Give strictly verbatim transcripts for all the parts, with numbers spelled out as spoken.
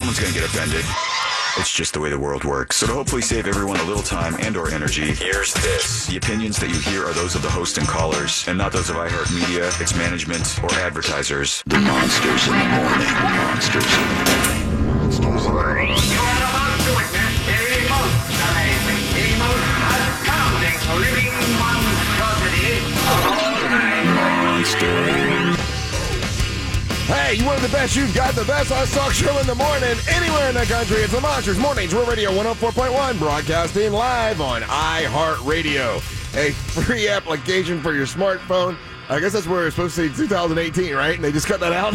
Someone's going to get offended. It's just the way the world works. So to hopefully save everyone a little time and or energy, here's this. The opinions that you hear are those of the host and callers, and not those of iHeartMedia, its management, or advertisers. The Monsters in the Morning. Monsters in the Morning. Monsters in the Morning. You are about to witness a most amazing, a most astounding, living monstrosity of all time. Monster. Hey, you want the best? You've got the best. Let's talk show in the morning, anywhere in the country. It's the Monsters Mornings, Real Radio one oh four point one, broadcasting live on iHeartRadio. A free application for your smartphone. I guess that's where it's supposed to say two thousand eighteen, right? And they just cut that out?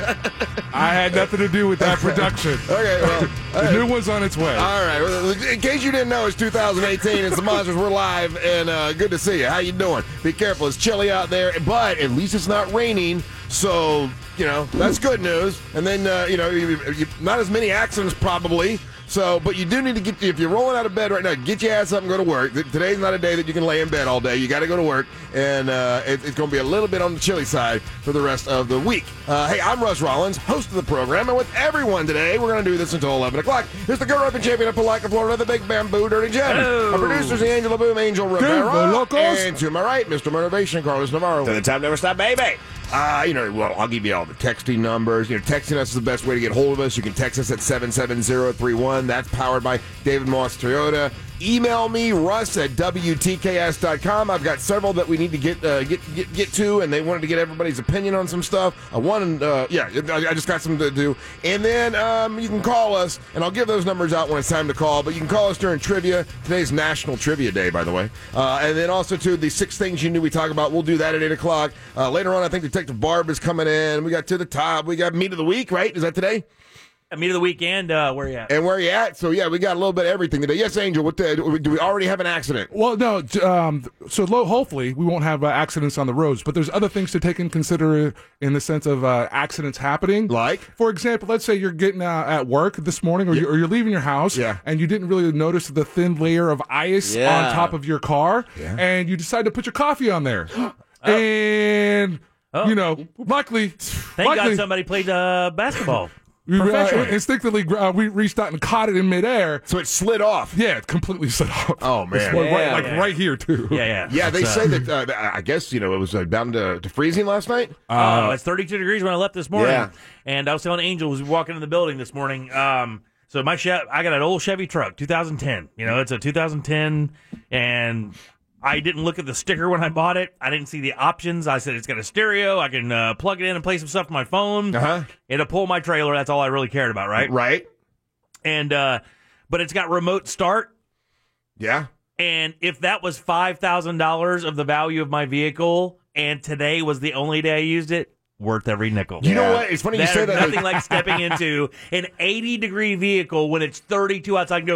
I had nothing to do with that production. Okay, well. The new one's on its way. All right. Well, in case you didn't know, it's two thousand eighteen. It's the Monsters. We're live, and uh, good to see you. How you doing? Be careful. It's chilly out there, but at least it's not raining, so, you know, that's good news. And then, uh, you know, you, you, not as many accidents probably. So, but you do need to get, if you're rolling out of bed right now, get your ass up and go to work. Today's not a day that you can lay in bed all day. You got to go to work, and uh, it, it's going to be a little bit on the chilly side for the rest of the week. Uh, hey, I'm Russ Rollins, host of the program, and with everyone today, we're going to do this until eleven o'clock. Here's the girl-rapping champion of Palatka, Florida, the Big Bamboo Dirty Jim. Hello. Our producers, the Angela Boom, Angel Rivera, locos. and to my right, Mister Motivation, Carlos Navarro. To the time never stop, baby. Uh, you know, well, I'll give you all the texting numbers. You know, texting us is the best way to get hold of us. You can text us at seven seven zero three one. That's powered by David Moss Toyota. Email me, Russ at W T K S dot com. I've got several that we need to get uh, get, get get to, and they wanted to get everybody's opinion on some stuff. I one, uh, yeah, I, I just got some to do. And then um, you can call us, and I'll give those numbers out when it's time to call. But you can call us during trivia. Today's National Trivia Day, by the way. Uh, and then also, to the six things you knew we talk about. We'll do that at eight o'clock. Uh, later on, I think Detective Barb is coming in. We got To the Top. We got Meat of the Week, right? Is that today? Meet of the weekend, uh, where you at? And where you at? So, yeah, we got a little bit of everything today. Yes, Angel, what the, do we already have an accident? Well, no. Um, so lo- hopefully we won't have uh, accidents on the roads, but there's other things to take in consider in the sense of uh, accidents happening. Like? For example, let's say you're getting uh, at work this morning, or, yeah. you, or you're leaving your house, yeah. and you didn't really notice the thin layer of ice yeah. on top of your car, yeah. and you decide to put your coffee on there. oh. And, oh. you know, luckily... Thank luckily, God somebody played uh, basketball. We uh, instinctively uh, we reached out and caught it in midair. So it slid off. Yeah, it completely slid off. Oh, man. Yeah, right, like yeah. right here, too. Yeah, yeah. Yeah, they That's, say uh, that, uh, I guess, you know, it was uh, down to, to freezing last night. Uh, oh, it's thirty-two degrees when I left this morning. Yeah. And I was telling Angel, was walking in the building this morning. Um, so my Chev- I got an old Chevy truck, two thousand ten. You know, it's a two thousand ten, and I didn't look at the sticker when I bought it. I didn't see the options. I said, it's got a stereo. I can uh, plug it in and play some stuff on my phone. Uh-huh. It'll pull my trailer. That's all I really cared about, right? Right. And uh, but it's got remote start. Yeah. And if that was five thousand dollars of the value of my vehicle, and today was the only day I used it, worth every nickel. You know what? It's funny you That say is that. nothing like stepping into an eighty-degree vehicle when it's thirty-two outside and go,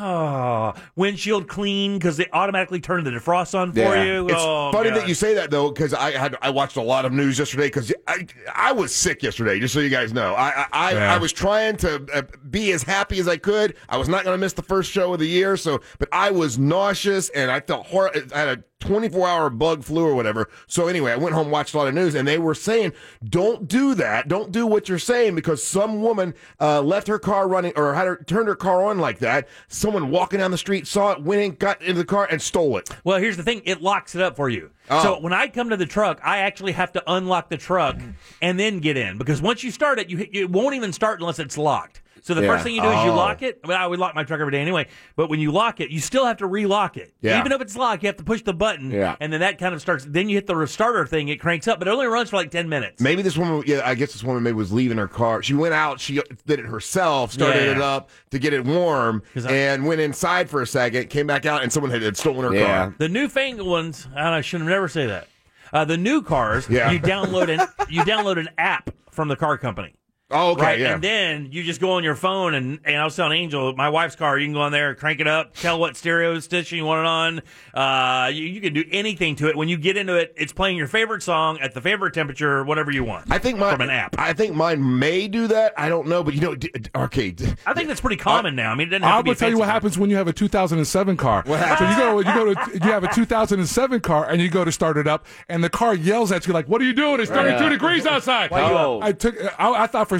oh, windshield clean because they automatically turn the defrost on for Yeah. you. It's oh, funny God. that you say that, though, because I had I watched a lot of news yesterday because I, I was sick yesterday, just so you guys know. I I, I, Yeah. I was trying to uh, be as happy as I could. I was not going to miss the first show of the year, so but I was nauseous, and I felt hor- I had a twenty-four hour bug flu or whatever. So anyway, I went home, watched a lot of news, and they were saying, don't do that. Don't do what you're saying, because some woman uh, left her car running or had her turned her car on like that. Someone walking down the street saw it, went in, got into the car, and stole it. Well, here's the thing. It locks it up for you. Oh. So when I come to the truck, I actually have to unlock the truck and then get in, because once you start it, you it won't even start unless it's locked. So the Yeah. first thing you do is you Oh. lock it. Well, I would lock my truck every day anyway. But when you lock it, you still have to relock it. Yeah. Even if it's locked, you have to push the button. Yeah. And then that kind of starts. Then you hit the restarter thing. It cranks up, but it only runs for like ten minutes. Maybe this woman, yeah, I guess this woman maybe was leaving her car. She went out, she did it herself, started Yeah. it up to get it warm, 'Cause I- and went inside for a second, came back out, and someone had, had stolen her Yeah. car. The newfangled ones, and I should never say that. Uh, the new cars, Yeah. you download an you download an app from the car company. Oh, okay, right? yeah. And then you just go on your phone, and, and I was telling Angel, my wife's car, you can go on there, crank it up, tell what stereo station you want it on. Uh, you, you can do anything to it. When you get into it, it's playing your favorite song at the favorite temperature, whatever you want. I think mine, from an app. I think mine may do that. I don't know, but you know, d- d- arcade. I think that's pretty common now. I mean, it doesn't have I to be will tell you what fancy. happens when you have a two thousand seven car. What So happens? you go, you go to, you have a two thousand seven car, and you go to start it up, and the car yells at you like, "What are you doing? It's thirty-two Yeah. degrees outside." Why you up? I took, I, I thought for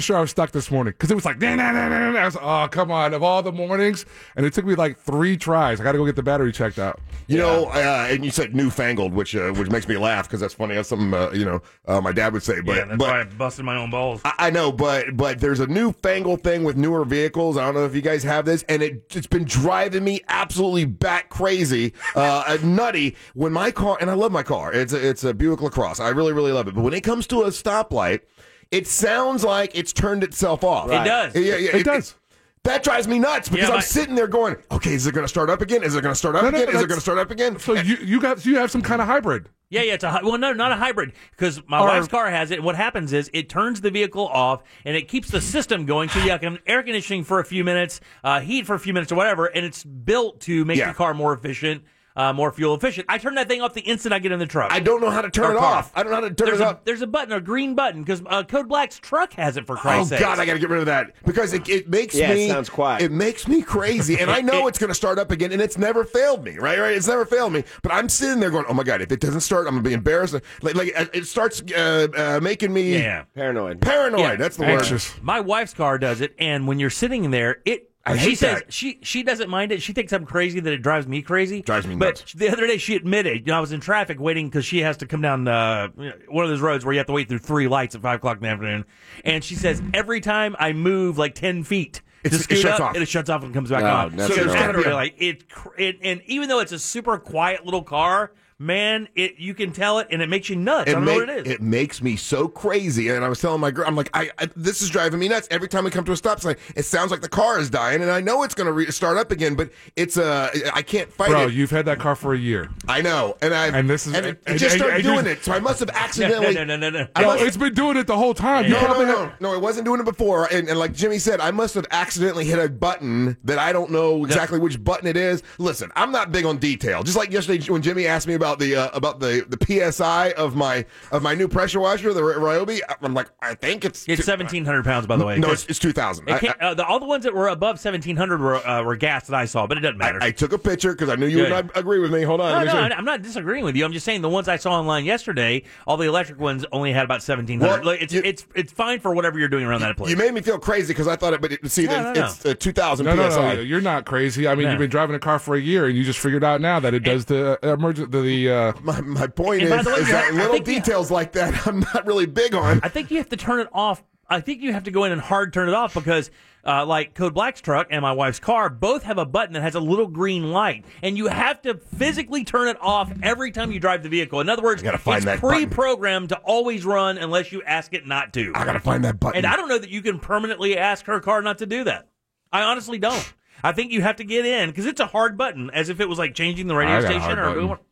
sure I was stuck this morning because it was like, nah, nah, nah, nah, nah. I was like, oh, come on. Of all the mornings, and it took me like three tries. I got to go get the battery checked out. You yeah. know, uh, and you said newfangled, which uh, which makes me laugh because that's funny. That's something uh, you know uh, my dad would say. But yeah, that's but, why I busted my own balls. I, I know, but but there's a newfangled thing with newer vehicles. I don't know if you guys have this, and it it's been driving me absolutely bat crazy, uh, nutty. When my car, and I love my car, it's a, it's a Buick LaCrosse. I really really love it. But when it comes to a stoplight, it sounds like it's turned itself off. Right. It does. Yeah, yeah, it, it does. That drives me nuts because yeah, I'm my, sitting there going, okay, is it going to start up again? Is it going to start up no, again? no, Is it going to start up again? So you you got you have some kind of hybrid. Yeah, yeah, it's a well, no, not a hybrid because my or, wife's car has it. And what happens is it turns the vehicle off and it keeps the system going, so you have air conditioning for a few minutes, uh, heat for a few minutes, or whatever, and it's built to make yeah. the car more efficient. Uh, more fuel efficient. I turn that thing off the instant I get in the truck. I don't know how to turn Or it car. off. I don't know how to turn there's it a, up. There's a button, a green button, because uh, Code Black's truck has it for Christ's Oh, sake. God, I got to get rid of that because it, it makes yeah, me... it sounds quiet. It makes me crazy, and I know it's going to start up again, and it's never failed me, right? Right? It's never failed me, but I'm sitting there going, oh, my God, if it doesn't start, I'm going to be embarrassed. Like, like it starts uh, uh, making me... Yeah. Paranoid. Paranoid, Yeah. that's the Anxious. word. My wife's car does it, and when you're sitting there, it... I she hate says that. she she doesn't mind it. She thinks I'm crazy that it drives me crazy. Drives me but nuts. the other day she admitted, you know, I was in traffic waiting because she has to come down uh, one of those roads where you have to wait through three lights at five o'clock in the afternoon. And she says every time I move like ten feet It's- to scoot it shuts up, off. it shuts off and comes back No, on. that's So there's annoying. gotta be Yeah. like it, cr- it, and even though it's a super quiet little car. Man, it you can tell it, and it makes you nuts. I don't know make- what it is. It makes me so crazy. And I was telling my girl, I'm like, I, I this is driving me nuts. Every time we come to a stop sign, it sounds like the car is dying, and I know it's going to re- start up again, but it's uh, I can't fight Bro, it. you've had that car for a year. I know, and I And this is- and it, it and- just and- started and doing you're- it. So I must have no, accidentally. no, no, no, no. I Yo, must- it's been doing it the whole time. You No, no, probably no, have- no. It wasn't doing it before. And, and like Jimmy said, I must have accidentally hit a button that I don't know exactly which button it is. Listen, I'm not big on detail. Just like yesterday when Jimmy asked me about the uh, about the, the P S I of my of my new pressure washer, the Ryobi, I'm like, I think it's It's seventeen hundred pounds, by the way. no, 'cause it's, it's two thousand. it I, can't- uh, the, all the ones that were above seventeen hundred were uh, were gas that I saw, but it doesn't matter. I, I took a picture because I knew you Good. would not agree with me. Hold on. No, let me no, see. I'm not disagreeing with you. I'm just saying the ones I saw online yesterday, all the electric ones only had about seventeen hundred. Well, Look, it's you- it's it's fine for whatever you're doing around that place. You made me feel crazy because I thought it, but it, see, No, that no, no. it's uh, two thousand No, P no, S I. no, you're not crazy. I mean, No. you've been driving a car for a year, and you just figured out now that it does the uh, emergent the, the uh, My, my point And is, by the way, is you that have- I little think you- details like that I'm not really big on. I think you have to turn it off. I think you have to go in and hard turn it off because, uh, like Code Black's truck and my wife's car, both have a button that has a little green light, and you have to physically turn it off every time you drive the vehicle. In other words, gotta find it's that button. pre-programmed to always run unless you ask it not to. I gotta find that button. And I don't know that you can permanently ask her car not to do that. I honestly don't. I think you have to get in because it's a hard button, as if it was like changing the radio I got a station hard or button. doing.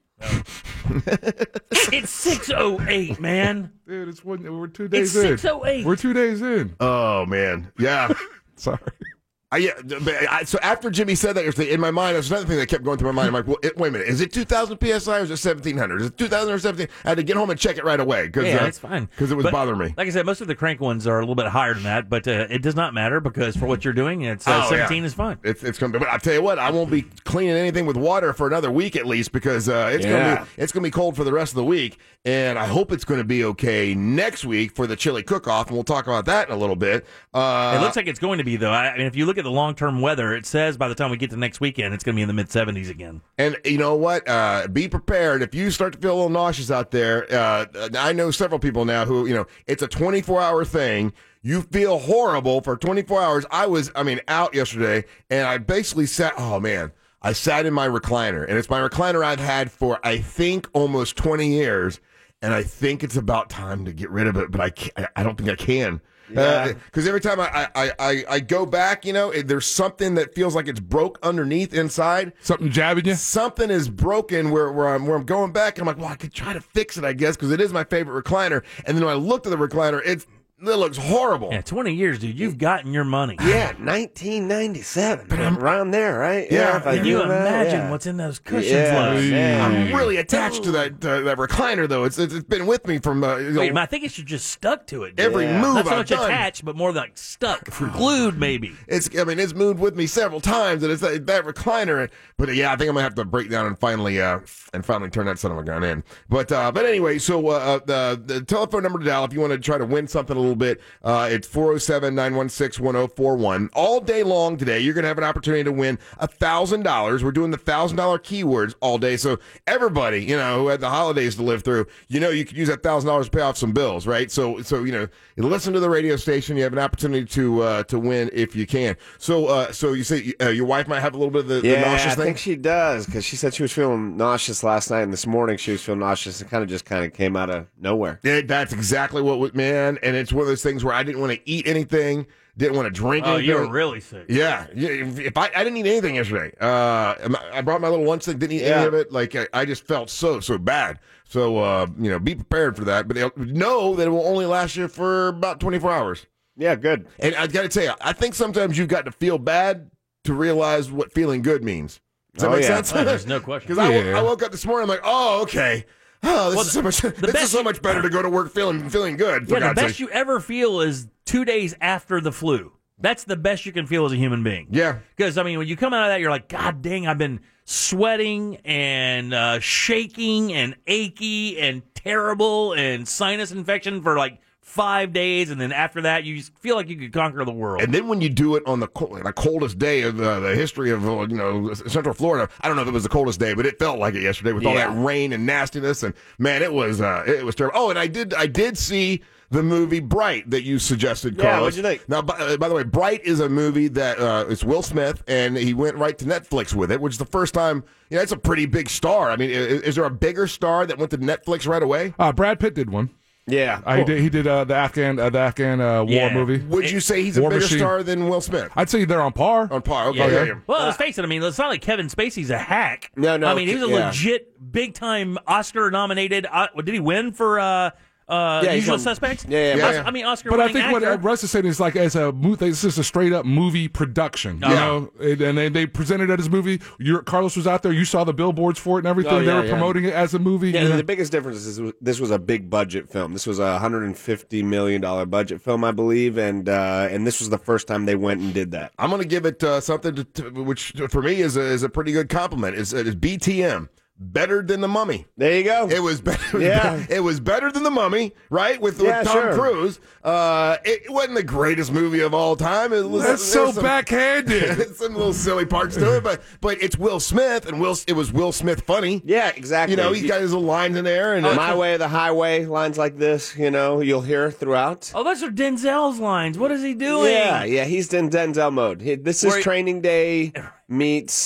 It's six oh eight, man. dude. It's one. We're two days It's in. six oh eight. We're two days in. Oh man, yeah. Sorry. I, yeah, but I, so after Jimmy said that, yesterday, in my mind, there's another thing that kept going through my mind. I'm like, well, it, wait a minute, is it two thousand P S I or is it seventeen hundred? Is it two thousand or seventeen? I had to get home and check it right away because Yeah, uh, it's fine. because it was But, bothering me. Like I said, most of the crank ones are a little bit higher than that, but uh, it does not matter because for what you're doing, it's uh, Oh, seventeen yeah. is fine. It's it's gonna be. But I tell you what, I won't be cleaning anything with water for another week at least because uh, it's Yeah. gonna be it's gonna be cold for the rest of the week, and I hope it's gonna be okay next week for the chili cook-off, and we'll talk about that in a little bit. Uh, It looks like it's going to be though. I I mean, if you look at the long-term weather, it says by the time we get to next weekend, it's going to be in the mid seventies again. And you know what? Uh, be prepared. If you start to feel a little nauseous out there, uh, I know several people now who, you know, it's a twenty-four hour thing. You feel horrible for twenty-four hours. I was, I mean, out yesterday, and I basically sat, oh, man. I sat in my recliner, and it's my recliner I've had for, I think, almost twenty years, and I think it's about time to get rid of it, but I can't, I don't think I can. Because Yeah. every time I, I, I, I go back, you know, it, there's something that feels like it's broke underneath inside. Something jabbing you? Something is broken where, where I'm where I'm going back. And I'm like, well, I could try to fix it, I guess, because it is my favorite recliner. And then when I looked at the recliner, it's, it looks horrible. Yeah, twenty years, dude. You've gotten your money. Yeah, nineteen ninety-seven. around there, right? Yeah. if I Can do you that, imagine yeah. what's in those cushions? Yeah, Lois? man. I'm really attached to that uh, that recliner, though. It's it's, it's been with me from uh, you know, Wait, man, I think it's just stuck to it. dude. every Yeah. move Not so I've much done. attached, but more like stuck, glued, maybe. It's I mean it's moved with me several times, and it's that, that recliner. But yeah, I think I'm gonna have to break down and finally uh and finally turn that son of a gun in. But uh, but anyway, so uh, the the telephone number to dial if you want to try to win something a little bit. Uh, it's four oh seven, nine one six, one oh four one. All day long today, you're going to have an opportunity to win one thousand dollars. We're doing the one thousand dollars keywords all day. So everybody, you know, who had the holidays to live through, you know, you could use that one thousand dollars to pay off some bills, right? So, so you know, you listen to the radio station. You have an opportunity to uh, to win if you can. So, uh, so you say uh, your wife might have a little bit of the, Yeah, the nauseous I thing? think she does, because she said she was feeling nauseous last night, and this morning she was feeling nauseous. It kind of just kind of came out of nowhere. Yeah, that's exactly what, was- man. And it's one of those things where I didn't want to eat anything, didn't want to drink Oh, anything. you were really sick. Yeah, yeah. If, if I, I didn't eat anything yesterday. Uh, I brought my little lunch thing, didn't eat Yeah. any of it. Like I, I just felt so so bad. So uh, you know, be prepared for that. But they'll know that it will only last you for about twenty-four hours. Yeah, good. And I got to tell you, I think sometimes you've got to feel bad to realize what feeling good means. Does that Oh, make yeah. sense? Oh, there's no question. Because I, wo- Yeah. I woke up this morning, I'm like, oh, okay. Oh, this Well, is so much. This best is so you- much better to go to work feeling feeling good. For Yeah, the God's best sake. you ever feel is two days after the flu. That's the best you can feel as a human being. Yeah. Because, I mean, when you come out of that, you're like, God dang, I've been sweating and uh, shaking and achy and terrible and sinus infection for like five days. And then after that, you just feel like you could conquer the world. And then when you do it on the, co- the coldest day of uh, the history of uh, you know Central Florida, I don't know if it was the coldest day, but it felt like it yesterday with all Yeah. that rain and nastiness. And man, it was uh, it was terrible. Oh, and I did I did see the movie Bright that you suggested, Yeah, Carlos. what'd you think? Now, by, uh, by the way, Bright is a movie that uh, it's Will Smith, and he went right to Netflix with it, which is the first time. You know, it's a pretty big star. I mean, is, is there a bigger star that went to Netflix right away? Uh, Brad Pitt did one. Yeah. Uh, he did. He did uh, the Afghan uh, the Afghan uh, war Yeah. movie. Would you say he's a War bigger Machine. star than Will Smith? I'd say they're on par. On par. Okay. Yeah. Yeah. yeah. Well, let's face it. I mean, it's not like Kevin Spacey's a hack. No, no, I mean, he was a yeah. legit, big-time Oscar-nominated. Uh, did he win for uh, uh, Yeah, he's Usual on- Suspects? Yeah, yeah, yeah. Os- I mean, Oscar. But I think what uh, Russ is saying is like as a movie, this is a straight up movie production, you Yeah. know. And, and they, they presented it as a movie. Your Carlos was out there. You saw the billboards for it and everything. Oh, they yeah, were yeah. promoting it as a movie. Yeah, you know? the biggest difference is this was a big budget film. This was a one hundred fifty million dollars budget film, I believe, and uh, and this was the first time they went and did that. I'm going to give it uh, something to, to, which for me is a, is a pretty good compliment. It's, it's B T M, better than The Mummy. There you go. It was better. It was, Yeah. be- it was better than The Mummy, right? With, Yeah, with Tom sure. Cruise. Uh, it, it wasn't the greatest movie of all time. It was, That's so there's some- backhanded. some little silly parts to it, but but it's Will Smith, and Will it was Will Smith funny. yeah, exactly. You know, he's got his little lines in there, and uh, My Way or the Highway, lines like this, you know, you'll hear throughout. Oh, those are Denzel's lines. What is he doing? Yeah, yeah, he's in Denzel mode. He, this is Where he- Training Day meets,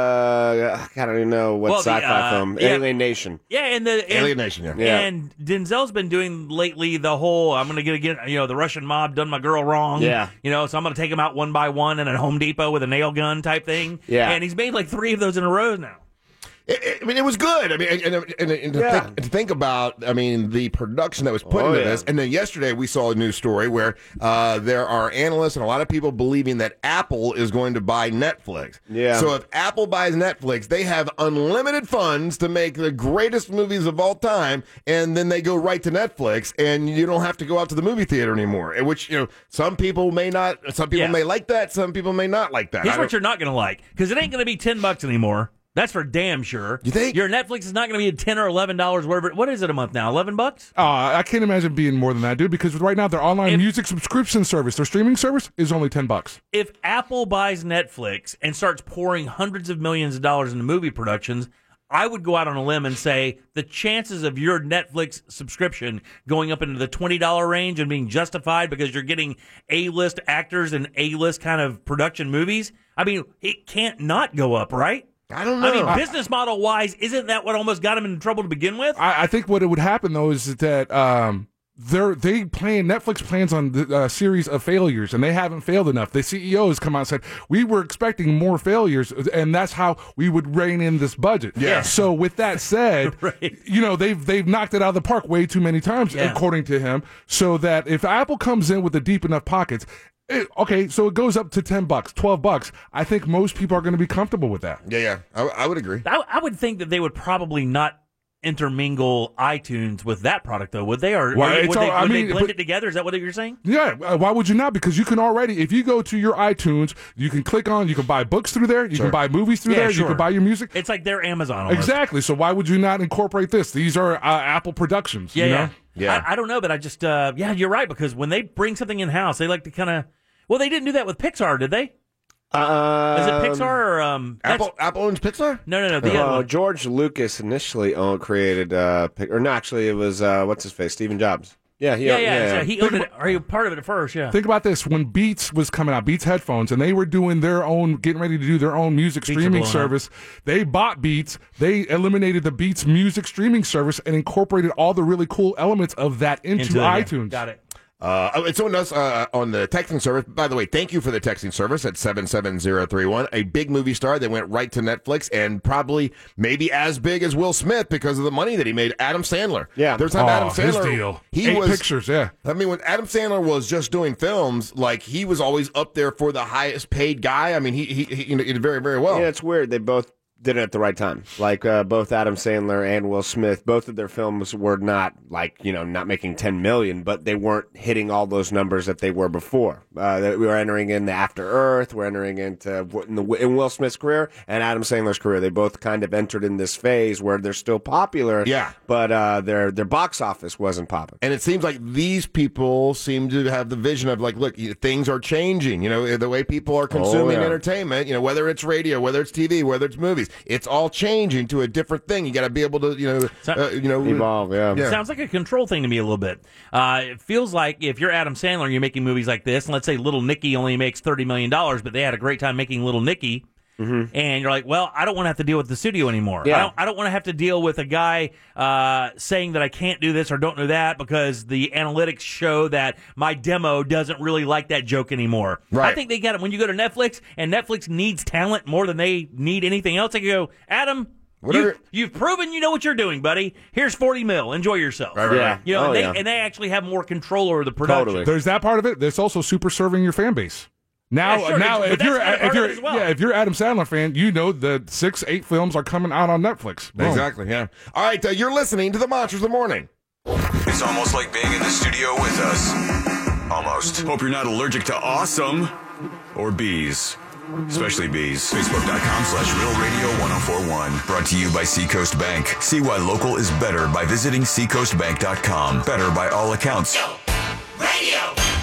uh, I don't even know what Well, the, sci-fi uh, film, yeah. Alien Nation. Yeah, and the and, Alien Nation, yeah. Yeah. And Denzel's been doing lately the whole I'm gonna get again, you know, the Russian mob done my girl wrong. Yeah. You know, so I'm gonna take them out one by one in a Home Depot with a nail gun type thing. Yeah. And he's made like three of those in a row now. It, it- I mean, it was good. I mean, and, and, and, and to, Yeah. think, to think about, I mean, the production that was put Oh, into yeah. this. And then yesterday we saw a news story where uh, there are analysts and a lot of people believing that Apple is going to buy Netflix. Yeah. So if Apple buys Netflix, they have unlimited funds to make the greatest movies of all time, and then they go right to Netflix, and you don't have to go out to the movie theater anymore. And which, you know, some people may not, some people Yeah. may like that, some people may not like that. I Here's don't- what you're not gonna like, because it ain't gonna be ten bucks anymore. That's for damn sure. You think? Your Netflix is not going to be ten or eleven dollars, whatever. What is it a month now? Eleven bucks? Uh, I can't imagine being more than that, dude. Because right now their online If- music subscription service, their streaming service, is only ten bucks. If Apple buys Netflix and starts pouring hundreds of millions of dollars into movie productions, I would go out on a limb and say the chances of your Netflix subscription going up into the twenty dollar range and being justified because you're getting A-list actors and A-list kind of production movies, I mean, it can't not go up, right? I don't know. I mean, business model wise, isn't that what almost got him in trouble to begin with? I, I think what it would happen though is that um, they're they plan Netflix plans on the uh, series of failures, and they haven't failed enough. The C E O has come out and said we were expecting more failures, and that's how we would rein in this budget. Yeah. So with that said, Right. you know they've they've knocked it out of the park way too many times, Yeah. according to him. So that if Apple comes in with the deep enough pockets. It, okay, so it goes up to ten bucks, twelve bucks. I think most people are going to be comfortable with that. yeah, yeah, I, I would agree. I, I would think that they would probably not intermingle iTunes with that product, though, would they? Or, Well, or it's would, they, all- I would mean, they blend but- it together? Is that what you're saying? Yeah, uh, why would you not? Because you can already, if you go to your iTunes, you can click on, you can buy books through there, you Sure. can buy movies through Yeah, there, you sure. can buy your music. It's like their Amazon. Almost. Exactly. So why would you not incorporate this? These are uh, Apple productions. Yeah, you know? yeah. Yeah. I, I don't know, but I just, uh, yeah, you're right, because when they bring something in-house, they like to kind of, well, they didn't do that with Pixar, did they? Um, Is it Pixar or, um, that's- Apple Apple owns Pixar? No, no, no, the Uh, other one. George Lucas initially owned, created, uh, Pic- or no, actually, it was uh, what's his face, Stephen Jobs. Yeah, he Yeah, owned- yeah, so he owned it, or he was part of it at first, yeah. Think about this: when Beats was coming out, Beats headphones, and they were doing their own, getting ready to do their own music Beats are streaming blowing service. They bought Beats, they eliminated the Beats music streaming service, and incorporated all the really cool elements of that into, Into it, yeah. iTunes. Got it. Uh, oh, and someone else uh, on the texting service. By the way, thank you for the texting service at seven seven zero three one. A big movie star that went right to Netflix and probably maybe as big as Will Smith because of the money that he made. Adam Sandler. Yeah. There's time Oh, Adam his Sandler. deal. He Eight was pictures, yeah. I mean, when Adam Sandler was just doing films, like he was always up there for the highest paid guy. I mean, he he, he, you know, he did very very well. Yeah, it's weird. They both did it at the right time. Like uh, both Adam Sandler and Will Smith, both of their films were not like you know not making ten million, but they weren't hitting all those numbers that they were before. Uh, that we were entering in the After Earth, we're entering into in, the, in Will Smith's career and Adam Sandler's career. They both kind of entered in this phase where they're still popular, Yeah. but uh, their their box office wasn't popping. And it seems like these people seem to have the vision of like, look, you- things are changing. You know, the way people are consuming yeah. entertainment. You know, whether it's radio, whether it's T V, whether it's movies, it's all changing to a different thing. You got to be able to, you know, So- uh, you know, Evolve, yeah. Yeah. Sounds like a control thing to me a little bit. Uh, it feels like if you're Adam Sandler and you're making movies like this, and let's say Little Nicky only makes thirty million dollars, but they had a great time making Little Nicky, and you're like, well, I don't want to have to deal with the studio anymore. Yeah. I don't, I don't want to have to deal with a guy uh, saying that I can't do this or don't do that because the analytics show that my demo doesn't really like that joke anymore. Right. I think they got it when you go to Netflix, and Netflix needs talent more than they need anything else. They can go, Adam, Whatever- you, you've proven you know what you're doing, buddy. Here's forty mil. Enjoy yourself. Right, right, Yeah. right. You know, Oh, and, they, yeah. and they actually have more control over the production. Totally. There's that part of it. There's also super serving your fan base. Now, Yeah, sure, now, but if that's you're kind of if part you're of it as well. yeah, if you're Adam Sandler fan, you know the six, eight films are coming out on Netflix. Boom. Exactly. Yeah. All right. Uh, you're listening to the Monsters of the Morning. It's almost like being in the studio with us. Almost. Hope you're not allergic to awesome or bees. Especially bees. Facebook.com slash Real Radio 1041. Brought to you by Seacoast Bank. See why local is better by visiting seacoast bank dot com. Better by all accounts. Radio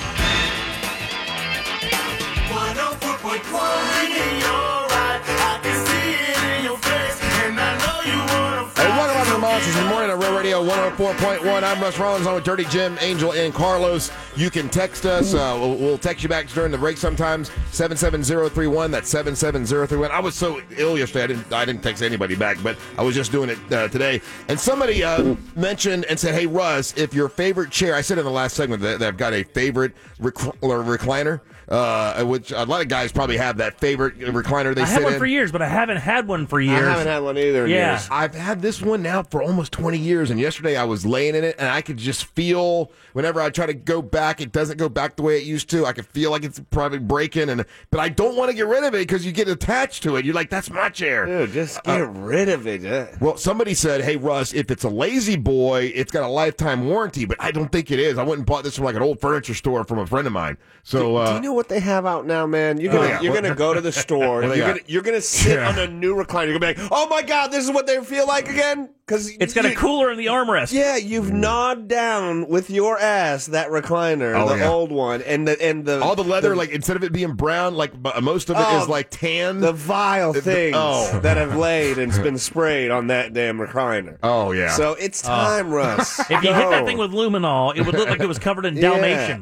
one oh four point one in your eye. I can see it in your face, and I know you wanna Hey, welcome back to the Monsters in the Morning on Real Radio one oh four point one. I'm Russ Rollins. I'm with Dirty Jim, Angel, and Carlos. You can text us. Uh, we'll, we'll text you back during the break sometimes. seven seven zero three one. That's seven seven zero three one. I was so ill yesterday, I didn't, I didn't text anybody back, but I was just doing it uh, today. And somebody uh, mentioned and said, hey, Russ, if your favorite chair, I said in the last segment that, that I've got a favorite rec- or recliner, uh, which a lot of guys probably have that favorite recliner they I sit had one in. for years, but I haven't had one for I years. haven't had one either. in Yeah. years. I've had this one now for almost twenty years, and yesterday I was laying in it, and I could just feel whenever I try to go back, it doesn't go back the way it used to. I could feel like it's probably breaking, and but I don't want to get rid of it because you get attached to it. You're like, that's my chair. Dude, just get rid of it. Uh, Well, somebody said, hey, Russ, if it's a Lazy Boy, it's got a lifetime warranty, but I don't think it is. I went and bought this from like an old furniture store from a friend of mine. So, uh, Do you know what they have out now, man? You're gonna yeah. you're What- gonna go to the store. What You're they gonna got? you're gonna sit Yeah. on a new recliner. You're gonna be like, oh my god, this is what they feel like again. Because It's got a cooler in the armrest. Yeah, you've gnawed down with your ass that recliner, Oh, the yeah. old one, and the and the all the leather, like instead of it being brown, like bu- most of it is Oh, like tan. the vile the- things oh. that have laid and been sprayed on that damn recliner. Oh, yeah. So it's time, Russ. If you hit that Go. thing with luminol, it would look like it was covered in Dalmatian.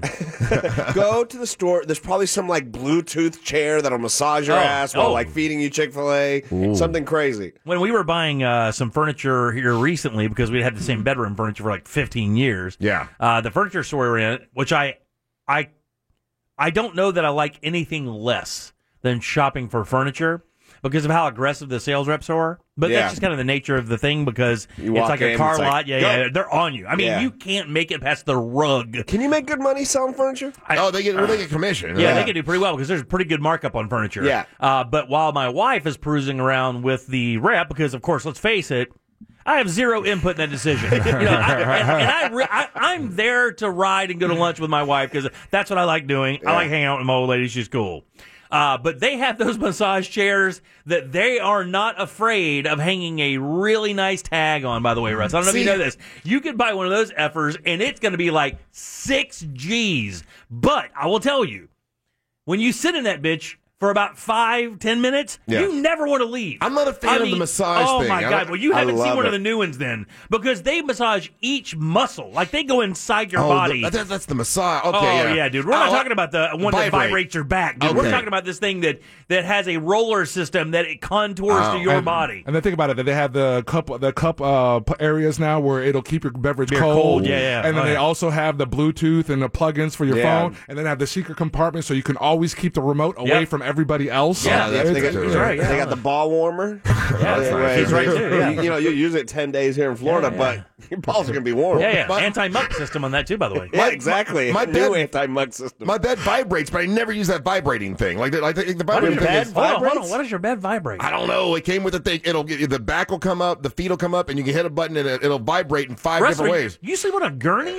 Go to the store. There's probably some like Bluetooth chair that'll massage your Oh, ass while oh. like feeding you Chick-fil-A. Something crazy. When we were buying uh, some furniture here recently, because we had the same bedroom furniture for like fifteen years. Yeah. Uh, the furniture store we were in, which I, I, I don't know that I like anything less than shopping for furniture because of how aggressive the sales reps are. But Yeah. that's just kind of the nature of the thing because You it's walk like in, a car it's like, lot. Yeah, go. yeah, they're on you. I mean, Yeah. you can't make it past the rug. Can you make good money selling furniture? I- oh, they get well, they get commission. Yeah, they can do pretty well because there's a pretty good markup on furniture. Yeah. Uh, but while my wife is cruising around with the rep, because of course, let's face it, I have zero input in that decision. You know, I, and, and I, re- I, I'm there to ride and go to lunch with my wife because that's what I like doing. I like hanging out with my old lady. She's cool. Uh, but they have those massage chairs that they are not afraid of hanging a really nice tag on, by the way, Russ. I don't know See- if you know this. You could buy one of those effers, and it's going to be like six G's. But I will tell you, when you sit in that bitch for about five, ten minutes, Yeah. you never want to leave. I'm not a fan I of the mean, massage oh thing. my I God. don't- Well, you I haven't seen love one of it. the new ones then, because they massage each muscle. Like they go inside your Oh, body. the- that, that's the massage. Okay, Oh yeah. yeah, dude. We're not Oh, talking about the one that vibrate. vibrates your back, dude. We're Okay. talking about this thing that that has a roller system that it contours Oh, to your and, body. And then think about it. That they have the cup, the cup uh, p- areas now where it'll keep your beverage Beer cold. cold, yeah, yeah. And then Oh, they yeah. also have the Bluetooth and the plugins for your Yeah. phone, and then have the secret compartment so you can always keep the remote away Yep. from everybody else. Yeah, Yep, It's- they got, He's right, yeah. they got the ball warmer. Yeah, That right. way- He's right too, yeah. You, you know, you use it ten days here in Florida, Yeah, yeah. but your balls are gonna be warm. Yeah, yeah. My- Anti-muck system on that too, by the way. Yeah, exactly. my New bed- anti-mug system. My bed vibrates, but I never use that vibrating thing. Like, the- like the, the What vibrating does thing your is, bed hold on, hold on. vibrates? What does your bed vibrate? I don't know. It came with a thing. It'll get the back will come up, the feet will come up, and you can hit a button and it, it'll vibrate in five Russ, different are you- ways. You sleep on a gurney?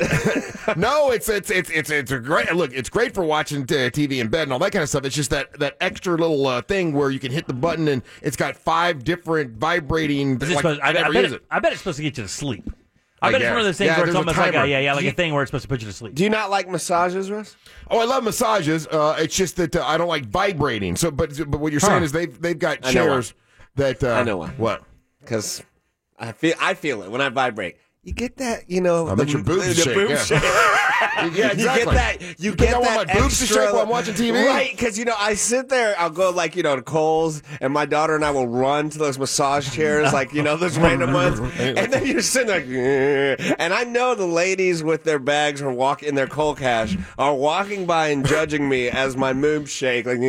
No, it's it's it's it's it's a great look. It's great for watching t- T V in bed and all that kind of stuff. It's just that that extra little uh, thing where you can hit the button and it's got five different vibrating. Is it Like, supposed, I, I I, never bet use it, it. I bet it's supposed to get you to sleep. I I bet it's one of guess. those things Yeah, where it's there's a almost like a, timer. yeah, yeah, like Do a you- thing where it's supposed to put you to sleep. Do you not like massages, Russ? Oh, I love massages. Uh, it's just that uh, I don't like vibrating. So, but but what you're saying Huh. is they've they've got I know chairs that uh, I know why. What? Because I feel I feel it when I vibrate. You get that, you know, I bet your boobs the shake, boob yeah. shake. Yeah, exactly. You get that. You, You think get I want that my boobs to extra, shake while I'm watching T V? right? Because you know, I sit there. I'll go like you know to Kohl's, and my daughter and I will run to those massage chairs, like you know those random ones, and then you're sitting there, like, "Ugh." And I know the ladies with their bags or walk in their Kohl cash are walking by and judging me as my boobs shake, like.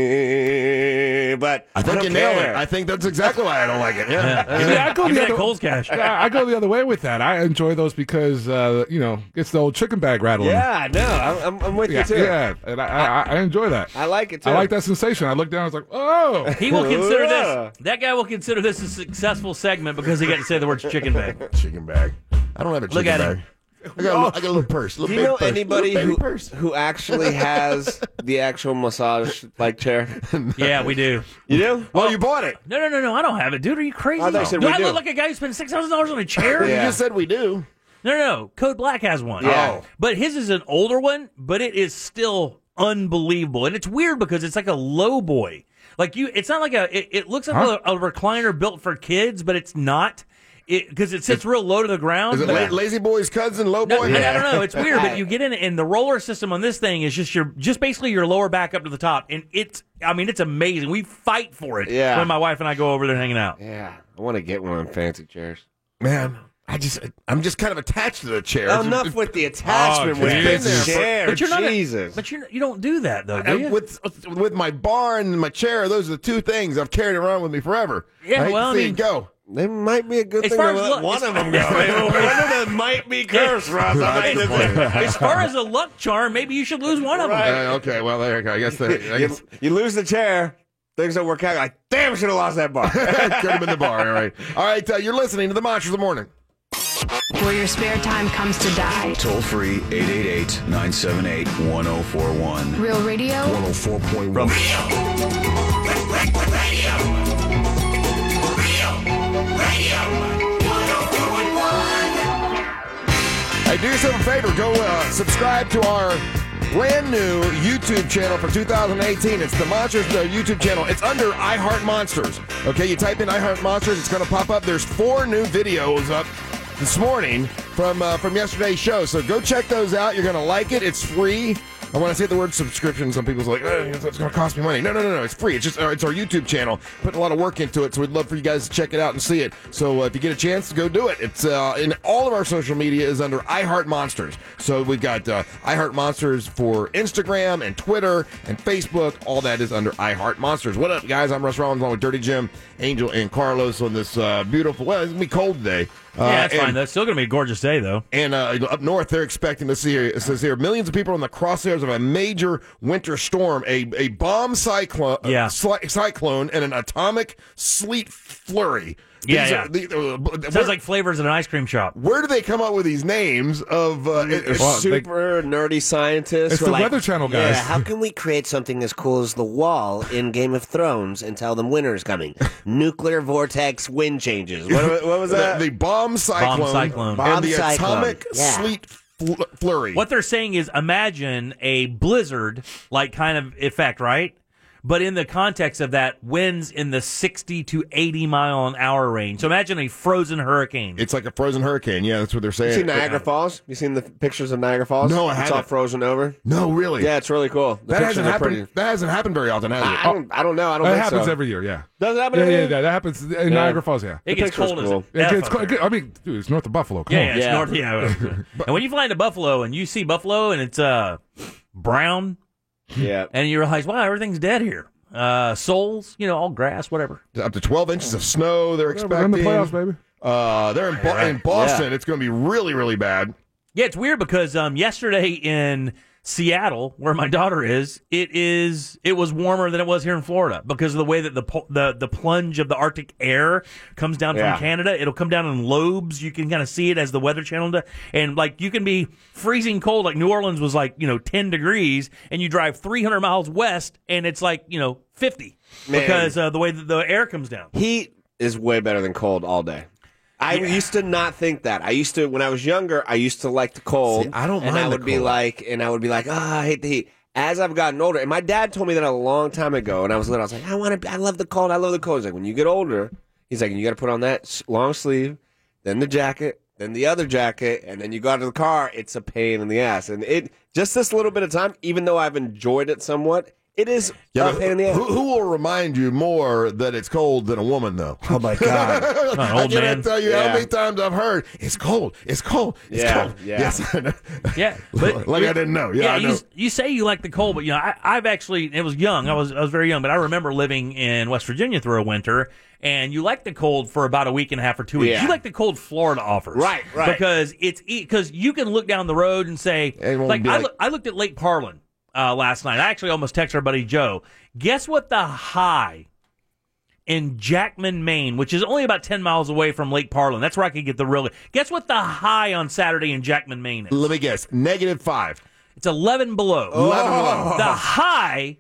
"Ugh." But I think don't you nailed it. care. I think that's exactly why I don't like it. Yeah. Yeah, I go Give me the that other- Kohl's cash. Yeah, I go the other way with that. I enjoy those because uh, you know it's the old chicken bag rattling. Yeah, no, I'm, I'm, I'm with yeah, you too. yeah. And I, I, I enjoy that. I like it too. I like that sensation. I look down, I was like, oh. He will consider Yeah. this. That guy will consider this a successful segment because he got to say the words chicken bag. Chicken bag. I don't have a chicken Look at bag. him. I got, a little, I got a little purse. Little Do you baby know purse, anybody little baby who purse. who actually has the actual massage like chair? Yeah, we do. You do? Oh, you bought it. No, no, no, no. I don't have it, dude. Are you crazy? I thought you said do we I do. look like a guy who spent six thousand dollars on a chair? Yeah. You just said we do. No, no, no. Code Black has one. Yeah. Oh. But his is an older one, but it is still unbelievable. And it's weird because it's like a low boy. Like you, it's not like a, it, it looks like Huh? a, a recliner built for kids, but it's not. It Because it sits real low to the ground. Is it But- La- Lazy Boy's cousin, Low No, Boy? I, I don't know. It's weird, but you get in it, and the roller system on this thing is just your, just basically your lower back up to the top, and it's, I mean, it's amazing. We fight for it Yeah. when my wife and I go over there hanging out. Yeah, I want to get one of them fancy chairs. Man, I just, I'm just kind of attached to the chair. Oh, It's- enough it's- with the attachment Oh, with Jesus. the chair. But you're not, a- Jesus. but you you don't do that though, do you? And with with my bar and my chair, those are the two things I've carried around with me forever. Yeah, I hate well, to I see mean- it go. They might be a good As thing far to as let look- one as- of them go. One of them might be cursed, Ross. I might just say. As far as a luck charm, maybe you should lose one of them. Right. Uh, okay, well there you go. I guess the, I You, guess you lose the chair, things don't work out. You're like, damn, I should have lost that bar. could have been the bar. All right, all right. Uh, you're listening to the Monsters of the Morning. Where your spare time comes to die. Toll free eight eight eight, nine seven eight, one oh four one. Real radio. oh four point one. Hey, do yourself a favor. Go uh, subscribe to our brand new YouTube channel for two thousand eighteen. It's the Monsters uh, YouTube channel. It's under I Heart Monsters. Okay, you type in I Heart Monsters, it's going to pop up. There's four new videos up this morning from uh, from yesterday's show. So go check those out. You're going to like it. It's free. I want to say the word subscription. Some people's like, oh, it's going to cost me money. No, no, no, no. It's free. It's just uh, it's our YouTube channel. Putting a lot of work into it, so we'd love for you guys to check it out and see it. So uh, if you get a chance, go do it. It's uh, in all of our social media is under I Heart Monsters. So we've got uh, I Heart Monsters for Instagram and Twitter and Facebook. All that is under I Heart Monsters. What up, guys? I'm Russ Rollins along with Dirty Jim, Angel, and Carlos on this uh, beautiful. Well, it's gonna be cold today. Uh, Yeah, that's and- fine. That's still going to be a gorgeous day, though. and uh, up north, they're expecting to see, it says here, millions of people in the crosshairs of a major winter storm, a, a bomb cyclone, Yeah. cyclone, and an atomic sleet flurry. Yeah, These yeah. are- the- uh, Sounds like flavors at an ice cream shop. Where do they come up with these names of? Uh, it- it's- Well, they- Super nerdy scientists. It's were the like, Weather Channel guys. Yeah, how can we create something as cool as the Wall in Game of Thrones and tell them winter is coming? Nuclear vortex wind changes. What, what was that? the, the bomb cyclone, cyclone. and Bomb the cyclone. atomic Yeah. sleet fl- flurry. What they're saying is imagine a blizzard like kind of effect, right? But in the context of that, winds in the sixty to eighty mile an hour range. So imagine a frozen hurricane. It's like a frozen hurricane. Yeah, that's what they're you saying. seen Niagara Falls? You seen the pictures of Niagara Falls? No, I It's all haven't. frozen over. No, really. Yeah, it's really cool. The that pictures hasn't are happened. pretty. That hasn't happened very often, has it? I, I don't. I don't know. I don't That think happens so. every year, yeah. Does it happen? Yeah, every yeah, year? yeah, that happens in Niagara Falls, yeah. it gets picture's cold as cool. a It F gets up cold. there. I mean, dude, it's north of Buffalo. Come Yeah, on. yeah, it's Yeah. north. Yeah, and when you fly into Buffalo and you see Buffalo and it's uh brown, Yeah. and you realize, wow, everything's dead here. Uh, souls, you know, all grass, whatever. Up to twelve inches of snow. They're Yeah, we're in expecting. the playoffs, baby. Uh, they're in, Bo- in Boston. It's going to be really, really bad. Yeah, it's weird because um, yesterday in Seattle, where my daughter is, it is it was warmer than it was here in Florida because of the way that the po- the the plunge of the Arctic air comes down Yeah. from Canada. It'll come down in lobes. You can kind of see it as the Weather Channel does, and like you can be freezing cold. Like New Orleans was like you know ten degrees, and you drive three hundred miles west, and it's like you know fifty Man. because uh, the way that the air comes down. Heat is way better than cold all day. I Yeah. used to not think that. I used to when I was younger. I used to like the cold. See, I don't and mind I the would be cold. like, and I would be like, ah, I hate the heat. As I've gotten older, and my dad told me that a long time ago, and I was little. I was like, I want to. I love the cold. I love the cold. He's like, when you get older, he's like, you got to put on that s- long sleeve, then the jacket, then the other jacket, and then you go out to the car. It's a pain in the ass, and it just this little bit of time. Even though I've enjoyed it somewhat, it is Yeah, a but pain in the ass. who, who will remind you more that it's cold than a woman, though? Oh my god. An I old cannot man. tell you Yeah. how many times I've heard it's cold, it's cold, it's Yeah, cold. yeah. Yes, I know. Yeah, but like I didn't know. Yeah, I you, know. you say you like the cold, but you know, I, I've actually it was young. I was I was very young, but I remember living in West Virginia through a winter, and you like the cold for about a week and a half or two weeks. Yeah. You like the cold Florida offers, Right, right. Because it's because you can look down the road and say, It won't like, be I, like- look, I looked at Lake Parlin uh, last night. I actually almost texted our buddy Joe. Guess what the high in Jackman, Maine, which is only about ten miles away from Lake Parlin. That's where I could get the real. Guess what the high on Saturday in Jackman, Maine is? Let me guess. Negative five. It's eleven below. eleven below. The high,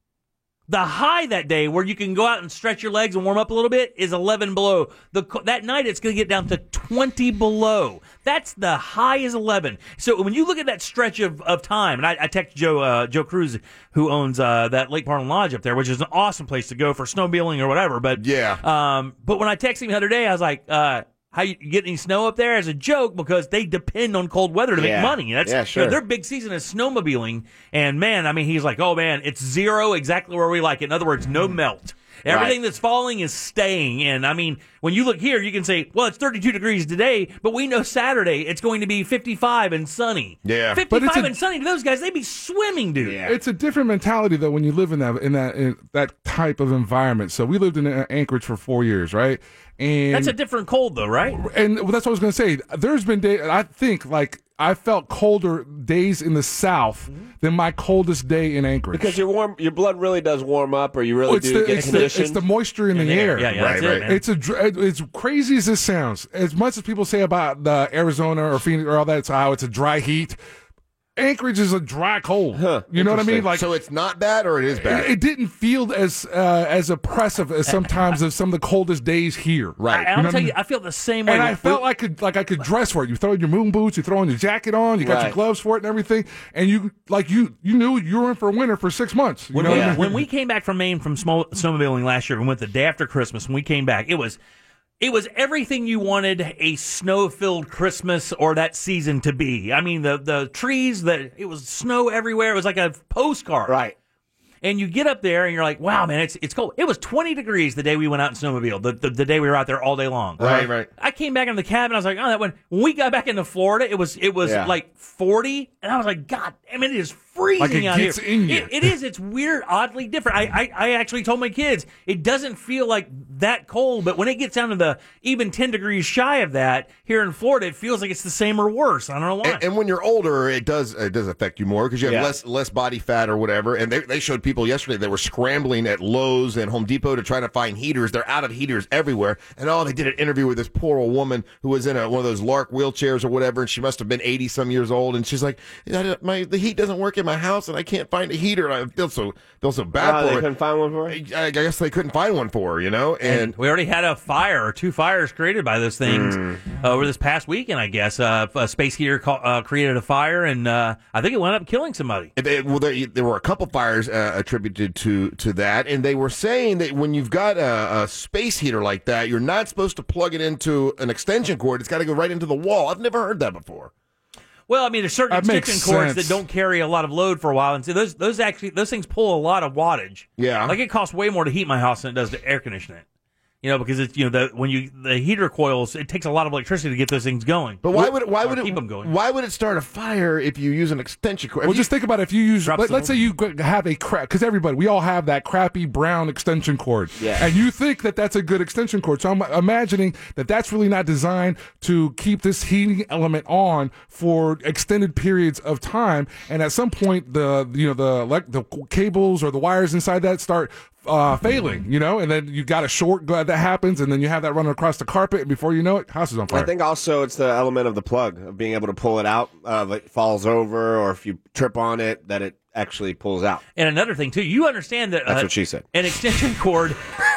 the high that day where you can go out and stretch your legs and warm up a little bit is eleven below. The co- that night it's going to get down to twenty below. That's the high is eleven. So when you look at that stretch of, of time, and I, I texted Joe uh, Joe Cruz, who owns uh, that Lake Parlin Lodge up there, which is an awesome place to go for snowmobiling or whatever. But Yeah. um, but when I texted him the other day, I was like, uh, "How you get any snow up there?" As a joke because they depend on cold weather to Yeah. make money. That's Yeah, you sure. know, their big season is snowmobiling, and man, I mean, he's like, oh man, it's zero exactly where we like it. In other words, no melt. Everything Right. that's falling is staying. And I mean, when you look here, you can say, well, it's thirty-two degrees today, but we know Saturday it's going to be fifty-five and sunny. Yeah. But fifty-five it's a- and sunny to those guys, they'd be swimming, dude. Yeah. It's a different mentality though when you live in that in that in that type of environment. So we lived in uh, Anchorage for four years, right? And That's a different cold, though, right? and that's what I was going to say. There's been days I think like I felt colder days in the South than my coldest day in Anchorage. Because your warm, your blood really does warm up, or you really Oh, it's, do the, get it's, the, conditioned. it's the moisture in the Yeah, air. yeah, yeah, that's Right, it, right. man. It's a dr- it's crazy as this sounds. As much as people say about the Arizona or Phoenix or all that, it's how it's a dry heat. Anchorage is a dry cold. Huh, you know what I mean? interesting. Like So it's not bad or it is bad? it, it didn't feel as uh, as oppressive as sometimes as some of the coldest days here. Right. I, You I'll know tell what I you, mean? I feel the same way. And I with- felt like could like I could dress for it. You throw in your moon boots, you throw on your jacket on, you got your Right. gloves for it and everything, and you like you you knew you were in for winter for six months. You When, know we, what I mean? when we came back from Maine from snow- snowmobiling last year, we went the day after Christmas. When we came back, it was it was everything you wanted a snow-filled Christmas or that season to be. I mean, the the trees, the it was snow everywhere. It was like a postcard. right. And you get up there and you're like, wow, man, it's it's cold. It was twenty degrees the day we went out and snowmobile, the, the, the day we were out there all day long. Right, right. I came back in the cabin. I was like, oh, that one. When we got back into Florida, it was it was Yeah. like forty, and I was like, God, I mean, it is freezing Like it out gets here. in you. It, it is. It's weird, oddly different. I, I, I actually told my kids it doesn't feel like that cold, but when it gets down to the even ten degrees shy of that here in Florida, it feels like it's the same or worse. I don't know why. And, and when you're older, it does it does affect you more because you have Yeah. less less body fat or whatever. And they, they showed people yesterday that were scrambling at Lowe's and Home Depot to try to find heaters. They're out of heaters everywhere. And oh, they did an interview with this poor old woman who was in a, one of those Lark wheelchairs or whatever, and she must have been eighty some years old. And she's like, my the heat doesn't work in my house, and I can't find a heater. And I feel so feel so bad Oh, for they her. couldn't find one for her? I, I guess they couldn't find one for her, you know. And, And we already had a fire or two fires created by those things Hmm. uh, over this past weekend, I guess. Uh, a space heater ca- uh, created a fire, and uh, I think it wound up killing somebody. It- it- well, there, there were a couple fires uh, attributed to to that, and they were saying that when you've got a, a space heater like that, you're not supposed to plug it into an extension cord. It's got to go right into the wall. I've never heard that before. Well, I mean, there's certain That makes extension cords sense. that don't carry a lot of load for a while, and so those those actually those things pull a lot of wattage. Yeah. like it costs way more to heat my house than it does to air condition it. You know, because it's you know the when you the heater coils, it takes a lot of electricity to get those things going. But why would it, why Or would it keep them going? why would it start a fire if you use an extension cord? Well, If just think about it. If you use, Drop let, some let's say you g- have a crap, because everybody, we all have that crappy brown extension cord. Yeah. And you think that that's a good extension cord. So I'm imagining that that's really not designed to keep this heating element on for extended periods of time. And at some point, the, you know, the, elect- the cables or the wires inside that start uh, failing, you know, and then you got a short that happens, and then you have that running across the carpet, and before you know it, house is on fire. I think also it's the element of the plug, of being able to pull it out, uh, if it falls over, or if you trip on it, that it actually pulls out. And another thing too, you understand that That's uh, what she said. an extension cord.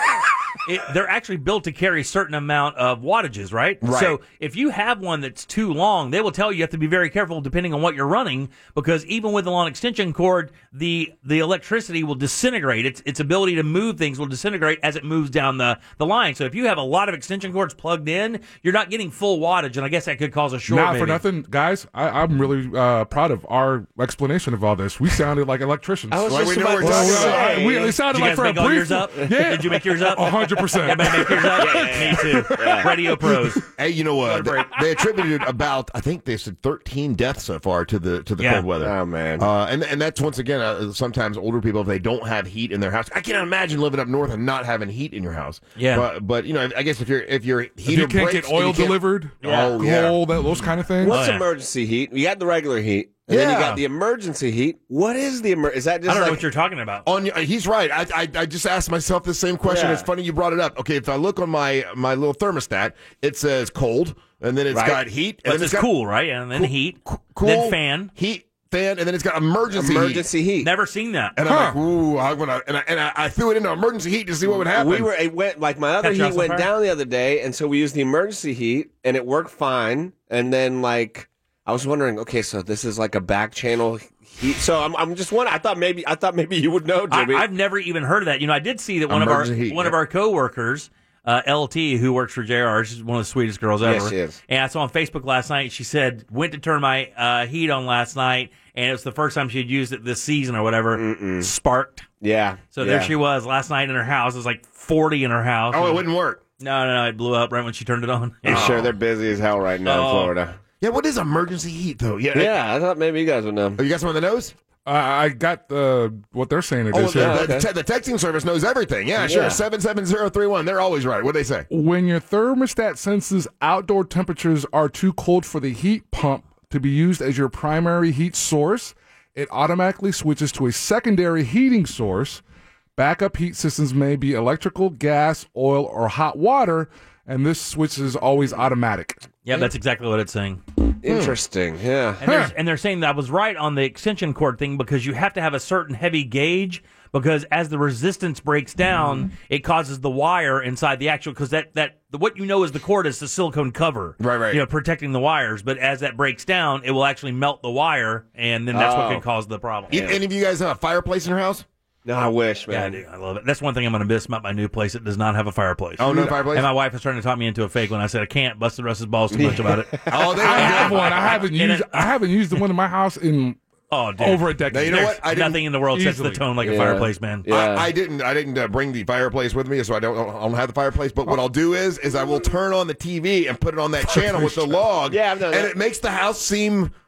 It, they're actually built to carry a certain amount of wattages, right? Right. So if you have one that's too long, they will tell you you have to be very careful depending on what you're running, because even with a long extension cord, the the electricity will disintegrate. Its its ability to move things will disintegrate as it moves down the, the line. So if you have a lot of extension cords plugged in, you're not getting full wattage, and I guess that could cause a short. Not for maybe. nothing, guys. I, I'm really uh, proud of our explanation of all this. We sounded like electricians. I was Well, just we know about we're to talking say, about- Uh, we, it sounded Did you like guys for a make all brief. yours up? Yeah. Did you make yours up? A hundred percent. Everybody make yours up? Me too. Radio pros. Hey, you know what? Go to they, break. they attributed about, I think they said thirteen deaths so far to the to the Yeah. cold weather. Oh, man. Uh, and and that's once again uh, sometimes older people, if they don't have heat in their house. I can't imagine living up north and not having heat in your house. Yeah. But but you know, I guess if you're if your If heater you can't breaks get oil and you can't- delivered, Oh, yeah. coal, that, those kind of things. What's Oh, yeah. emergency heat? You got the regular heat, and then you Yeah. got the emergency heat. What is the emer? Is that just I don't like know what you're talking about. On your, he's right. I, I I just asked myself the same question. Yeah. It's funny you brought it up. Okay, if I look on my my little thermostat, it says cold, and then it's Right. got heat, and But then it's got cool, right? And then heat, cool, then fan. heat, fan, and then it's got emergency heat. emergency heat? Never seen that. And Huh. I'm like, ooh, I wanna, and I, and I, I threw it into emergency heat to see what would happen. We were it went like my other Catch your heat house on went fire? down the other day, and so we used the emergency heat, and it worked fine. And then like I was wondering, okay, so this is like a back channel heat. So I'm I'm just wondering. I thought maybe I thought maybe you would know, I, Jimmy. I've never even heard of that. You know, I did see that one of our Emergency heat, one of yeah. our coworkers, uh, L T, who works for J R, she's one of the sweetest girls ever. Yes, she is. And I saw on Facebook last night. She said went to turn my uh, heat on last night, and it was the first time she had used it this season or whatever. Sparked. yeah. So there yeah. she was last night in her house. It was like forty in her house. oh, it wouldn't work. No, no, no. It blew up right when she turned it on. I'm sure they're busy as hell right now Oh. in Florida. Yeah, what is emergency heat though? Yeah, Yeah, I thought maybe you guys would know. Oh, you got someone that knows? Uh, I got the what they're saying it Oh, is the, here. the, okay. te- the texting service knows everything. Yeah, sure. Yeah. Seven seven zero three one. They're always right. What do they say? When your thermostat senses outdoor temperatures are too cold for the heat pump to be used as your primary heat source, it automatically switches to a secondary heating source. Backup heat systems may be electrical, gas, oil, or hot water, and this switch is always automatic. Yeah, that's exactly what it's saying. Interesting. Yeah. And, there's, and they're saying that I was right on the extension cord thing, because you have to have a certain heavy gauge, because as the resistance breaks down, it causes the wire inside the actual, because that, that the, what you know is the cord is the silicone cover, Right, right. you know, protecting the wires. But as that breaks down, it will actually melt the wire, and then that's what Oh. can cause the problem. E- Any of you guys have a fireplace in your house? No, I wish, Yeah, I man. do. I love it. That's one thing I'm going to miss about my new place. It does not have a fireplace. Oh, no fireplace? And my wife is trying to talk me into a fake when I said I can't. Busted Russ's balls too much about it. Oh, they I have don't. one. I haven't In used. it- I haven't used the one in my house in Oh, dude. over a decade. Now, you know There's what? I didn't- nothing in the world sets the Easily. tone like a Yeah. fireplace, man. Yeah. I, I didn't. I didn't uh, bring the fireplace with me, so I don't. I don't have the fireplace. But what I'll do is, is I will turn on the T V and put it on that channel with the log. Yeah, I've done and that. it makes the house seem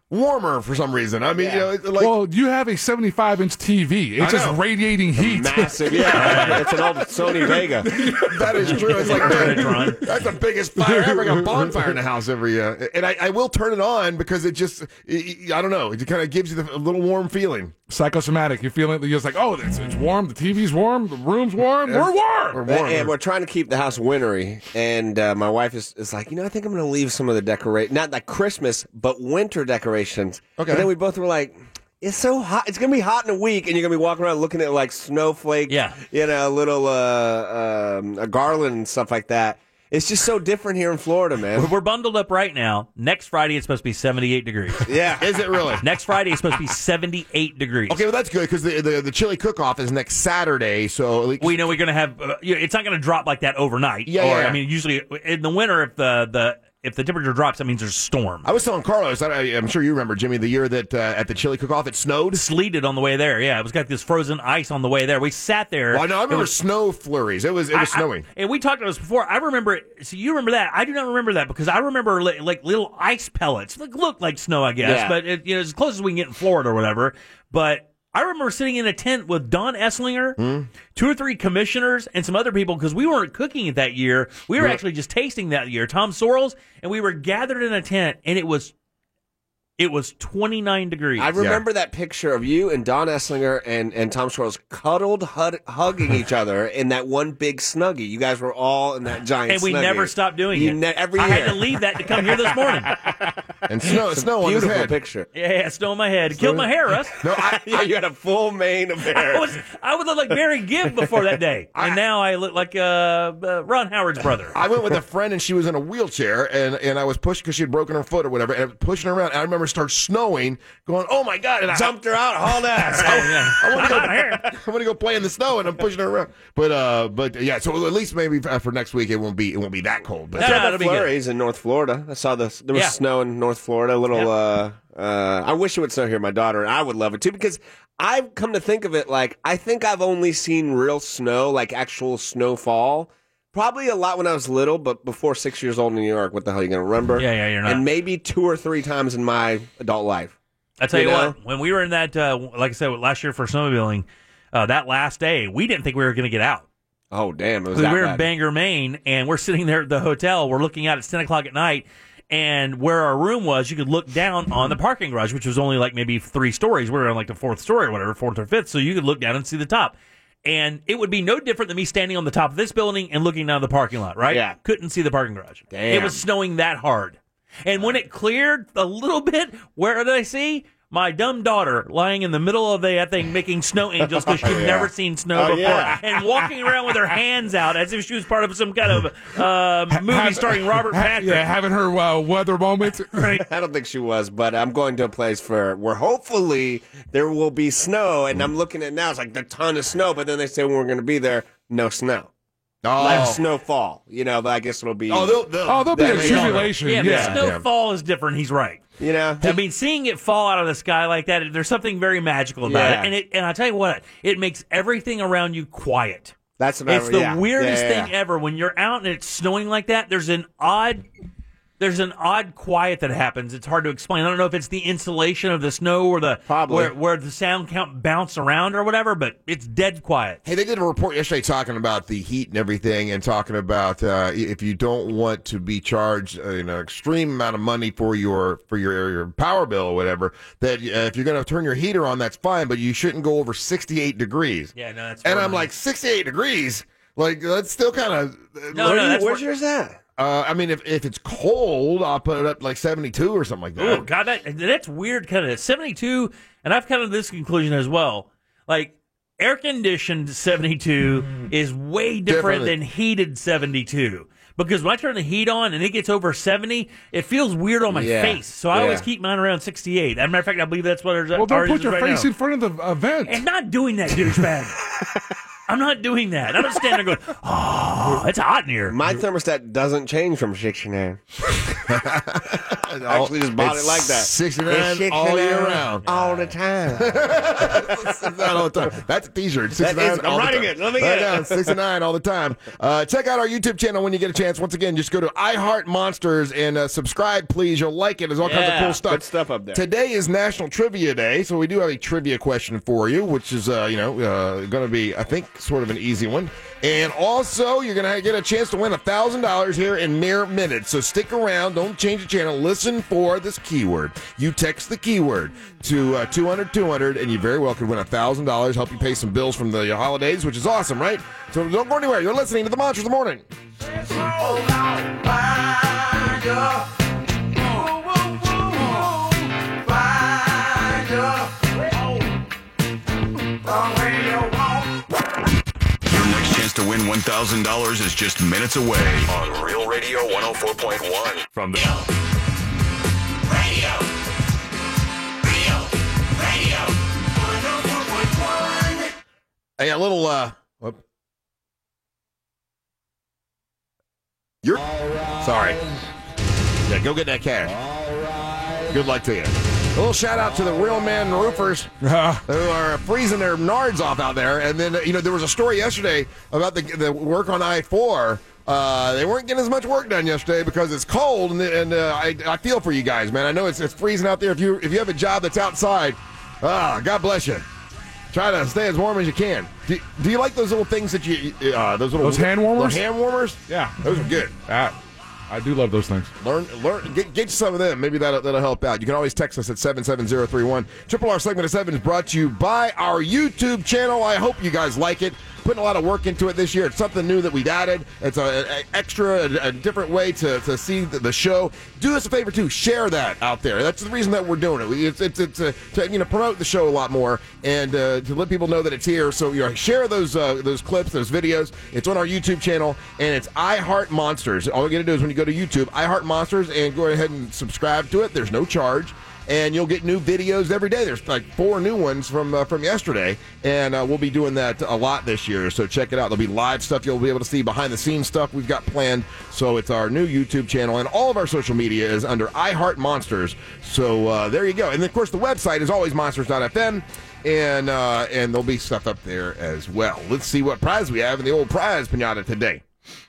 warmer for some reason. I mean, Yeah. you know, it's like Well, you have a seventy-five inch T V. It's I just know. radiating heat. Massive, yeah. It's an old Sony Vega. that is true. It's like Footage man, run. that's the biggest fire ever. I got a bonfire in the house every year, and I, I will turn it on because it just it, I don't know. It kind of gives you the, a little warm feeling. Psychosomatic. You're feeling you're just like, oh, it's, it's warm. The T V's warm. The room's warm. We're warm. Or warm. And we're trying to keep the house wintry, and uh, my wife is, is like, you know, I think I'm going to leave some of the decorate, not like Christmas, but winter decorations. Okay. And then we both were like, it's so hot. It's going to be hot in a week, and you're going to be walking around looking at like snowflake, Yeah. you know, little uh, um, a garland and stuff like that. It's just so different here in Florida, man. We're bundled up right now. Next Friday, it's supposed to be seventy-eight degrees. Yeah. Is it really? Next Friday, it's supposed to be seventy-eight degrees. Okay, well that's good because the, the the chili cook-off is next Saturday, so at least We know we're going to have. Uh, you know, it's not going to drop like that overnight. Yeah, or, yeah, yeah. I mean, usually in the winter, if the the if the temperature drops, that means there's a storm. I was telling Carlos, I, I'm sure you remember, Jimmy, the year that uh, at the chili cook-off it snowed. Sleeted on the way there. Yeah, it was got this frozen ice on the way there. We sat there. Well, no, I It remember was- snow flurries. It was it was I- I- snowing. and we talked about this before. I remember it. So you remember that? I do not remember that because I remember li- like little ice pellets. Like, look like snow, I guess, Yeah. but it, you know, as close as we can get in Florida or whatever. But I remember sitting in a tent with Don Esslinger, Hmm? two or three commissioners, and some other people because we weren't cooking it that year. We were Right. actually just tasting that year. Tom Sorrells, and we were gathered in a tent, and it was it was twenty-nine degrees. I remember that picture of you and Don Esslinger and, and Tom Schwartz cuddled, hud, hugging each other in that one big snuggie. You guys were all in that giant and we snuggie. never stopped doing You it. ne- every I year. had to leave that to come here this morning. And snow snow on his Beautiful head. picture. Yeah, yeah, snow in my head. It killed my hair, Russ. No, I, Yeah, you had a full mane of I hair. was I would look like Barry Gibb before that day, and now I look like uh, uh, Ron Howard's brother. I went with a friend and she was in a wheelchair and, and I was pushing because she had broken her foot or whatever and I was pushing her around. And I remember it started snowing, going, oh my god! And I Dumped her out, hauled ass. I want to go. I want to go play in the snow, and I'm pushing her around. But uh, but yeah. So at least maybe for next week it won't be it won't be that cold. But No, Saw no, the it'll be good. flurries in North Florida. I saw the there was Yeah. snow in North Florida. A little. Uh, uh, I wish it would snow here. My daughter and I would love it too because I've come to think of it like I think I've only seen real snow, like actual snowfall. Probably a lot when I was little, but before six years old in New York, what the hell are you going to remember? Yeah, yeah, you're not. And maybe two or three times in my adult life. I tell you, You know? what, when we were in that, uh, like I said, last year for snowmobiling, uh, that last day, we didn't think we were going to get out. Oh, damn. It was We that were in bad. Bangor, Maine, and we're sitting there at the hotel. We're looking out. It's ten o'clock at night, and where our room was, you could look down on the parking garage, which was only like maybe three stories. We were on like the fourth story or whatever, fourth or fifth, so you could look down and see the top. And it would be no different than me standing on the top of this building and looking down the parking lot, right? Yeah. Couldn't see the parking garage. Damn. It was snowing that hard. And when it cleared a little bit, where did I see? My dumb daughter lying in the middle of the that thing making snow angels because she'd Yeah. never seen snow Oh, before. yeah. And walking around with her hands out as if she was part of some kind of uh, movie Have- starring Robert ha- Patrick. Yeah, having her uh, weather moments. Right. I don't think she was, but I'm going to a place for where hopefully there will be snow. And I'm looking at it now, it's like a ton of snow, but then they say when we're going to be there, no snow. oh, Like snowfall, you know, but I guess it'll be, oh, they'll, they'll, Oh, there'll be a That may- tribulation. Yeah, Yeah. but snowfall is different. He's right. you know. I mean, seeing it fall out of the sky like that, there's something very magical about Yeah. it. And it, and I tell you what, it makes everything around you quiet. That's what It's I, the yeah. weirdest Yeah, yeah, thing yeah. ever when you're out and it's snowing like that. There's an odd, there's an odd quiet that happens. It's hard to explain. I don't know if it's the insulation of the snow or the Probably. where, where the sound count bounce around or whatever, but it's dead quiet. Hey, they did a report yesterday talking about the heat and everything, and talking about uh, if you don't want to be charged uh, an extreme amount of money for your for your, your power bill or whatever, that uh, if you're going to turn your heater on, that's fine, but you shouldn't go over sixty-eight degrees. Yeah, no, that's. And fine. I'm like, sixty-eight degrees? Like, that's still kind of. No, no, that's Where's where- yours at? Uh, I mean, if, if it's cold, I'll put it up like seventy-two or something like that. Oh God, that that's weird. Kind of seventy-two, and I've come to this conclusion as well. Like air conditioned seventy-two is way different Different. than heated seventy-two. Because when I turn the heat on and it gets over seventy, it feels weird on my Yeah. face. So I Yeah. always keep mine around sixty-eight. As a matter of fact, I believe that's what ours, Well, ours don't put is your right face now. in front of the event. And not doing that, douchebag. I'm not doing that. I don't stand there going, oh, it's hot in here. My thermostat doesn't change from sixty-nine. I actually just bought It's it like that. sixty-nine all year round. All the time. sixty-nine all the time. That's a t-shirt. sixty-nine is- I'm all the writing time. it. Let me Write get it. down, sixty-nine all the time. Uh, check out our YouTube channel when you get a chance. Once again, just go to iHeart Monsters and uh, subscribe, please. You'll like it. There's all kinds of Yeah. cool stuff. Good stuff up there. Today is National Trivia Day, so we do have a trivia question for you, which is, uh, you know, uh, going to be, I think, sort of an easy one. And also, you're going to get a chance to win one thousand dollars here in mere minutes. So stick around. Don't change the channel. Listen for this keyword. You text the keyword to uh, two hundred two hundred, and you very well could win one thousand dollars, help you pay some bills from the holidays, which is awesome, right? So don't go anywhere. You're listening to the Monsters of the Morning. Your next chance to win one thousand dollars is just minutes away on Real Radio one oh four point one. From the Radio. Real Radio. one oh four point one. Hey, a little, uh, whoop. You're, sorry. Yeah, go get that cash. Good luck to you. A little shout out to the Real Man Roofers who are freezing their nards off out there. And then, you know, there was a story yesterday about the, the work on I four. Uh, they weren't getting as much work done yesterday because it's cold, and, and uh, I, I feel for you guys, man. I know it's, it's freezing out there. If you if you have a job that's outside, ah, God bless you. Try to stay as warm as you can. Do, do you like those little things that you uh, those little Those hand warmers? little hand warmers? Yeah. Those are good. That, I do love those things. Learn, learn, get, get you some of them. Maybe that'll, that'll help out. You can always text us at seven seven zero three one. Triple R segment of seven is brought to you by our YouTube channel. I hope you guys like it. Putting a lot of work into it this year. It's something new that we've added. It's a, a extra, a, a different way to, to see the, the show. Do us a favor too. Share that out there. That's the reason that we're doing it. It's it's, it's uh, to you know promote the show a lot more and uh, to let people know that it's here. So you know, share those uh, those clips, those videos. It's on our YouTube channel and it's iHeart Monsters. All you got to do is when you go to YouTube, iHeart Monsters, and go ahead and subscribe to it. There's no charge. And you'll get new videos every day. There's like four new ones from uh, from yesterday, and uh, we'll be doing that a lot this year. So check it out. There'll be live stuff you'll be able to see, behind the scenes stuff we've got planned. So it's our new YouTube channel, and all of our social media is under iHeart Monsters. So uh, there you go. And of course, the website is always monsters dot f m, and uh, and there'll be stuff up there as well. Let's see what prize we have in the old prize pinata today.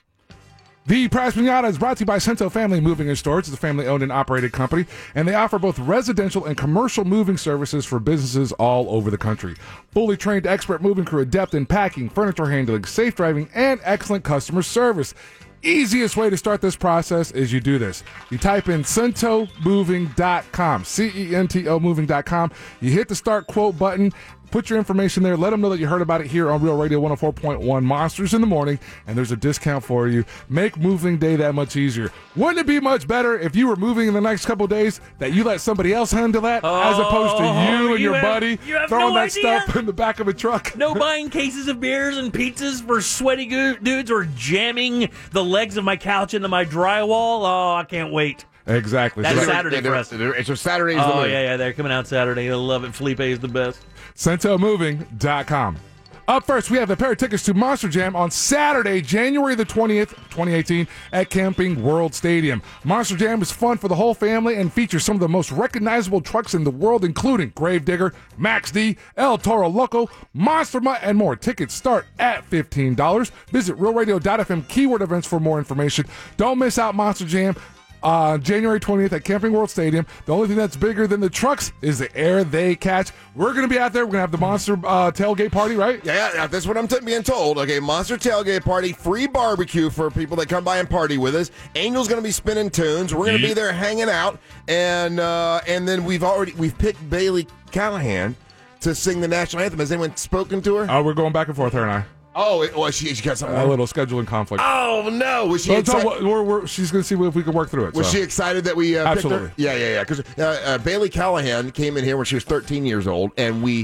The Prize Pinata is brought to you by Cento Family Moving and Storage. It's a family-owned and operated company, and they offer both residential and commercial moving services for businesses all over the country. Fully trained expert moving crew, adept in packing, furniture handling, safe driving, and excellent customer service. Easiest way to start this process is you do this. You type in cento moving dot com, C E N T O moving dot com. You hit the start quote button. Put your information there. Let them know that you heard about it here on Real Radio one oh four point one, Monsters in the Morning, and there's a discount for you. Make moving day that much easier. Wouldn't it be much better if you were moving in the next couple of days that you let somebody else handle that as opposed to you and you your have- buddy you have throwing no that idea. stuff in the back of a truck? No buying cases of beers and pizzas for sweaty goo- dudes or jamming the legs of my couch into my drywall. Oh, I can't wait. Exactly. That's So that- Saturday for us. It's a Saturday's the Oh, move. yeah, yeah, they're coming out Saturday. They'll love it. Felipe is the best. cento moving dot com. Up first, we have a pair of tickets to Monster Jam on Saturday, January the twentieth, twenty eighteen, at Camping World Stadium. Monster Jam is fun for the whole family and features some of the most recognizable trucks in the world, including Gravedigger, Max D, El Toro Loco, Monster Mutt, and more. Tickets start at fifteen dollars. Visit real radio dot f m keyword events for more information. Don't miss out Monster Jam. Uh, January twentieth at Camping World Stadium. The only thing that's bigger than the trucks is the air they catch. We're going to be out there. We're going to have the Monster uh, tailgate party, right? Yeah, yeah, that's what I'm t- being told. Okay, Monster Tailgate Party, free barbecue for people that come by and party with us. Angel's going to be spinning tunes. We're going to be there hanging out, and uh, and then we've already we've picked Bailey Callahan to sing the national anthem. Has anyone spoken to her? Oh, we're going back and forth, her and I. Oh, it, well, she, she got something. A little scheduling conflict. Oh no, was she? Well, tell excited? what- we're, we're, she's going to see if we can work through it. Was so. she excited that we uh, Absolutely. picked her? Yeah, yeah, yeah. Because uh, uh, Bailey Callahan came in here when she was thirteen years old, and we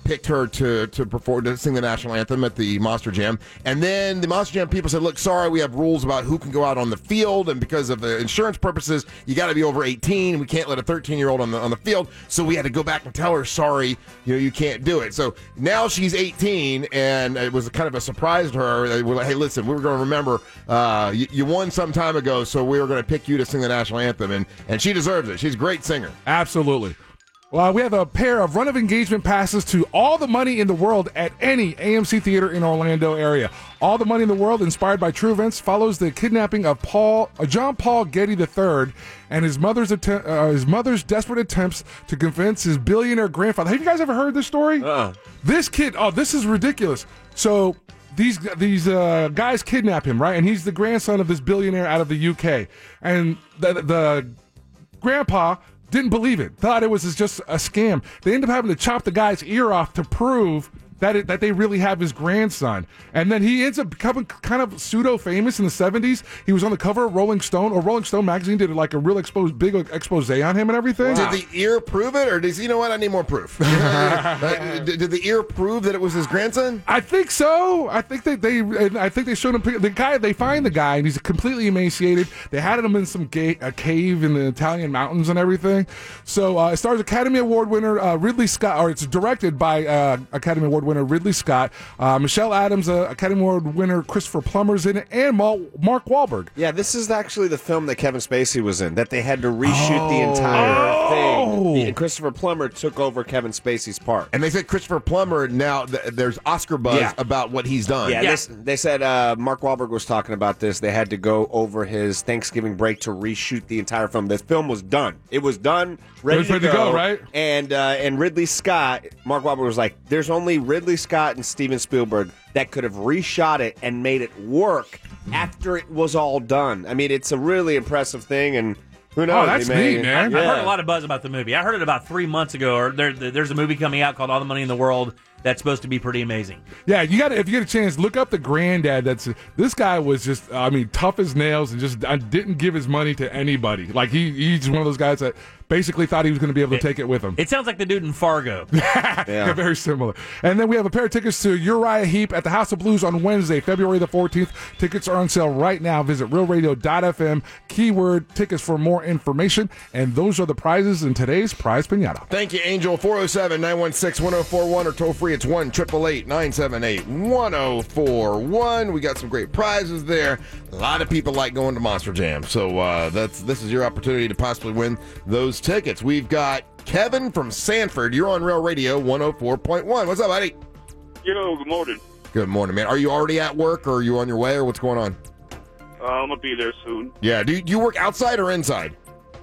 picked her to to perform to sing the national anthem at the Monster Jam, and then the Monster Jam people said, "Look, sorry, we have rules about who can go out on the field, and because of the insurance purposes, you got to be over eighteen. We can't let a thirteen year old on the on the field." So we had to go back and tell her, "Sorry, you know, you can't do it." So now she's eighteen, and it was kind of a surprise to her. They were like, "Hey, listen, we were going to remember uh, you, you won some time ago, so we were going to pick you to sing the national anthem," and and she deserves it. She's a great singer. Absolutely. Well, we have a pair of run of engagement passes to All the Money in the World at any A M C theater in Orlando area. All the Money in the World, inspired by true events, follows the kidnapping of Paul, uh, John Paul Getty the third and his mother's att- uh, his mother's desperate attempts to convince his billionaire grandfather. Have you guys ever heard this story? Uh-uh. This kid, oh, this is ridiculous. So these these uh, guys kidnap him, right? And he's the grandson of this billionaire out of the U K. And the, the grandpa didn't believe it, thought it was just a scam. They ended up having to chop the guy's ear off to prove that it, that they really have his grandson. And then he ends up becoming kind of pseudo-famous in the seventies. He was on the cover of Rolling Stone, or Rolling Stone magazine did like a real expose, big expose on him and everything. Did the ear prove it, or does you know what? I need more proof. did, did the ear prove that it was his grandson? I think so. I think that they, I think they showed him the guy. They find the guy, and he's completely emaciated. They had him in some ga- a cave in the Italian mountains and everything. So uh, it stars Academy Award winner uh, Ridley Scott, or it's directed by uh, Academy Award winner Ridley Scott, uh, Michelle Adams, uh, Academy Award winner Christopher Plummer's in it, and Mark Wahlberg. Yeah, this is actually the film that Kevin Spacey was in, that they had to reshoot oh. the entire Oh. thing. And Christopher Plummer took over Kevin Spacey's part. And they said Christopher Plummer, now th- there's Oscar buzz Yeah. about what he's done. Yeah, Yeah. This, they said uh, Mark Wahlberg was talking about this. They had to go over his Thanksgiving break to reshoot the entire film. The film was done. It was done, ready, was ready to go, right? And uh, and Ridley Scott, Mark Wahlberg was like, "There's only Ridley Scott and Steven Spielberg that could have reshot it and made it work after it was all done." I mean, it's a really impressive thing, and who knows? Oh, that's they may- neat, man. Yeah. I heard a lot of buzz about the movie. I heard it about three months ago. Or there, there's a movie coming out called All the Money in the World that's supposed to be pretty amazing. Yeah, you got if you get a chance, look up the granddad. That's this guy was just, I mean, tough as nails and just uh, didn't give his money to anybody. Like he, he's one of those guys that basically thought he was going to be able to It- take it with him. It sounds like the dude in Fargo. Yeah, very similar. And then we have a pair of tickets to Uriah Heep at the House of Blues on Wednesday, February the fourteenth. Tickets are on sale right now. Visit real radio dot f m, keyword tickets for more information. And those are the prizes in today's Prize Pinata. Thank you, Angel. four oh seven, nine one six, one oh four one or toll free. It's one eight eight eight, nine seven eight, one oh four one. We got some great prizes there. A lot of people like going to Monster Jam. So uh, that's this is your opportunity to possibly win those tickets. We've got Kevin from Sanford. You're on Real Radio one oh four point one. What's up, buddy? Yo, good morning. Good morning, man. Are you already at work, or are you on your way, or what's going on? Uh, I'm gonna be there soon. Yeah. Do you, do you work outside or inside?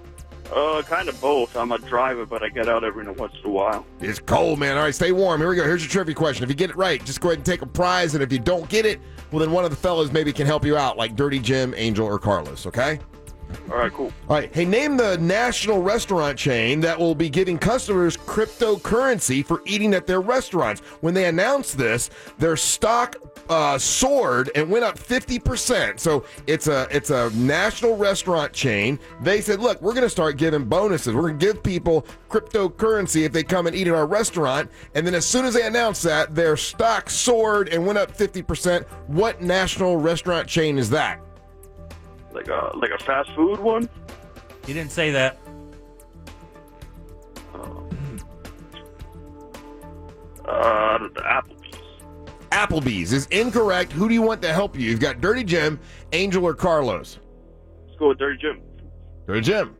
Uh, kind of both. I'm a driver, but I get out every once in a while. It's cold, man. All right, stay warm. Here we go. Here's your trivia question. If you get it right, just go ahead and take a prize. And if you don't get it, well, then one of the fellas maybe can help you out, like Dirty Jim, Angel, or Carlos, okay? All right, cool. All right. Hey, name the national restaurant chain that will be giving customers cryptocurrency for eating at their restaurants. When they announced this, their stock uh, soared and went up fifty percent. So it's a it's a national restaurant chain. They said, look, we're going to start giving bonuses. We're going to give people cryptocurrency if they come and eat at our restaurant. And then as soon as they announced that, their stock soared and went up fifty percent. What national restaurant chain is that? Like a like a fast food one. He didn't say that. Uh, the Applebee's. Applebee's is incorrect. Who do you want to help you? You've got Dirty Jim, Angel, or Carlos. Let's go with Dirty Jim. Dirty Jim.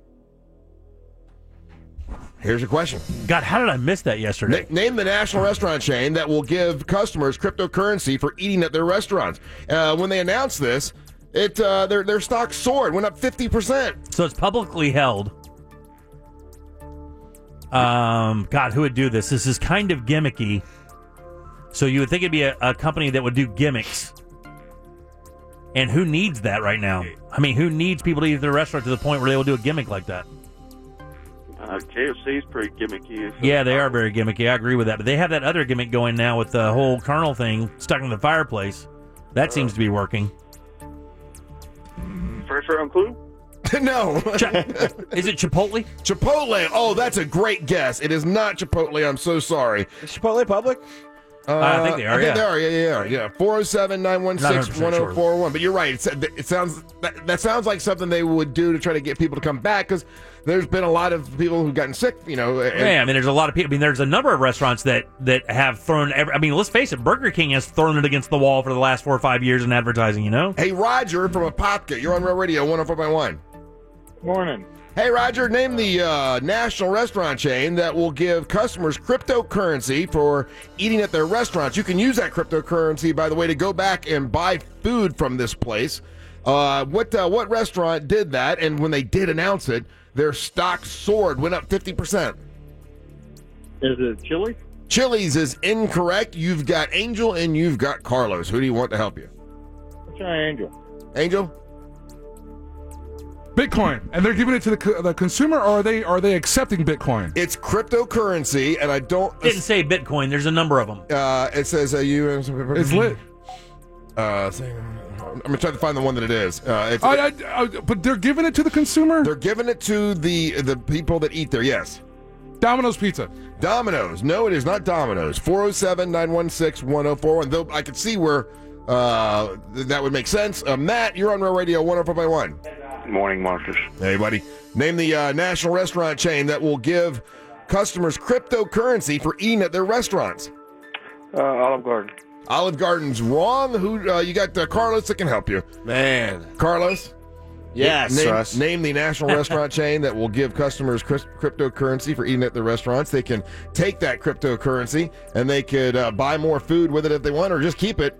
Here's your question. God, how did I miss that yesterday? Na- name the national restaurant chain that will give customers cryptocurrency for eating at their restaurants. Uh, when they announced this, it uh, their their stock soared, went up fifty percent. So it's publicly held. Um, God, who would do this? This is kind of gimmicky. So you would think it'd be a, a company that would do gimmicks. And who needs that right now? I mean, who needs people to eat at their restaurant to the point where they will do a gimmick like that? Uh, K F C is pretty gimmicky. Yeah, they are very gimmicky. I agree with that. But they have that other gimmick going now with the whole Colonel thing stuck in the fireplace. That seems to be working. First round clue? No. Is it Chipotle? Chipotle. Oh, that's a great guess. It is not Chipotle. I'm so sorry. Is Chipotle public? Uh, I think they are, I think yeah. they are. Yeah, yeah, yeah. yeah. four oh seven, nine one six, one oh four one. But you're right. It's, it sounds that, that sounds like something they would do to try to get people to come back because there's been a lot of people who've gotten sick, you know. And, Yeah, I mean, there's a lot of people. I mean, there's a number of restaurants that, that have thrown. Every, I mean, let's face it, Burger King has thrown it against the wall for the last four or five years in advertising, you know? Hey, Roger from Apopka. You're on Real Radio one oh four point one. Morning. Hey, Roger, name the uh, national restaurant chain that will give customers cryptocurrency for eating at their restaurants. You can use that cryptocurrency, by the way, to go back and buy food from this place. Uh, what uh, what restaurant did that? And when they did announce it, their stock soared, went up fifty percent. Is it Chili? Chili's is incorrect. You've got Angel and you've got Carlos. Who do you want to help you? Let's try Angel. Angel? Bitcoin, and they're giving it to the, co- the consumer, or are they are they accepting Bitcoin? It's cryptocurrency, and I don't. Didn't say Bitcoin. There's a number of them. Uh, it says uh, you. It's lit. Uh, I'm gonna try to find the one that it is. Uh, it's, I, I, I, but they're giving it to the consumer. They're giving it to the the people that eat there. Yes. Domino's Pizza. Domino's. No, it is not Domino's. four oh seven, nine one six, one oh four one. Though I could see where uh, that would make sense. Uh, Matt, you're on Real Radio one oh four point one. Morning, Marcus. Hey, buddy. Name the uh, national restaurant chain that will give customers cryptocurrency for eating at their restaurants. Uh, Olive Garden. Olive Garden's wrong. Who uh, you got? Uh, Carlos that can help you. Man. Carlos. Yes, name, Russ. name the national restaurant chain that will give customers crypt- cryptocurrency for eating at their restaurants. They can take that cryptocurrency and they could uh, buy more food with it if they want, or just keep it.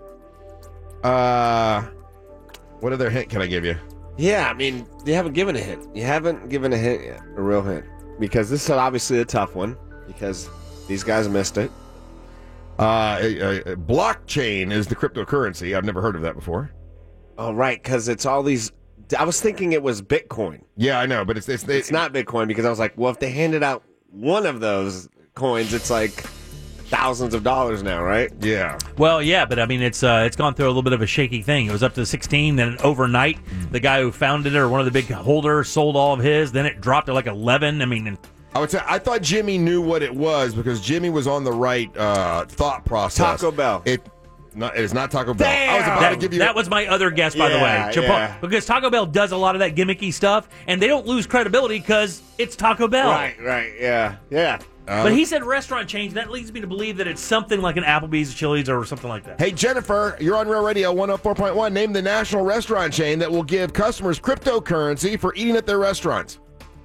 Uh, what other hint can I give you? Yeah, I mean, you haven't given a hint. You haven't given a hint yet, a real hint. Because this is obviously a tough one, because these guys missed it. Uh, a, a, a blockchain is the cryptocurrency. I've never heard of that before. Oh, right, because it's all these... I was thinking it was Bitcoin. Yeah, I know, but it's... It's, It's not Bitcoin, because I was like, well, if they handed out one of those coins, it's like thousands of dollars now, right? Yeah. Well, yeah, but I mean, it's uh, it's gone through a little bit of a shaky thing. It was up to sixteen, then overnight, the guy who founded it or one of the big holders sold all of his. Then it dropped to like eleven. I mean, and I would say I thought Jimmy knew what it was because Jimmy was on the right uh, thought process. Taco Bell. It, not, it is not Taco Bell. Damn! I was about that, to give you. that was my other guess, by Yeah, the way. Chipotle, yeah. Because Taco Bell does a lot of that gimmicky stuff, and they don't lose credibility because it's Taco Bell. Right, right, yeah, yeah. Uh, But he said restaurant chains. That leads me to believe that it's something like an Applebee's, Chili's, or something like that. Hey, Jennifer, you're on Real Radio one oh four point one. Name the national restaurant chain that will give customers cryptocurrency for eating at their restaurants.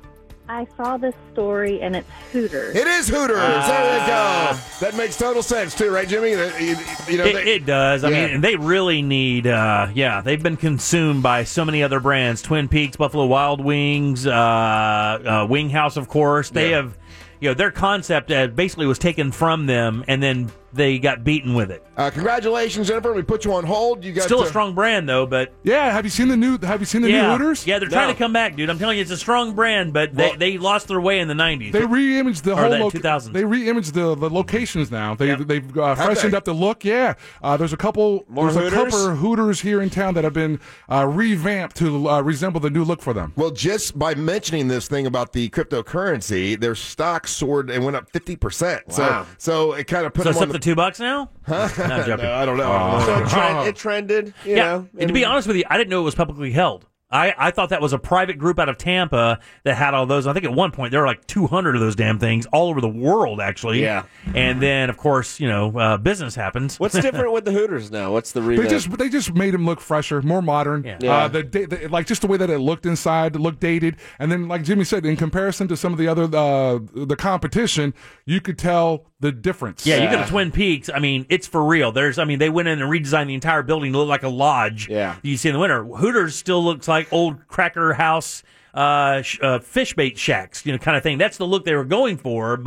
I saw this story, and it's Hooters. It is Hooters. There you go. That makes total sense, too, right, Jimmy? That, you, you know, It, they- it does. I Yeah. mean, and they really need, uh, yeah, they've been consumed by so many other brands. Twin Peaks, Buffalo Wild Wings, uh, uh, Wing House, of course. They Yeah. have, you know, their concept uh, basically was taken from them, and then they got beaten with it. Uh, congratulations, Jennifer. We put you on hold. You got Still a to- strong brand, though, but Yeah, have you seen the new? Have you seen the yeah, new Hooters? yeah, they're trying No. to come back, dude. I'm telling you, it's a strong brand, but they, Well- they lost their way in the nineties. They re-imaged the Or whole. the loc- two thousands. They re-imaged the, the locations now. They Yep. they've uh, Have freshened they? up the look. Yeah, uh, there's a couple. More there's a Hooters? couple of Hooters here in town that have been uh, revamped to uh, resemble the new look for them. Well, just by mentioning this thing about the cryptocurrency, their stock soared and went up fifty percent. Wow. So, so it kind of put so them it's on up the... to two bucks now? Huh? Not joking. No, I don't know. I don't know. So it, trend, it trended, you yeah, know. and to be honest with you, I didn't know it was publicly held. I, I thought that was a private group out of Tampa that had all those. I think at one point there were like two hundred of those damn things all over the world, actually. Yeah. And then, of course, you know, uh, business happens. What's different with the Hooters now? What's the They revamp? just they just made him look fresher, more modern. Yeah. Yeah. Uh, the, da- the like just the way that it looked inside, it looked dated, and then like Jimmy said, in comparison to some of the other uh, the competition, you could tell the difference. Yeah, you Yeah. go to Twin Peaks. I mean, it's for real. There's, I mean, they went in and redesigned the entire building to look like a lodge. Yeah. You see in the winter. Hooters still looks like old Cracker House, uh, sh- uh, fish bait shacks, you know, kind of thing. That's the look they were going for. But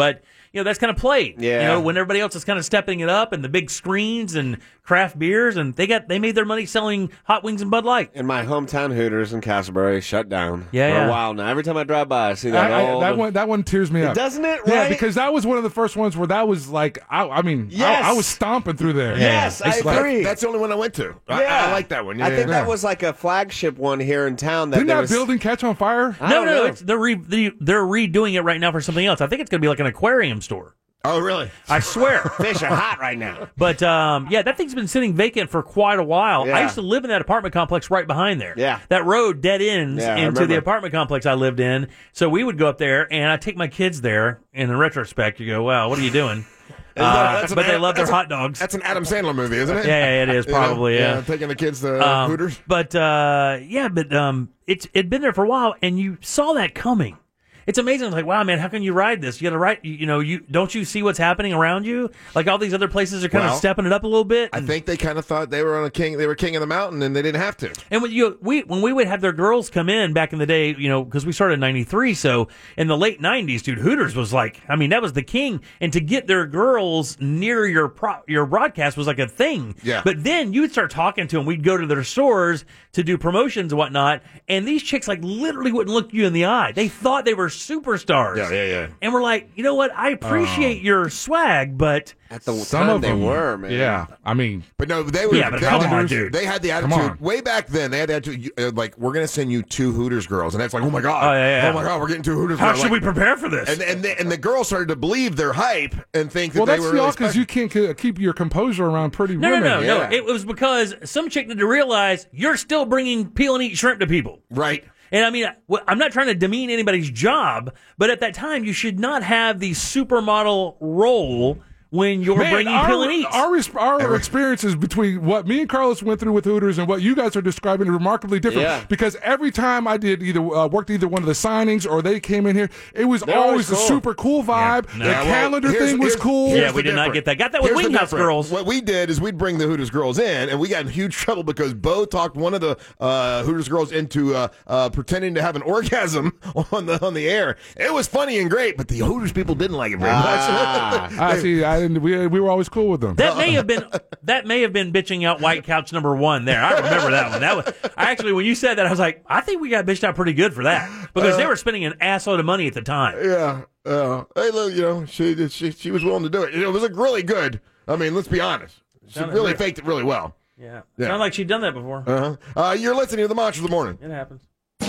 you know, that's kind of played. Yeah. You know, when everybody else is kind of stepping it up and the big screens and craft beers, and they got they made their money selling hot wings and Bud Light. And my hometown Hooters in Castleberry shut down Yeah, for yeah. a while now. Every time I drive by, I see that I, I, old. that one that one tears me up. Doesn't it? Yeah, Right? because that was one of the first ones where that was like, I, I mean, Yes. I, I was stomping through there. Yes, I It's like- agree. that's the only one I went to. I, Yeah. I like that one. Yeah, I think yeah. that was like a flagship one here in town. That Didn't there that was, building catch on fire? I No, don't no, know. it's, they're re, they, they're redoing it right now for something else. I think it's going to be like an aquarium store. Oh, really? I swear. Fish are hot right now. But um, yeah, that thing's been sitting vacant for quite a while. Yeah. I used to live in that apartment complex right behind there. Yeah. That road dead ends Yeah, I into the remember. apartment complex I lived in. So we would go up there, and I'd take my kids there. And in retrospect, you go, "Wow, what are you doing?" Uh, That's an but they Adam- love their that's a- hot dogs. That's an Adam Sandler movie, isn't it? Yeah, yeah, it is You know? probably. Yeah. taking the kids to uh, Um, Hooters. But uh, yeah, but um, it's it'd been there for a while, and you saw that coming. It's amazing. It's like, wow, man, how can you ride this? You got to ride. You, you know, you don't you see what's happening around you? Like all these other places are kind Well, of stepping it up a little bit. I and- think they kind of thought they were on a king. They were king of the mountain, and they didn't have to. And when you we when we would have their girls come in back in the day, you know, because we started in ninety-three, so in the late nineties, dude, Hooters was like, I mean, that was the king. And to get their girls near your pro, your broadcast was like a thing. Yeah. But then you would start talking to them. We'd go to their stores to do promotions and whatnot, and these chicks like literally wouldn't look you in the eye. They thought they were superstars. Yeah, yeah, yeah. And we're like, you know what? I appreciate your swag, but At the Some time of they them were, man. Yeah, I mean, But no, they were. Yeah, but they, come had, on, dude. they had the Come attitude on. way back then. They had the attitude you- uh, like, we're going to send you two Hooters girls, and that's like, oh my god, Oh, yeah, yeah. oh my god, we're getting two Hooters. how girls. should Like- we prepare for this? And and the, and the girls started to believe their hype and think that well, they that's were y'all really because special. you can't k- keep your composure around pretty No, no, women. no, no. Yeah. It was because some chick needed to realize you're still bringing peel and eat shrimp to people. Right. And I mean, well, I'm not trying to demean anybody's job, but at that time, you should not have the supermodel role when you're Man, bringing our, peel and eats. our, res- our experiences between what me and Carlos went through with Hooters and what you guys are describing are remarkably different. Yeah. Because every time I did either uh, worked either one of the signings or they came in here, it was They're always always a cool. super cool vibe. Yeah. The Yeah, well, calendar here's- thing was here's- cool. here's Yeah, the we did not difference. get that. Got that with Here's the Winghouse difference. girls. What we did is we'd bring the Hooters girls in, and we got in huge trouble because Bo talked one of the uh, Hooters girls into uh, uh, pretending to have an orgasm on the on the air. It was funny and great, but the Hooters people didn't like it very Ah. much. I see. I didn't. We, we were always cool with them. That may have been that may have been bitching out White Couch number one. There, I remember that one. That was I actually when you said that, I was like, I think we got bitched out pretty good for that because they were spending an assload of money at the time. Yeah. Uh, hey, look, you know, she, she she was willing to do it. It was like really good. I mean, let's be honest. She Sounded really real. faked it really well. Yeah, Yeah. sounded like she'd done that before. Uh-huh. Uh, you're listening to the Monster of the Morning. It happens.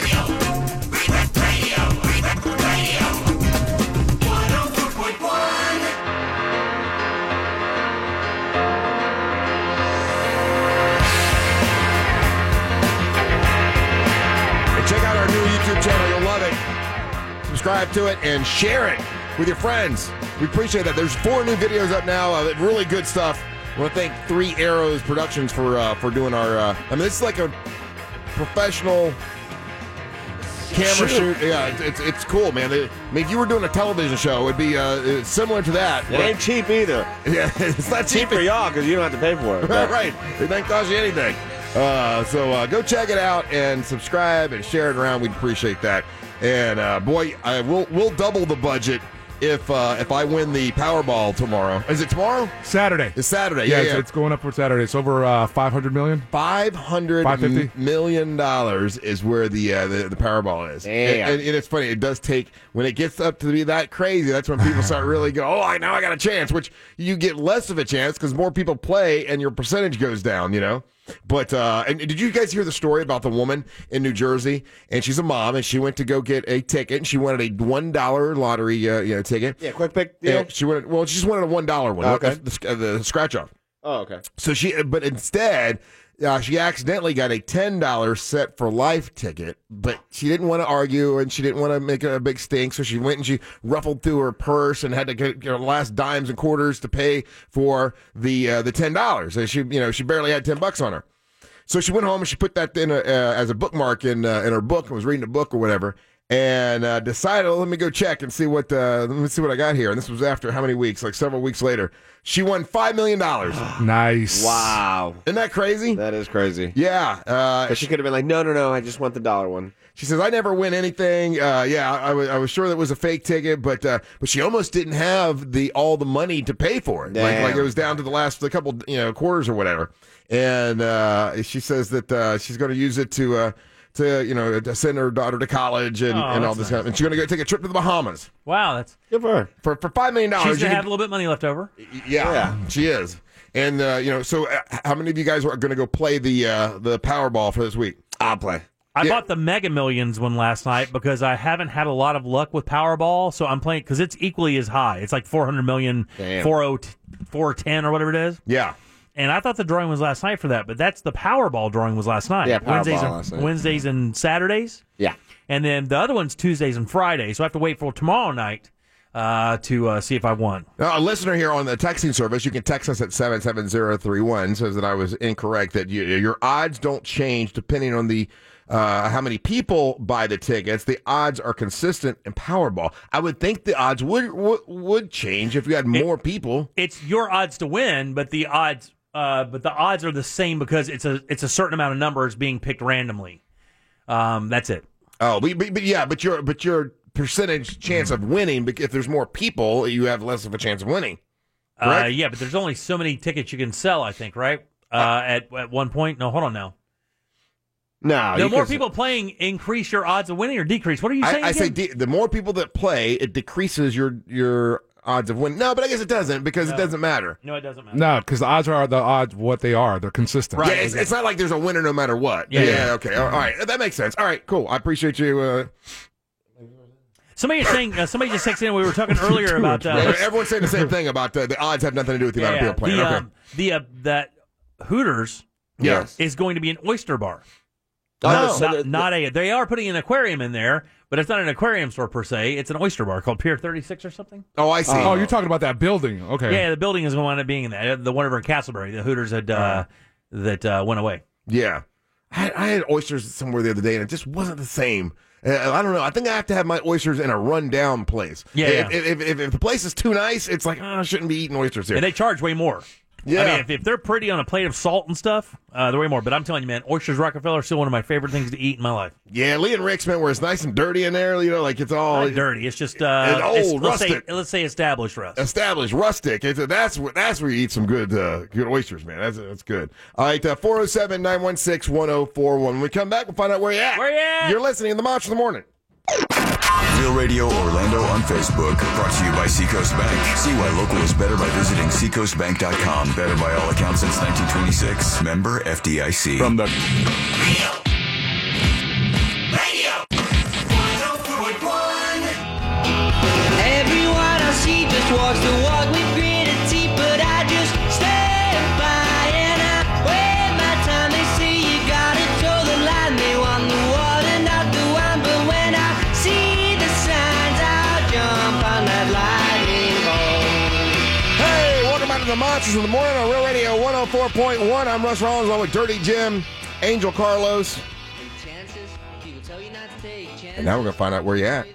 And check out our new YouTube channel. You'll love it. Subscribe to it and share it with your friends. We appreciate that. There's four new videos up now. Uh, really good stuff. I want to thank Three Arrows Productions for uh, for doing our. Uh, I mean, this is like a professional camera shoot. Yeah, it's, it's it's cool, man. It, I mean, if you were doing a television show, it'd be uh, similar to that. It ain't cheap either. Yeah, it's not Cheap for y'all because you don't have to pay for it. but- right. It doesn't cost you anything. Uh, so uh, go check it out and subscribe and share it around. We'd appreciate that. And uh, boy, I will we'll double the budget if uh, if I win the Powerball tomorrow. Is it tomorrow? Saturday. It's Saturday. Yeah, Yeah, it's, yeah. it's going up for Saturday. It's over uh, five hundred million. Five hundred five fifty million dollars is where the, uh, the the Powerball is. Damn. And, and, and it's funny. It does take when it gets up to be that crazy. That's when people start really go, oh, I now I got a chance. Which you get less of a chance because more people play and your percentage goes down. You know. But uh, and did you guys hear the story about the woman in New Jersey? And she's a mom, and she went to go get a ticket, and she wanted a one dollar lottery, uh, you know, ticket. Yeah, quick pick deal. And she wanted well, she just wanted a one dollar one. Okay. the, the, the scratch off. Oh, okay. So she, but instead, uh, she accidentally got a ten dollar set for life ticket, but she didn't want to argue and she didn't want to make a big stink. So she went and she ruffled through her purse and had to get her last dimes and quarters to pay for the uh, the ten dollars. And she, you know, she barely had ten bucks on her. So she went home and she put that in a, uh, as a bookmark in uh, in her book and was reading a book or whatever. and uh, decided, oh, let me go check and see what uh, let me see what I got here. And this was after how many weeks? Like several weeks later. She won five million dollars. Nice. Wow. Isn't that crazy? That is crazy. Yeah. Uh, But she could have been like, no, no, no, I just want the dollar one. She says, I never win anything. Uh, yeah, I, I, was, I was sure that was a fake ticket, but uh, but she almost didn't have the all the money to pay for it. Like, Damn. like it was down to the last the couple you know quarters or whatever. And uh, she says that uh, she's going to use it to uh, to you know to send her daughter to college and, Oh, and all that's this nice. kind of. And she's going to go take a trip to the Bahamas Wow, that's Good for her. for for five million dollars. she's gonna have a little bit of money left over. Yeah, Yeah. she is. And uh, you know, so uh, how many of you guys are going to go play the uh, the Powerball for this week? I'll play. I Yeah. bought the Mega Millions one last night because I haven't had a lot of luck with Powerball, so I'm playing because it's equally as high. It's like four hundred million, Damn. four ten or whatever it is. Yeah. And I thought the drawing was last night for that, but that's the Powerball drawing was last night. Yeah, Powerball Wednesdays and, last night. Wednesdays and Saturdays. Yeah. And then the other one's Tuesdays and Fridays. So I have to wait for tomorrow night uh, to uh, see if I won. Now, a listener here on the texting service, you can text us at seven seven zero three one, says that I was incorrect, that you, your odds don't change depending on the uh, how many people buy the tickets. The odds are consistent in Powerball. I would think the odds would would, would change if you had more people. It's your odds to win, but the odds uh, but the odds are the same because it's a it's a certain amount of numbers being picked randomly. Um, that's it. Oh, but, but, but yeah, but your but your percentage chance of winning, bec- if there's more people, you have less of a chance of winning. Uh, Correct? yeah, but there's only so many tickets you can sell, I think, right? Uh, at at one point. No, hold on now. No, The you more can- people playing increase your odds of winning or decrease? What are you saying? I, I say again? de- the more people that play, it decreases your your odds of winning. No, but I guess it doesn't because it doesn't matter. no, it doesn't matter. No, because the odds are the odds what they are. They're consistent. Right. Yeah, it's, it's not like there's a winner no matter what. Yeah, Yeah, yeah. okay. All right. That makes sense. All right, cool. I appreciate you. Uh, Somebody is saying. Uh, somebody just texted in. We were talking earlier about. Uh, everyone's saying the same thing about uh, the odds have nothing to do with the amount yeah, of people playing. the Okay. um, the uh, that Hooters Yes. is going to be an oyster bar. Oh, Not, so not, the- not a. They are putting an aquarium in there, but it's not an aquarium store per se. It's an oyster bar called Pier thirty-six or something. Oh, I see. Oh, you're talking about that building. Okay. Yeah, the building is going to wind up being in that. The one over in Castleberry, the Hooters had uh, that uh, went away. Yeah. I, I had oysters somewhere the other day, and it just wasn't the same. Uh, I don't know. I think I have to have my oysters in a rundown place. Yeah, If, yeah. if, if, if, if the place is too nice, it's like, oh, I shouldn't be eating oysters here. And they charge way more. Yeah. I mean, if, if they're pretty on a plate of salt and stuff, uh, they're way more. But I'm telling you, man, Oysters Rockefeller are still one of my favorite things to eat in my life. Yeah, Lee and Rick's, man, where it's nice and dirty in there, you know, like it's all Not dirty. It's just uh, It's old, it's- let's say rustic. let's say established rust. established, rustic. It's, that's where that's where you eat some good uh, good oysters, man. That's that's good. All right, uh, four oh seven, nine one six, one oh four one. When we come back, we'll find out where you're at. Where you at? You're listening to the Monster in the Morning. Real Radio Orlando on Facebook. Brought to you by Seacoast Bank. See why local is better by visiting seacoast bank dot com. Better by all accounts since nineteen twenty-six. Member F D I C. From the Radio. Radio. one oh four point one. Everyone I see just walks the walk with gritted teeth, but I just stand by and I wait my time. They say you gotta toe the line, they want the water, not the wine. But when I see the signs, I'll jump on that lightning bolt. Hey, welcome back to the Monsters in the Morning on Real Radio one oh four point one. I'm Russ Rollins along with Dirty Jim, Angel Carlos. And chances, people tell you not to take chances. And now we're going to find out where you're at.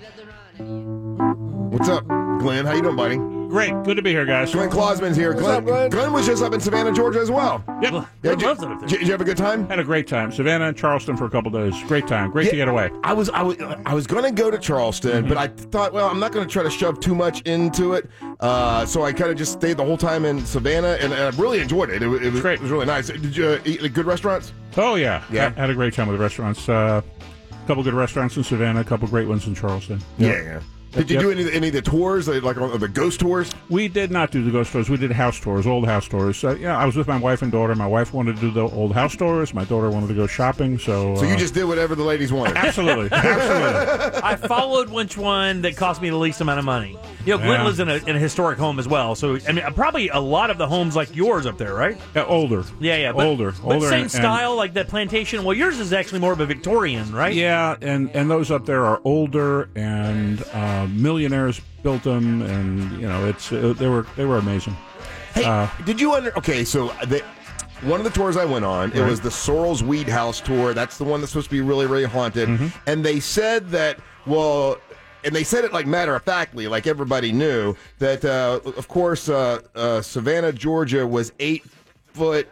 What's up, Glenn? How you doing, buddy? Great. Good to be here, guys. Glenn Clausman's here. Glenn, up, Glenn? Glenn was just up in Savannah, Georgia as well. Yep. Yeah, Glenn did, loves it up there. did you have a good time? Had a great time. Savannah and Charleston for a couple days. Great time. Great to get away. I was I was I was going to go to Charleston, Mm-hmm. but I thought, well, I'm not going to try to shove too much into it. Uh, so I kind of just stayed the whole time in Savannah, and, and I really enjoyed it. It, wa- it was Great. It was really nice. Did you uh, eat at good restaurants? Oh, yeah. Yeah. Had, had a great time with the restaurants. A uh, couple good restaurants in Savannah, a couple great ones in Charleston. Yeah, yeah. Did you Yep. do any any of the tours, like like on the ghost tours? We did not do the ghost tours. We did house tours, old house tours. Uh, yeah, I was with my wife and daughter. My wife wanted to do the old house tours. My daughter wanted to go shopping. So, So you uh, just did whatever the ladies wanted. absolutely, absolutely. I followed which one that cost me the least amount of money. You know, Glenn Yeah. lives in a, in a historic home as well, so I mean, probably a lot of the homes like yours up there, right? Yeah, older. Yeah, yeah, but, older, but older, same and- style, like that plantation. Well, yours is actually more of a Victorian, right? Yeah, and, and those up there are older, and uh, millionaires built them, and you know it's uh, they were they were amazing. Hey, Uh, did you under? Okay, so the, one of the tours I went on, it Right. was the Sorrells Weed House tour. That's the one that's supposed to be really, really haunted. Mm-hmm. And they said that, well, and they said it like matter-of-factly, like everybody knew, that, uh, of course, uh, uh, Savannah, Georgia was eight foot...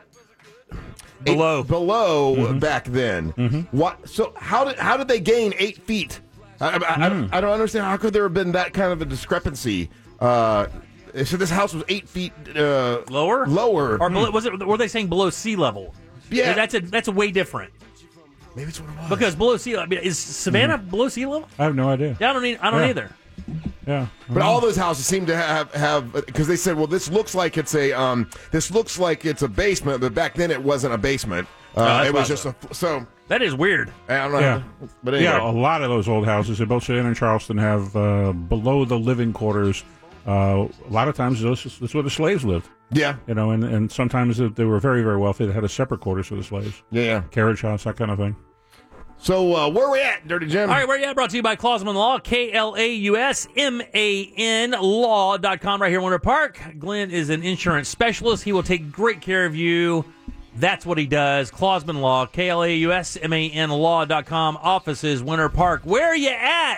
Below. Eight, below Mm-hmm. back then. What? So how did how did they gain eight feet? I, I, I, Mm. I don't understand. How could there have been that kind of a discrepancy? Uh, so this house was eight feet uh, Lower? Lower. Or below, was it? Were they saying below sea level? Yeah. that's a that's a way different. Maybe it's what it was. Because below sea level, I mean, is Savannah below sea level? I have no idea. Yeah, I don't need, I don't Yeah. either. Yeah. But all those houses seem to have have because they said, well, this looks like it's a um, this looks like it's a basement, but back then it wasn't a basement. Uh, that's it was just possible. a so. That is weird. I don't know. Yeah. But anyway. Yeah, a lot of those old houses in both Savannah and Charleston have uh, below the living quarters. Uh, a lot of times, those, that's where the slaves lived. Yeah. You know, and, and sometimes they were very, very wealthy. They had a separate quarters for the slaves. Yeah, yeah. Carriage house, that kind of thing. So uh, where are we at, Dirty Jim? All right, where you at? Brought to you by Klausman Law, K L A U S M A N law dot com right here in Winter Park. Glenn is an insurance specialist. He will take great care of you. That's what he does. Klausman Law, K L A U S M A N law dot com. Offices, Winter Park. Where are you at?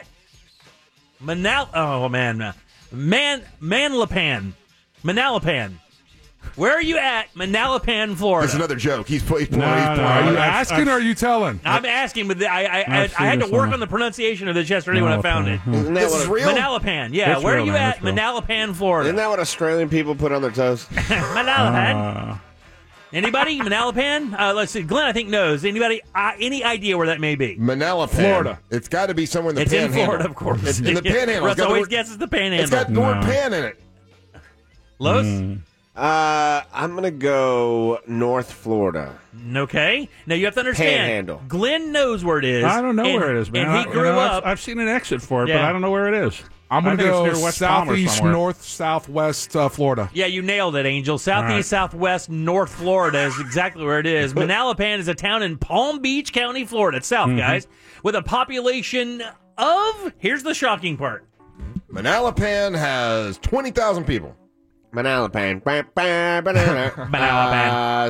Manal- oh, man. Man, Manalapan. Manalapan. Where are you at, Manalapan, Florida? There's another joke. He's, he's, he's No, pulling. no, he's no, pulling. Are you I've- asking I've- or are you telling? I'm asking, but I, I, I, I've I had seen to this work one. on the pronunciation of this yesterday when I found it. Isn't that This what is a- real. Manalapan, yeah. It's Where real, are you man, at, it's real. Manalapan, Florida? Isn't that what Australian people put on their toast? Manalapan. Uh, Anybody? Manalapan? Uh, let's see. Glenn, I think, knows. Anybody? Uh, any idea where that may be? Manalapan. Florida. It's got to be somewhere in the It's in panhandle. Florida, of course. It's in the panhandle. Russ It's got the always word- guesses the It's panhandle. got the word No. pan in it. Los? Mm. Uh, I'm gonna go North Florida. Okay. Now, you have to understand. Panhandle. Glenn knows where it is. I don't know and- where it is, man. And he I- you grew know, up. I've, I've seen an exit for it, but Yeah. I don't know where it is. I'm I going to think it's go near West Palm or southeast, somewhere. north, southwest uh, Florida. Yeah, you nailed it, Angel. Southeast, right. southwest, North Florida is exactly where it is. Manalapan is a town in Palm Beach County, Florida. It's south, Mm-hmm. guys, with a population of. Here's the shocking part. Manalapan has twenty thousand people. Manalapan. Ba- ba- banana. Manalapan. Uh,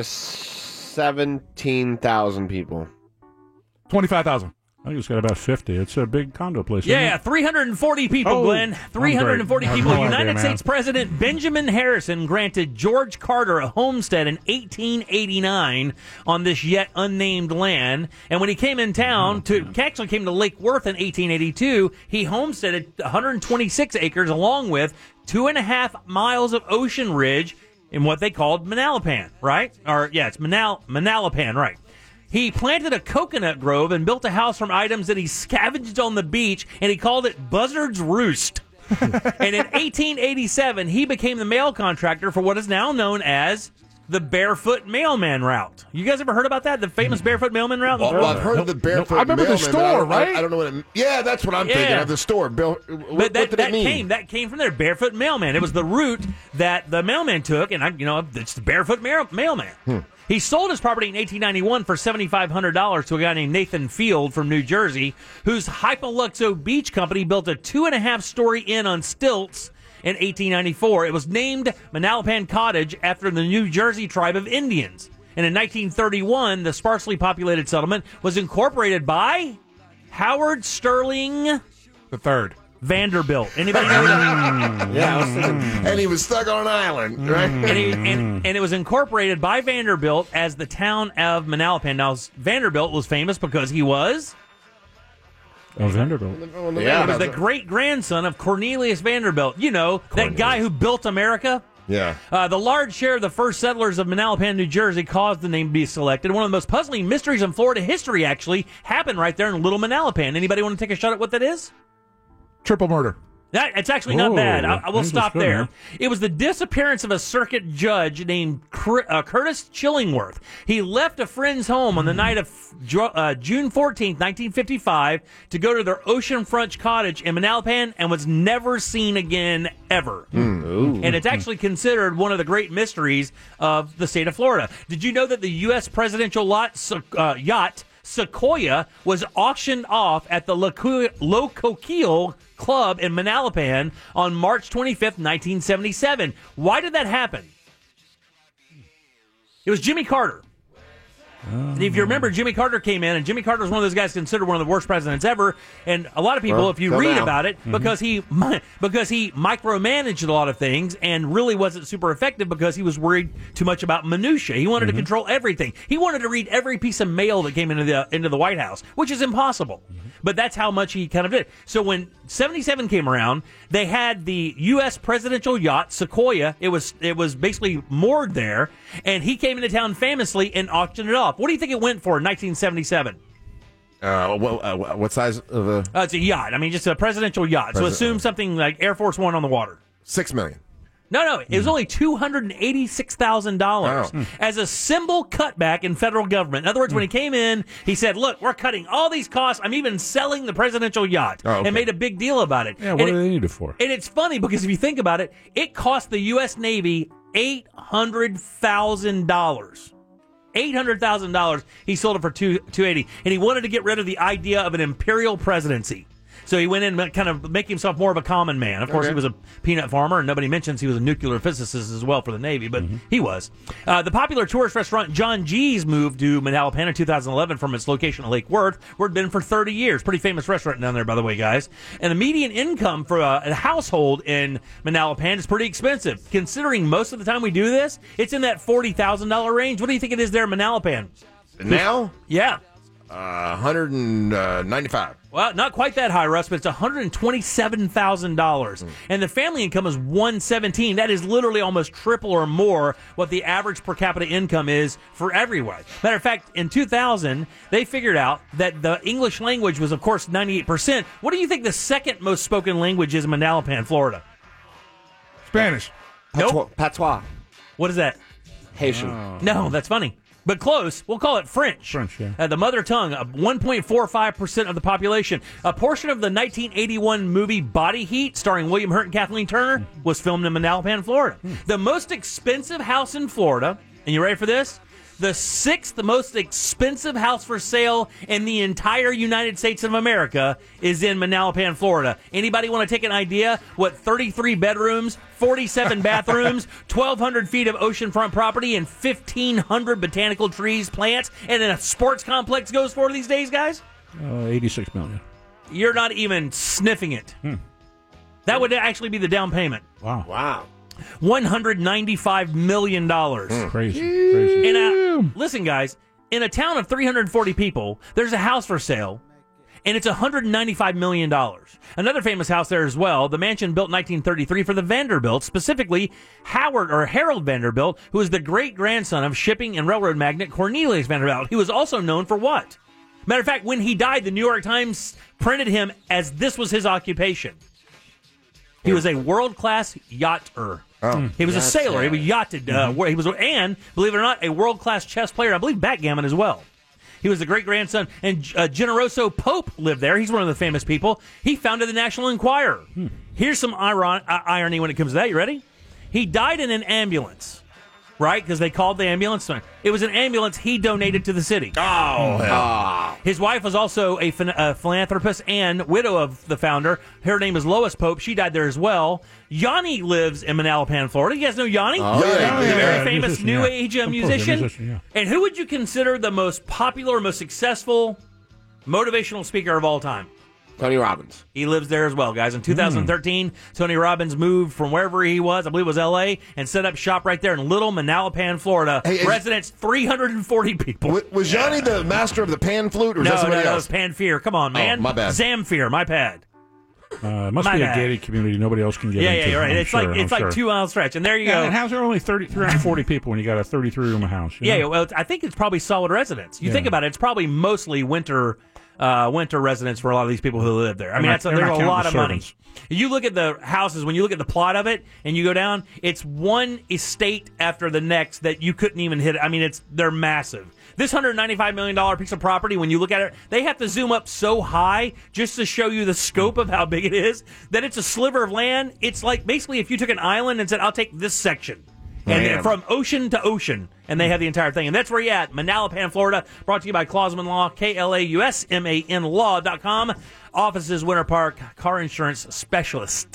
seventeen thousand people. twenty-five thousand. I think it's got about fifty. It's a big condo place. isn't Yeah, it? three hundred forty people, Oh, Glenn. three hundred forty I'm great. people. I have no United idea, States man. President Benjamin Harrison granted George Carter a homestead in eighteen eighty-nine on this yet unnamed land. And when he came in town, to actually came to Lake Worth in eighteen eighty-two, he homesteaded one hundred twenty-six acres along with two and a half miles of ocean ridge in what they called Manalapan, right? Or, yeah, it's Manal- Manalapan, right. He planted a coconut grove and built a house from items that he scavenged on the beach, and he called it Buzzard's Roost. And in eighteen eighty-seven, he became the mail contractor for what is now known as the Barefoot Mailman Route. You guys ever heard about that? The famous Barefoot Mailman Route? Well, I've heard of the barefoot. I remember the mailman, but I store, don't- I- right? I, don't know what it. Yeah, that's what I'm thinking Yeah. of. The store. Bill, what, But what that, did that it mean? came that came from there, Barefoot Mailman. It was the route that the mailman took, and I, you know, it's the Barefoot mail, Mailman. Hmm. He sold his property in eighteen ninety-one for seventy-five hundred dollars to a guy named Nathan Field from New Jersey, whose Hypoluxo Beach Company built a two and a half story inn on stilts in eighteen ninety-four. It was named Manalapan Cottage after the New Jersey tribe of Indians. And in nineteen thirty-one, the sparsely populated settlement was incorporated by Howard Sterling The third. Vanderbilt. Anybody know that? Yeah, I was thinking. And he was stuck on an island, right? And, he, and, and it was incorporated by Vanderbilt as the town of Manalapan. Now, Vanderbilt was famous because he was Oh, Vanderbilt. Yeah. he was the great grandson of Cornelius Vanderbilt. You know, that guy who built America. Yeah. Uh, the large share of the first settlers of Manalapan, New Jersey, caused the name to be selected. One of the most puzzling mysteries in Florida history, actually, happened right there in Little Manalapan. Anybody want to take a shot at what that is? Triple murder. That, it's actually not Oh, bad. I, I will that's stop good, there. man. It was the disappearance of a circuit judge named Cur- uh, Curtis Chillingworth. He left a friend's home on the night of Ju- uh, June fourteenth, nineteen fifty-five, to go to their oceanfront cottage in Manalapan and was never seen again ever. And it's actually considered one of the great mysteries of the state of Florida. Did you know that the U S presidential lot, Se- uh, yacht Sequoia was auctioned off at the Loco- Locoquille Club in Manalapan on March twenty-fifth, nineteen seventy-seven. Why did that happen? It was Jimmy Carter. And if you remember, Jimmy Carter came in, and Jimmy Carter was one of those guys considered one of the worst presidents ever. And a lot of people, Well, if you till read now. about it, Mhm. because he because he micromanaged a lot of things and really wasn't super effective because he was worried too much about minutia. He wanted to control everything. He wanted to read every piece of mail that came into the into the White House, which is impossible. But that's how much he kind of did. So when seventy-seven came around, they had the U S presidential yacht Sequoia. It was it was basically moored there, and he came into town famously and auctioned it off. What do you think it went for in nineteen seventy-seven? Uh, well, uh, what size of a? Uh, it's a yacht. I mean, just a presidential yacht. So President- assume something like Air Force One on the water. Six million. No, no, it was only two hundred eighty-six thousand dollars Oh. as a symbol cutback in federal government. In other words, when he came in, he said, look, we're cutting all these costs. I'm even selling the presidential yacht, Oh, okay. and made a big deal about it. Yeah, what and do it- they need it for? And it's funny because if you think about it, it cost the U S Navy eight hundred thousand dollars. eight hundred thousand dollars. He sold it for two two eighty, and he wanted to get rid of the idea of an imperial presidency. So he went in and kind of make himself more of a common man. Of course, Okay. he was a peanut farmer, and nobody mentions he was a nuclear physicist as well for the Navy, but he was. Uh, the popular tourist restaurant John G's moved to Manalapan in two thousand eleven from its location at Lake Worth, where it had been for thirty years. Pretty famous restaurant down there, by the way, guys. And the median income for a, a household in Manalapan is pretty expensive. Considering most of the time we do this, it's in that forty thousand dollars range. What do you think it is there in Manalapan? Now, Yeah. uh, one hundred ninety-five. Well, not quite that high, Russ, but it's one hundred twenty-seven thousand dollars. And the family income is one hundred seventeen. That is literally almost triple or more what the average per capita income is for everyone. Matter of fact, in two thousand, they figured out that the English language was, of course, ninety-eight percent. What do you think the second most spoken language is in Manalapan, Florida? Spanish. Nope. Patois. What is that? Haitian. No, that's funny. But close. We'll call it French. French, yeah. Uh, the mother tongue, uh, one point four five percent of the population. A portion of the nineteen eighty-one movie Body Heat, starring William Hurt and Kathleen Turner, was filmed in Manalapan, Florida. The most expensive house in Florida, and you ready for this? The sixth most expensive house for sale in the entire United States of America is in Manalapan, Florida. Anybody want to take an idea what thirty-three bedrooms, forty-seven bathrooms, twelve hundred feet of oceanfront property, and fifteen hundred botanical trees, plants, and then a sports complex goes for these days, guys? Uh, eighty-six million. You're not even sniffing it. Hmm. That would actually be the down payment. Wow. Wow. one hundred ninety-five million dollars. Crazy. Crazy. And uh, listen, guys, in a town of three hundred forty people, there's a house for sale, and it's one hundred ninety-five million dollars. Another famous house there as well, the mansion built in nineteen thirty-three for the Vanderbilts, specifically Howard or Harold Vanderbilt, who is the great-grandson of shipping and railroad magnate Cornelius Vanderbilt. He was also known for what? Matter of fact, when he died, the New York Times printed him as this was his occupation. He was a world-class yachter. Oh, He was a that's sailor. He right. was yachted. Uh, where he was, and believe it or not, a world-class chess player. I believe backgammon as well. He was the great-grandson, and uh, Generoso Pope lived there. He's one of the famous people. He founded the National Enquirer. Here's some iron- uh, irony when it comes to that. You ready? He died in an ambulance, right? Because they called the ambulance. It was an ambulance he donated to the city. Oh, hell. His wife was also a, phin- a philanthropist and widow of the founder. Her name is Lois Pope. She died there as well. Yanni lives in Manalapan, Florida. You guys know Yanni? Oh, yeah. The Yeah, very yeah, famous musician, New yeah. Age uh, Of course, a musician. musician, yeah. And who would you consider the most popular, most successful motivational speaker of all time? Tony Robbins. He lives there as well, guys. In two thousand thirteen, Tony Robbins moved from wherever he was, I believe it was L A, and set up shop right there in Little Manalapan, Florida. Hey, is- Residents, three hundred forty people. W- Was Johnny the master of the pan flute, or is no, that no, somebody no, it else? was Panfear. Come on, man. my bad. Zamfir, my bad. Uh, it must My be bad. a gated community. Nobody else can get Yeah, into. yeah, you're right. I'm it's sure, like it's I'm like sure. two mile stretch, and there you Yeah, go. and how's there only thirty, three hundred forty people when you got a thirty-three room house? you Yeah, know? well, I think it's probably solid residents. You Yeah. think about it, it's probably mostly winter uh, winter residents for a lot of these people who live there. I They're mean, not- that's a, they're there's not a counting lot the of money. servants. You look at the houses, when you look at the plot of it, and you go down, it's one estate after the next that you couldn't even hit. I mean, it's they're massive. This one hundred ninety-five million dollars piece of property, when you look at it, they have to zoom up so high just to show you the scope of how big it is, that it's a sliver of land. It's like basically if you took an island and said, I'll take this section. And Man. from ocean to ocean, and they have the entire thing. And that's where you're at, Manalapan, Florida, brought to you by Klausman Law, K L A U S M A N law dot com. Offices, Winter Park, car insurance specialists.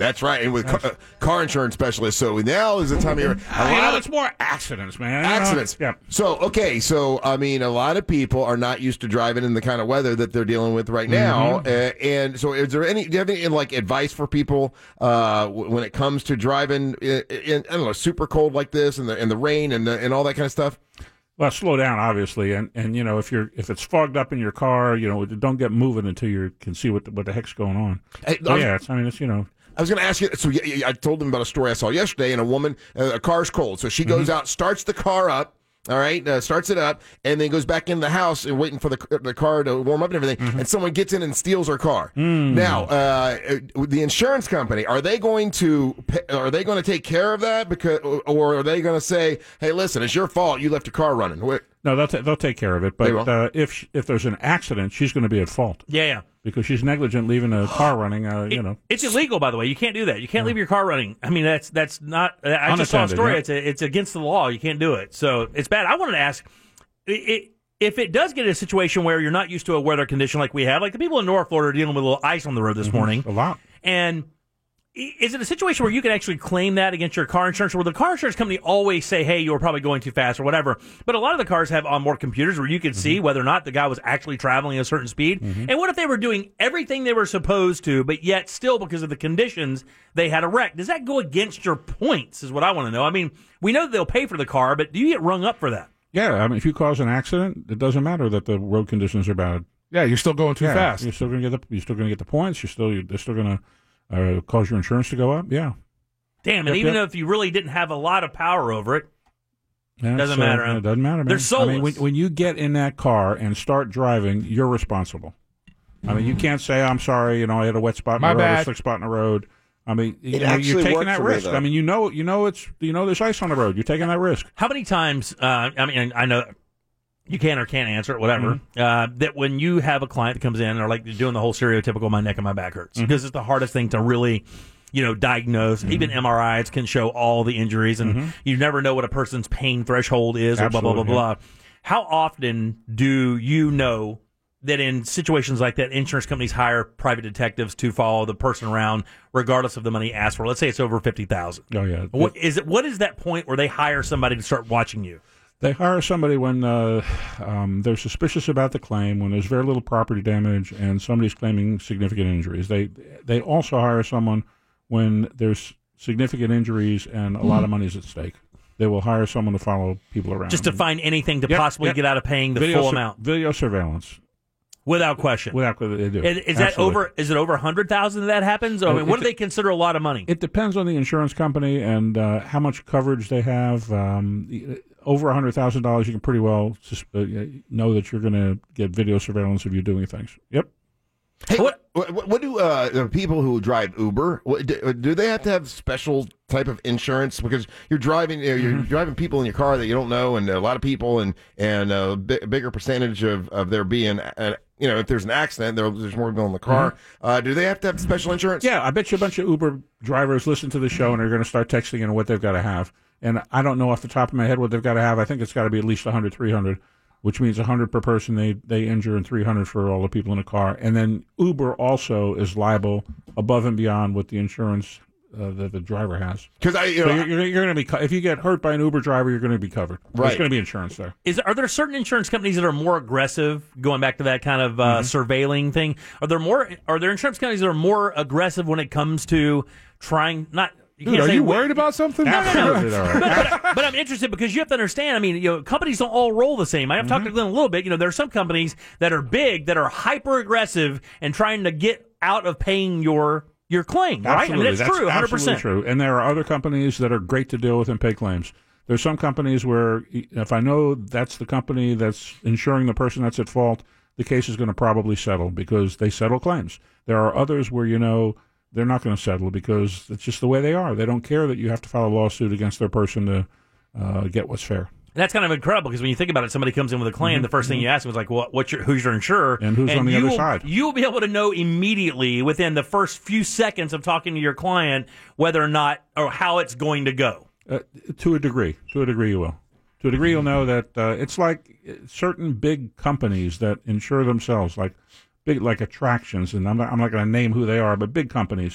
That's right, and with car, uh, car insurance specialists. So now is the time of year. A you lot know, of it's more accidents, man. You know? accidents. Yeah. So okay, so I mean, a lot of people are not used to driving in the kind of weather that they're dealing with right now. Mhm. Uh, and so, is there any? Do you have any like advice for people uh, w- when it comes to driving in, in I don't know, super cold like this, and the and the rain and the, and all that kind of stuff? Well, slow down, obviously, and and you know if you're if it's fogged up in your car, you know don't get moving until you can see what the, what the heck's going on. Hey, So, I was- yeah, it's, I mean it's you know. I was going to ask you. So y- y- I told them about a story I saw yesterday, and a woman, uh, a car's cold, so she goes out, starts the car up. All right, uh, starts it up, and then goes back in the house and waiting for the the car to warm up and everything. And someone gets in and steals her car. Now, uh, the insurance company, are they going to pay, are they going to take care of that because, or are they going to say, "Hey, listen, it's your fault. You left your car running." What? No, they'll ta- they'll take care of it. They But will? uh, if sh- if there's an accident, she's going to be at fault. Yeah, yeah. Because she's negligent leaving a car running. Uh, you know, It's illegal, by the way. You can't do that. You can't leave your car running. I mean, that's that's not. I just saw a Unattended, story. yeah. It's a, it's against the law. You can't do it. So it's bad. I wanted to ask, it, it, if it does get in a situation where you're not used to a weather condition like we have, like the people in North Florida are dealing with a little ice on the road this morning, a lot, and i- is it a situation where you can actually claim that against your car insurance, where the car insurance company always say, hey, you were probably going too fast or whatever, but a lot of the cars have onboard computers where you can see whether or not the guy was actually traveling at a certain speed. And what if they were doing everything they were supposed to, but yet still, because of the conditions, they had a wreck? Does that go against your points, is what I want to know. I mean, we know that they'll pay for the car, but do you get rung up for that? yeah. I mean, if you cause an accident, it doesn't matter that the road conditions are bad. Yeah, you're still going too Yeah, fast. You're still going to get the you're still going to get the points. You're still you're, they're still going to uh, cause your insurance to go up. Yeah. Damn, and Yep, even yep. though if you really didn't have a lot of power over it, Yeah, Doesn't it's, matter, Uh, huh? it doesn't matter, man. They're I mean, when, soulless. when you get in that car and start driving, you're responsible. I mean, you can't say, I'm sorry, you know, I had a wet spot in My the road, a bad. slick spot in the road. I mean, you It know, actually you're taking worked that for me, risk. though. I mean, you know, you know, it's you know, there's ice on the road. You're taking that risk. how many times, uh, I mean, I know you can or can't answer it, whatever, uh, that when you have a client that comes in or like doing the whole stereotypical my neck and my back hurts, because it's the hardest thing to really, you know, diagnose. Even M R Is can show all the injuries, and you never know what a person's pain threshold is, or blah, blah, blah, Absolutely, blah. How often do you know that in situations like that, insurance companies hire private detectives to follow the person around, regardless of the money asked for? Let's say it's over fifty thousand. Oh yeah. What is it? What is that point where they hire somebody to start watching you? They hire somebody when uh, um, they're suspicious about the claim, when there's very little property damage, and somebody's claiming significant injuries. They they also hire someone when there's significant injuries and a lot of money is at stake. They will hire someone to follow people around. Just to find anything to Yep, possibly yep. get out of paying the video full sur- amount, Video surveillance. without question. Without they do. Is, is that Absolutely. over? Is it over a hundred thousand that happens? I Uh, mean, what it- do they consider a lot of money? It depends on the insurance company and uh, how much coverage they have. Um, over one hundred thousand dollars, you can pretty well sus- uh, know that you're going to get video surveillance of you doing things. Yep. Hey, what, what, what do uh, the people who drive Uber? What, do, do they have to have special type of insurance because you're driving you know, you're Mm-hmm. driving people in your car that you don't know, and a lot of people, and and a bi- bigger percentage of, of there being uh, you know if there's an accident, there, there's more people in the car. Uh, do they have to have special insurance? Mm-hmm. Yeah, I bet you a bunch of Uber drivers listen to the show and are going to start texting in what they've got to have. And I don't know off the top of my head what they've got to have. I think it's got to be at least one hundred, three hundred, which means one hundred per person they, they injure and three hundred for all the people in the car. And then Uber also is liable above and beyond what the insurance uh, that the driver has. Because I, you so know, you're, you're, you're going to be co- if you get hurt by an Uber driver, you're going to be covered. Right. There's going to be insurance there. Is are there certain insurance companies that are more aggressive? Going back to that kind of uh, Mm-hmm. surveilling thing, are there more? Are there insurance companies that are more aggressive when it comes to trying not? You Dude, can't are say you wh- worried about something? Absolutely, they are. but, but, but I'm interested because you have to understand. I mean, you know, companies don't all roll the same. I've talked to Glenn a little bit. You know, there are some companies that are big that are hyper aggressive and trying to get out of paying your your claim. Right? Absolutely. I mean, that's, true, one hundred absolutely percent true. And there are other companies that are great to deal with and pay claims. There's some companies where if I know that's the company that's insuring the person that's at fault, the case is going to probably settle because they settle claims. There are others where you know they're not going to settle because it's just the way they are. They don't care that you have to file a lawsuit against their person to uh, get what's fair. That's kind of incredible because when you think about it, somebody comes in with a claim, Mm-hmm. the first thing you ask them is like, well, what's your, who's your insurer? And who's on the you other will, side. You will be able to know immediately within the first few seconds of talking to your client whether or not or how it's going to go. Uh, to a degree. To a degree, you will. To a degree, you'll know that uh, it's like certain big companies that insure themselves, like big, like attractions, and I'm not, I'm not going to name who they are, but big companies.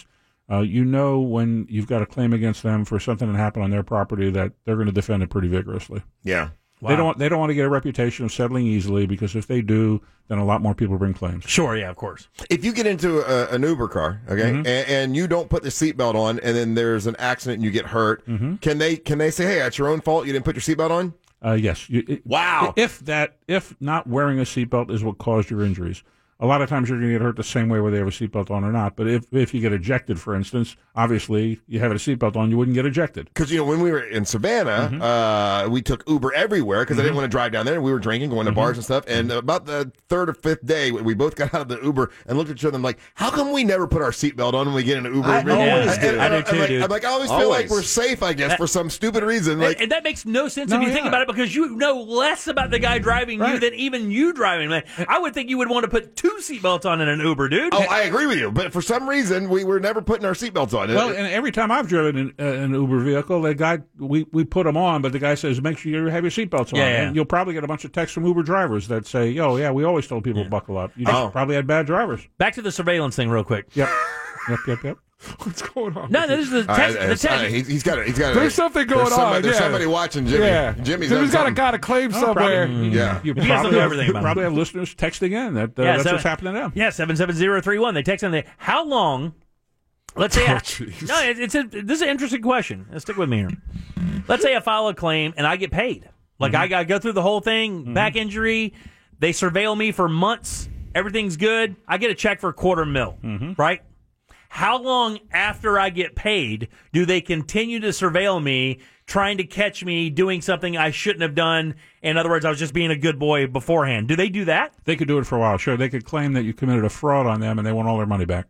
Uh, you know when you've got a claim against them for something that happened on their property that they're going to defend it pretty vigorously. Yeah. Wow. They don't. They don't want to get a reputation of settling easily, because if they do, then a lot more people bring claims. Sure, yeah, of course. If you get into a, an Uber car, okay, Mhm. and, and you don't put the seatbelt on, and then there's an accident and you get hurt, Mhm. can they can they say, hey, it's your own fault, you didn't put your seatbelt on? Uh, yes. You, it, wow. If that, if not wearing a seatbelt is what caused your injuries, a lot of times you're going to get hurt the same way whether they have a seatbelt on or not. But if if you get ejected, for instance, obviously you have a seatbelt on, you wouldn't get ejected. Because, you know, when we were in Savannah, Mm-hmm. uh, we took Uber everywhere because I didn't Mhm. want to drive down there. We were drinking, going to Mhm. bars and stuff. And about the third or fifth day, we both got out of the Uber and looked at each other and like, how come we never put our seatbelt on when we get in an Uber? I And- always and- do. and I do I'm too, like, dude. I'm like, I always feel like Always. we're safe, I guess, That- for some stupid reason. And, Like, and that makes no sense No, if you yeah. think about it, because you know less about the guy driving you Right. than even you driving. Man, I would think you would want to put two seatbelts on in an Uber, dude. oh, I agree with you. But for some reason, we were never putting our seatbelts on. Well, and every time I've driven an, uh, an Uber vehicle, the guy we, we put them on, but the guy says, make sure you have your seatbelts on. Yeah, yeah. And you'll probably get a bunch of texts from Uber drivers that say, "Yo, yeah, we always told people to buckle up." You just Oh. probably had bad drivers. Back to the surveillance thing, real quick. Yep, yep, yep, yep. What's going on? No, this is the All text. right, the it's- uh, text. he's, he's got it. He's got it. There's something going there's somebody, on. There's yeah. somebody watching Jimmy. Yeah. Jimmy's, Jimmy's done got a something. got a claim Oh, somewhere. probably- Yeah. You, You guys probably don't know have, everything you about probably it. have listeners texting in that uh, Yeah, that's seven- what's happening to them. Yeah, seven seven zero three one. They text in there. How long? Let's say. Oh, I, jeez. no, it- it's a, this is an interesting question. Let's stick with me here. Let's say I file a claim and I get paid. Like Mm-hmm. I got to go through the whole thing, back injury. They surveil me for months. Everything's good. I get a check for a quarter mil, Mm-hmm. right? How long after I get paid do they continue to surveil me, trying to catch me doing something I shouldn't have done? In other words, I was just being a good boy beforehand. Do they do that? They could do it for a while. Sure, they could claim that you committed a fraud on them and they want all their money back.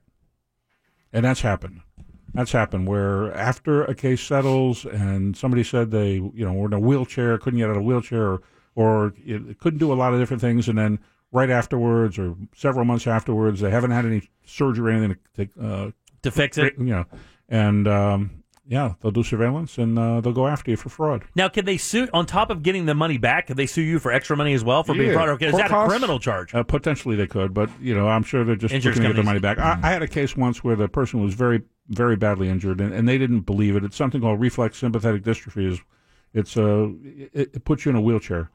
And that's happened. That's happened where after a case settles and somebody said they, you know, were in a wheelchair, couldn't get out of a wheelchair, or, or it couldn't do a lot of different things, and then right afterwards or several months afterwards, they haven't had any surgery or anything to, uh, To fix it? You know, and um, yeah, they'll do surveillance and uh, they'll go after you for fraud. Now, can they sue, on top of getting the money back, could they sue you for extra money as well for being Yeah. fraud? Or is Court that a costs? criminal charge? Uh, potentially they could, but you know, I'm sure they're just Insurance looking to get their money companies. back. I, I had a case once where the person was very, very badly injured, and, and they didn't believe it. It's something called reflex sympathetic dystrophy. Is it's a it, it puts you in a wheelchair,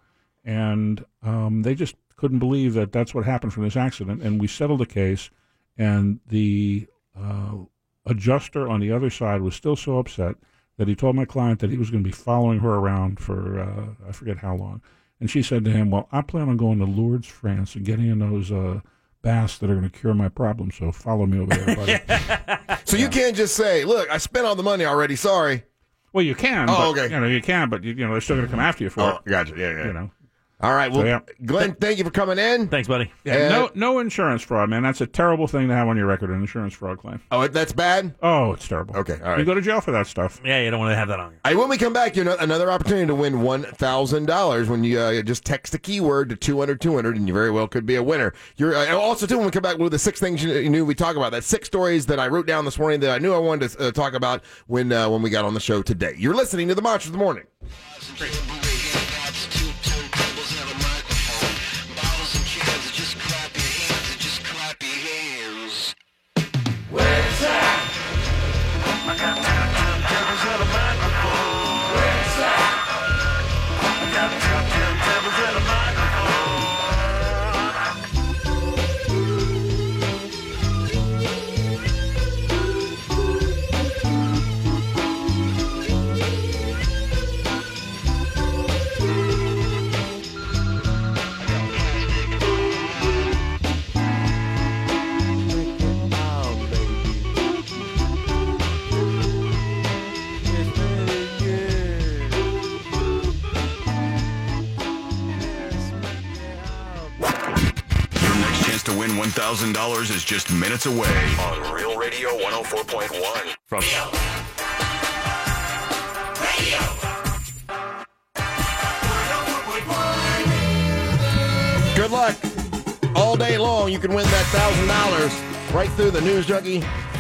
and um, they just couldn't believe that that's what happened from this accident. And we settled the case, and the uh, adjuster on the other side was still so upset that he told my client that he was going to be following her around for uh, I forget how long. And she said to him, "Well, I plan on going to Lourdes, France, and getting in those uh, baths that are going to cure my problem. So follow me over there, buddy." So you can't just say, look, I spent all the money already. Sorry. Well, you can. Oh, but, okay. You know, you can, but you, you know they're still going to come after you for Oh, it. gotcha. Yeah, yeah. You know. All right. Well, So, yeah. Glenn, thank you for coming in. Thanks, buddy. Yeah, Uh, no, no insurance fraud, man. That's a terrible thing to have on your record, an insurance fraud claim. Oh, that's bad? Oh, it's terrible. Okay, all You right. go to jail for that stuff. Yeah, you don't want to have that on you. All right, when we come back, you know, another opportunity to win one thousand dollars when you uh, just text a keyword to two hundred two hundred, and you very well could be a winner. You're uh, also, too, when we come back with the six things you, you knew we talk about, that six stories that I wrote down this morning that I knew I wanted to uh, talk about when, uh, when we got on the show today. You're listening to The Monster of the Morning. Your next chance to win one thousand dollars is just minutes away on Real Radio one oh four point one. From Good luck. All day long, you can win that one thousand dollars right through the News Junkie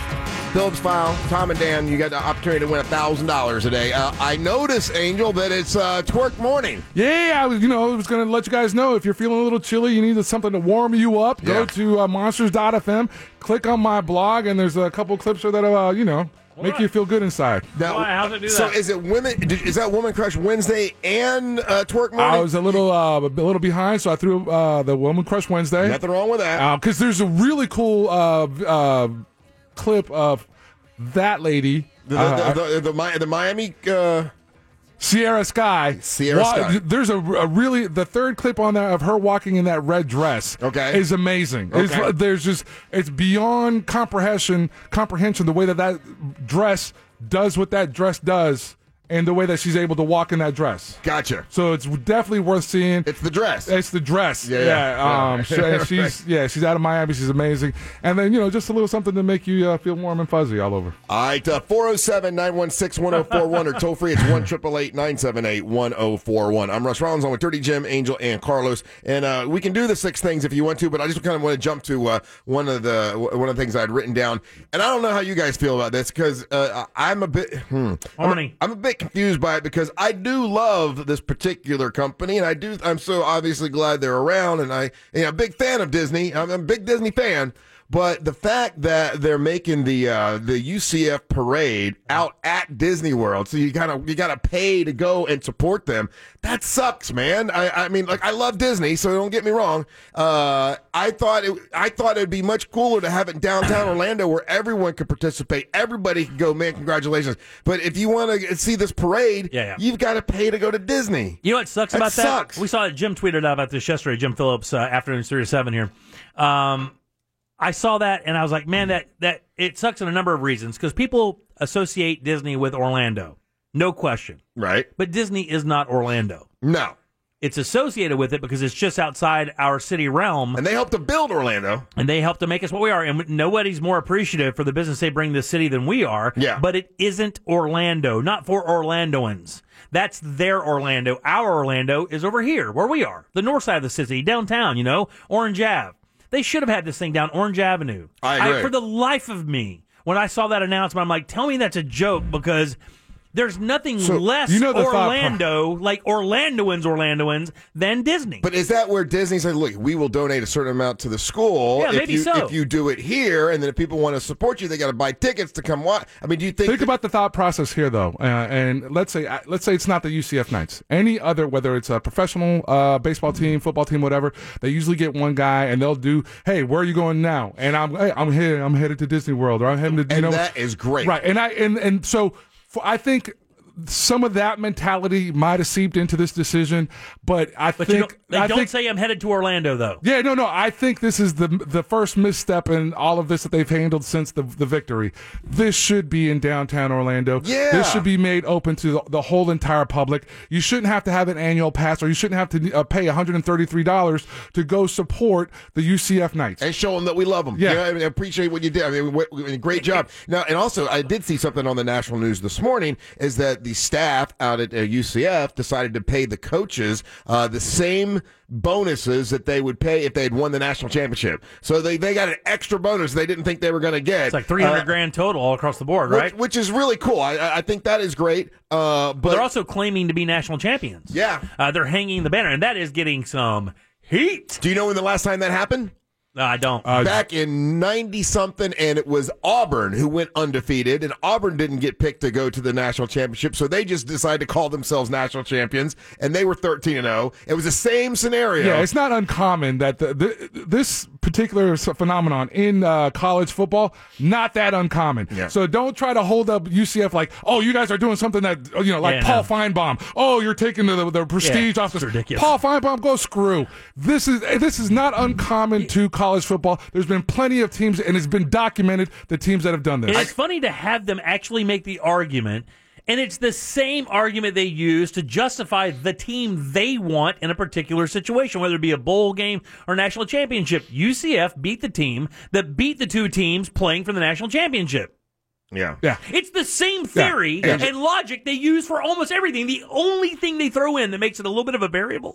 Phillips File, Tom and Dan, you got the opportunity to win one thousand dollars a day. Uh, I notice, Angel, that it's uh, twerk morning. Yeah, I was, you know, I was going to let you guys know if you're feeling a little chilly, you need something to warm you up, go Yeah. to uh, monsters dot f m, click on my blog, and there's a couple clips there that'll, uh, you know, make you feel good inside. Now, Why? How's it do so that? is it women? Is that Woman Crush Wednesday and uh, twerk morning? I was a little uh, a little behind, so I threw uh, the Woman Crush Wednesday. Nothing wrong with that. Because there's a really cool uh, uh, clip of that lady. The, the, uh, the, the, the, Mi- the Miami. Uh, Sierra Sky. Sierra Wa- Sky. There's a, a really the third clip on that of her walking in that red dress. Okay. Is amazing. It's- Okay. there's just it's beyond comprehension. Comprehension the way that that dress does what that dress does, and the way that she's able to walk in that dress. Gotcha. So it's definitely worth seeing. It's the dress. It's the dress. Yeah, Yeah. yeah. Um, Yeah. she- and she's yeah. She's out of Miami. She's amazing. And then you know just a little something to make you uh, feel warm and fuzzy all over. All right, uh, four oh seven, nine one six, one oh four one or toll free. It's one eight eight eight, nine seven eight, one oh four one. I'm Russ Rollins. I'm with Dirty Jim, Angel, and Carlos. And uh, we can do the six things if you want to, but I just kind of want to jump to uh, one of the one of the things I had written down. And I don't know how you guys feel about this because uh, I'm a bit hmm, I'm, Horny. I'm a bit confused by it because I do love this particular company, and I do. I'm so obviously glad they're around, and I, you know, a big fan of Disney. I'm a big Disney fan. But the fact that they're making the uh, the U C F parade out at Disney World, so you gotta you gotta pay to go and support them. That sucks, man. I, I mean, like I love Disney, so don't get me wrong. Uh, I thought it I thought it'd be much cooler to have it in downtown Orlando where everyone could participate. Everybody could go, man. Congratulations! But if you want to see this parade, Yeah, yeah. you've got to pay to go to Disney. You know what sucks That about that? sucks. We saw it. Jim tweeted out about this yesterday. Jim Phillips, uh, afternoon three to seven here. Um, I saw that and I was like, man, that that it sucks in a number of reasons because people associate Disney with Orlando, no question. Right? But Disney is not Orlando. No. It's associated with it because it's just outside our city realm. And they helped to build Orlando. And they helped to make us what we are. And nobody's more appreciative for the business they bring this city than we are. Yeah. But it isn't Orlando, not for Orlandoans. That's their Orlando. Our Orlando is over here, where we are, the north side of the city, downtown, you know, Orange Ave. They should have had this thing down Orange Avenue. I agree. for the life of me, when I saw that announcement, I'm like, tell me that's a joke because there's nothing So, less you know the thought- Orlando, like Orlandoans, Orlandoans, than Disney. But is that where Disney said, look, we will donate a certain amount to the school Yeah, if maybe you so. if you do it here, and then if people want to support you, they got to buy tickets to come watch. I mean, do you think? Think that- about the thought process here, though, uh, and let's say uh, let's say it's not the U C F Knights. Any other, whether it's a professional uh, baseball team, football team, whatever, they usually get one guy, and they'll do, hey, where are you going now? And I'm, hey, I'm headed, I'm headed to Disney World, or I'm headed to, you and know, that is great, right? And I and and so for, I think. Some of that mentality might have seeped into this decision, but I But you think don't, they I don't think, say I'm headed to Orlando, though. yeah, no, no. I think this is the the first misstep in all of this that they've handled since the the victory. This should be in downtown Orlando. Yeah. This should be made open to the, the whole entire public. You shouldn't have to have an annual pass, or you shouldn't have to uh, pay one hundred thirty-three dollars to go support the U C F Knights. and show them that we love them. Yeah. You know, I mean, I appreciate what you did. I mean, what, what- great job. Now, and also, I did see something on the national news this morning is that the staff out at uh, U C F decided to pay the coaches uh, the same bonuses that they would pay if they had won the national championship. So they, they got an extra bonus they didn't think they were going to get. It's like three hundred Uh, grand total all across the board, which, right? which is really cool. I, I I think that is great. Uh, but They're also claiming to be national champions. Yeah. Uh, they're hanging the banner, and that is getting some heat. do you know when the last time that happened? No, I don't. Uh, Back in ninety something, and it was Auburn who went undefeated, and Auburn didn't get picked to go to the national championship, so they just decided to call themselves national champions, and they were thirteen and oh. It was the same scenario. Yeah, it's not uncommon that the, the, this particular s- phenomenon in uh, college football, not that uncommon. Yeah. So don't try to hold up U C F like, oh, you guys are doing something that, you know, like Yeah, Paul no. Feinbaum. Oh, you're taking the, the prestige Yeah, off it's this. ridiculous. Paul Feinbaum, go screw. This is this is not uncommon to college football. There's been plenty of teams, and it's been documented, the teams that have done this. And it's funny to have them actually make the argument, and it's the same argument they use to justify the team they want in a particular situation, whether it be a bowl game or national championship. U C F beat the team that beat the two teams playing for the national championship. Yeah. Yeah. It's the same theory Yeah. and logic they use for almost everything. The only thing they throw in that makes it a little bit of a variable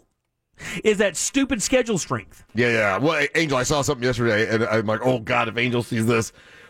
is that stupid schedule strength. Yeah, yeah. Well, Angel, I saw something yesterday, and I'm like, oh, God, if Angel sees this.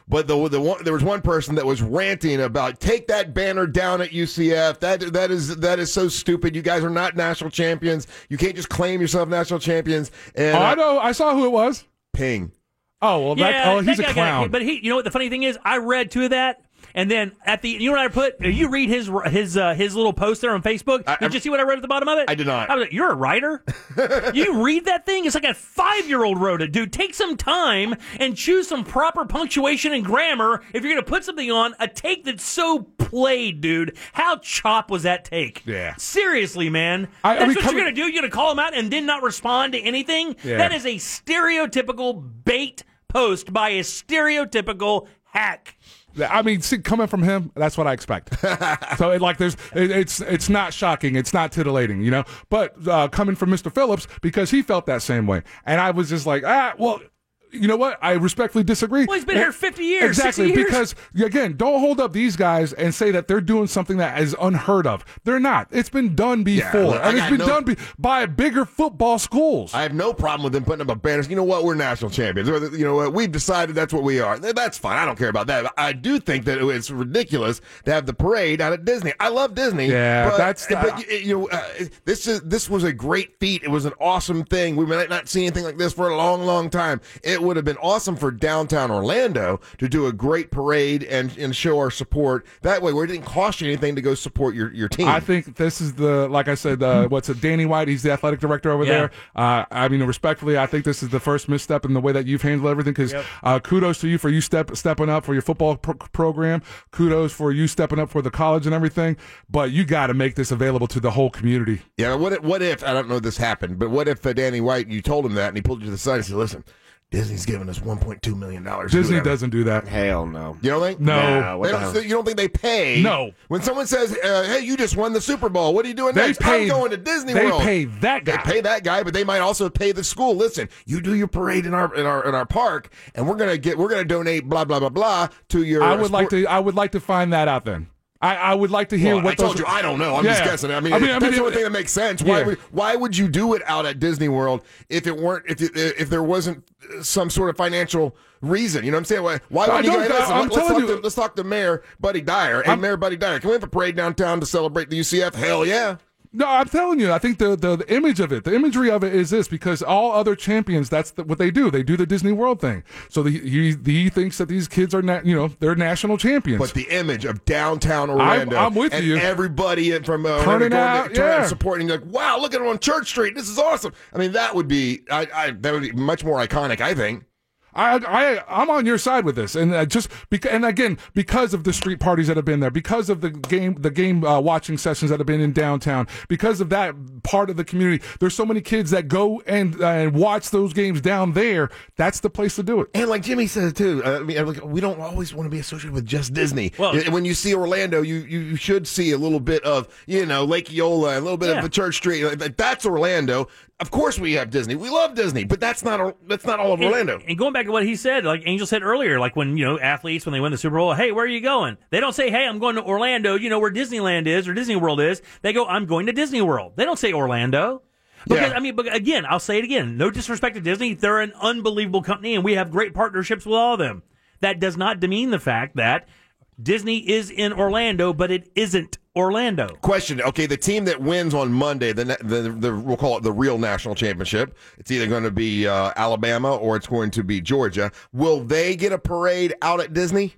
But the the one, there was one person that was ranting about take that banner down at U C F. That that is that is so stupid. You guys are not national champions. You can't just claim yourself national champions. And Oh, I uh, know. I saw who it was. Ping. Oh well, Yeah, that, oh, he's that a guy clown. got- but he, you know what the funny thing is? I read two of that, and then at the, you know what I put? You read his his uh, his little post there on Facebook. I- did you see what I wrote at the bottom of it? I did not. I was like, you're a writer. You read that thing? It's like a five year old wrote it, dude. Take some time and choose some proper punctuation and grammar if you're going to put something on a take that's so played, dude. How chop was that take? Yeah. Seriously, man. I- I that's mean, what coming- you're going to do. You're going to call him out and then not respond to anything. Yeah. That is a stereotypical bait post by a stereotypical hack. I mean, see, coming from him, that's what I expect. So, it, like, there's, it, it's it's not shocking, it's not titillating, you know. But uh, coming from Mister Phillips, because he felt that same way, and I was just like, ah, well. You know what? I respectfully disagree. Well, he's been here fifty years, Exactly, sixty years. because, again, don't hold up these guys and say that they're doing something that is unheard of. They're not. It's been done before, look, I and it's got been no- done be- by bigger football schools. I have no problem with them putting up a banner. You know what? We're national champions. Or, you know what? We've decided that's what we are. That's fine. I don't care about that. But I do think that it's ridiculous to have the parade out at Disney. I love Disney. Yeah, but, that's the- But you know, uh, this is this was a great feat. It was an awesome thing. We might not see anything like this for a long, long time. It would have been awesome for downtown Orlando to do a great parade and and show our support. That way, where it didn't cost you anything to go support your your team. I think this is the, like I said, uh, what's it, Danny White, he's the athletic director over Yeah. there. Uh, I mean, respectfully, I think this is the first misstep in the way that you've handled everything, because uh, kudos to you for you step, stepping up for your football pro- program. Kudos for you stepping up for the college and everything. But you got to make this available to the whole community. Yeah, what if, what if, I don't know if this happened, but what if uh, Danny White, you told him that, and he pulled you to the side and said, listen, Disney's giving us one point two million dollars. Disney doesn't do that. Hell no. You don't think? No. No, what They the don't, hell? you don't think they pay? No. When someone says, uh, hey, you just won the Super Bowl, what are you doing They next? pay- I'm going to Disney they World. pay that guy. They pay that guy, but they might also pay the school. Listen, you do your parade in our in our in our park, and we're gonna get we're gonna donate blah blah blah blah to your. I uh, would like sport- to. I would like to find that out. Then I, I would like to hear Well, what I told those, you I don't know. I'm Yeah. just guessing. I mean, I mean, I that's mean, the only it- thing that makes sense. Why Yeah. would why would you do it out at Disney World if it weren't if it, if there wasn't some sort of financial reason? You know what I'm saying? Why, why I would you don't- guys? Listen, I'm let's, telling talk you- to, let's talk to Mayor Buddy Dyer. Hey, I'm- Mayor Buddy Dyer, can we have a parade downtown to celebrate the U C F? Hell yeah! No, I'm telling you, I think the, the, the image of it, the imagery of it is this, because all other champions, that's the, what they do. They do the Disney World thing. So the, he, he thinks that these kids are, na- you know, they're national champions. But the image of downtown Orlando, I'm with and you. everybody from uh, Turning going out, to, turning out yeah. and supporting, you're like, wow, look at it on Church Street. This is awesome. I mean, that would be, I, I, that would be much more iconic, I think. I, I, I'm on your side with this, and uh, just because, and again, because of the street parties that have been there, because of the game, the game uh, watching sessions that have been in downtown, because of that part of the community, there's so many kids that go and uh, and watch those games down there. That's the place to do it. And like Jimmy says too, uh, I mean, like, we don't always want to be associated with just Disney. Well- Y- when you see Orlando, you, you you should see a little bit of, you know, Lake Eola, a little bit Yeah. of the Church Street. Like, that- that's Orlando. Of course, we have Disney. We love Disney, but that's not a, that's not all of And- Orlando. And going back to what he said, like Angel said earlier, like when, you know, athletes, when they win the Super Bowl, hey, where are you going? They don't say, hey, I'm going to Orlando, you know, where Disneyland is or Disney World is. They go, I'm going to Disney World. They don't say Orlando. Because, Yeah. I mean, but again, I'll say it again. No disrespect to Disney. They're an unbelievable company, and we have great partnerships with all of them. That does not demean the fact that Disney is in Orlando, but it isn't Orlando. Question. Okay, the team that wins on Monday, the, na- the the we'll call it the real national championship. It's either going to be uh, Alabama or it's going to be Georgia. Will they get a parade out at Disney?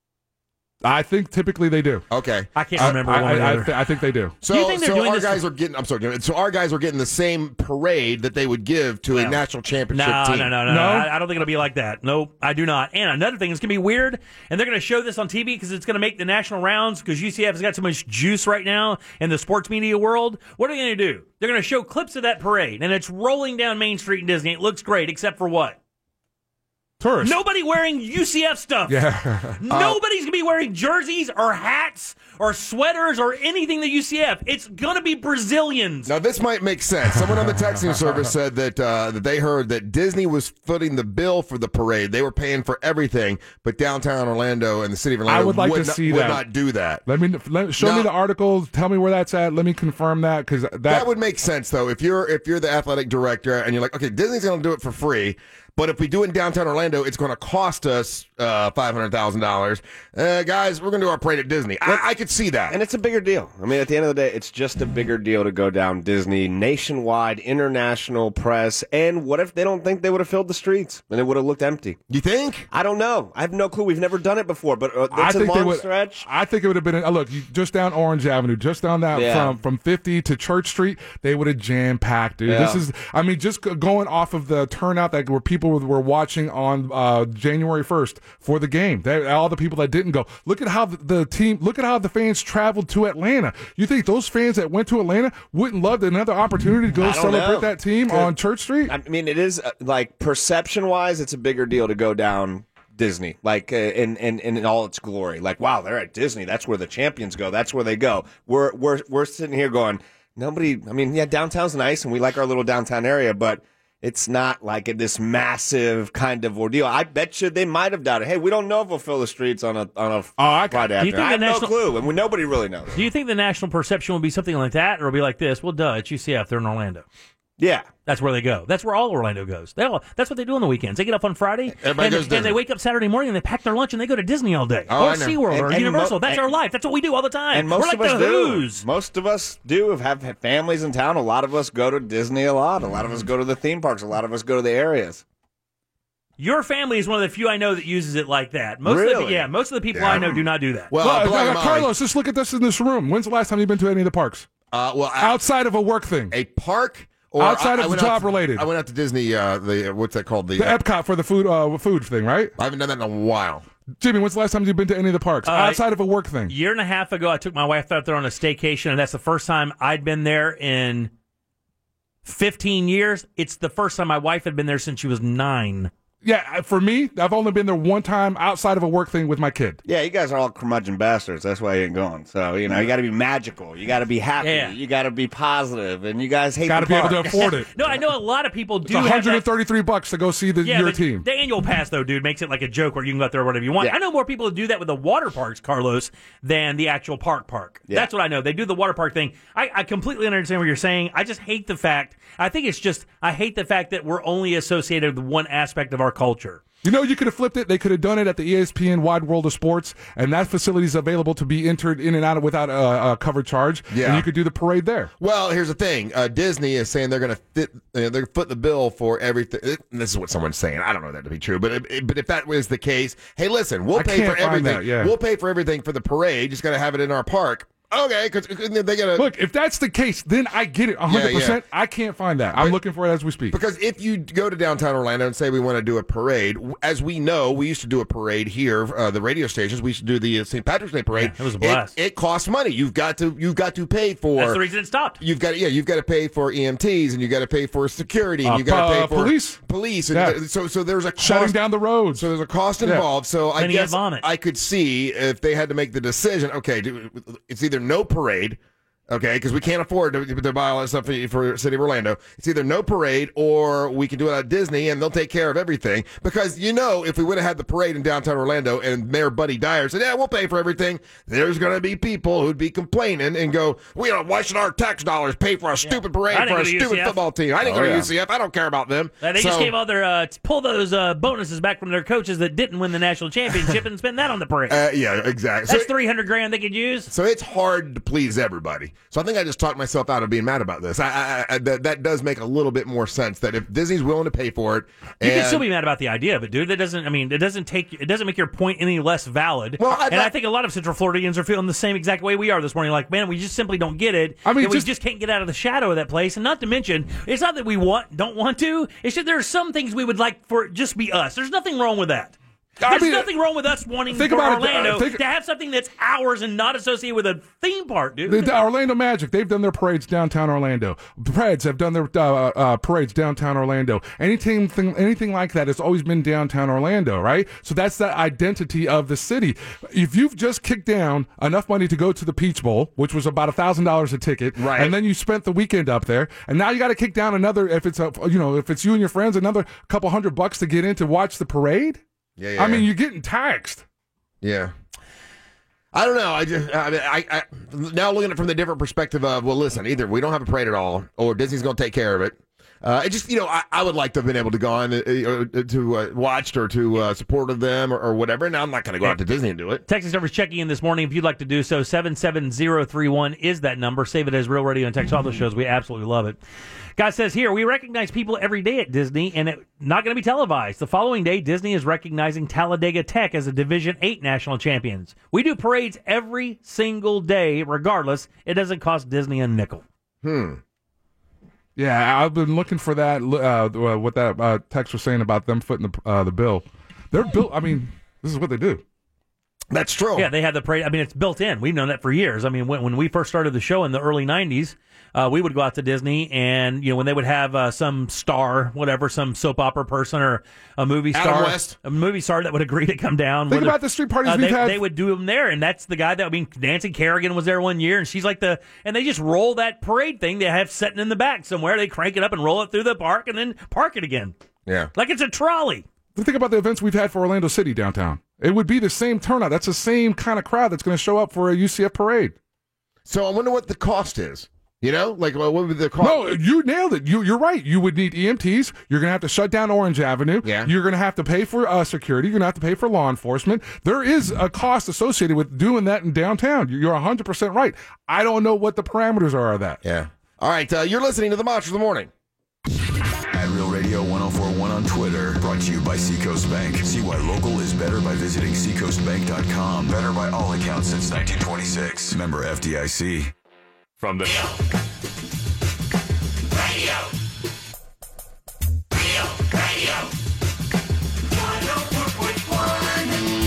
I think typically they do. Okay. I can't I, remember I, one or the I, I, other. th- I think they do. So, Do you think they're so doing our this guys for- are getting. I'm sorry. So our guys are getting the same parade that they would give to a Well, national championship No, team. no, no, no, No? I, I don't think it'll be like that. Nope, I do not. And another thing, it's going to be weird, and they're going to show this on T V because it's going to make the national rounds because U C F has got so much juice right now in the sports media world. What are they going to do? They're going to show clips of that parade, and it's rolling down Main Street in Disney. It looks great, except for what? Tourists. Nobody wearing U C F stuff. Yeah. Nobody's going to be wearing jerseys or hats or sweaters or anything that U C F. It's going to be Brazilians. Now this might make sense. Someone on the texting service said that uh, that they heard that Disney was footing the bill for the parade. They were paying for everything, but downtown Orlando and the city of Orlando I would like to not, see would that. not do that. Let me let, show No. me the article. Tell me where that's at. Let me confirm that because that, That would make sense though. If you're if you're the athletic director and you're like, okay, Disney's going to do it for free, But if we do it in downtown Orlando, it's going to cost us uh, five hundred thousand dollars. Uh, guys, we're going to do our parade at Disney. I, I could see that. And it's a bigger deal. I mean, at the end of the day, it's just a bigger deal to go down Disney, nationwide, international press. And what if they don't think they would have filled the streets and it would have looked empty? You think? I don't know. I have no clue. We've never done it before, but uh, I it's a think they long would, stretch. I think it would have been, uh, look, you, just down Orange Avenue, just down that Yeah. from, from fifty to Church Street, they would have jam-packed, dude. Yeah. This is, I mean, just g- going off of the turnout that where people were, were watching on uh, January first for the game. They, all the people that didn't go. Look at how the, the team, look at how the fans traveled to Atlanta. You think those fans that went to Atlanta wouldn't love another opportunity to go I don't celebrate know. that team Could- on Church Street? I mean, it is, uh, like, perception-wise, it's a bigger deal to go down Disney, like, uh, in, in, in all its glory. Like, wow, they're at Disney. That's where the champions go. That's where they go. We're, we're, we're sitting here going, nobody, I mean, yeah, downtown's nice, and we like our little downtown area, but it's not like a, this massive kind of ordeal. I bet you they might have doubted, hey, we don't know if we'll fill the streets on a on a I- Friday Do you afternoon. think I have the no national- clue, and we, nobody really knows. Do you think the national perception will be something like that, or will be like this? Well, duh, it's U C F. They're in Orlando. Yeah. That's where they go. That's where all Orlando goes. They all, that's what they do on the weekends. They get up on Friday, Everybody and, goes and they Disney. wake up Saturday morning, and they pack their lunch, and they go to Disney all day. Oh, or I know. SeaWorld, And- or and Universal. mo- that's and- our life. That's what we do all the time. And most We're like of us the do. Who's. Most of us do have, have families in town. A lot of us go to Disney a lot. A lot of us go to the theme parks. A lot of us go to the areas. Your family is one of the few I know that uses it like that. Most of the, Really? yeah, most of the people Yeah. I know do not do that. Well, Well, I'll blow uh, your mind. Carlos, just look at this in this room. When's the last time you've been to any of the parks? Uh, well, I- Outside of a work thing. a park or Outside I- of I went the out job to- related. I went out to Disney. Uh, the what's that called? The, The uh, Epcot for the food uh, food thing, right? I haven't done that in a while. Jimmy, when's the last time you've been to any of the parks? Uh, Outside of a work thing. year and a half ago, I took my wife out there on a staycation, and that's the first time I'd been there in fifteen years. It's the first time my wife had been there since she was nine. Yeah, for me, I've only been there one time outside of a work thing with my kid. Yeah, you guys are all curmudgeon bastards. That's why you ain't going. So, you know, you got to be magical. You got to be happy. Yeah. You got to be positive. And you guys hate Got to the be able park. to afford it. No, I know a lot of people do It's have that. one hundred thirty-three bucks to go see the, Yeah, your the, team. the annual pass, though, dude, makes it like a joke where you can go out there whatever you want. Yeah. I know more people who do that with the water parks, Carlos, than the actual park park. Yeah. That's what I know. They do the water park thing. I, I completely understand what you're saying. I just hate the fact, I think it's just, I hate the fact that we're only associated with one aspect of our culture. You know, you could have flipped it. They could have done it at the E S P N Wide World of Sports, and that facility is available to be entered in and out without a, a covered charge. Yeah. And you could do the parade there. Well, here's the thing. Uh, Disney is saying they're going to fit. Uh, they're foot the bill for everything. This is what someone's saying. I don't know that to be true, but it, but if that was the case, hey, listen, we'll I pay can't for find everything. that, yeah. We'll pay for everything for the parade. Just got to have it in our park. Okay, because they got to Look, if that's the case, then I get it one hundred percent. Yeah, I can't find that. I'm But- looking for it as we speak. Because if you go to downtown Orlando and say we want to do a parade, as we know, we used to do a parade here, uh, the radio stations. We used to do the uh, Saint Patrick's Day parade. Yeah, it was a blast. It, it costs money. You've got to you've got to pay for. That's the reason it stopped. You've got yeah, you've got to pay for E M Ts and you got to pay for security and Uh, you got to uh, pay for police. police. And Yeah. so so there's a cost, Shutting down the roads. So there's a cost Yeah. involved. So I Then you get guess vomit. I could see if they had to make the decision. Okay, do, it's either no parade. Okay, because we can't afford to, to buy all that stuff for, for City of Orlando. It's either no parade or we can do it at Disney and they'll take care of everything. Because, you know, if we would have had the parade in downtown Orlando and Mayor Buddy Dyer said, yeah, we'll pay for everything, there's going to be people who'd be complaining and go, well, you know, why should our tax dollars pay for a stupid parade I didn't for a go to stupid U C F. football team? I didn't Oh, go to yeah. U C F. I don't care about them. Uh, they just So- gave all their, uh, pull those uh, bonuses back from their coaches that didn't win the national championship and spend that on the parade. Uh, yeah, exactly. That's So- three hundred grand they could use. So it's hard to please everybody. So I think I just talked myself out of being mad about this. I, I, I that, that does make a little bit more sense that if Disney's willing to pay for it, You and can still be mad about the idea of it, dude. That doesn't. I mean, it doesn't take. It doesn't make your point any less valid. Well, I'd and I like- think a lot of Central Floridians are feeling the same exact way we are this morning. Like, man, we just simply don't get it. I mean, and we just- just can't get out of the shadow of that place. And not to mention, it's not that we want don't want to. It's just there are some things we would like for it just be us. There's nothing wrong with that. I There's mean, nothing wrong with us wanting think for about it, uh, Orlando think- to have something that's ours and not associated with a theme park, dude. The, the Orlando Magic, they've done their parades downtown Orlando. The Preds have done their uh, uh, parades downtown Orlando. Anything, thing, anything like that has always been downtown Orlando, right? So that's the identity of the city. If you've just kicked down enough money to go to the Peach Bowl, which was about a thousand dollars a ticket, Right. and then you spent the weekend up there, and now you got to kick down another. If it's a, you know, if it's you and your friends, another couple hundred bucks to get in to watch the parade. Yeah, yeah. I mean, you're getting taxed. yeah. I don't know. I just, I mean, I, I now looking at it from the different perspective of, well, listen, either we don't have a parade at all, or Disney's going to take care of it. Uh, it just, you know, I, I would like to have been able to go on uh, uh, to uh, watch or to uh, support them or, or whatever. Now I'm not going to go out to Disney and do it. Texas numbers checking in this morning. If you'd like to do so, seven seven zero three one is that number. Save it as Real Radio and text all those shows. We absolutely love it. Guy says here, we recognize people every day at Disney, and it's not going to be televised. The following day, Disney is recognizing Talladega Tech as a Division eight national champions. We do parades every single day, regardless. It doesn't cost Disney a nickel. Hmm. Yeah, I've been looking for that. Uh, what that uh, text was saying about them footing the uh, the bill. They're built. I mean, this is what they do. That's true. Yeah, they had the parade. I mean, it's built in. We've known that for years. I mean, when, when we first started the show in the early nineties, uh, we would go out to Disney, and you know, when they would have uh, some star, whatever, some soap opera person or a movie Adam star, West. a movie star that would agree to come down. Think whether- about the street parties uh, we've they, had. They would do them there, and that's the guy that I mean. Nancy Kerrigan was there one year, and she's like the, and they just roll that parade thing they have sitting in the back somewhere. They crank it up and roll it through the park, and then park it again. Yeah, like it's a trolley. Think about the events we've had for Orlando City downtown. It would be the same turnout. That's the same kind of crowd that's going to show up for a U C F parade. So I wonder what the cost is. You know, like what would be the cost? No, you nailed it. You, you're right. You would need E M Ts. You're going to have to shut down Orange Avenue. Yeah. You're going to have to pay for uh, security. You're going to have to pay for law enforcement. There is a cost associated with doing that in downtown. You're one hundred percent right. I don't know what the parameters are of that. Yeah. All right. Uh, you're listening to the Monster of the Morning. At Real Radio ten forty-one on Twitter. Brought to you by Seacoast Bank. See why local is better by visiting seacoast bank dot com. Better by all accounts since nineteen twenty-six. Member F D I C. From the Radio. Real Radio. one oh four point one.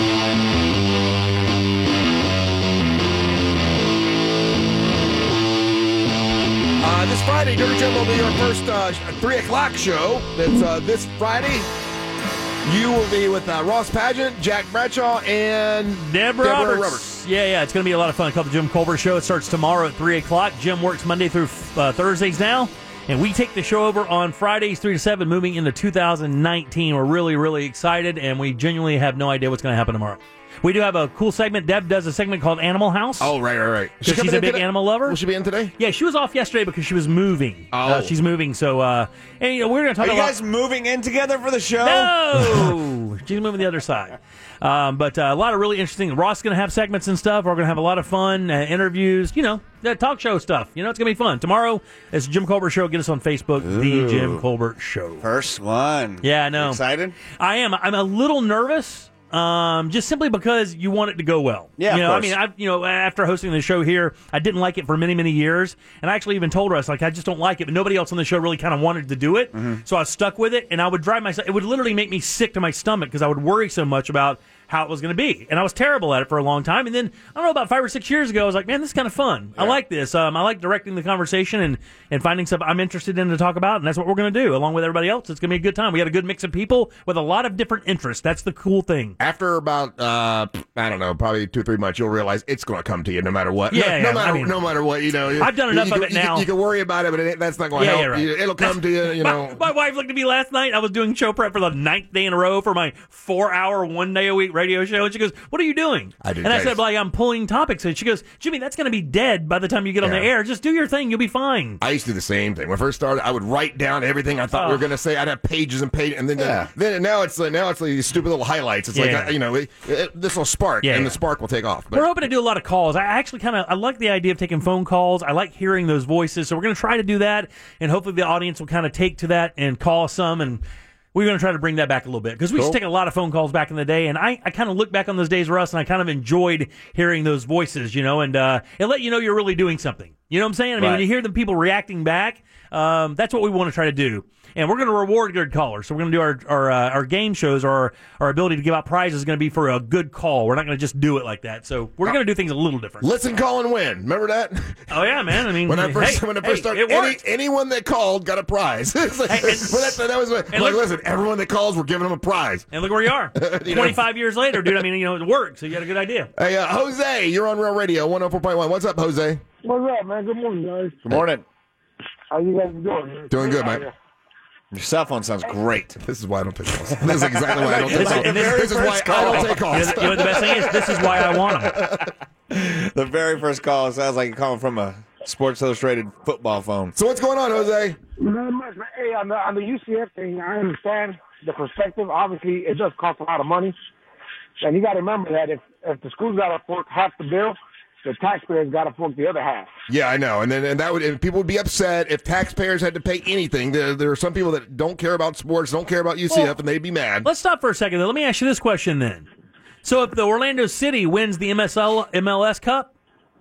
Uh, this Friday, Dirty Jim will be your first uh, three o'clock show. That's uh, this Friday. You will be with uh, Ross Pageant, Jack Bradshaw, and Deb Deborah Roberts. Roberts. Yeah, yeah, it's going to be a lot of fun. Called the Jim Colbert Show. It starts tomorrow at three o'clock. Jim works Monday through uh, Thursdays now, and we take the show over on Fridays three to seven, moving into two thousand nineteen. We're really, really excited, and we genuinely have no idea what's going to happen tomorrow. We do have a cool segment. Deb does a segment called Animal House. Oh, right, right, right. Because she's a big today? animal lover. Will she be in today? Yeah, she was off yesterday because she was moving. Oh. Uh, she's moving, so, uh, and, you know, we're going to talk Are you about... guys moving in together for the show? No! She's moving the other side. Um, but uh, a lot of really interesting... Ross is going to have segments and stuff. We're going to have a lot of fun, uh, interviews, you know, the talk show stuff. You know, it's going to be fun. Tomorrow, it's the Jim Colbert Show. Get us on Facebook, Ooh. The Jim Colbert Show. First one. Yeah, I know. Excited? I am. I'm a little nervous. Um, just simply because you want it to go well. Yeah, you know, of I mean, I, you know, after hosting the show here, I didn't like it for many, many years, and I actually even told Russ, like, I just don't like it. But nobody else on the show really kind of wanted to do it, Mm-hmm. so I was stuck with it, and I would drive myself. It would literally make me sick to my stomach because I would worry so much about how it was going to be, and I was terrible at it for a long time. And then I don't know, about five or six years ago, I was like, man, this is kind of fun. I like this. Um, I like directing the conversation and and finding stuff I'm interested in to talk about, and that's what we're going to do along with everybody else. It's going to be a good time. We got a good mix of people with a lot of different interests. That's the cool thing. After about, uh, I don't know, probably two or three months, you'll realize it's going to come to you no matter what. Yeah, no, yeah, no matter I mean, no matter what, you know. I've done enough you, of you, it you, now. You can worry about it, but it, that's not going to Yeah, help. yeah, right. You- It'll come to you, you know. My, my wife looked at me last night. I was doing show prep for the ninth day in a row for my four-hour, one-day-a-week radio show, and she goes, "What are you doing?" I did, and I guys. said, "Like, I'm pulling topics." And she goes, "Jimmy, that's going to be dead by the time you get on Yeah. the air. Just do your thing. You'll be fine." I used to do the same thing. When I first started, I would write down everything I thought we Oh. were going to say. I'd have pages and pages, and then Yeah. then now it's like, now it's like these stupid little highlights. It's Yeah. like uh, you know, it, it, this will spark, Yeah, and yeah. the spark will take off. But We're hoping to do a lot of calls. I actually kind of I like the idea of taking phone calls. I like hearing those voices, so we're going to try to do that, and hopefully the audience will kind of take to that and call some, and we're going to try to bring that back a little bit because we used to Cool. take a lot of phone calls back in the day, and I, I kind of look back on those days, Russ, and I kind of enjoyed hearing those voices, you know, and uh, it let you know you're really doing something. You know what I'm saying? I mean, Right. when you hear the people reacting back, um, that's what we want to try to do. And we're going to reward good callers. So we're going to do our our, uh, our game shows, or our, our ability to give out prizes is going to be for a good call. We're not going to just do it like that. So we're going to do things a little different. listen, call, and win. Remember that? Oh, yeah, man. I mean, When I first hey, when I hey, first started, it any, worked. anyone that called got a prize. It's like, Hey, and- well, that's, that was what, and like, look- listen, everyone that calls, we're giving them a prize. And look where you are. You know? twenty-five years later, dude. I mean, you know, it worked. So you had a good idea. Hey, uh, Jose, you're on Real Radio one oh four point one. What's up, Jose? What's up, man? Good morning, guys. Good morning. How you guys doing? Doing good, man. Your cell phone sounds great. This is why I don't take calls. This is exactly why I don't take This is- calls. and this- This is why I don't take You know, calls. the, you know, the best thing is, this is why I want them. The very first call sounds like you're calling from a Sports Illustrated football phone. So what's going on, Jose? Not much, man. Hey, on the, on the U C F thing, I understand the perspective. Obviously, it does cost a lot of money. And you got to remember that if, if the school's got to fork half the bill, the taxpayers got to fork the other half. Yeah, I know, and then and that would and people would be upset if taxpayers had to pay anything. There, there are some people that don't care about sports, don't care about U C F, Well, and they'd be mad. Let's stop for a second. Though. Let me ask you this question then. So if the Orlando City wins the M S L M L S Cup,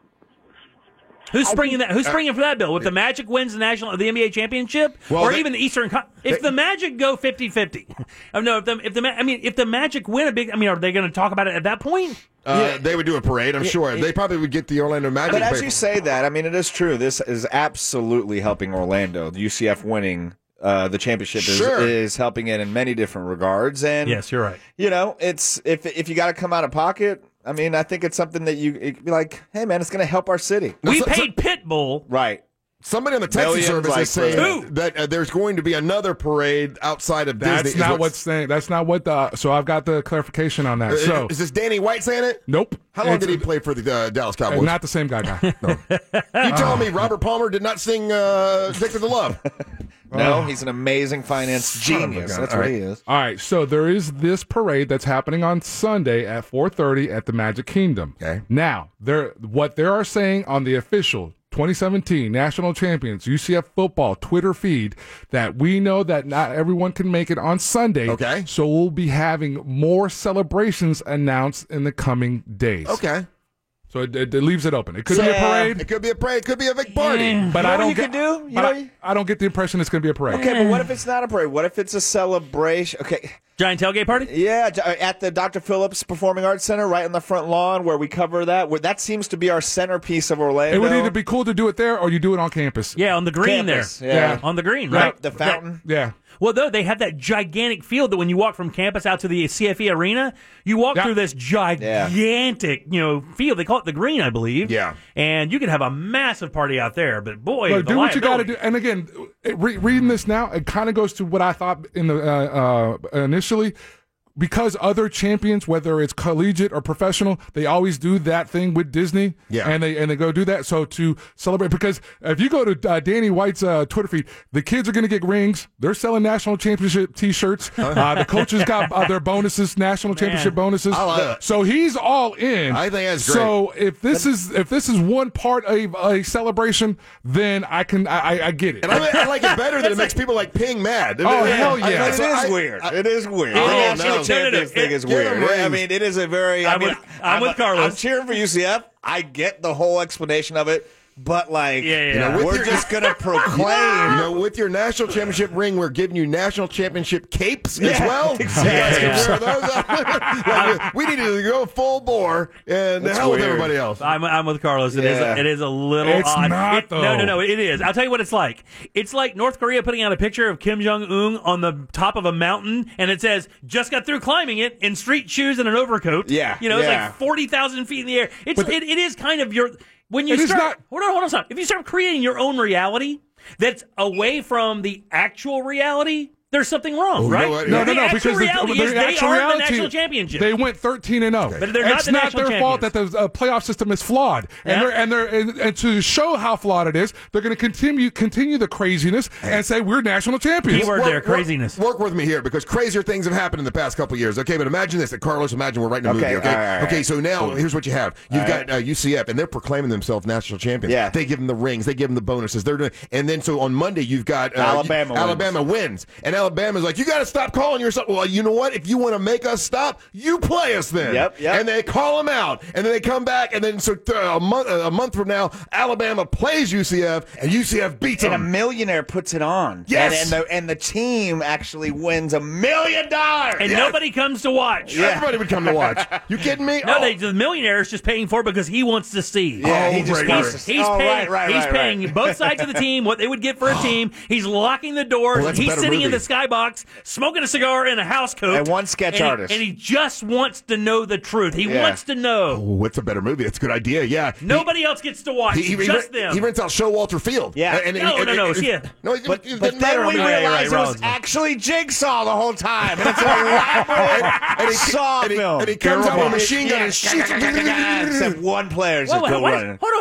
who's springing that? Who's springing for that bill? If the Magic wins the national, the N B A championship, Well, or they- even the Eastern, Con- if they- the Magic go fifty-fifty, oh, no, if the if the Ma- I mean, if the Magic win a big, I mean, are they going to talk about it at that point? Uh, They would do a parade, I'm sure. They probably would get the Orlando Magic. But as paper. you say that, I mean, it is true. This is absolutely helping Orlando. The U C F winning uh, the championship is, Sure. is helping it in many different regards. And Yes, you're right. You know, it's if if you got to come out of pocket. I mean, I think it's something that you it could be like, hey man, it's going to help our city. We paid Pitbull. Right. Somebody on the taxi Millions, service like, is saying for- that uh, there's going to be another parade outside of That's Disney. is not what's- what's saying. That's not what the. So I've got the clarification on that. Uh, So is this Danny White saying it? nope. How long It's- did he play for the uh, Dallas Cowboys? Not the same guy. guy. You telling me Robert Palmer did not sing uh, "Addicted to Love"? No, he's an amazing finance Son of a genius. gun. That's All what right. he is. All right, so there is this parade that's happening on Sunday at four thirty at the Magic Kingdom. Okay. Now, they're, what they are saying on the official twenty seventeen National Champions U C F football Twitter feed that we know that not everyone can make it on Sunday. Okay. So we'll be having more celebrations announced in the coming days. Okay. So it, it, it leaves it open. It could be a Yeah. parade, It could be a parade. It could be a big party. but You know I what don't you get. could do? You but know I, you- I don't get the impression it's going to be a parade. Okay, but what if it's not a parade? What if it's a celebration? Okay. Giant tailgate party? Yeah, j- at the Doctor Phillips Performing Arts Center, right on the front lawn, where we cover that. Where that seems to be our centerpiece of Orlando. It would either be cool to do it there or you do it on campus. Yeah, on the green Campus, there. yeah. On the green, Right, right? the fountain. Yeah. Well, though, they have that gigantic field that when you walk from campus out to the C F E arena, you walk Yeah. through this gigantic, you know, field. They call it the green, I believe. Yeah. And you could have a massive party out there. But boy, Look, the do what you got to liability. do. And again, re- reading this now, it kind of goes to what I thought in the uh, uh, initially. Because other champions, whether it's collegiate or professional, they always do that thing with Disney. Yeah. And they and they go do that. So to celebrate, because if you go to uh, Danny White's uh, Twitter feed, the kids are going to get rings. They're selling national championship T-shirts. Uh, the coaches got uh, their bonuses, national championship bonuses. I love it. So he's all in. I think that's great. So if this is if this is one part of a celebration, then I can I, I, I get it. And I, I like it better that it makes people like Ping mad. Oh, hell yeah. I- It so is I- weird. I- it is weird. Oh, the no. national No, champions no, no. thing is Give weird. them rings. I mean, it is a very. I I'm mean, with- I'm with a- Carlos. I'm cheering for U C F. I get the whole explanation of it, but like, Yeah, yeah. You know, with we're your- just gonna proclaim. You know, with your national championship ring, we're giving you national championship capes as Yeah, well. exactly. You guys can Yeah. wear those. Like, we need to go full bore and the That's hell with weird. everybody else. I'm, I'm with Carlos. It is Yeah. a, it is a little It's odd. not, It- No, no, though. no. It is. I'll tell you what it's like. It's like North Korea putting out a picture of Kim Jong Un on the top of a mountain, and it says "just got through climbing it" in street shoes and an overcoat. Yeah, you know, it's yeah. like forty thousand feet in the air. It's But the- it, it is kind of your when you It is start. not- hold on, hold on, stop. If you start creating your own reality that's away from the actual reality. There's something wrong, Oh, you right? know what? No, the no, no, actual because the, reality the is they actual are reality, the national championship. They went thirteen and zero, But they're not it's the not national their fault champions. that the uh, playoff system is flawed, and Yeah. they're and they're and, and to show how flawed it is, they're going to continue continue the craziness and say we're national champions. Keyword Work- there, craziness. Work, work with me here because crazier things have happened in the past couple of years. Okay, but imagine this. Carlos, imagine we're writing a Okay, movie. Okay, all right, all right. okay. So now here's what you have. You've All got uh, U C F, and they're proclaiming themselves national champions. Yeah. They give them the rings. They give them the bonuses. They're doing, and then so on Monday you've got uh, Alabama wins. Alabama wins, and Alabama's like, you got to stop calling yourself. Well, you know what? If you want to make us stop, you play us then. Yep, yep. And they call them out, and then they come back, and then so th- a month a month from now, Alabama plays U C F, and U C F beats And a them. millionaire puts it on. Yes. And, and, the, and the team actually wins a million dollars. and Yeah. nobody comes to watch. Everybody would come to watch. You kidding me? No, Oh. they, the millionaire is just paying for it because he wants to see. Yeah, he Oh, just right, wants right. to see. He's oh, paying. right, right, he's right, paying right. both sides of the team what they would get for a team. He's locking the doors. Well, that's a he's better sitting in movie. the skybox, smoking a cigar in a house coat. And one sketch and he- artist. and he just wants to know the truth. He Yeah. wants to know. Oh, what's a better movie? That's a good idea. Yeah. Nobody else gets to watch. He, he, he, just rent- them. he rents out Showalter Field. Yeah. And, and, No, and, no, no, and- yeah. No, it, But, it but doesn't matter then how we many- Yeah, you're realized right, it was Rollins. actually Jigsaw the whole time. And it's an elaborate and he, Saw and he, film. and he comes out with a Yeah. machine gun and shoots. Except one player Wait, just wait, go wait, running. hold on, dude.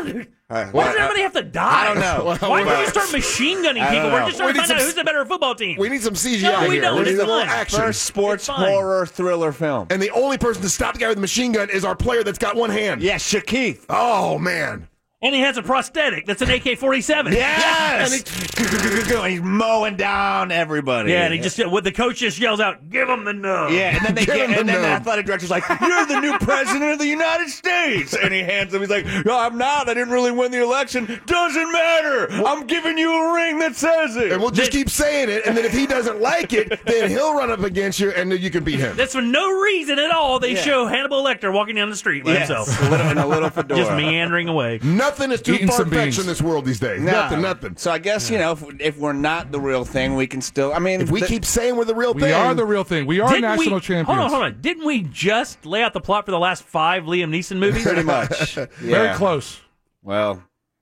Why does everybody have to die? I don't know. Why do we start machine gunning I don't people? know. We're just trying We to need find some out s- who's the better football team. We need some C G I No, we here. don't. We need It's a little fine. action. First sports It's fine. horror thriller film. And the only person to stop the guy with the machine gun is our player that's got one hand. Yeah, Shaquille. Oh, man. And he has a prosthetic that's an A K forty-seven. Yes. And he- He's mowing down everybody. Yeah, and he just what the coach just yells out, "Give him the nub." Yeah, and then they Give get, him and the then the nub. athletic director's like, "You're the new president of the United States," and he hands him. He's like, "No, I'm not. I didn't really win the election. Doesn't matter. I'm giving you a ring that says it." And we'll just keep saying it, and then if he doesn't like it, then he'll run up against you, and then you can beat him. That's for no reason at all. They Yeah. show Hannibal Lecter walking down the street by Yes, himself, a little, in a little fedora. just meandering away. Nothing is too Eating some far-fetched beans. in this world these days. No. Nothing, nothing. So I guess you know if, if we're not the real thing, we can still. I mean, If we the- keep saying we're the real We thing, are the real thing. We are Didn't national we, champions. Hold on, hold on. Didn't we just lay out the plot for the last five Liam Neeson movies? pretty much Very Yeah. close. Well,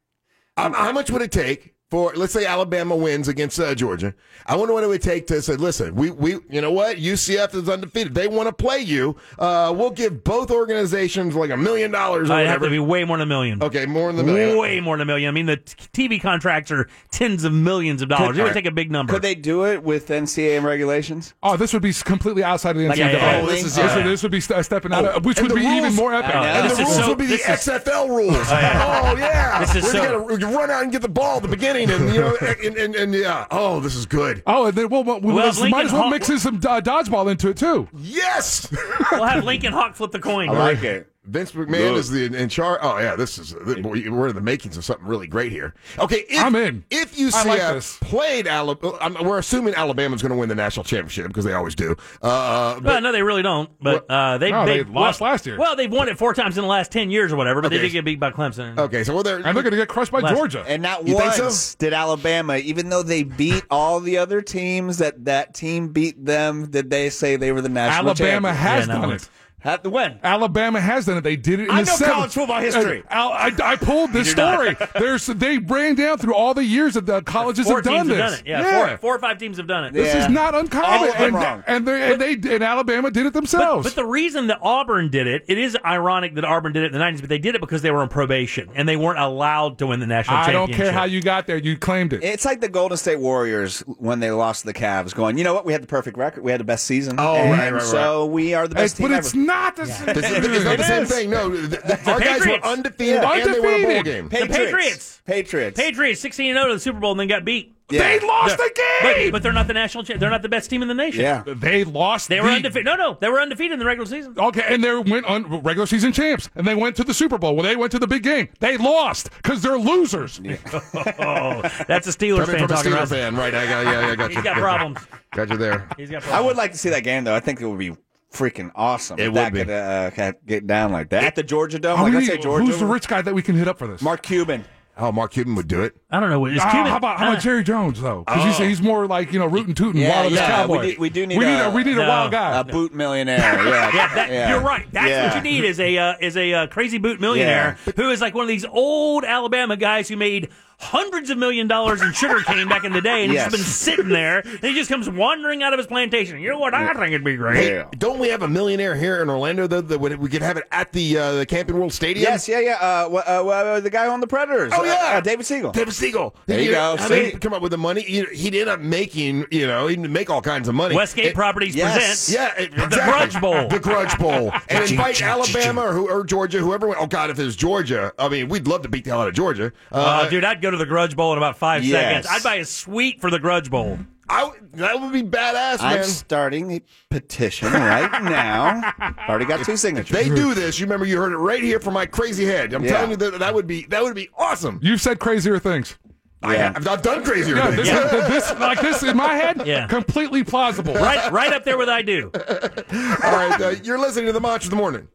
Um, how much would it take for, let's say Alabama wins against uh, Georgia? I wonder what it would take to say, listen, we, we, you know what? U C F is undefeated. They want to play you. Uh, we'll give both organizations like a million dollars or I'd have whatever. to be way more than a million. Okay, more than the million. Way more than a million. I mean, the t- T V contracts are tens of millions of dollars. Could- it would right. take a big number. could they do it with N C A A regulations? Oh, this would be completely outside of the N Like C double A. a yeah, bowling? this is- This, yeah. would, this would be st- stepping out, of, which and would the be even rules- more epic. Oh, yeah. And This the is rules so- will be the this is- X F L rules. Oh, yeah. yeah. This is Where so- you gotta run out and get the ball at the beginning, and you know, and, and, and yeah. Oh, this is good. Oh, and then well, well, we Well, might Lincoln as well Hawk- mix in some uh, dodgeball into it too. Yes. We'll have Lincoln Hawk flip the coin. I like it. Vince McMahon Look. is the in charge. Oh yeah, this is we're in the makings of something really great here. Okay, if, I'm in. If U C F I like this. played Alabama, we're assuming Alabama's going to win the national championship because they always do. Uh, Well, but no, they really don't. But uh, they No, they they lost well, last year. Well, they've won it four times in the last ten years or whatever. But Okay. they did get beat by Clemson. okay, so we're there. And they're going to get crushed by Last- Georgia. And not You think once so? did Alabama, even though they beat all the other teams that that team beat them, did they say they were the national Alabama champions? has Yeah, not done once. it. Had to win. Alabama has done it. They did it in I the know seventies. college football history. Uh, Al- I, I pulled this You do not. story. There's they ran down through all the years that the colleges Four have done teams this. have done it. Yeah, Four, four or five teams have done it. This Yeah. is not All uncommon, of them and, wrong. and they and they and Alabama did it But, themselves. but the reason that Auburn did it, it is ironic that Auburn did it in the nineties, but they did it because they were on probation and they weren't allowed to win the national I don't championship. care how you got there. You claimed it. It's like the Golden State Warriors when they lost to the Cavs, going, you know what? We had the perfect record. We had the best season. Oh, and right, right, right. So we are the best It's- team but ever. it's not the same. This is, it's not It the same is. thing. No, the, the, our guys Patriots. were undefeated Yeah. and they won a bowl Undefeated. game. Patriots. Patriots. Patriots. Patriots sixteen and oh to the Super Bowl and then got beat. Yeah. They lost They're- the game. But, but they're not the national cha- they're not the best team in the nation. Yeah. They lost. They were the, undefeated. No, no, they were undefeated in the regular season. Okay, and they went on regular season champs, and they went to the Super Bowl. Well, they went to the big game. They lost because they're losers. Oh, that's a Steelers Coming fan from a talking Steelers about. fan, right? I got, yeah, I got you. He's got problems. Got you there. He's got I problems. would like to see that game, though. I think it would be freaking awesome. It if would that be. could uh, ca- get down like that. At the Georgia Dome, How like many- let's say Georgia. who's the rich guy that we can hit up for this? Mark Cuban. Oh, Mark Cuban would do it. I don't know. Is Ah, Cuban, how about how uh, about Jerry Jones though? Because he's, Oh. he's more like you know rootin' tootin' Yeah, wild as yeah, cowboy. we do- we do need we need a- a, we need a no, wild guy. A boot millionaire. Yeah, Yeah, that, yeah. you're right. That's Yeah. what you need is a uh, is a uh, crazy boot millionaire who is like one of these old Alabama guys who made hundreds of million dollars in sugar cane back in the day, and Yes. he's just been sitting there, and he just comes wandering out of his plantation. You know what? I think it'd be great. Hey, don't we have a millionaire here in Orlando though? That would- we could have it at the uh, the Camping World Stadium. Yes, yeah, yeah. Uh, wh- uh, uh, the guy on the Predators. Oh, yeah. uh, uh, David Siegel. David Siegel. There you know, go. I See? mean, come up with the money. He, he'd end up making, you know, he'd make all kinds of money. Westgate It- Properties yes. presents Yeah, it, the exactly. Grudge Bowl. The Grudge Bowl. And invite Alabama or, who, or Georgia, whoever went. Oh, God, if it was Georgia, I mean, we'd love to beat the hell out of Georgia. Uh, Uh, dude, I'd go to the Grudge Bowl in about five Yes. seconds. I'd buy a suite for the Grudge Bowl. I, that would be badass, I'm man. starting a petition right now. Already got two signatures. They do this. You remember you heard it right here from my crazy head. I'm Yeah. telling you that that would be that would be awesome. You've said crazier things. I Yeah. have, I've done crazier Yeah, things. this, this like this in my head, Yeah. completely plausible. Right, right up there with I do. All right, uh, you're listening to the Monster of the Morning.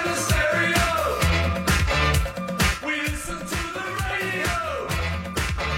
Do me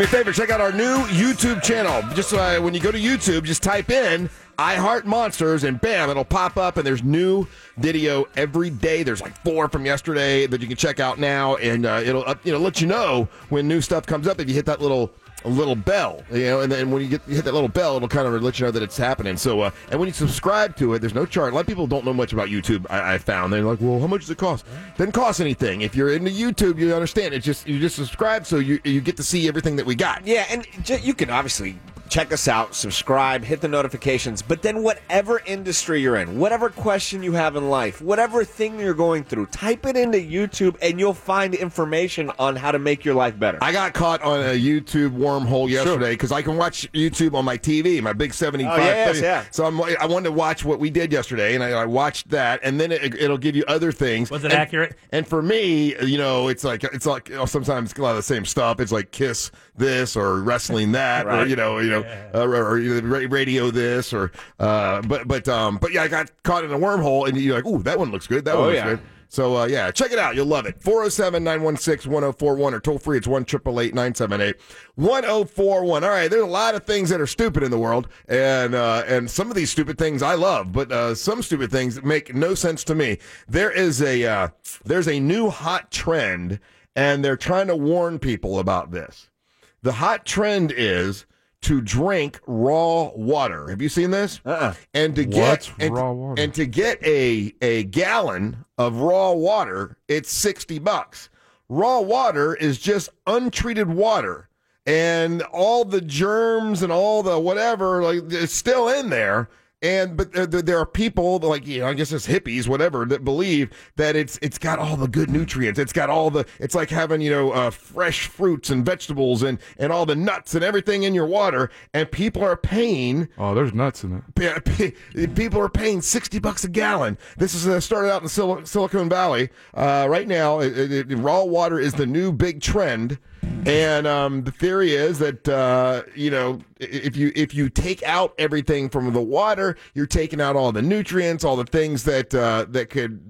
me a favor. Check out our new YouTube channel. Just uh, when you go to YouTube, just type in I Heart Monsters, and bam, it'll pop up, and there's new video every day. There's like four from yesterday that you can check out now, and uh, it'll up, you know let you know when new stuff comes up if you hit that little little bell, you know, and then when you get you hit that little bell, it'll kind of let you know that it's happening. So, uh, and when you subscribe to it, there's no charge. A lot of people don't know much about YouTube. I, I found they're like, well, how much does it cost? Doesn't cost anything. If you're into YouTube, you understand. It's just you just subscribe, so you you get to see everything that we got. Yeah, and j- you can obviously check us out, subscribe, hit the notifications, but then whatever industry you're in, whatever question you have in life, whatever thing you're going through, type it into YouTube and you'll find information on how to make your life better. I got caught on a YouTube wormhole yesterday because I can watch YouTube on my T V, my big seventy-five. Oh, yes, yeah. So I'm, I wanted to watch what we did yesterday, and I, I watched that, and then it, it'll give you other things. Was it and, accurate? And for me, you know, it's like it's like you know, sometimes a lot of the same stuff. It's like Kiss this or wrestling that, Right. or you know, you know, Yeah. uh, or, or you know, ra- radio this, or uh, but but um, but yeah, I got caught in a wormhole, and you're like, ooh, that one looks good. That Oh, one looks yeah. good. So, uh, yeah, check it out. You'll love it. four oh seven, nine one six, one oh four one or toll free. It's one eight eight eight, nine seven eight, one oh four one. All right, there's a lot of things that are stupid in the world, and uh, and some of these stupid things I love, but uh, some stupid things make no sense to me. There is a uh, there's a new hot trend, and they're trying to warn people about this. The hot trend is to drink raw water. Have you seen this? Uh-uh. And to get What's and, raw water? and to get a a gallon of raw water, it's sixty bucks. Raw water is just untreated water, and all the germs and all the whatever, like, it's still in there. And but there, there are people like, you know, I guess it's hippies, whatever, that believe that it's it's got all the good nutrients. It's got all the. It's like having, you know uh, fresh fruits and vegetables and and all the nuts and everything in your water. And people are paying. Oh, there's nuts in it. P- p- People are paying sixty bucks a gallon. This is uh, started out in Sil- Silicon Valley. Uh, right now, it, it, raw water is the new big trend. And um, the theory is that uh, you know if you if you take out everything from the water, you're taking out all the nutrients, all the things that uh, that could.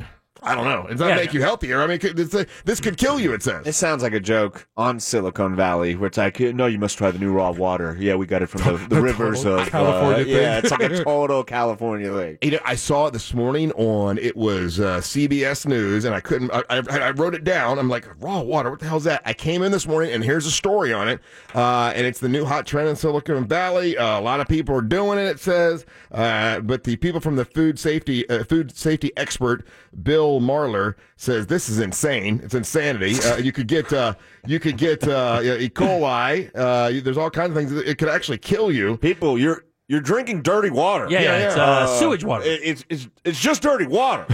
I don't know. Does that Yeah. make you healthier? I mean, could, this, this could kill you, it says. It sounds like a joke on Silicon Valley, where it's like, no, you must try the new raw water. Yeah, we got it from the, the rivers Total of California uh, thing. Yeah, it's like a total California thing. You know, I saw it this morning on, it was uh, C B S News, and I couldn't, I, I, I wrote it down. I'm like, raw water, what the hell's that? I came in this morning, and here's a story on it, uh, and it's the new hot trend in Silicon Valley. Uh, a lot of people are doing it, it says, uh, but the people from the food safety uh, food safety expert, Bill Marler, says this is insane. It's insanity. Uh, you could get uh, you could get uh, E. coli. Uh, there's all kinds of things. It could actually kill you. People, you're you're drinking dirty water. Yeah, yeah, it's uh, sewage water. It, it's it's it's just dirty water.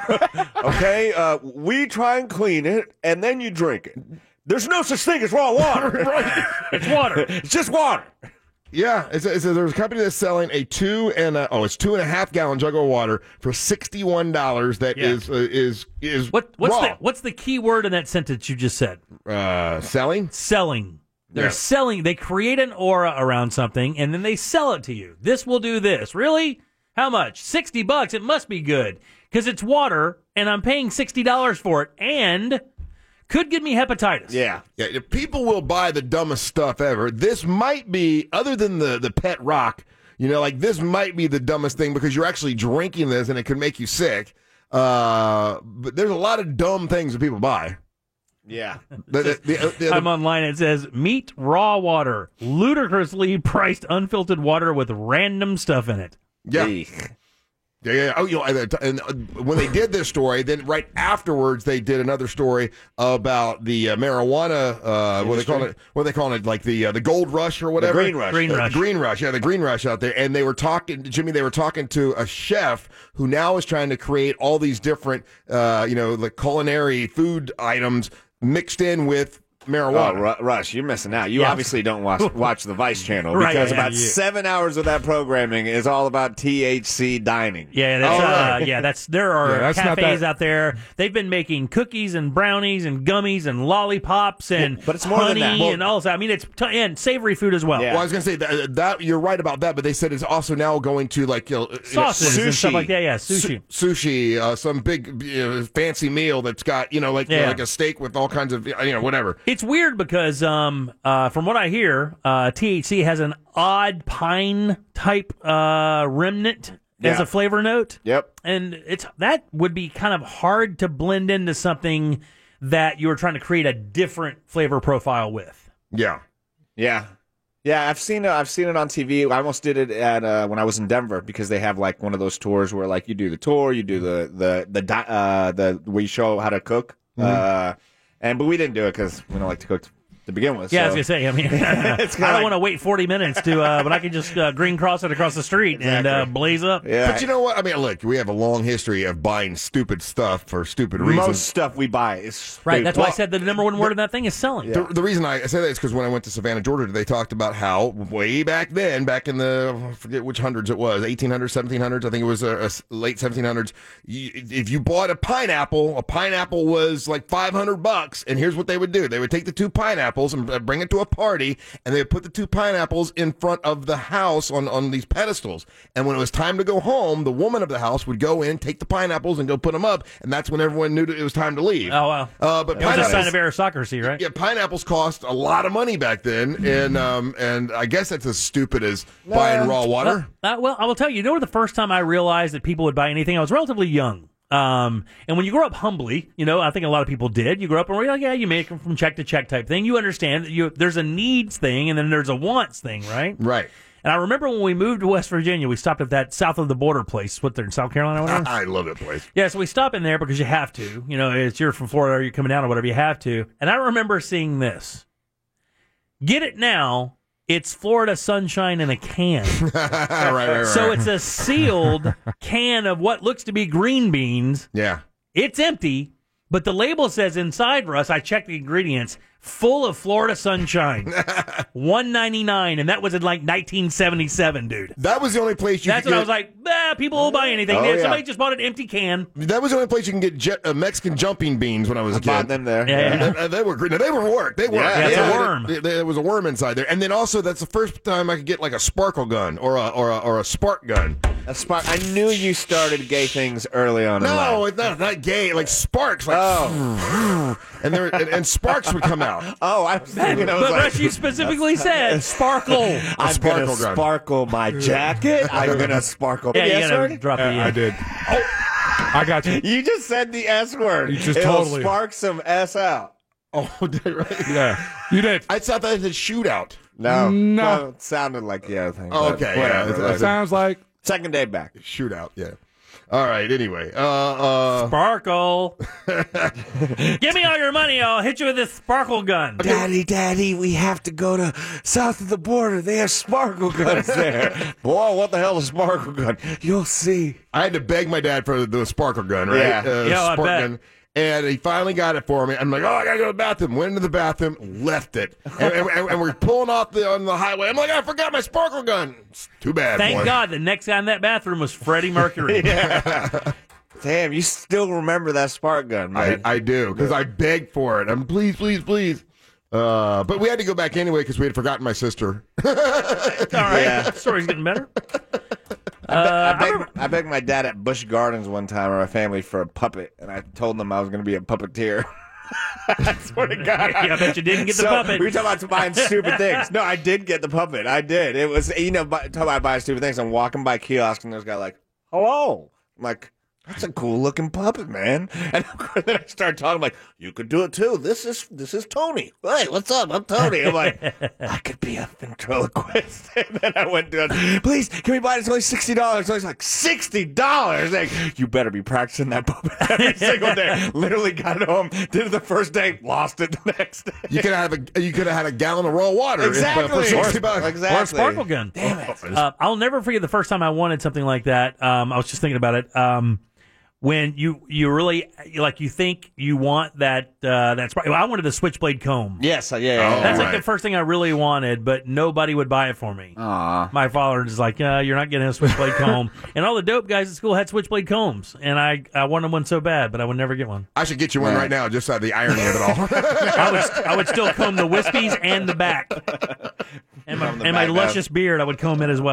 Okay, uh, we try and clean it, and then you drink it. There's no such thing as raw water. Right. It's water. It's just water. Yeah, it's a, it's a, there's a company that's selling a two and a, oh, it's two and a half gallon jug of water for sixty one dollars. That Yeah. is uh, is is What what's raw. the what's the key word in that sentence you just said? Uh, selling? Selling. They're Yeah. selling. They create an aura around something and then they sell it to you. This will do this. Really? How much? Sixty bucks. It must be good because it's water and I'm paying sixty dollars for it and could give me hepatitis. Yeah. Yeah, people will buy the dumbest stuff ever. This might be, other than the, the pet rock, you know, like this might be the dumbest thing because you're actually drinking this and it could make you sick. Uh, but there's a lot of dumb things that people buy. Yeah. The- the- the- the- I'm online. It says meat raw water, ludicrously priced unfiltered water with random stuff in it. Yeah. Eek. Yeah, yeah. Oh, you know, and, and uh, when they did this story, then right afterwards they did another story about the uh, marijuana. Uh, what they call it? What they call it? Like the uh, the gold rush or whatever. green rush. Green Uh, rush. Green rush. Yeah, the green rush out there. And they were talking, Jimmy. They were talking to a chef who now is trying to create all these different, uh, you know, the culinary food items mixed in with Oh, marijuana. Ru- Rush, you're missing out. You Yeah. obviously don't watch watch the Vice channel Right, because yeah, about yeah. seven hours of that programming is all about T H C dining. Yeah, that's Oh, uh, right. yeah, that's there are Yeah, that's not cafes that- out there. They've been making cookies and brownies and gummies and lollipops and Well, but it's more than honey that. Well- and all that. I mean, it's t- and savory food as well. Yeah. Well, I was gonna say that, that you're right about that, but they said it's also now going to like you know, Sauces and stuff Sushi. like that. Yeah, sushi. Su- sushi, uh, some big you know, fancy meal that's got you know like Yeah. like a steak with all kinds of you know whatever. It's it's weird because um, uh, from what I hear, uh, T H C has an odd pine type uh, remnant as Yeah. a flavor note. Yep. And it's that would be kind of hard to blend into something that you were trying to create a different flavor profile with. Yeah. Yeah. Yeah, I've seen it. I've seen it on T V. I almost did it at uh, when I was in Denver because they have like one of those tours where like you do the tour, you do the the the di- uh, the where you show how to cook. Mhm. Uh, and but we didn't do it because we don't like to cook to begin with. Yeah, I so. was gonna say. I mean, It's I kinda don't like- want to wait forty minutes to, uh, but I can just uh, green cross it across the street and uh, blaze up. But you know what? I mean, look, we have a long history of buying stupid stuff for stupid reasons. Most stuff we buy is Right. That's why I Well, said the number one word in that thing is selling. The, the reason I say that is because when I went to Savannah, Georgia, they talked about how way back then, back in the, I forget which hundreds it was, eighteen hundreds, seventeen hundreds, I think it was uh, uh, late seventeen hundreds. You, if you bought a pineapple, a pineapple was like five hundred bucks. And here's what they would do. They would take the two pineapples and uh, bring it to a party, and they would put the two pineapples in front of the house on, on these pedestals. And when it was time to go home, the woman of the house would go in, take the pineapples, and go put them up. And that's when everyone knew that it was time to leave. Oh, wow. Uh, but It was a sign pineapples- of aristocracy, right? Yeah, pineapples cost a lot of money back then, and um, and I guess that's as stupid as buying raw water. Well, uh, well, I will tell you, you know the first time I realized that people would buy anything, I was relatively young. Um, and when you grow up humbly, you know, I think a lot of people did. You grow up and you're like, yeah, you make them from check to check type thing. You understand that you there's a needs thing and then there's a wants thing, right? Right. And I remember when we moved to West Virginia, we stopped at that south of the border place. What, there in South Carolina? Whatever? I love that place. Yeah, so we stop in there because you have to. You know, it's you're from Florida or you're coming down or whatever, you have to. And I remember seeing this. Get it now. It's Florida Sunshine in a can. right, right, right. So it's a sealed can of what looks to be green beans. Yeah. It's empty, but the label says inside, Russ, I checked the ingredients, full of Florida Sunshine. one ninety-nine, and that was in like nineteen seventy-seven, dude. That was the only place you That's could when I get- was like, ah, people will buy anything. Oh, Dude, yeah. Somebody just bought an empty can. That was the only place you can get jet, uh, Mexican jumping beans when I was a I kid. bought them there. Yeah, yeah. And, uh, they were great. Now, they were work. They were. Yeah, it's a worm. There, there was a worm inside there, and then also that's the first time I could get like a sparkle gun or a or a, or a spark gun. A spark. I knew you started gay things early on in No, life. it's not not gay. Like sparks. Like, Oh. and there and, and sparks would come out. Oh, I was thinking. I was But like, Russ, you specifically said sparkle. I'm sparkle gonna gun. sparkle my jacket. I'm gonna sparkle. Yeah, you Yes, gotta already? drop the Yeah, I uh, did. I got you. You just said the S word. You just It'll totally- spark some S out. Oh, did I right? Yeah, you did. I thought that was a shootout. No, No. Well, it sounded like the other thing. Oh, but okay, yeah, whatever. it's- Like, it's- Sounds like second day back. Shootout. Yeah. All right. Anyway. Uh. uh Sparkle. Give me all your money. I'll hit you with this sparkle gun. Daddy, Daddy, we have to go to south of the border. They have sparkle guns there. Boy, what the hell is a sparkle gun? You'll see. I had to beg my dad for the sparkle gun, right? Yeah. Uh, Yeah, I spark bet. gun. And he finally got it for me. I'm like, oh, I gotta go to the bathroom. Went into the bathroom, left it, and, and, and we're pulling off the on the highway. I'm like, I forgot my sparkle gun. It's too bad. Thank boy. God the next guy in that bathroom was Freddie Mercury. Damn, you still remember that spark gun, I, man. I do because I begged for it. I'm please, please, please. Uh, but we had to go back anyway because we had forgotten my sister. All right. Yeah. Story's getting better. I, be- I, begged, I begged my dad at Busch Gardens one time, or my family, for a puppet, and I told them I was going to be a puppeteer. I swear to God. Yeah, I bet you didn't get the So, puppet. We were talking about buying stupid things. No, I did get the puppet. I did. It was, you know, bu- talking about buying stupid things. I'm walking by kiosks, and there's a guy like, hello. I'm like, that's a cool looking puppet, man. And of course, then I started talking like, you could do it too. This is this is Tony. Hey, what's up? I'm Tony. I'm like, I could be a ventriloquist. And then I went to it. Please, can we buy it? It's only sixty dollars. So he's like, sixty dollars? Like, you better be practicing that puppet every single day. Literally got it home, did it the first day, lost it the next day. You could have a you could have had a gallon of raw water Exactly. for sixty bucks. Exactly. Or a sparkle gun. Damn it. Uh, I'll never forget the first time I wanted something like that. Um, I was just thinking about it. Um, when you you really like you think you want that uh, that spark- I wanted the switchblade comb. Yes, yeah, yeah. That's Oh, like right. the first thing I really wanted, but nobody would buy it for me. Aw. My father is like, uh, "You're not getting a switchblade comb," and all the dope guys at school had switchblade combs, and I I wanted one so bad, but I would never get one. I should get you one right now, just out of the irony of it all. I would I would still comb the wispies and the back, and my Comb the and my back, luscious beard. I would comb it as well.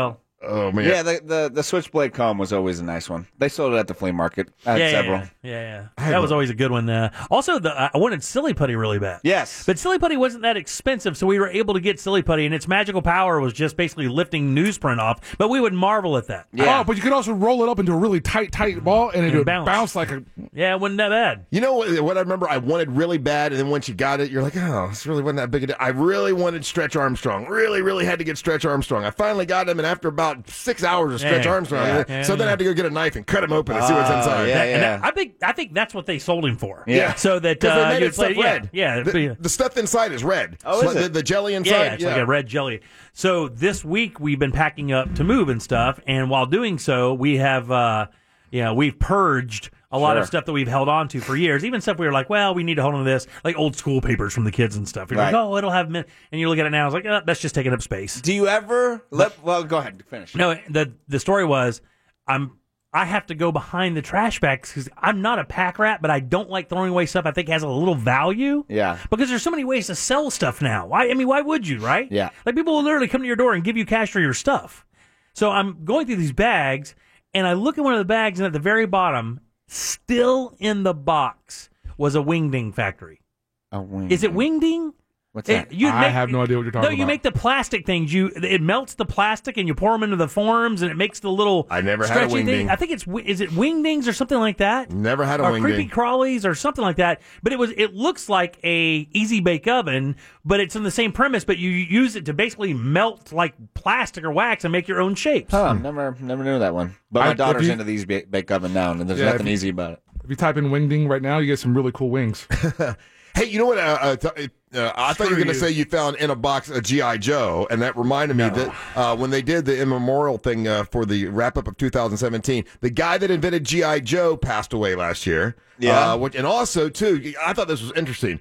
Oh man. Yeah, the, the the switchblade comb was always a nice one. They sold it at the flea market. I had yeah, several. yeah, yeah, yeah. That was always a good one. Uh, also, the I wanted Silly Putty really bad. Yes, but Silly Putty wasn't that expensive, so we were able to get Silly Putty, and its magical power was just basically lifting newsprint off. But we would marvel at that. Yeah. Oh, but you could also roll it up into a really tight, tight ball, and it And would bounce. bounce. like a. Yeah, it wasn't that bad. You know what, what I remember I wanted really bad, and then once you got it, you're like, oh, this really wasn't that big a deal. I really wanted Stretch Armstrong. Really, really had to get Stretch Armstrong. I finally got him, and after about six hours of Stretch Yeah. Armstrong, Yeah. so Yeah. then I had to go get a knife and cut him open and see what's inside. That- and that- I think I think that's what they sold him for. Yeah. So that 'Cause uh, they made you'd it stuff play- yeah, red. Yeah. The, the stuff inside is red. Oh, So is the, it? the jelly Yeah, inside? it's like a red jelly. So this week we've been packing up to move and stuff, and while doing so, we have, uh, yeah, we've purged a lot Sure. of stuff that we've held on to for years. Even stuff we were like, well, we need to hold on to this, like old school papers from the kids and stuff. You're Right. like, oh, it'll have, min-. and you look at it now, it's like, oh, that's just taking up space. Do you ever let? Well, go ahead, finish. No, the the story was, I'm. I have to go behind the trash bags because I'm not a pack rat, but I don't like throwing away stuff I think has a little value. Yeah. Because there's so many ways to sell stuff now. Why? I mean, why would you, right? Yeah. Like people will literally come to your door and give you cash for your stuff. So I'm going through these bags, and I look at one of the bags, and at the very bottom, still in the box, was a Wingding factory. A wing. Is it Wingding? What's It- that? you I make- have no idea what you're talking No, about. you make the plastic things. You it melts the plastic and you pour them into the forms, and it makes the little. I never had a stretchy thing. Wingding. I think it's wi- is it Wingdings or something like that. Never had a or Wingding. creepy crawlies or something like that. But it was it looks like a easy bake oven, but it's in the same premise. But you use it to basically melt like plastic or wax and make your own shapes. Huh, never never knew that one. But I- my if daughter's you- into these ba- bake oven now, and there's Yeah, if nothing you- easy about it. If you type in Wingding right now, you get some really cool wings. Hey, you know what? Uh, uh, th- uh, I thought you were going to say you found in a box a G I. Joe, and that reminded me that uh, when they did the immemorial thing uh, for the wrap up of two thousand seventeen, the guy that invented G I. Joe passed away last year. Yeah. Uh, which, and also, too, I thought this was interesting.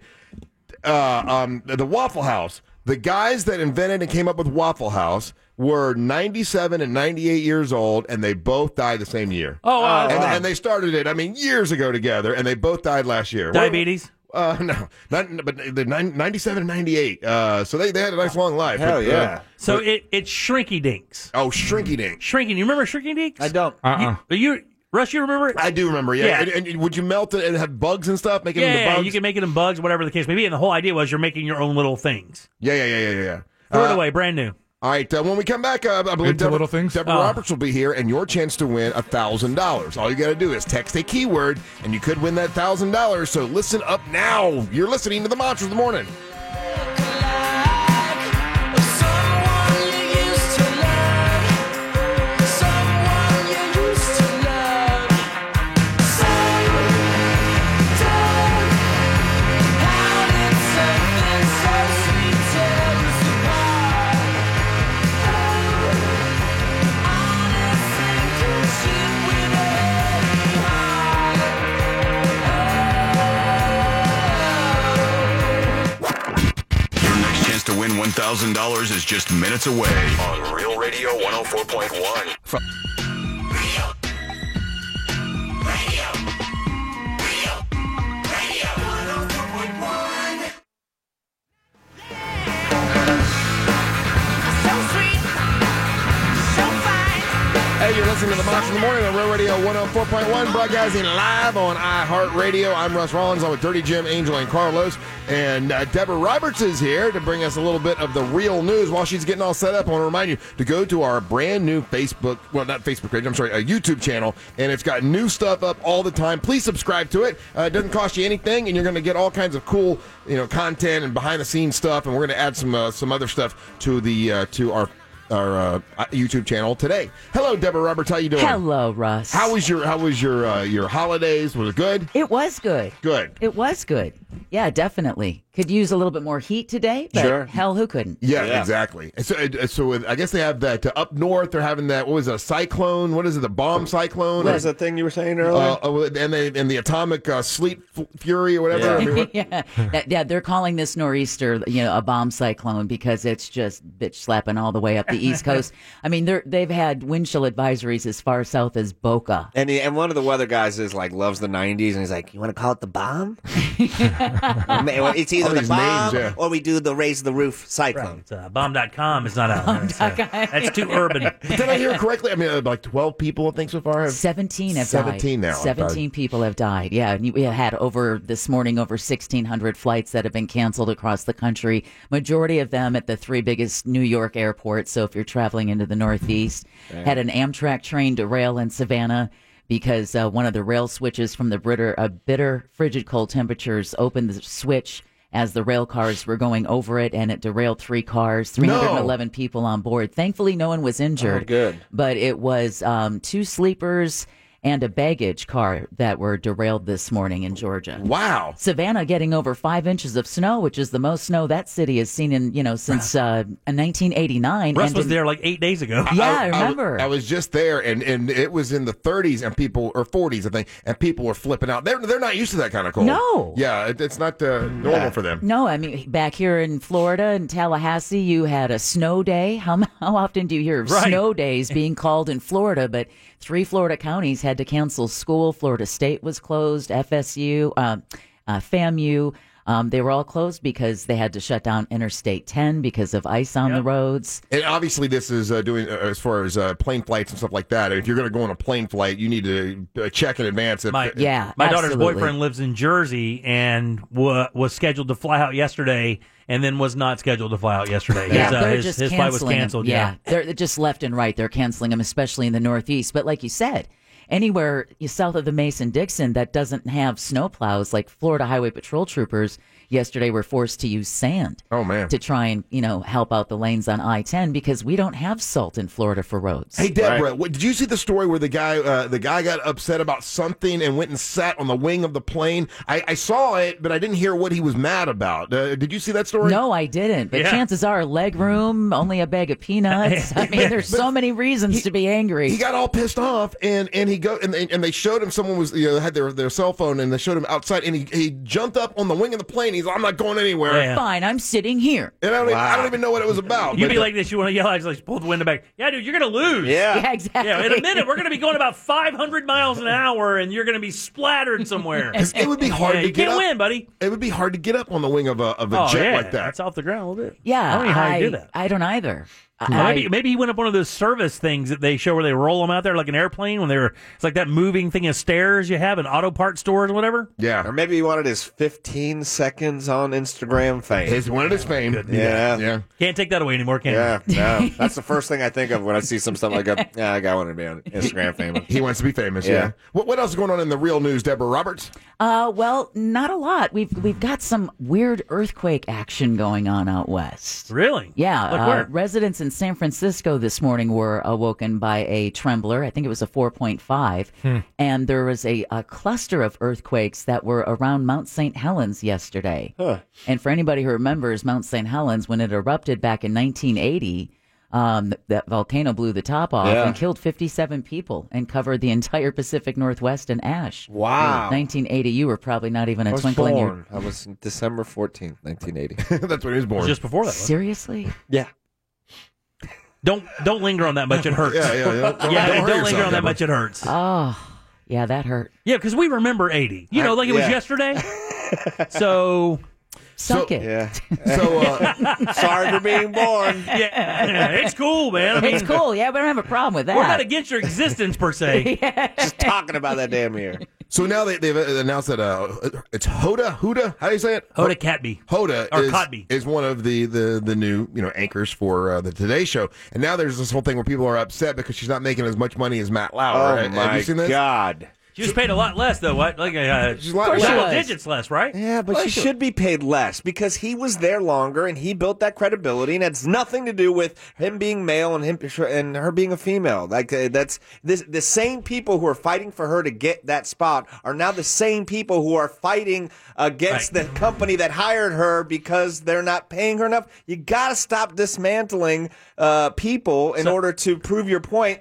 Uh, um, the Waffle House, the guys that invented and came up with Waffle House were ninety-seven and ninety-eight years old, and they both died the same year. Oh, wow. and, Wow. and they started it, I mean, years ago together, and they both died last year. Diabetes? Uh, no, not, but the nine- ninety-seven and ninety-eight. Uh, so they, they had a nice long life. Hell But, yeah. uh, So it it's Shrinky Dinks. oh, Shrinky Dink. Shrinky. You remember Shrinky Dinks? I don't. Uh-uh. You, you Russ, you remember it? I do remember, yeah. Yeah. And, and would you melt it and have bugs and stuff, make it Yeah, into yeah, bugs? you can make it in bugs, whatever the case may be. And the whole idea was you're making your own little things. Yeah, yeah, yeah, yeah, yeah. Throw it Uh, away, brand new. All right, uh, when we come back, uh, I believe Into Deborah, little things? Deborah Oh. Roberts will be here, and your chance to win one thousand dollars. All you got to do is text a keyword, and you could win that one thousand dollars. So listen up now. You're listening to the Monsters of the Morning. Your next chance to win one thousand dollars is just minutes away on Real Radio one oh four point one. From Hey, you're listening to the Monsters of the Morning on Real Radio one oh four point one, broadcasting live on iHeartRadio. I'm Russ Rollins. I'm with Dirty Jim, Angel, and Carlos. And uh, Deborah Roberts is here to bring us a little bit of the real news. While she's getting all set up, I want to remind you to go to our brand new Facebook, well, not Facebook page, I'm sorry, a YouTube channel. And it's got new stuff up all the time. Please subscribe to it. Uh, it doesn't cost you anything, and you're going to get all kinds of cool, you know, content and behind-the-scenes stuff. And we're going to add some uh, some other stuff to the uh, to our our uh, YouTube channel today. Hello, Deborah Roberts. How you doing? Hello, Russ. How was your How was your uh, your holidays? Was it good? It was good. Good. It was good. Yeah, definitely. Could use a little bit more heat today, but Sure. hell, who couldn't? Yeah, exactly. And So, uh, so with- I guess they have that uh, up north. They're having that. What was it, a cyclone? What is it? A bomb cyclone? What was that thing you were saying earlier? Uh, uh, and they and the atomic uh, sleet f- fury or whatever. I mean, what- yeah, That- yeah, they're calling this nor'easter, you know, a bomb cyclone because it's just bitch slapping all the way up the East Coast. I mean, they're, they've had wind chill advisories as far south as Boca. And he, and one of the weather guys is like loves the nineties, and he's like, "You want to call it the bomb? It's either All the these bomb names, yeah. or we do the raise the roof cyclone." It's, uh, bomb dot com is not out there. It's, uh, that's too urban. But did I hear correctly? I mean, uh, like twelve people, I think, so far have seventeen have seventeen died. now. seventeen people have died. Yeah, and we had over this morning over sixteen hundred flights that have been canceled across the country. Majority of them at the three biggest New York airports. So if you're traveling into the Northeast, Yeah. had an Amtrak train derail in Savannah because uh, one of the rail switches from the bitter, uh, bitter, frigid cold temperatures opened the switch as the rail cars were going over it, and it derailed three cars, three hundred eleven people on board. Thankfully, no one was injured. Oh, good. But it was um, two sleepers and a baggage car that were derailed this morning in Georgia. Wow. Savannah getting over five inches of snow, which is the most snow that city has seen in, you know, since uh, nineteen eighty-nine. Russ And was in- there like eight days ago. Yeah, I remember. I, was just there, and, and it was in the thirties and people or forties, I think, and people were flipping out. They're they're not used to that kind of cold. No. Yeah, it, it's not uh, normal for them. No, I mean, back here in Florida, in Tallahassee, you had a snow day. How how often do you hear of Right. snow days being called in Florida? But three Florida counties had to cancel school. Florida State was closed. F S U, um, uh, FAMU, um, they were all closed because they had to shut down Interstate ten because of ice on the roads. And obviously, this is uh, doing uh, as far as uh, plane flights and stuff like that. If you're going to go on a plane flight, you need to uh, check in advance. If, My, if- my daughter's boyfriend lives in Jersey and wa was scheduled to fly out yesterday, and then was not scheduled to fly out yesterday. Yeah, his, uh, they're his, just his flight was canceling 'em. canceled. Yeah, they're they're just left and right. They're canceling them, especially in the Northeast. But like you said, anywhere south of the Mason-Dixon that doesn't have snow plows, like Florida Highway Patrol troopers yesterday were forced to use sand. Oh, man. To try and, you know, help out the lanes on I ten because we don't have salt in Florida for roads. Hey Deborah, what, did you see the story where the guy uh, the guy got upset about something and went and sat on the wing of the plane? I, I saw it, but I didn't hear what he was mad about. Uh, did you see that story? No, I didn't. But Yeah. chances are, leg room, only a bag of peanuts. I mean, there's But so many reasons to be angry. He got all pissed off, and and he go and they, and they showed him someone was you know had their, their cell phone, and they showed him outside, and he, he jumped up on the wing of the plane. He's like, I'm not going anywhere. Fine, I'm sitting here. And I don't, even, I don't even know what it was about. You'd but- be like this. You want to yell out, like, pull the window back. Yeah, dude, you're going to lose. Yeah. Yeah, exactly. Yeah, in a minute, we're going to be going about five hundred miles an hour, and you're going to be splattered somewhere. 'Cause it would be hard Yeah, to you get can't up. win, buddy. It would be hard to get up on the wing of a of a Oh, jet yeah. like that. That's off the ground a little bit. Yeah, I don't know how I, you do that. I don't either. Or I- maybe maybe he went up one of those service things that they show where they roll them out there like an airplane when they're it's like that moving thing of stairs you have in auto part stores or whatever. Yeah. Or maybe he wanted his fifteen seconds on Instagram fame. His wanted his fame. Yeah. Yeah. Can't take that away anymore, can Yeah, you? no. That's the first thing I think of when I see some stuff like a yeah, I got one to be on Instagram famous. He wants to be famous. Yeah. Yeah. What what else is going on in the real news, Deborah Roberts? Uh, well, not a lot. We've we've got some weird earthquake action going on out west. Really? Yeah. Like uh, where? residents in San Francisco this morning were awoken by a trembler. I think it was a four point five. Hmm. And there was a, a cluster of earthquakes that were around Mount Saint Helens yesterday. Huh. And for anybody who remembers Mount Saint Helens, when it erupted back in nineteen eighty, um, th- that volcano blew the top off Yeah. and killed fifty-seven people and covered the entire Pacific Northwest in ash. Wow. nineteen eighty, you were probably not even I a was twinkle in your... born. I was December fourteenth, nineteen eighty. That's when he was born. Just before that. wasn't it? Seriously? Yeah. Don't don't linger on that much. It hurts. Yeah, yeah, yeah. Don't- yeah, don't hurt don't linger yourself, on that Deborah. much. It hurts. Oh, yeah, that hurt. Yeah, because we remember eighty. You know, like it was Yeah. yesterday. So Suck it. Yeah. So uh, Sorry for being born. yeah, it's cool, man. I mean, It's cool. Yeah, we don't have a problem with that. We're not against your existence per se. Just talking about that damn year. so now they, they've announced that uh, it's Hoda Huda. How do you say it? Hoda Kotb. Hoda Or is, Kotb. is one of the, the, the new you know anchors for uh, the Today Show, and now there's this whole thing where people are upset because she's not making as much money as Matt Lauer. Oh Have my you seen this? God. She was paid a lot less, though. What? Like uh, She's a lot double less. digits less, right? Yeah, but she should be paid less because he was there longer and he built that credibility, and it's nothing to do with him being male and him and her being a female. Like uh, that's this the same people who are fighting for her to get that spot are now the same people who are fighting against Right. the company that hired her because they're not paying her enough. You got to stop dismantling uh, people in So- order to prove your point.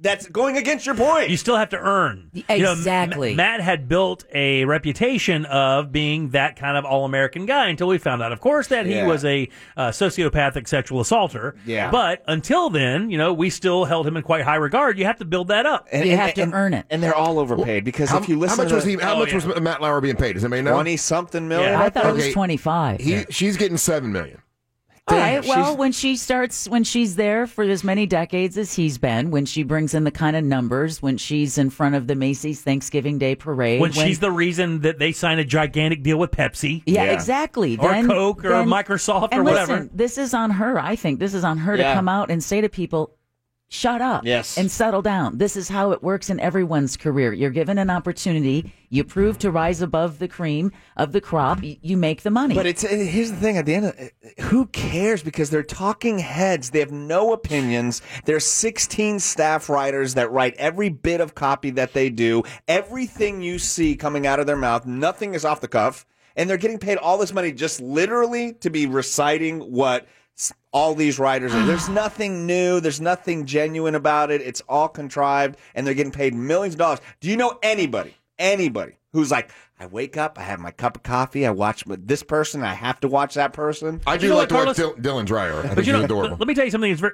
that's going against your point. You still have to earn. Exactly. You know, M- Matt had built a reputation of being that kind of all-American guy until we found out, of course, that he Yeah. was a uh, sociopathic sexual assaulter. Yeah. But until then, you know, we still held him in quite high regard. You have to build that up. And- You and- have to and- earn it. And they're all overpaid because How, if you listen how much to was the- he? How Oh, much yeah. was Matt Lauer being paid? Does anybody know? twenty something million. Yeah. I thought it was Okay. twenty-five. He, she's getting seven million. All right. She's- Well, when she starts, when she's there for as many decades as he's been, when she brings in the kind of numbers, when she's in front of the Macy's Thanksgiving Day Parade, When she's the reason that they signed a gigantic deal with Pepsi. yeah, Yeah. exactly, Or then, Coke or then- Microsoft and or whatever. Listen, this is on her. I think this is on her Yeah. to come out and say to people, shut up Yes. and settle down. This is how it works in everyone's career. You're given an opportunity. You prove to rise above the cream of the crop. You, you make the money. But it's here's the thing. At the end, of, who cares? Because they're talking heads. They have no opinions. There's sixteen staff writers that write every bit of copy that they do. Everything you see coming out of their mouth, nothing is off the cuff, and they're getting paid all this money just literally to be reciting what s- all these writers are. There's nothing new. There's nothing genuine about it. It's all contrived, and they're getting paid millions of dollars. Do you know anybody? Anybody who's like, I wake up, I have my cup of coffee, I watch this person, I have to watch that person. I do You know like what, to watch Dil- Dylan Dreyer. I think But you he's know, adorable. let, let me tell you something that's very.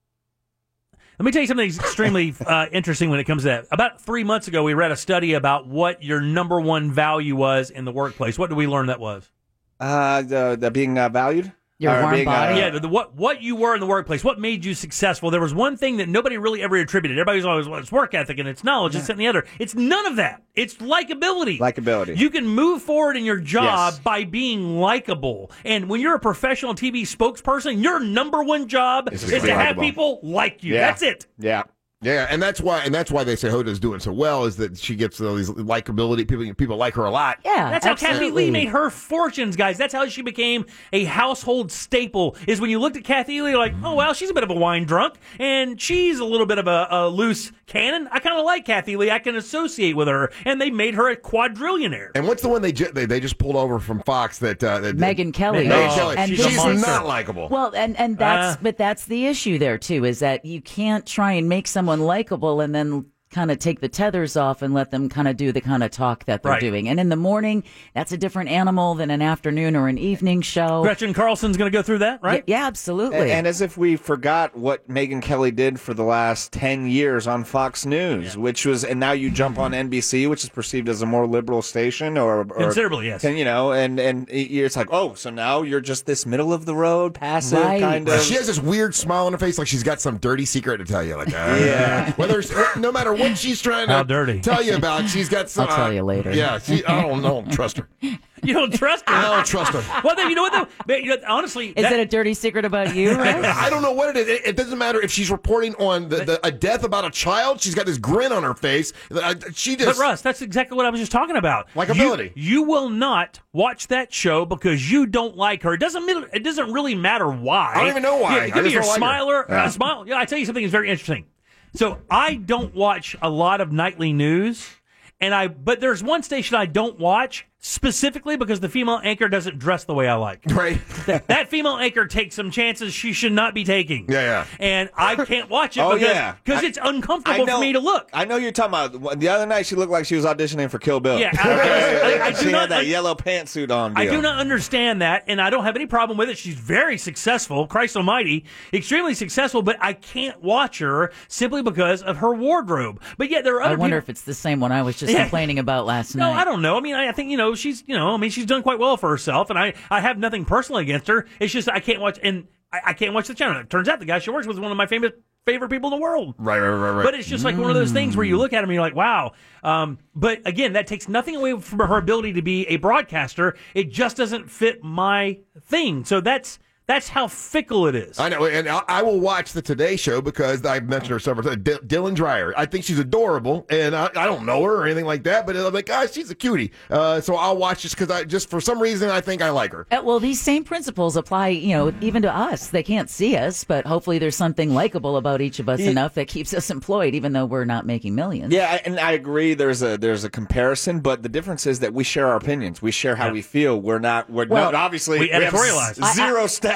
Let me tell you something that's extremely uh, interesting when it comes to that. About three months ago, we read a study about what your number one value was in the workplace. What did we learn that was? Uh, the, the being uh, valued? Your Or warm being, body? uh, Yeah, the, the, what what you were in the workplace, what made you successful. There was one thing that nobody really ever attributed. Everybody's always, well, it's work ethic and it's knowledge, it's that and the other. It's none of that. It's likability. Likability. You can move forward in your job Yes. by being likable. And when you're a professional T V spokesperson, your number one job Is is to to be have likable. people like you. Yeah. That's it. Yeah. Yeah, and that's why, and that's why they say Hoda's doing so well is that she gets all these likability. People, people like her a lot. yeah, That's how Kathy absolutely. Lee made her fortunes, guys. That's how she became a household staple. Is when you looked at Kathy Lee, you're like, oh well, she's a bit of a wine drunk, and she's a little bit of a, a loose cannon. I kind of like Kathy Lee. I can associate with her, and they made her a quadrillionaire. And what's the one they ju- they, they just pulled over from Fox that uh, that Megyn Kelly. Megyn Oh, Kelly. and she's this is- not likable. Well, and and that's Uh. but that's the issue there too, is that you can't try and make someone likable and then kind of take the tethers off and let them kind of do the kind of talk that they're Right. doing. And in the morning, that's a different animal than an afternoon or an evening show. Gretchen Carlson's going to go through that, right? Y- yeah, absolutely. And, and as if we forgot what Megyn Kelly did for the last ten years on Fox News, which was, and now you jump on N B C, which is perceived as a more liberal station, or, or Considerably, yes. And, you know, and and it's like, oh, so now you're just this middle of the road, passive Right. kind of. She has this weird smile on her face, like she's got some dirty secret to tell you. Like, uh, Yeah. whether it's, no matter what she's trying to How dirty. tell you about, she's got some. I'll tell uh, you later. Yeah, she, I don't know. Trust her. You don't trust her. I don't trust her. Well, then, you know what? Though? But, you know, honestly, is that- it a dirty secret about you, right? I don't know what it is. It, it doesn't matter if she's reporting on the, the, a death about a child. She's got this grin on her face. Uh, She But just. Russ, that's exactly what I was just talking about. Likability. You, you will not watch that show because you don't like her. It doesn't. matter- It doesn't really matter why. I don't even know why. Yeah, I give me just your don't like her. smiler. Yeah. Uh, smile. Yeah, I tell you something that's very interesting. So I don't watch a lot of nightly news, and I. But there's one station I don't watch specifically because the female anchor doesn't dress the way I like. Right. That female anchor takes some chances she should not be taking. Yeah, yeah. And I can't watch it Oh, because yeah. because I- it's uncomfortable for me to look. I know you're talking about the other night. She looked like she was auditioning for Kill Bill. Yeah, I- I- I do she not had that un- yellow pantsuit on. I deal. do not understand that, and I don't have any problem with it. She's very successful, Christ almighty, extremely successful, but I can't watch her simply because of her wardrobe. But yet there are I other wonder people. if it's the same one I was just Yeah. complaining about last No, night. I don't know. I mean, I, I think, you know, she's, you know, I mean, she's done quite well for herself, and I, I have nothing personal against her. It's just I can't watch, and I, I can't watch the channel. It turns out the guy she works with is one of my famous favorite people in the world. Right, right, right, right. But it's just like one of those things where you look at him and you're like, wow. Um, but again, that takes nothing away from her ability to be a broadcaster. It just doesn't fit my thing. So that's that's how fickle it is. I know, and I, I will watch the Today Show because I've mentioned her several times. D- Dylan Dreyer, I think she's adorable, and I, I don't know her or anything like that, but I'm like, ah, she's a cutie. Uh, so I'll watch just because I just for some reason I think I like her. Uh, well, these same principles apply, you know, even to us. They can't see us, but hopefully there's something likable about each of us Yeah. enough that keeps us employed, even though we're not making millions. Yeah, I- and I agree. There's a there's a comparison, but the difference is that we share our opinions. We share how Yeah. we feel. We're not. We're Well, not obviously we have editorialize. z- zero staff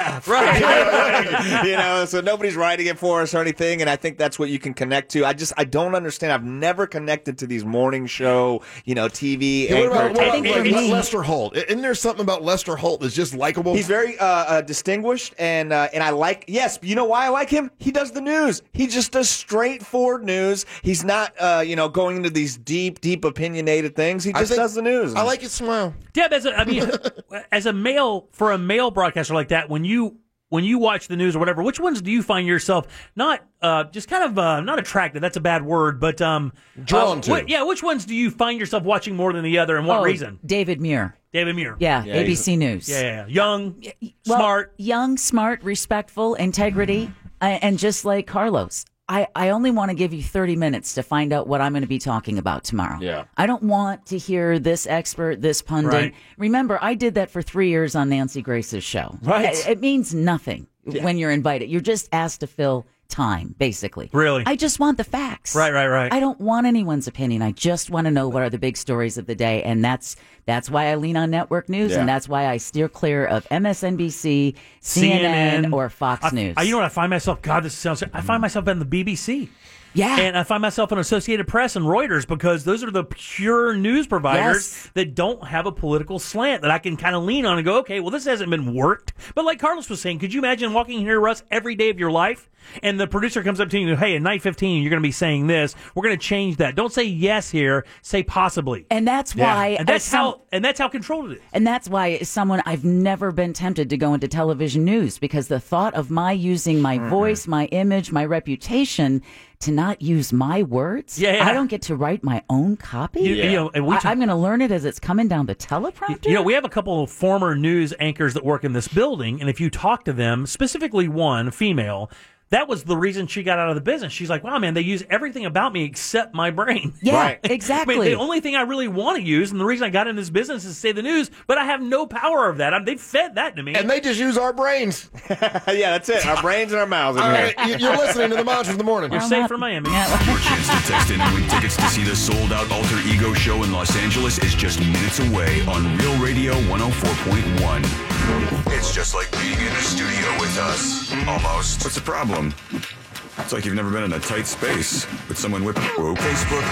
F. Right. You know, so nobody's writing it for us or anything, and I think that's what you can connect to. I just, I don't understand. I've never connected to these morning show, you know, T V Hey, what anchor about, what type about like, things. Lester Holt? Isn't there something about Lester Holt that's just likable? He's very uh, uh, distinguished, and uh, and I like. Yes, you know why I like him? He does the news. He just does straightforward news. He's not, uh, you know, going into these deep, deep opinionated things. He I just think- does the news. I like his smile. Deb, as a, I mean, as a male, for a male broadcaster like that, when you when you watch the news or whatever, which ones do you find yourself not uh, just kind of uh, not attracted? That's a bad word, but um, Drawn uh, to. what- yeah, which ones do you find yourself watching more than the other, and what Oh, reason? David Muir. David Muir. Yeah, Yeah, A B he's- C News. Yeah, yeah, yeah. Young, Well, smart. young, smart, respectful, integrity, uh, and just like Carlos, I, I only want to give you thirty minutes to find out what I'm going to be talking about tomorrow. Yeah. I don't want to hear this expert, this pundit. Right. Remember, I did that for three years on Nancy Grace's show. Right. It, it means nothing when you're invited. You're just asked to fill time, basically. Really? I just want the facts. Right, right, right. I don't want anyone's opinion. I just want to know what are the big stories of the day, and that's that's why I lean on network news, Yeah. and that's why I steer clear of M S N B C, C N N, C N N. or Fox I, News. I, you know what I find myself? God, this sounds. I find myself in the B B C. Yeah. And I find myself in Associated Press and Reuters because those are the pure news providers Yes. that don't have a political slant that I can kind of lean on and go, okay, well, this hasn't been worked. But like Carlos was saying, could you imagine walking here, Russ, every day of your life, and the producer comes up to you and goes, hey, at nine fifteen, you're going to be saying this. We're going to change that. Don't say yes here. Say possibly. and that's why And that's as some- how and that's how controlled it is. And that's why, as someone, I've never been tempted to go into television news because the thought of my using my voice, my image, my reputation to not use my words, Yeah, yeah. I don't get to write my own copy. You- you know, and we I, talk- I'm going to learn it as it's coming down the teleprompter. You know, we have a couple of former news anchors that work in this building, and if you talk to them, specifically one, female, that was the reason she got out of the business. She's like, wow, man, they use everything about me except my brain. Yeah, Right. exactly. I mean, the only thing I really want to use, and the reason I got in this business is to say the news, but I have no power of that. I, they fed that to me. And they just use our brains. Yeah, that's it. Our brains and our mouths in All here. right, you- you're listening to the Monsters of the Morning. You're safe from Miami. Your chance to text in and win tickets to see the sold-out Alter Ego show in Los Angeles is just minutes away on Real Radio one oh four point one. It's just like being in the studio with us. Almost. What's the problem? It's like you've never been in a tight space with someone whipping. Whoa, Facebook.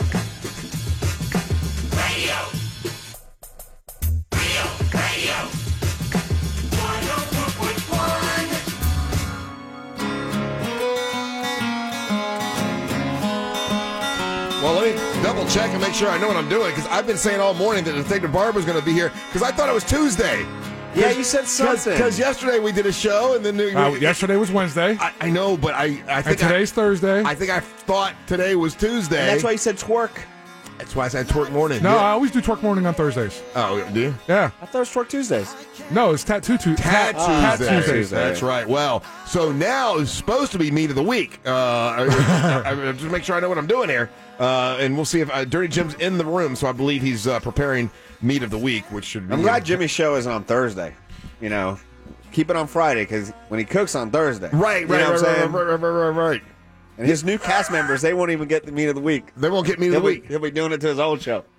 Well, let me double check and make sure I know what I'm doing because I've been saying all morning that Detective Barb was going to be here because I thought it was Tuesday. Yeah, you said something. Because yesterday we did a show and then we, Uh, yesterday was Wednesday, I, I know, but I, I and think today's Thursday. I, I think I thought today was Tuesday. And that's why you said twerk. That's why I said twerk morning. no, Yeah. I always do twerk morning on Thursdays. Oh, do you? Yeah. I thought it was twerk Tuesdays. No, it's tattoo tu- Tat tat- tat Tuesday. Tuesdays. That's right. Well, so now it's supposed to be meat of the week. Uh, I, I, I, just make sure I know what I'm doing here. Uh, and we'll see if uh, Dirty Jim's in the room. So I believe he's uh, preparing meat of the week, which should be. I'm glad Jimmy's show isn't on Thursday. You know, keep it on Friday because when he cooks on Thursday. Right, You right, know right, what I'm right, saying? right, right, right, right, right. And his new cast members, they won't even get the meat of the week. They won't get meat of He'll the be, week. he'll be doing it to his old show.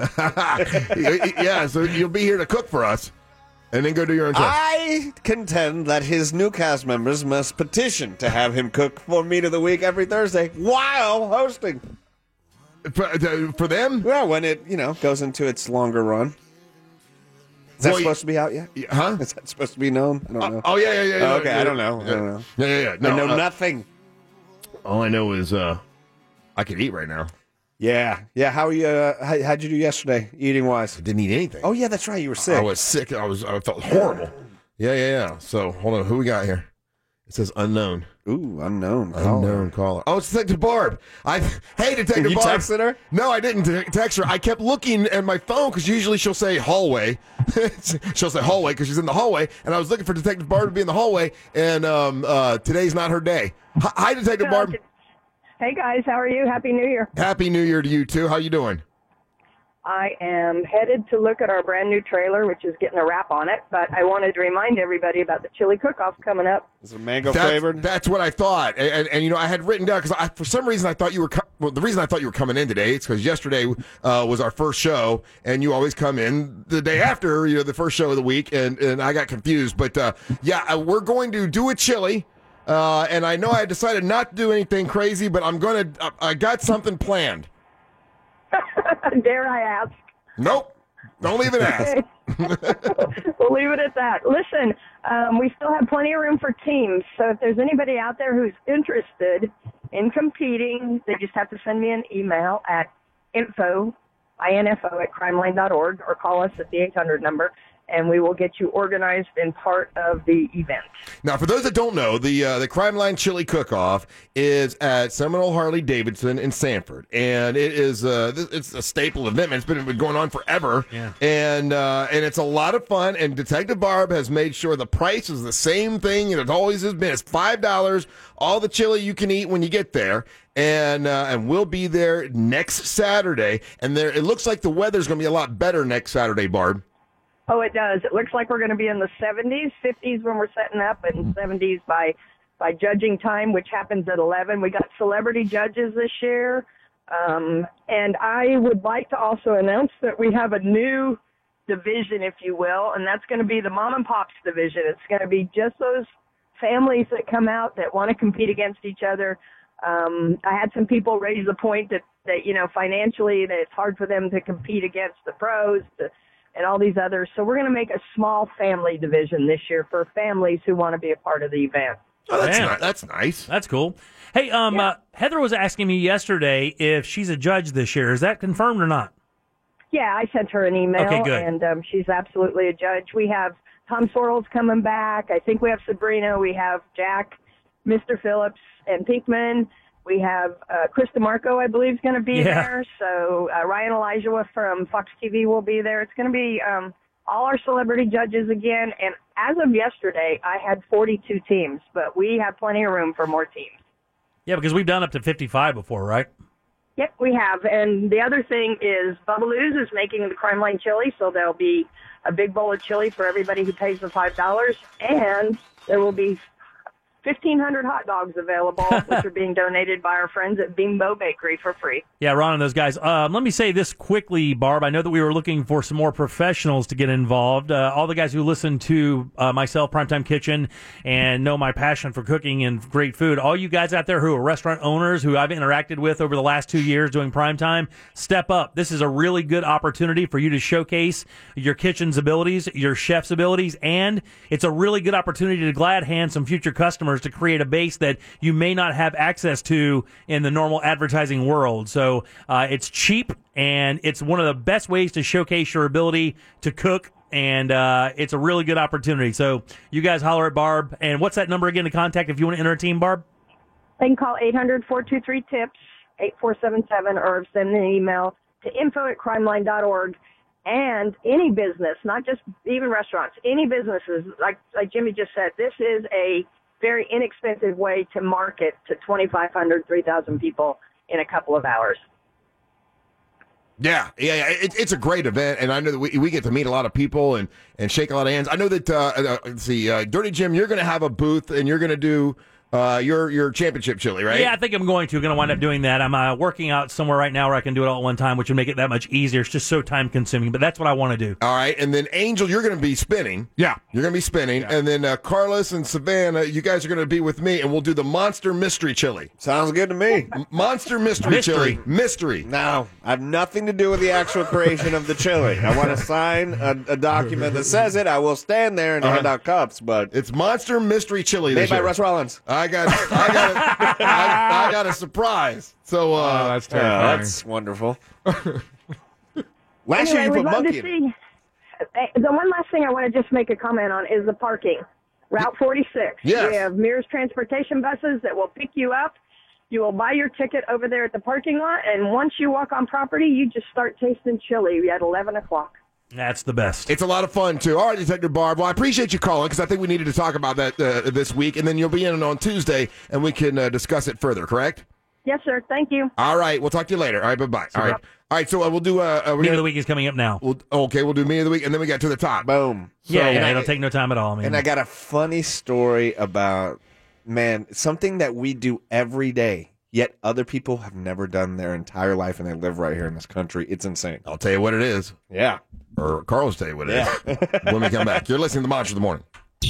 Yeah, so you'll be here to cook for us, and then go do your own show. I contend that his new cast members must petition to have him cook for meat of the week every Thursday while hosting. For, uh, for them? Yeah, when it, you know, goes into its longer run. Is that Well, supposed to be out yet? Huh? Is that supposed to be known? I don't know. Oh, yeah, yeah, yeah. Oh, yeah, okay, yeah, I don't know. Yeah, I don't know. Yeah, yeah, yeah. I know uh, nothing. All I know is uh, I could eat right now. Yeah, yeah. How you? Uh, how, how'd you do yesterday, eating wise? I didn't eat anything. Oh yeah, that's right. You were sick. I was sick. I was. I felt horrible. Yeah, yeah, yeah. So hold on. Who we got here? It says unknown. Ooh, unknown. caller. Unknown caller. Oh, it's Detective Barb. I hey, Detective You Barb. texted her? No, I didn't te- text her. I kept looking at my phone because usually she'll say hallway. She'll say hallway because she's in the hallway, and I was looking for Detective Barb to be in the hallway, and um, uh, today's not her day. Hi, hi, Detective Barb. Hey guys, how are you? Happy New Year. Happy New Year to you too. How you doing? I am headed to look at our brand new trailer, which is getting a wrap on it. But I wanted to remind everybody about the chili cook-off coming up. Is it mango That's, flavored? That's what I thought, and, and, and you know, I had written down because I, for some reason, I thought you were. Co- well, the reason I thought you were coming in today is because yesterday uh, was our first show, and you always come in the day after, you know, the first show of the week, and, and I got confused. But uh, yeah, uh, we're going to do a chili, uh, and I know I decided not to do anything crazy, but I'm going to. I got something planned. Dare I ask? Nope. Don't leave it ask. We'll leave it at that. Listen, um, we still have plenty of room for teams. So if there's anybody out there who's interested in competing, they just have to send me an email at info, info at crimeline dot org or call us at the eight hundred number, and we will get you organized and part of the event. Now, for those that don't know, the uh, the Crime Line Chili Cook-Off is at Seminole Harley Davidson in Sanford, and it is uh, it's a staple event. It's been, been going on forever, Yeah. and uh, and it's a lot of fun. And Detective Barb has made sure the price is the same thing that it always has been. It's five dollars, all the chili you can eat when you get there. And uh, and we'll be there next Saturday. And there, it looks like the weather's going to be a lot better next Saturday, Barb. Oh, it does. It looks like we're going to be in the seventies, fifties when we're setting up, and seventies by by judging time, which happens at eleven. We got celebrity judges this year. Um, and I would like to also announce that we have a new division, if you will, and that's going to be the Mom and Pops division. It's going to be just those families that come out that want to compete against each other. Um, I had some people raise the point that, that, you know, financially that it's hard for them to compete against the pros to, and all these others. So we're going to make a small family division this year for families who want to be a part of the event. Oh, that's, Man. ni- that's nice. That's cool. Hey, um, uh, Heather was asking me yesterday if she's a judge this year. Is that confirmed or not? Yeah, I sent her an email, Okay, good. and um, she's absolutely a judge. We have Tom Sorrell's coming back. I think we have Sabrina. We have Jack, Mister Phillips, and Pinkman. We have uh, Chris DeMarco, I believe, is going to be Yeah. there. So uh, Ryan Elijah from Fox T V will be there. It's going to be um, all our celebrity judges again. And as of yesterday, I had forty-two teams, but we have plenty of room for more teams. Yeah, because we've done up to fifty-five before, right? Yep, we have. And the other thing is Bubbaloo's is making the Crime Line chili, so there'll be a big bowl of chili for everybody who pays the five dollars. And there will be fifteen hundred hot dogs available, which are being donated by our friends at Bimbo Bakery for free. Yeah, Ron and those guys. Um, let me say this quickly, Barb. I know that we were looking for some more professionals to get involved. Uh, all the guys who listen to uh, myself, Primetime Kitchen, and know my passion for cooking and great food, all you guys out there who are restaurant owners who I've interacted with over the last two years doing Primetime, step up. This is a really good opportunity for you to showcase your kitchen's abilities, your chef's abilities, and it's a really good opportunity to glad hand some future customers to create a base that you may not have access to in the normal advertising world. So uh, it's cheap, and it's one of the best ways to showcase your ability to cook, and uh, it's a really good opportunity. So you guys holler at Barb. And what's that number again to contact if you want to enter a team, Barb? They can call eight hundred, four two three, TIPS, eight four seven seven, or send an email to info at crimeline dot org. And any business, not just even restaurants, any businesses, like like Jimmy just said, this is a very inexpensive way to market to twenty-five hundred, three thousand people in a couple of hours. Yeah, yeah, yeah. It, it's a great event, and I know that we, we get to meet a lot of people and, and shake a lot of hands. I know that, uh, uh, let's see, uh, Dirty Jim, you're going to have a booth, and you're going to do uh, your your championship chili, right? Yeah, I think I'm going to. Going to wind up doing that. I'm uh, working out somewhere right now where I can do it all at one time, which would make it that much easier. It's just so time consuming, but that's what I want to do. All right, and then Angel, you're going to be spinning. Yeah. You're going to be spinning, and then uh, Carlos and Savannah, you guys are going to be with me, and we'll do the Monster Mystery Chili. Sounds good to me. M- Monster Mystery, Mystery. Chili. Mystery. No, I have nothing to do with the actual creation of the chili. I want to sign a, a document that says it. I will stand there and Uh-huh. hand out cups, but It's Monster Mystery Chili made this by year. Russ Rollins. I got, I got, a, I, I got a surprise. So, uh, Oh, that's Yeah, terrifying. that's wonderful. Last Anyway, year you we'd put love to monkey in. see. uh, The one last thing I want to just make a comment on is the parking. Route forty-six. Yes. We have Mears transportation buses that will pick you up. You will buy your ticket over there at the parking lot, and once you walk on property, you just start tasting chili at eleven o'clock. That's the best. It's a lot of fun, too. All right, Detective Barb. Well, I appreciate you calling because I think we needed to talk about that uh, this week, and then you'll be in on Tuesday, and we can uh, discuss it further, correct? Yes, sir. Thank you. All right, we'll talk to you later. All right, bye bye. All right, all right. So uh, we'll do. Uh, uh, Meat of the week is coming up now. We'll, okay, we'll do me of the week, and then we got to the top. Boom. yeah, So- yeah, and it'll I- take no time at all, man. And I got a funny story about, man, something that we do every day, yet other people have never done their entire life, and they live right here in this country. It's insane. I'll tell you what it is. Yeah. Or Carl's tell you what it Yeah. is. When we come back, you're listening to the Monster of the Morning.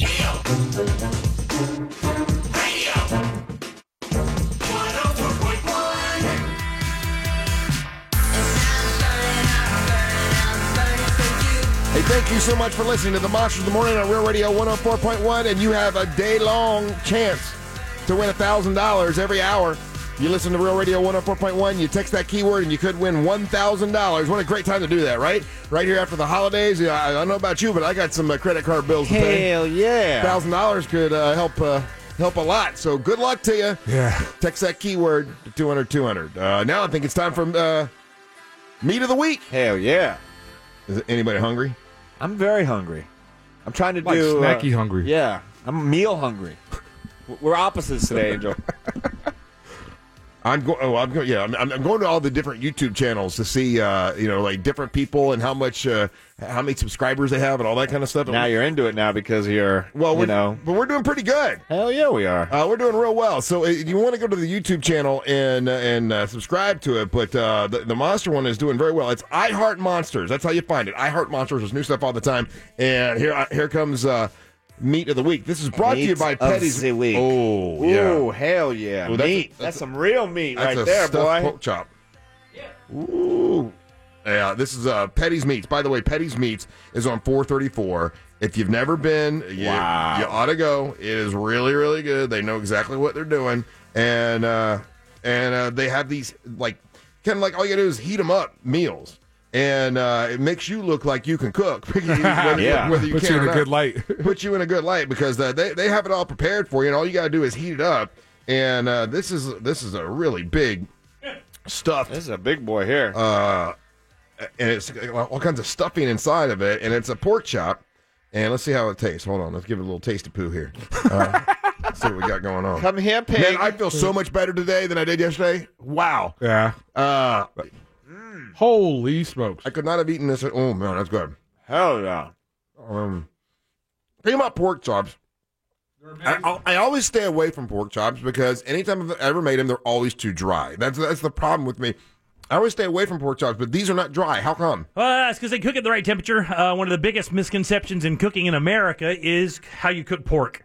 Hey, thank you so much for listening to the Monsters of the Morning on Real Radio one oh four point one, and you have a day-long chance to win one thousand dollars every hour. You listen to Real Radio one oh four point one, you text that keyword, and you could win one thousand dollars. What a great time to do that, right? Right here after the holidays. Yeah, I, I don't know about you, but I got some uh, credit card bills to pay. Hell yeah. one thousand dollars could uh, help uh, help a lot. So good luck to you. Yeah. Text that keyword to two hundred two hundred. Uh, now I think it's time for uh, Meat of the Week. Hell yeah. Is anybody hungry? I'm very hungry. I'm trying to Like do snacky uh, hungry. Yeah, I'm meal hungry. We're opposites today, Angel. I'm going. Oh, I'm going. Yeah, I'm, I'm going to all the different YouTube channels to see, uh, you know, like different people and how much, uh, how many subscribers they have and all that kind of stuff. Now you're into it now because you're, well, you we're, know. but we're doing pretty good. Hell yeah, we are. Uh, we're doing real well. So uh, you want to go to the YouTube channel and uh, and uh, subscribe to it. But uh, the, the Monster one is doing very well. It's I Heart Monsters. That's how you find it. I Heart Monsters. There's new stuff all the time. And here uh, here comes uh, Meat of the Week. This is brought to you Meat by of Petty's. the Week. Oh, yeah. Ooh, hell yeah. Ooh, that's- meat. That's, that's- some real meat That's right a there, stuffed boy. pork chop. Ooh. Yeah, this is uh, Petty's Meats. By the way, Petty's Meats is on four thirty-four. If you've never been, you, Wow. you ought to go. It is really, really good. They know exactly what they're doing, and uh, and uh, they have these like kind of like all you gotta do is heat them up meals, and uh, it makes you look like you can cook. whether, Yeah. whether you Puts can you or in a not. good light. Put you in a good light because uh, they they have it all prepared for you, and all you gotta do is heat it up. And uh, this is this is a really big stuffed. This is a big boy here. Uh, and it's all kinds of stuffing inside of it, and it's a pork chop. And let's see how it tastes. Hold on, let's give it a little tasty poo here. Uh, let's see what we got going on. Come here, pig. Man, I feel so much better today than I did yesterday. Wow. Yeah. Uh, Holy smokes. I could not have eaten this. Oh man, that's good. Hell yeah. Um, thing about pork chops, I, I I always stay away from pork chops because anytime I've ever made them, they're always too dry. That's that's the problem with me. I always stay away from pork chops, but these are not dry. How come? Well, that's because they cook at the right temperature. Uh, one of the biggest misconceptions in cooking in America is how you cook pork.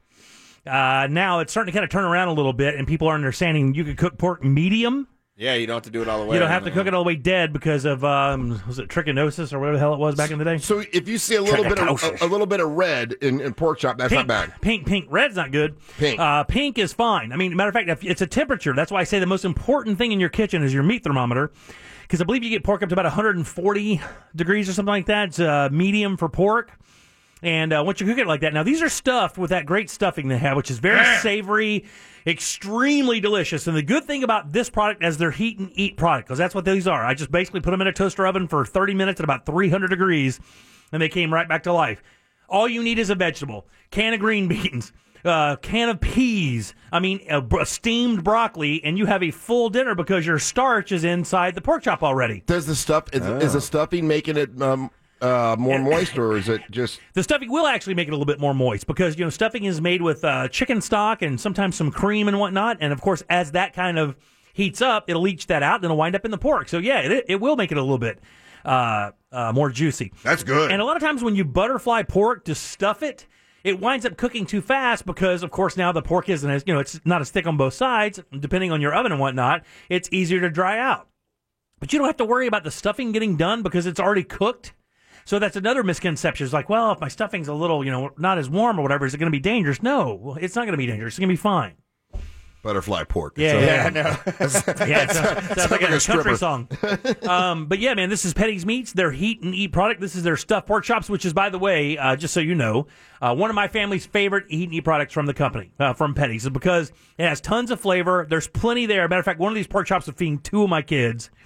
Uh, now it's starting to kind of turn around a little bit, and people are understanding you could cook pork medium. Yeah, you don't have to do it all the way. You don't have to cook it all the way dead because of um, was it trichinosis or whatever the hell it was back in the day. So if you see a little bit of a, a little bit of red in, in pork chop, that's Pink, not bad. Pink, pink, red's not good. Pink, uh, pink is fine. I mean, matter of fact, if it's a temperature. That's why I say the most important thing in your kitchen is your meat thermometer, because I believe you get pork up to about one hundred forty degrees or something like that. It's uh, medium for pork. And uh, once you cook it like that, now these are stuffed with that great stuffing they have, which is very savory, extremely delicious. And the good thing about this product is they're heat and eat product, because that's what these are. I just basically put them in a toaster oven for thirty minutes at about three hundred degrees, and they came right back to life. All you need is a vegetable, can of green beans, uh, can of peas, I mean, a, a steamed broccoli, and you have a full dinner because your starch is inside the pork chop already. Does the stuff is, Oh. is the stuffing making it um, uh, more moist, or is it just The stuffing will actually make it a little bit more moist because, you know, stuffing is made with uh, chicken stock and sometimes some cream and whatnot. And, of course, as that kind of heats up, it'll leach that out and it'll wind up in the pork. So, yeah, it, it will make it a little bit uh, uh, more juicy. That's good. And a lot of times when you butterfly pork to stuff it, it winds up cooking too fast because, of course, now the pork isn't as, you know, it's not as thick on both sides. Depending on your oven and whatnot, it's easier to dry out. But you don't have to worry about the stuffing getting done because it's already cooked. So that's another misconception. It's like, well, if my stuffing's a little, you know, not as warm or whatever, is it going to be dangerous? No, it's not going to be dangerous. It's going to be fine. butterfly pork? Yeah, It's a- yeah, I know. Yeah, it sounds, sounds like, like a, a country stripper. song. um, but yeah, man, this is Petty's Meats. Their heat and eat product. This is their stuffed pork chops, which is, by the way, uh, just so you know, uh, one of my family's favorite eat and eat products from the company, uh, from Petty's, because it has tons of flavor. There's plenty there. Matter of fact, one of these pork chops is feeding two of my kids.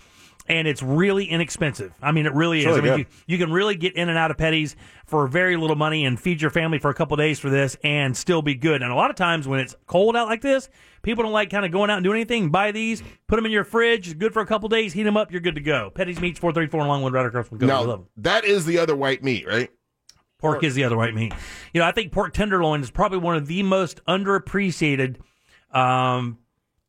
and it's really inexpensive. I mean, it really is. It's I really mean, you, you can really get in and out of Petty's for very little money and feed your family for a couple days for this and still be good. And a lot of times when it's cold out like this, people don't like kind of going out and doing anything. Buy these, put them in your fridge. It's good for a couple days. Heat them up. You're good to go. Petty's Meats, four thirty-four in Longwood, right across from Go. Now, that is the other white meat, right? Pork is the other white meat. You know, I think pork tenderloin is probably one of the most underappreciated um,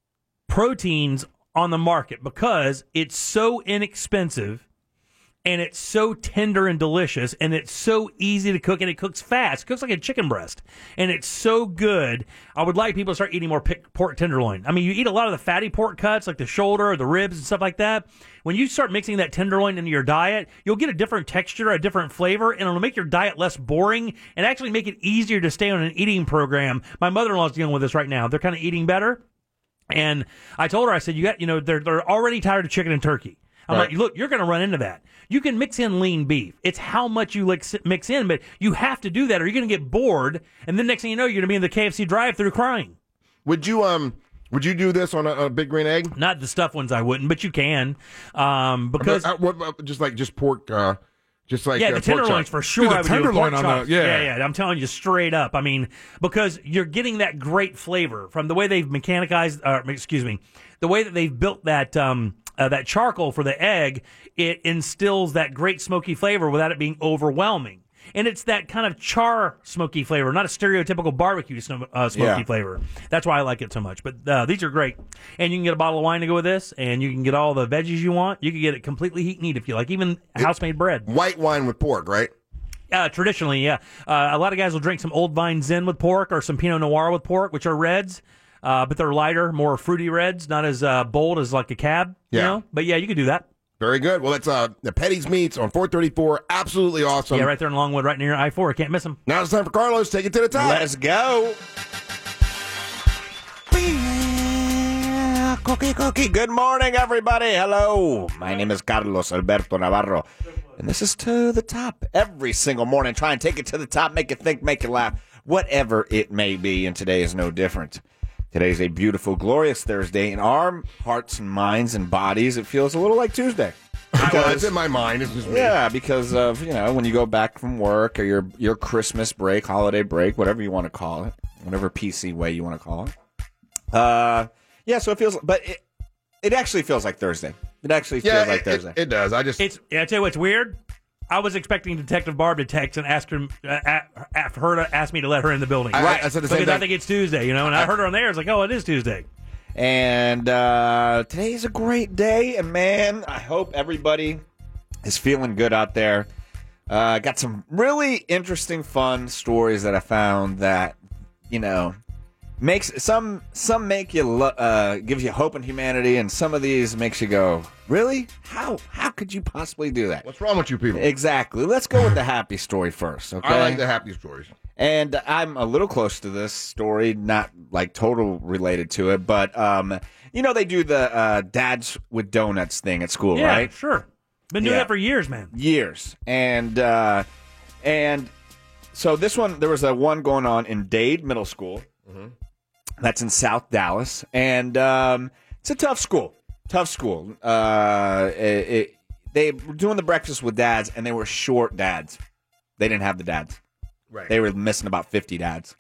proteins on the market because it's so inexpensive and it's so tender and delicious and it's so easy to cook and it cooks fast. It cooks like a chicken breast and it's so good. I would like people to start eating more pork tenderloin. I mean, you eat a lot of the fatty pork cuts like the shoulder or the ribs and stuff like that. When you start mixing that tenderloin into your diet, you'll get a different texture, a different flavor, and it'll make your diet less boring and actually make it easier to stay on an eating program. My mother-in-law's dealing with this right now. They're kind of eating better. And I told her, I said, you got, you know, they're they're already tired of chicken and turkey. I'm Right. like, look, you're going to run into that. You can mix in lean beef. It's how much you like mix in, but you have to do that or you're going to get bored. And then next thing you know, you're going to be in the K F C drive-thru crying. Would you um would you do this on a, a big green egg? Not the stuffed ones, I wouldn't, but you can um, because Uh, what, uh, just like just pork, uh, just like yeah, uh, the pork tenderloins chop. for sure. Dude, the I would do with tenderloin pork on chops. the yeah. yeah, yeah. I'm telling you straight up. I mean, because you're getting that great flavor from the way they've mechanized. Uh, excuse me, the way that they've built that um, uh, that charcoal for the egg. It instills that great smoky flavor without it being overwhelming. And it's that kind of char smoky flavor, not a stereotypical barbecue sm- uh, smoky Yeah. flavor. That's why I like it so much. But uh, these are great. And you can get a bottle of wine to go with this, and you can get all the veggies you want. You can get it completely heat and eat if you like, even house-made bread. White wine with pork, right? Uh, traditionally, yeah. Uh, a lot of guys will drink some Old Vine Zen with pork or some Pinot Noir with pork, which are reds, uh, but they're lighter, more fruity reds, not as uh, bold as like a cab. You Yeah. know? But yeah, you can do that. Very good. Well, that's uh, the Petty's Meats on four thirty-four. Absolutely awesome. Yeah, right there in Longwood, right near I four. Can't miss them. Now it's time for Carlos. Take it to the top. Let's go. Cookie, cookie. Good morning, everybody. Hello. My name is Carlos Alberto Navarro, and this is To the Top. Every single morning, try and take it to the top, make you think, make you laugh, whatever it may be, and today is no different. Today is a beautiful, glorious Thursday. In our hearts and minds and bodies, it feels a little like Tuesday. Well, it's in my mind. It's just me. Yeah, because of, you know, when you go back from work or your your Christmas break, holiday break, whatever you want to call it, whatever P C way you want to call it. Uh, yeah, so it feels, but it, it actually feels like Thursday. It actually feels Yeah, like it, Thursday. it, it does. I just It's. Yeah, I tell you what's weird. I was expecting Detective Barb to text and ask her, uh, a- for her to ask me to let her in the building. I- I said the same because I thing. think it's Tuesday, you know. And I, heard her on there. It's like, oh, it is Tuesday. And uh, today's a great day, and man, I hope everybody is feeling good out there. Uh, got some really interesting, fun stories that I found that, you know, makes some some make you lo- uh, gives you hope in humanity, and some of these makes you go, really? How how could you possibly do that? What's wrong with you people? Exactly. Let's go with the happy story first. Okay. I like the happy stories. And I'm a little close to this story, not like total related to it, but um, you know they do the uh, dads with donuts thing at school, Yeah, right? sure. Been doing Yeah. that for years, man. Years, and uh, and so this one there was a one going on in Dade Middle School, that's in South Dallas, and um, it's a tough school, tough school. Uh, it, it, they were doing the breakfast with dads, and they were short dads. They didn't have the dads. Right. They were missing about fifty dads,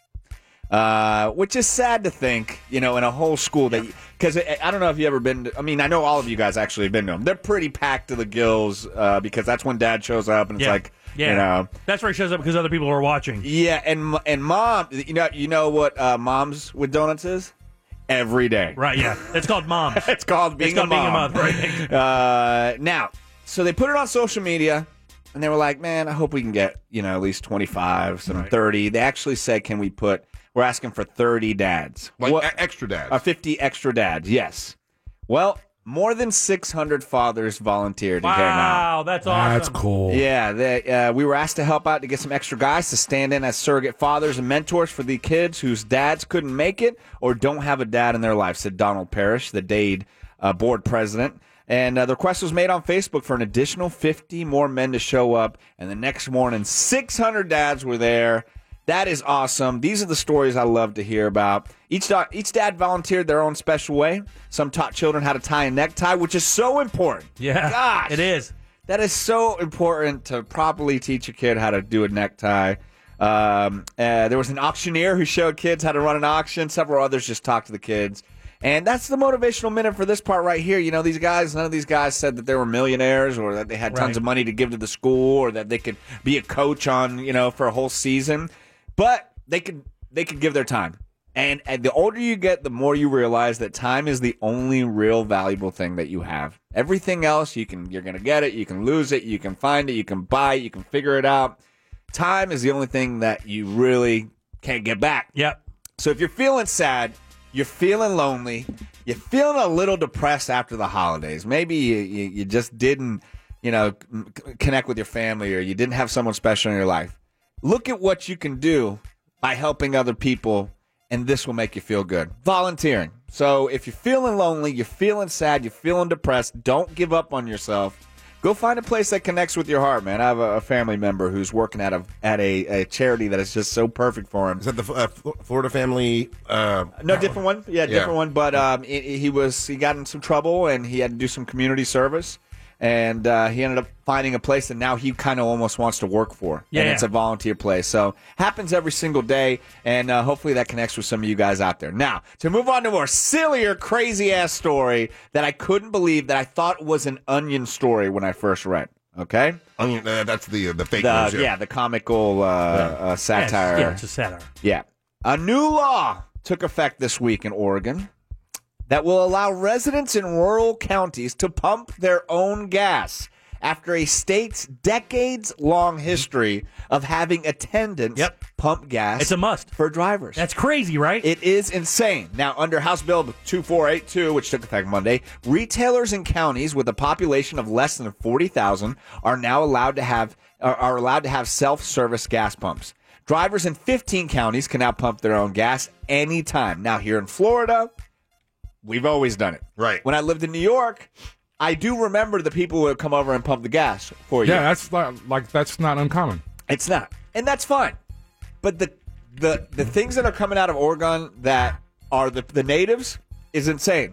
uh, which is sad to think, you know, in a whole school that, because I, I don't know if you ever been to, I mean, I know all of you guys actually have been to them. They're pretty packed to the gills uh, because that's when dad shows up and it's Yeah. like, Yeah. you know. That's where he shows up because other people are watching. Yeah, and and mom, you know, you know what uh, moms with donuts is? Every day. Right, yeah. It's called moms. It's called being it's called a mom. being a mom, right? Uh, now, so they put it on social media, and they were like, "Man, I hope we can get you know at least twenty-five, some Right. thirty." They actually said, "Can we put? We're asking for thirty dads, Like What- e- extra dads. uh, fifty extra dads." Yes. Well, more than six hundred fathers volunteered and came out. Wow, that's awesome. That's cool. Yeah, they, uh, we were asked to help out to get some extra guys to stand in as surrogate fathers and mentors for the kids whose dads couldn't make it or don't have a dad in their life, said Donald Parrish, the Dade uh, board president. And uh, the request was made on Facebook for an additional fifty more men to show up. And the next morning, six hundred dads were there. That is awesome. These are the stories I love to hear about. Each, da- each dad volunteered their own special way. Some taught children how to tie a necktie, which is so important. Yeah, Gosh, it is. That is so important to properly teach a kid how to do a necktie. Um, uh, there was an auctioneer who showed kids how to run an auction. Several others just talked to the kids. And that's the motivational minute for this part right here. You know, these guys, none of these guys said that they were millionaires or that they had tons Right. of money to give to the school or that they could be a coach on, you know, for a whole season. But they could they could give their time. And, and the older you get, the more you realize that time is the only real valuable thing that you have. Everything else, you can you're going to get it, you can lose it, you can find it, you can buy it, you can figure it out. Time is the only thing that you really can't get back. Yep. So if you're feeling sad, you're feeling lonely, you're feeling a little depressed after the holidays, maybe you, you, you just didn't, you know, c- connect with your family or you didn't have someone special in your life, look at what you can do by helping other people, and this will make you feel good. Volunteering. So if you're feeling lonely, you're feeling sad, you're feeling depressed, don't give up on yourself. Go find a place that connects with your heart, man. I have a, a family member who's working at a at a, a charity that is just so perfect for him. Is that the uh, Florida Family? Uh, no, different one. Yeah, different Yeah. one. But um, he, he was he got in some trouble and he had to do some community service, and uh, he ended up finding a place that now he kind of almost wants to work for. Yeah, and yeah. it's a volunteer place. So happens every single day, and uh, hopefully that connects with some of you guys out there. Now, to move on to a more sillier, crazy ass story that I couldn't believe that I thought was an Onion story when I first read. Okay, Onion. Uh, that's the the fake the, news. yeah. the comical uh, uh, satire. Yeah, it's a satire. Yeah. A new law took effect this week in Oregon that will allow residents in rural counties to pump their own gas after a state's decades-long history of having attendants Yep. pump gas. It's a must for drivers. That's crazy, right? It is insane. Now, under House Bill two four eight two, which took effect Monday, retailers in counties with a population of less than forty thousand are now allowed to have are, are allowed to have self-service gas pumps. Drivers in fifteen counties can now pump their own gas anytime. Now, here in Florida, we've always done it. Right. When I lived in New York, I do remember the people who would come over and pump the gas for you. Yeah, that's not, like that's not uncommon. It's not, and that's fine. But the the the things that are coming out of Oregon that are the the natives is insane.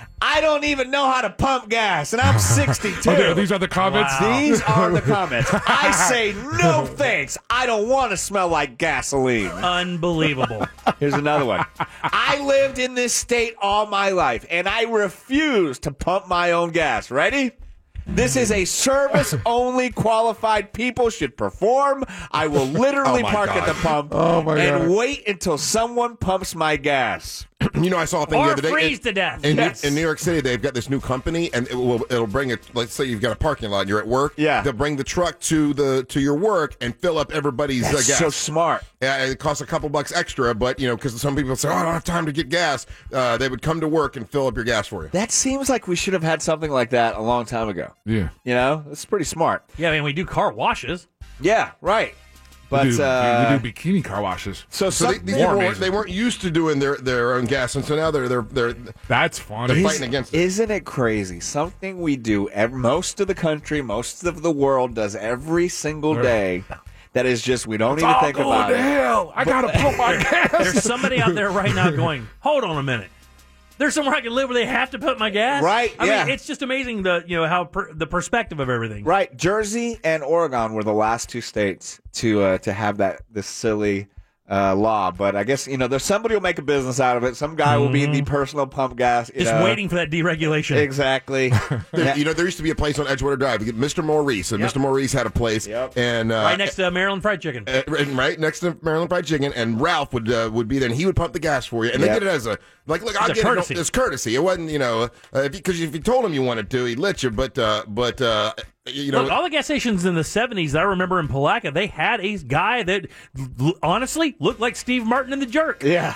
I don't even know how to pump gas, and I'm sixty-two. Okay, these are the comments? Wow. These are the comments. I say no thanks. I don't want to smell like gasoline. Unbelievable. Here's another one. I lived in this state all my life, and I refuse to pump my own gas. Ready? This is a service-only qualified people should perform. I will literally Oh, my park God. at the pump Oh, my and God. wait until someone pumps my gas. You know, I saw a thing Or the other day. freeze in- to death. In, Yes. in New York City, they've got this new company, and it will it'll bring it. Let's say you've got a parking lot, and you're at work. Yeah. they'll bring the truck to the to your work and fill up everybody's uh, That's gas. so smart. Yeah, it costs a couple bucks extra, but you know, because some people say, "Oh, I don't have time to get gas," uh, they would come to work and fill up your gas for you. That seems like we should have had something like that a long time ago. Yeah. You know, it's pretty smart. Yeah, I mean, we do car washes. Yeah, right. But we do, uh, we do bikini car washes. so, So some, they, these more people weren't, amazing. they weren't used to doing their, their own gas, and so now they're they're they're That's they're funny. fighting against it. Isn't it crazy? Something we do, ev most of the country, most of the world does every single day. That is just, we don't even all think going about to it. hell. I gotta pump my gas. There's somebody out there right now going, hold on a minute. There's somewhere I can live where they have to put my gas? Right, I yeah. mean, it's just amazing the you know how per, the perspective of everything. Right, Jersey and Oregon were the last two states to uh, to have that this silly uh, law. But I guess you know there's somebody will make a business out of it. Some guy will be in the personal pump gas. You Just know. waiting for that deregulation. Exactly. There- You know, there used to be a place on Edgewater Drive, Mister Maurice, and Yep. Mister Maurice had a place, Yep. and uh, right next to Maryland Fried Chicken. Uh, right- right next to Maryland Fried Chicken, and Ralph would uh, would be there, and he would pump the gas for you, and Yep. they did it as a like, look, I'll a get courtesy. it as courtesy. It wasn't, you know, uh, if because if you told him you wanted to, he'd let you, but uh, but uh, you know, Look, all the gas stations in the seventies that I remember in Palaca, they had a guy that l- honestly looked like Steve Martin in The Jerk. Yeah.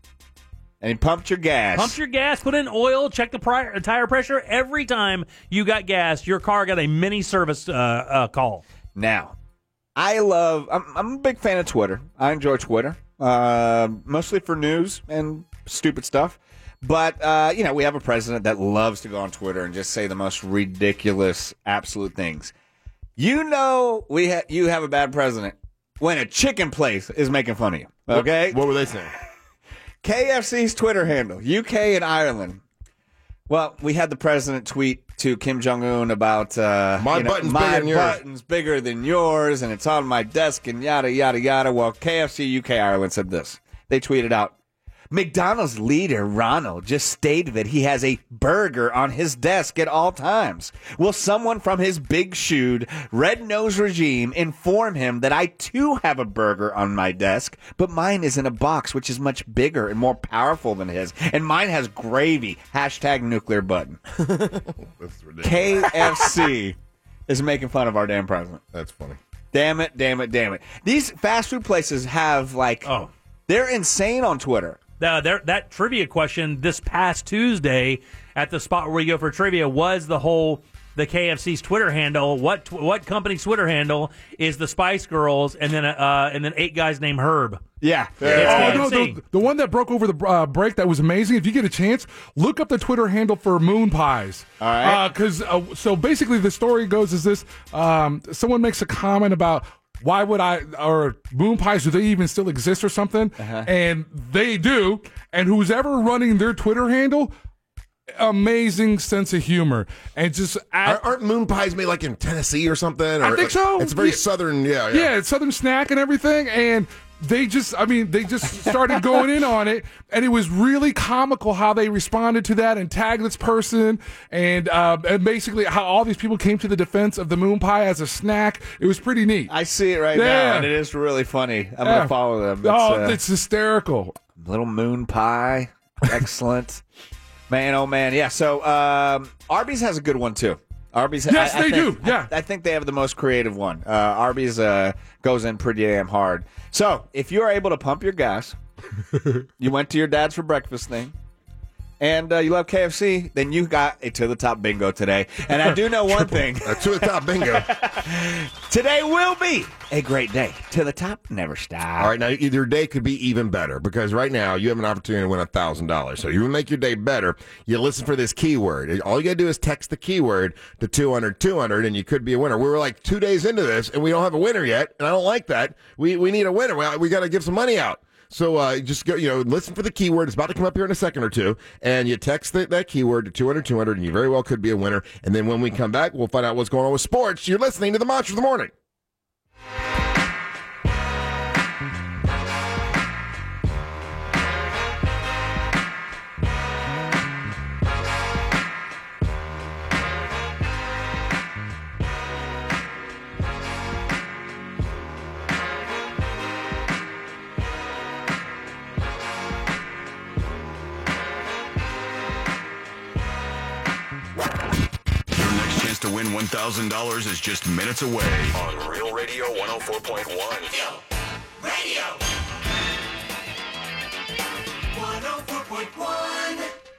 And he pumped your gas. Pump your gas, put in oil, check the pri- tire pressure. Every time you got gas, your car got a mini service uh, uh, call. Now, I love. I'm, I'm a big fan of Twitter. I enjoy Twitter, uh, mostly for news and stupid stuff. But uh, you know, we have a president that loves to go on Twitter and just say the most ridiculous, absolute things. You know, we ha- you have a bad president when a chicken place is making fun of you. Okay? What, what were they saying? K F C's Twitter handle, U K and Ireland. Well, we had the president tweet to Kim Jong-un about uh, My you know, button's my bigger than yours. button's bigger than yours, and it's on my desk, and yada, yada, yada. Well, K F C U K Ireland said this. They tweeted out, McDonald's leader Ronald just stated that he has a burger on his desk at all times. Will someone from his big-shoed, red-nosed regime inform him that I too have a burger on my desk, but mine is in a box which is much bigger and more powerful than his, and mine has gravy. Hashtag nuclear button. That's ridiculous. K F C is making fun of our damn president. That's funny. Damn it, damn it, damn it. These fast food places have, like, oh, they're insane on Twitter. Uh, there, that trivia question this past Tuesday at the spot where we go for trivia was the whole the K F C's Twitter handle. What what company's Twitter handle is the Spice Girls and then uh, and then eight guys named Herb? Yeah. Oh, no, the, the one that broke over the uh, break that was amazing. If you get a chance, look up the Twitter handle for Moon Pies. All right. Because uh, uh, so basically the story goes is this: um, someone makes a comment about. Why would I, or Moon Pies, do they even still exist or something? Uh-huh. And they do. And who's ever running their Twitter handle, amazing sense of humor. And just add, Aren't Moon Pies made like in Tennessee or something? Or, I think so. It's very Yeah. southern, yeah, yeah. Yeah, it's Southern snack and everything. And they just, I mean, they just started going in on it. And it was really comical how they responded to that and tagged this person. And, uh, and basically how all these people came to the defense of the Moon Pie as a snack. It was pretty neat. I see it right Yeah. now, and it is really funny. I'm Yeah. going to follow them. It's, oh, uh, it's hysterical. Little Moon Pie. Excellent. Man, oh, man. Yeah, so um, Arby's has a good one, too. Arby's, Yes, I, I they think, do. Yeah. I, I think they have the most creative one. Uh, Arby's uh, goes in pretty damn hard. So, if you're able to pump your gas, you went to your dad's for breakfast thing, and uh, you love K F C, then you got a to the top bingo today. And I do know one thing. A to the top bingo. Today will be a great day. To the top, never stop. All right, now your day could be even better because right now you have an opportunity to win one thousand dollars. So you will make your day better. You listen for this keyword. All you got to do is text the keyword to two hundred two hundred and you could be a winner. We were like two days into this and we don't have a winner yet, and I don't like that. We we need a winner. We, we got to give some money out. So uh, just go, you know, listen for the keyword. It's about to come up here in a second or two, and you text the, that keyword to two hundred two hundred, and you very well could be a winner. And then when we come back, we'll find out what's going on with sports. You're listening to the Monster of the Morning. To win one thousand dollars is just minutes away on Real Radio one oh four point one. Radio one oh four point one.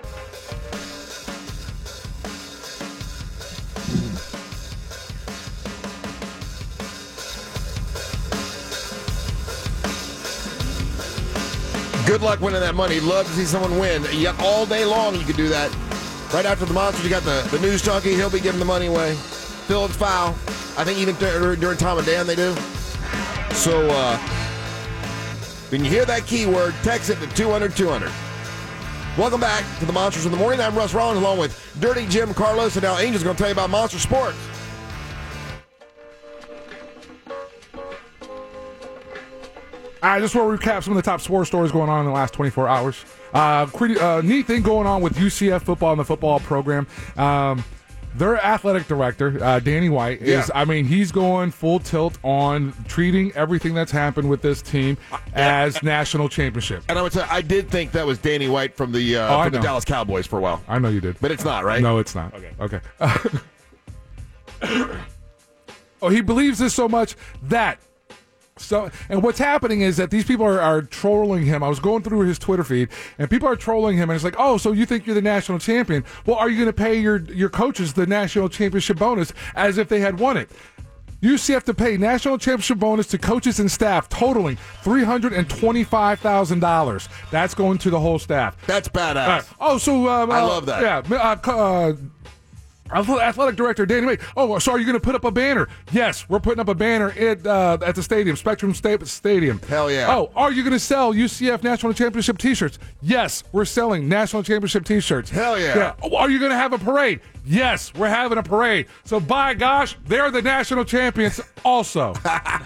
Good luck winning that money. Love to see someone win. Yep, all day long you could do that. Right after the Monsters, you got the, the news junkie. He'll be giving the money away. Phillips Foul. I think even dur- during Tom and Dan they do. So uh, when you hear that keyword, text it to two hundred two hundred. Welcome back to the Monsters of the Morning. I'm Russ Rollins along with Dirty Jim Carlos. And now Angel's going to tell you about Monster Sports. All right, just want to recap some of the top sports stories going on in the last twenty-four hours. Uh, pretty uh, neat thing going on with U C F football and the football program. Um, their athletic director, uh, Danny White, is, Yeah. I mean, he's going full tilt on treating everything that's happened with this team as national championship. And I would say I did think that was Danny White from the uh, Oh, I from the know. Dallas Cowboys for a while. I know you did. But it's not, right? No, it's not. Okay. Okay. Oh, he believes this so much that so and what's happening is that these people are, are trolling him. I was going through his Twitter feed and people are trolling him and it's like, oh, so you think you're the national champion? Well, are you going to pay your your coaches the national championship bonus as if they had won it? U C F to pay national championship bonus to coaches and staff totaling three hundred twenty-five thousand dollars. That's going to the whole staff. That's badass. Uh, oh, so um, I uh, love that. Yeah, uh, uh, Athletic director Danny May. Oh, so are you going to put up a banner? Yes, we're putting up a banner at uh, at the stadium, Spectrum Sta- Stadium. Hell yeah. Oh, are you going to sell U C F National Championship T-shirts? Yes, we're selling National Championship T-shirts. Hell yeah. yeah. Oh, are you going to have a parade? Yes, we're having a parade. So by gosh, they're the national champions also.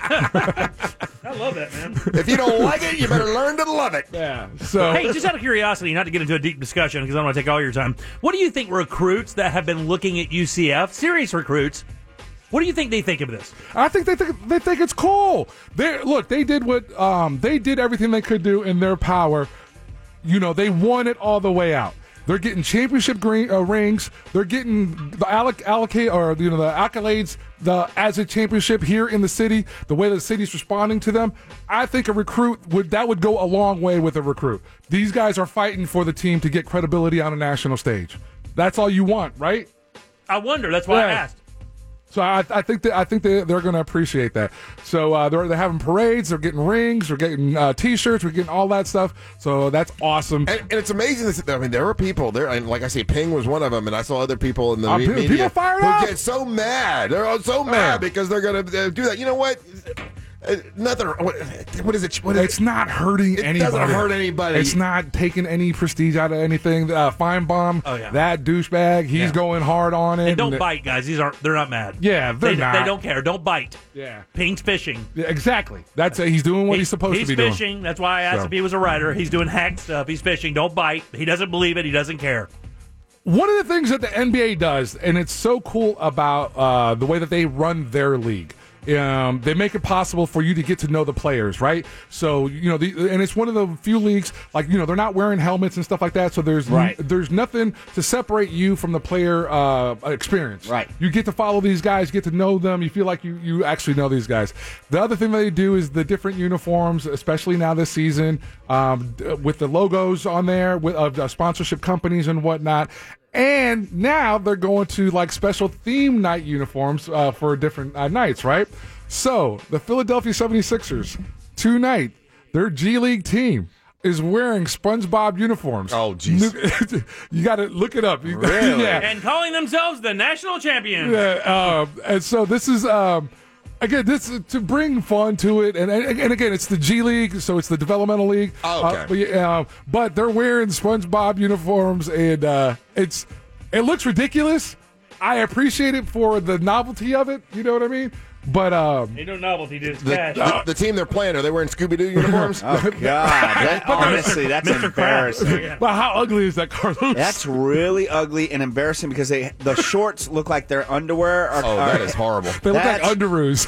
I love that, man. If you don't like it, you better learn to love it. Yeah. So hey, just out of curiosity, not to get into a deep discussion because I don't want to take all your time. What do you think recruits that have been looking at U C F, serious recruits, what do you think they think of this? I think they think they think it's cool. They look, they did what um, they did everything they could do in their power. You know, they won it all the way out. They're getting championship green, uh, rings. They're getting the alloc- allocate or you know the accolades the as a championship here in the city. The way the city's responding to them, I think a recruit would that would go a long way with a recruit. These guys are fighting for the team to get credibility on a national stage. That's all you want, right? I wonder. That's why Yeah. I asked. So I, I think that I think they, they're going to appreciate that. So uh, they're they're having parades, they're getting rings, they're getting uh, T-shirts, we're getting all that stuff. So that's awesome. And, and it's amazing. This, I mean, there were people there, and like I say, Ping was one of them, and I saw other people in the Uh, me- people- media people fired who up. get so mad. They're all so mad Yeah. because they're going to do that. You know what? Uh, nothing. What, what is it? What is It's not hurting It anybody. doesn't hurt anybody. It's not taking any prestige out of anything. Uh, Feinbaum, Oh, yeah. that douchebag, he's Yeah. going hard on it. And don't and- bite, guys. These aren't. They're not mad. Yeah, they're they, not. They don't care. Don't bite. Yeah. Ping's fishing. Yeah, exactly. That's it. He's doing what He- he's supposed he's to be doing. fishing. That's why I asked So. if he was a writer. He's doing hack stuff. He's fishing. Don't bite. He doesn't believe it. He doesn't care. One of the things that the N B A does, and it's so cool about uh, the way that they run their league, um, they make it possible for you to get to know the players, right? So you know, the, and it's one of the few leagues like you know they're not wearing helmets and stuff like that. So there's Right. there's nothing to separate you from the player uh, experience. Right. You get to follow these guys, get to know them. You feel like you you actually know these guys. The other thing that they do is the different uniforms, especially now this season, um, d- with the logos on there with of uh, sponsorship companies and whatnot. And now they're going to like special theme night uniforms uh, for different uh, nights, right? So the Philadelphia seventy-sixers tonight, their G League team is wearing SpongeBob uniforms. Oh, jeez. You got to look it up. You- Really? yeah. And calling themselves the national champions. Yeah, um, and so this is um, again this is to bring fun to it, and, and and again it's the G League, so it's the developmental league. Oh, okay. Uh, but, yeah, uh, but they're wearing SpongeBob uniforms, and uh, it's it looks ridiculous. I appreciate it for the novelty of it. You know what I mean? But um, Ain't no novelty, dude. It's The, cash. the, the team they're playing, are they wearing Scooby-Doo uniforms? Oh God! That, honestly, that's Mister Krabs. embarrassing. Yeah. but how ugly is that, Carlos? That's really ugly and embarrassing because they the shorts look like their underwear. Are, Oh, that are is horrible. They look like that's- underoos.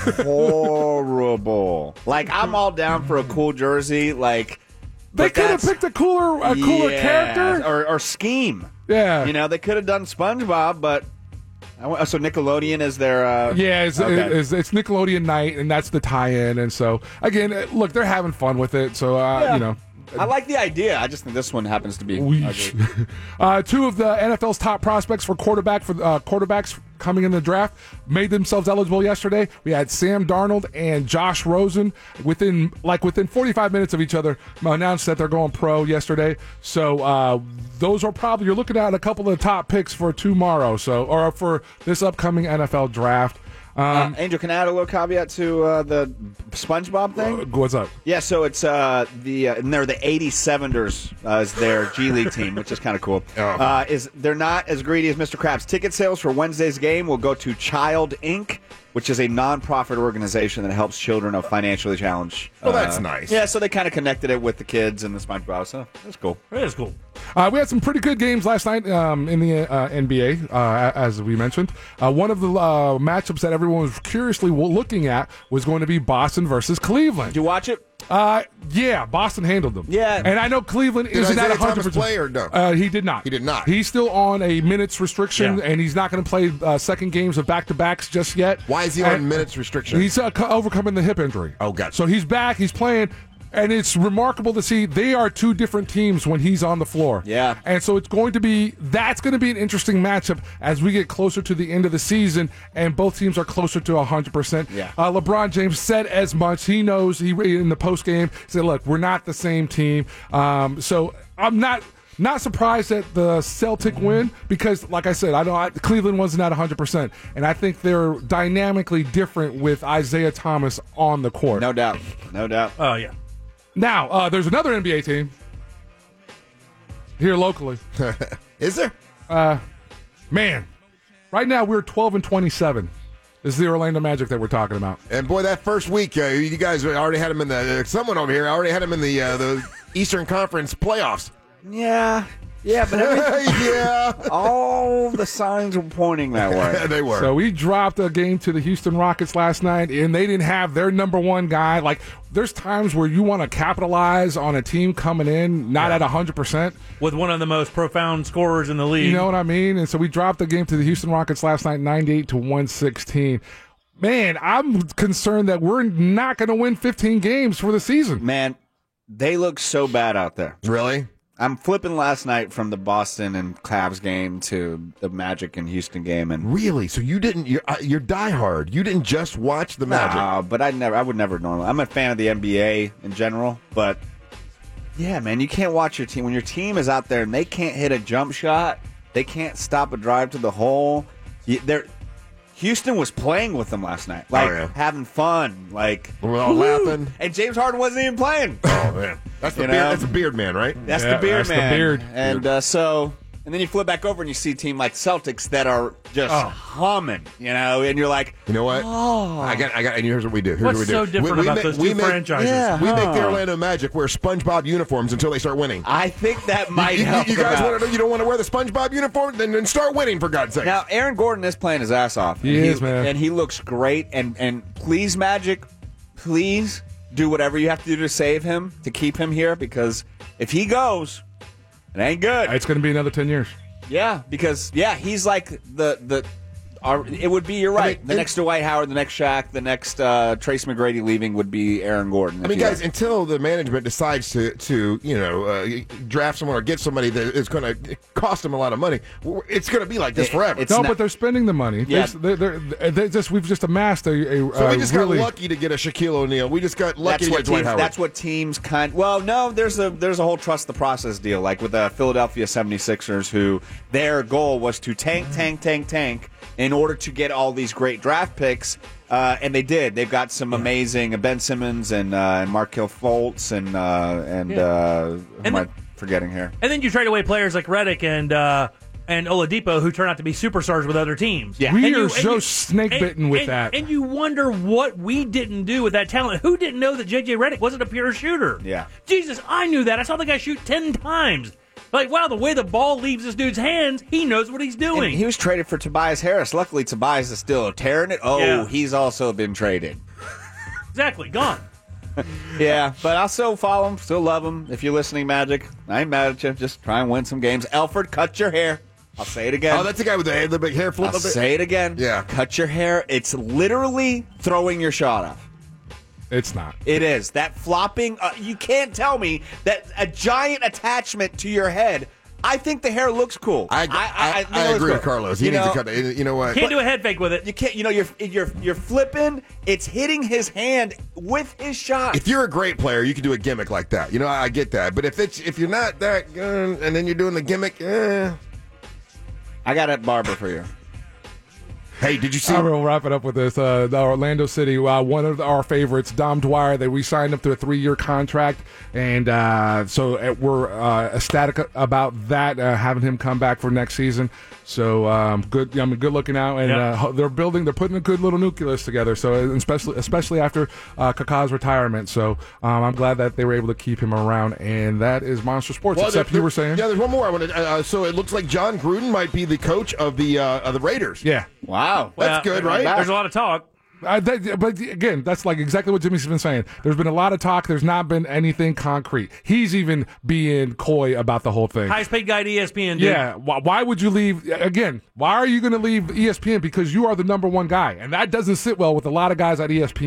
horrible. Like I'm all down for a cool jersey. Like They but could have that's- picked a cooler, a cooler yeah, character. or, or scheme. Yeah, You know, they could have done SpongeBob, but I wa- so Nickelodeon is their. Uh, Yeah, it's, okay. it's, it's Nickelodeon night, and that's the tie-in. And so, again, uh, look, they're having fun with it. So, uh, Yeah. you know, I like the idea. I just think this one happens to be. we, ugly. uh, two of the N F L's top prospects for quarterback for uh, quarterbacks coming in the draft made themselves eligible yesterday. We had Sam Darnold and Josh Rosen within like within forty-five minutes of each other announced that they're going pro yesterday. So uh, those are probably you're looking at a couple of the top picks for tomorrow. So or for this upcoming N F L draft. Um, uh, Angel, can I add a little caveat to uh, the SpongeBob thing? uh, what's up? Yeah, so it's uh, the uh, and they're the eighty-seveners uh, is their G League team, which is kind of cool. Oh. Uh, is they're not as greedy as Mister Krabs. Ticket sales for Wednesday's game will go to Child Incorporated, which is a nonprofit organization that helps children of financially challenged. Well, that's uh, nice. Yeah, so they kind of connected it with the kids and the SpongeBob. So that's cool. It is cool. Uh, we had some pretty good games last night um, in the uh, N B A, uh, as we mentioned. Uh, one of the uh, matchups that everyone was curiously looking at was going to be Boston versus Cleveland. Did you watch it? Uh, yeah, Boston handled them. Yeah. And I know Cleveland Did isn't at Isaiah one hundred Thomas percent. play or no? Uh, he did not. He did not. He's still on a minutes restriction, Yeah. and he's not going to play uh, second games of back-to-backs just yet. Why is he on And minutes restriction? He's uh, co- overcoming the hip injury. Oh, gotcha. So he's back, he's playing, and it's remarkable to see they are two different teams when he's on the floor. Yeah. And so it's going to be, that's going to be an interesting matchup as we get closer to the end of the season, and both teams are closer to one hundred percent. Yeah. Uh, LeBron James said as much. He knows, he in the postgame, said, look, we're not the same team. Um, so I'm not... Not surprised at the Celtic win because, like I said, I know I, Cleveland wasn't at one hundred percent, and I think they're dynamically different with Isaiah Thomas on the court. No doubt. No doubt. Oh, yeah. Now, uh, there's another N B A team here locally. Is there? Uh, man, right now we're twelve and twenty-seven. This is the Orlando Magic that we're talking about. And boy, that first week, uh, you guys already had him in the. Uh, someone over here already had him in the uh, the Eastern Conference playoffs. Yeah. Yeah, but everything, yeah, all the signs were pointing that way. They were. So we dropped a game to the Houston Rockets last night, and they didn't have their number one guy. Like, there's times where you want to capitalize on a team coming in not Yeah. at one hundred percent. With one of the most profound scorers in the league. You know what I mean? And so we dropped the game to the Houston Rockets last night, ninety-eight to one sixteen. Man, I'm concerned that we're not going to win fifteen games for the season. Man, they look so bad out there. Really? I'm flipping last night from the Boston and Cavs game to the Magic and Houston game, and Really? So you didn't? You're, uh, you're diehard. You didn't just watch the Magic. no, but I never, I would never normally. I'm a fan of the N B A in general, but yeah, man, you can't watch your team when your team is out there and they can't hit a jump shot, they can't stop a drive to the hole. You, they're Houston was playing with them last night, like Oh, yeah. having fun, like We're all woo! laughing. And James Harden wasn't even playing. Oh man, that's the You beard, know? that's the beard man, right? That's Yeah, the beard, that's the man. beard. And uh, so, and then you flip back over and you see a team like Celtics that are just Oh. humming, you know, and you're like, You know what? oh, I got, I got, and here's what we do. Here's What's what we do. so different we, we about make, those we two make, franchises? Yeah. We make Huh. the Orlando Magic wear SpongeBob uniforms until they start winning. I think that might you, you- help. you guys them out. want to? You don't want to wear the SpongeBob uniform? Then, then start winning, for God's sake. Now, Aaron Gordon is playing his ass off. He and is, man. And he looks great. And, and please, Magic, please do whatever you have to do to save him, to keep him here, because if he goes, it ain't good. It's going to be another ten years. Yeah, because, yeah, he's like the, the our, it would be, you're right, mean, the it- next Dwight Howard, the next Shaq, the next uh, Trace McGrady leaving would be Aaron Gordon. I if mean, he guys, left. until the management decides to, to you know, uh, draft someone or get somebody that is going to cost them a lot of money, it's going to be like this It- forever. it's No, not- but they're spending the money. Yeah. They're, they're, they're, they just we've just amassed a, a so we uh, just really. got lucky to get a Shaquille O'Neal. We just got lucky That's to what, get Dwight teams, Howard. that's what teams kind well no there's a there's a whole trust the process deal like with the Philadelphia seventy-sixers who their goal was to tank tank tank tank in order to get all these great draft picks uh, and they did they've got some amazing uh, Ben Simmons and uh, and Markelle Fultz and uh, and Yeah. uh, who And am I the- forgetting here And then you trade away players like Redick and uh, and Oladipo who turn out to be superstars with other teams. Yeah. We And are you- so and you- snake-bitten and- with and- that. And you wonder what we didn't do with that talent. Who didn't know that J J Redick wasn't a pure shooter? Yeah. Jesus, I knew that. I saw the guy shoot ten times. Like, wow, the way the ball leaves this dude's hands, he knows what he's doing. and he was traded for Tobias Harris. Luckily Tobias is still tearing it. Oh, Yeah. he's also been traded. Exactly, gone. Yeah, but I'll still follow him, still love him. If you're listening, Magic, I ain't mad at you. Just try and win some games. Alfred, cut your hair. I'll say it again. Oh, that's the guy with the, the big hair flip. I'll say it again. Yeah. Cut your hair. It's literally throwing your shot off. It's not. It is. That flopping, uh, you can't tell me that a giant attachment to your head. I think the hair looks cool. I, I, I, think it looks agree cool. with Carlos. He You needs know, to cut it. You know what? Can't do a head fake with it. You can't. You know, you're you're you're flipping. It's hitting his hand with his shot. If you're a great player, you can do a gimmick like that. You know, I, I get that. But if it's if you're not that good and then you're doing the gimmick, eh. I got a barber for you. Hey, did you see? I will wrap it up with this. Uh, the Orlando City, uh, one of our favorites, Dom Dwyer, that we signed up to a three-year contract, and uh, so uh, we're uh, ecstatic about that, uh, having him come back for next season. So um, good, I mean, good looking out, and Yeah. uh, they're building, they're putting a good little nucleus together. So especially, especially after uh, Kaka's retirement. So um, I'm glad that they were able to keep him around, and that is Monster Sports. Well, except there- you were saying, Yeah, there's one more I wanted. Uh, so it looks like John Gruden might be the coach of the uh, of the Raiders. yeah. Wow, That's good, right? There's a lot of talk. Uh, that, but again, that's like exactly what Jimmy's been saying. There's been a lot of talk. There's not been anything concrete. He's even being coy about the whole thing. Highest paid guy at E S P N, dude. Yeah. Why, why would you leave? Again, why are you going to leave E S P N? Because you are the number one guy. And that doesn't sit well with a lot of guys at E S P N.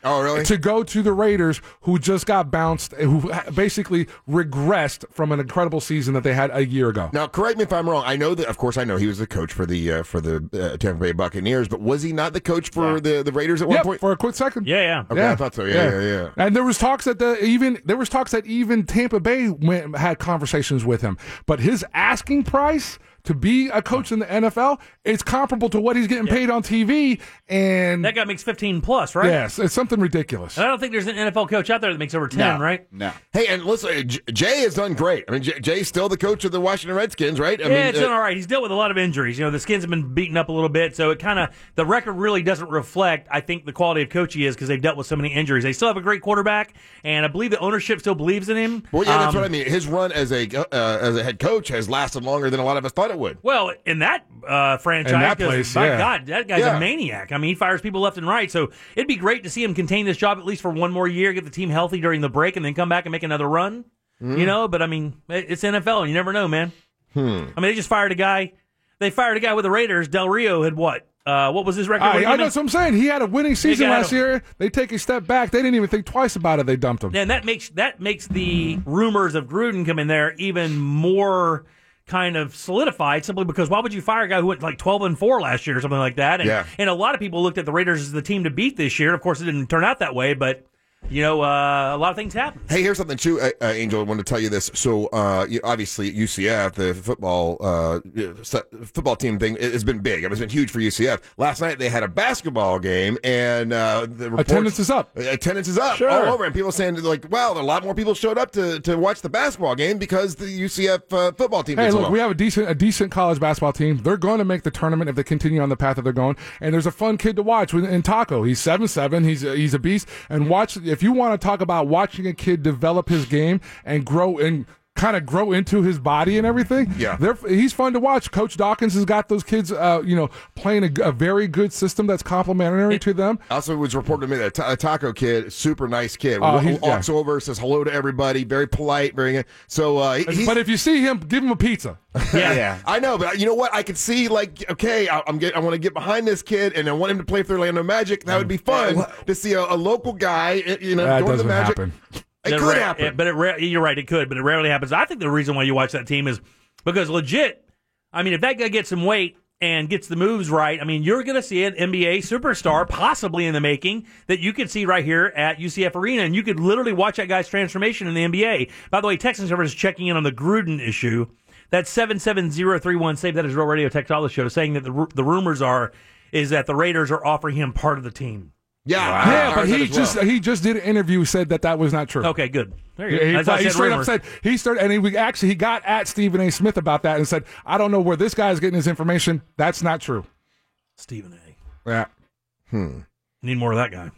Oh, really? To go to the Raiders, who just got bounced, who basically regressed from an incredible season that they had a year ago. Now, correct me if I'm wrong. I know that, of course, I know he was the coach for the uh, for the uh, Tampa Bay Buccaneers, but was he not the coach for the, the Raiders at one Yep, point? for a quick second. Yeah, yeah. Okay, I thought so. Yeah, yeah, yeah. And there was talks that the even there was talks that even Tampa Bay went, had conversations with him, but his asking price to be a coach in the N F L, it's comparable to what he's getting paid on T V, and that guy makes fifteen plus, right? Yes, it's something ridiculous. And I don't think there's an N F L coach out there that makes over ten, right? No. Hey, and listen, J- Jay has done great. I mean, J- Jay's still the coach of the Washington Redskins, right? I yeah, mean, it's uh, done all right. He's dealt with a lot of injuries. You know, the Skins have been beaten up a little bit, so it kind of the record really doesn't reflect, I think, the quality of coach he is because they've dealt with so many injuries. They still have a great quarterback, and I believe the ownership still believes in him. Well, yeah, that's Um, what I mean. His run as a uh, as a head coach has lasted longer than a lot of us thought it would. Well, in that uh, franchise, In that 'cause, place, my yeah. God, that guy's Yeah. a maniac. I mean, he fires people left and right. So it'd be great to see him contain this job at least for one more year, get the team healthy during the break, and then come back and make another run. Mm. You know, but I mean, it- it's N F L, and you never know, man. Hmm. I mean, they just fired a guy. They fired a guy with the Raiders. Del Rio had what? Uh, what was his record? I, What did he I know make? what I'm saying. He had a winning season got last him. year. They take a step back. They didn't even think twice about it. They dumped him. And that makes that makes the rumors of Gruden coming there even more kind of solidified, simply because why would you fire a guy who went like twelve and four last year or something like that? And, Yeah. and a lot of people looked at the Raiders as the team to beat this year. Of course, it didn't turn out that way, but you know, uh, a lot of things happen. Hey, here's something too, uh, uh, Angel. I wanted to tell you this. So, uh, you, obviously, U C F, the football uh, s- football team thing, it- has been big. It's been huge for U C F. Last night they had a basketball game, and uh, the reports, Attendance is up. Attendance is up Sure. all over, and people saying like, "Wow, a lot more people showed up to, to watch the basketball game because the U C F uh, football team." Hey, did so look, well. we have a decent a decent college basketball team. They're going to make the tournament if they continue on the path that they're going. And there's a fun kid to watch with- in Taco. He's seven seven. He's a, he's a beast. And watch if you want to talk about watching a kid develop his game and grow and kind of grow into his body and everything. Yeah. They're, he's fun to watch. Coach Dawkins has got those kids, uh, you know, playing a, a very good system that's complementary to them. Also, it was reported to me that a ta- a Taco kid, super nice kid, Oh, wa- he's- walks over, says hello to everybody, very polite, very. So, uh, he- he's, But if you see him, give him a pizza. Yeah, I know, but you know what? I could see like, okay, I, I'm get, I want to get behind this kid, and I want him to play for Orlando Magic. That would be fun to see a, a local guy, you know, That going to doesn't Magic. happen. It It could ra- happen. it- but it ra- you're right, it could, but it rarely happens. I think the reason why you watch that team is because legit, I mean, if that guy gets some weight and gets the moves right, I mean, you're going to see an N B A superstar possibly in the making that you could see right here at U C F Arena, and you could literally watch that guy's transformation in the N B A. By the way, Texans server is checking in on the Gruden issue. That's seven seven zero three one. Save that as Real Radio Text All the Show, saying that the, ru- the rumors are is that the Raiders are offering him part of the team. Yeah, Yeah, but he just he just did an interview said that that was not true. Okay, good. There you Yeah, go. he, That's why I he said straight rumor. up said he started, and he actually he got at Stephen A. Smith about that and said, "I don't know where this guy's getting his information. That's not true." Stephen A. Yeah. Hmm. Need more of that guy.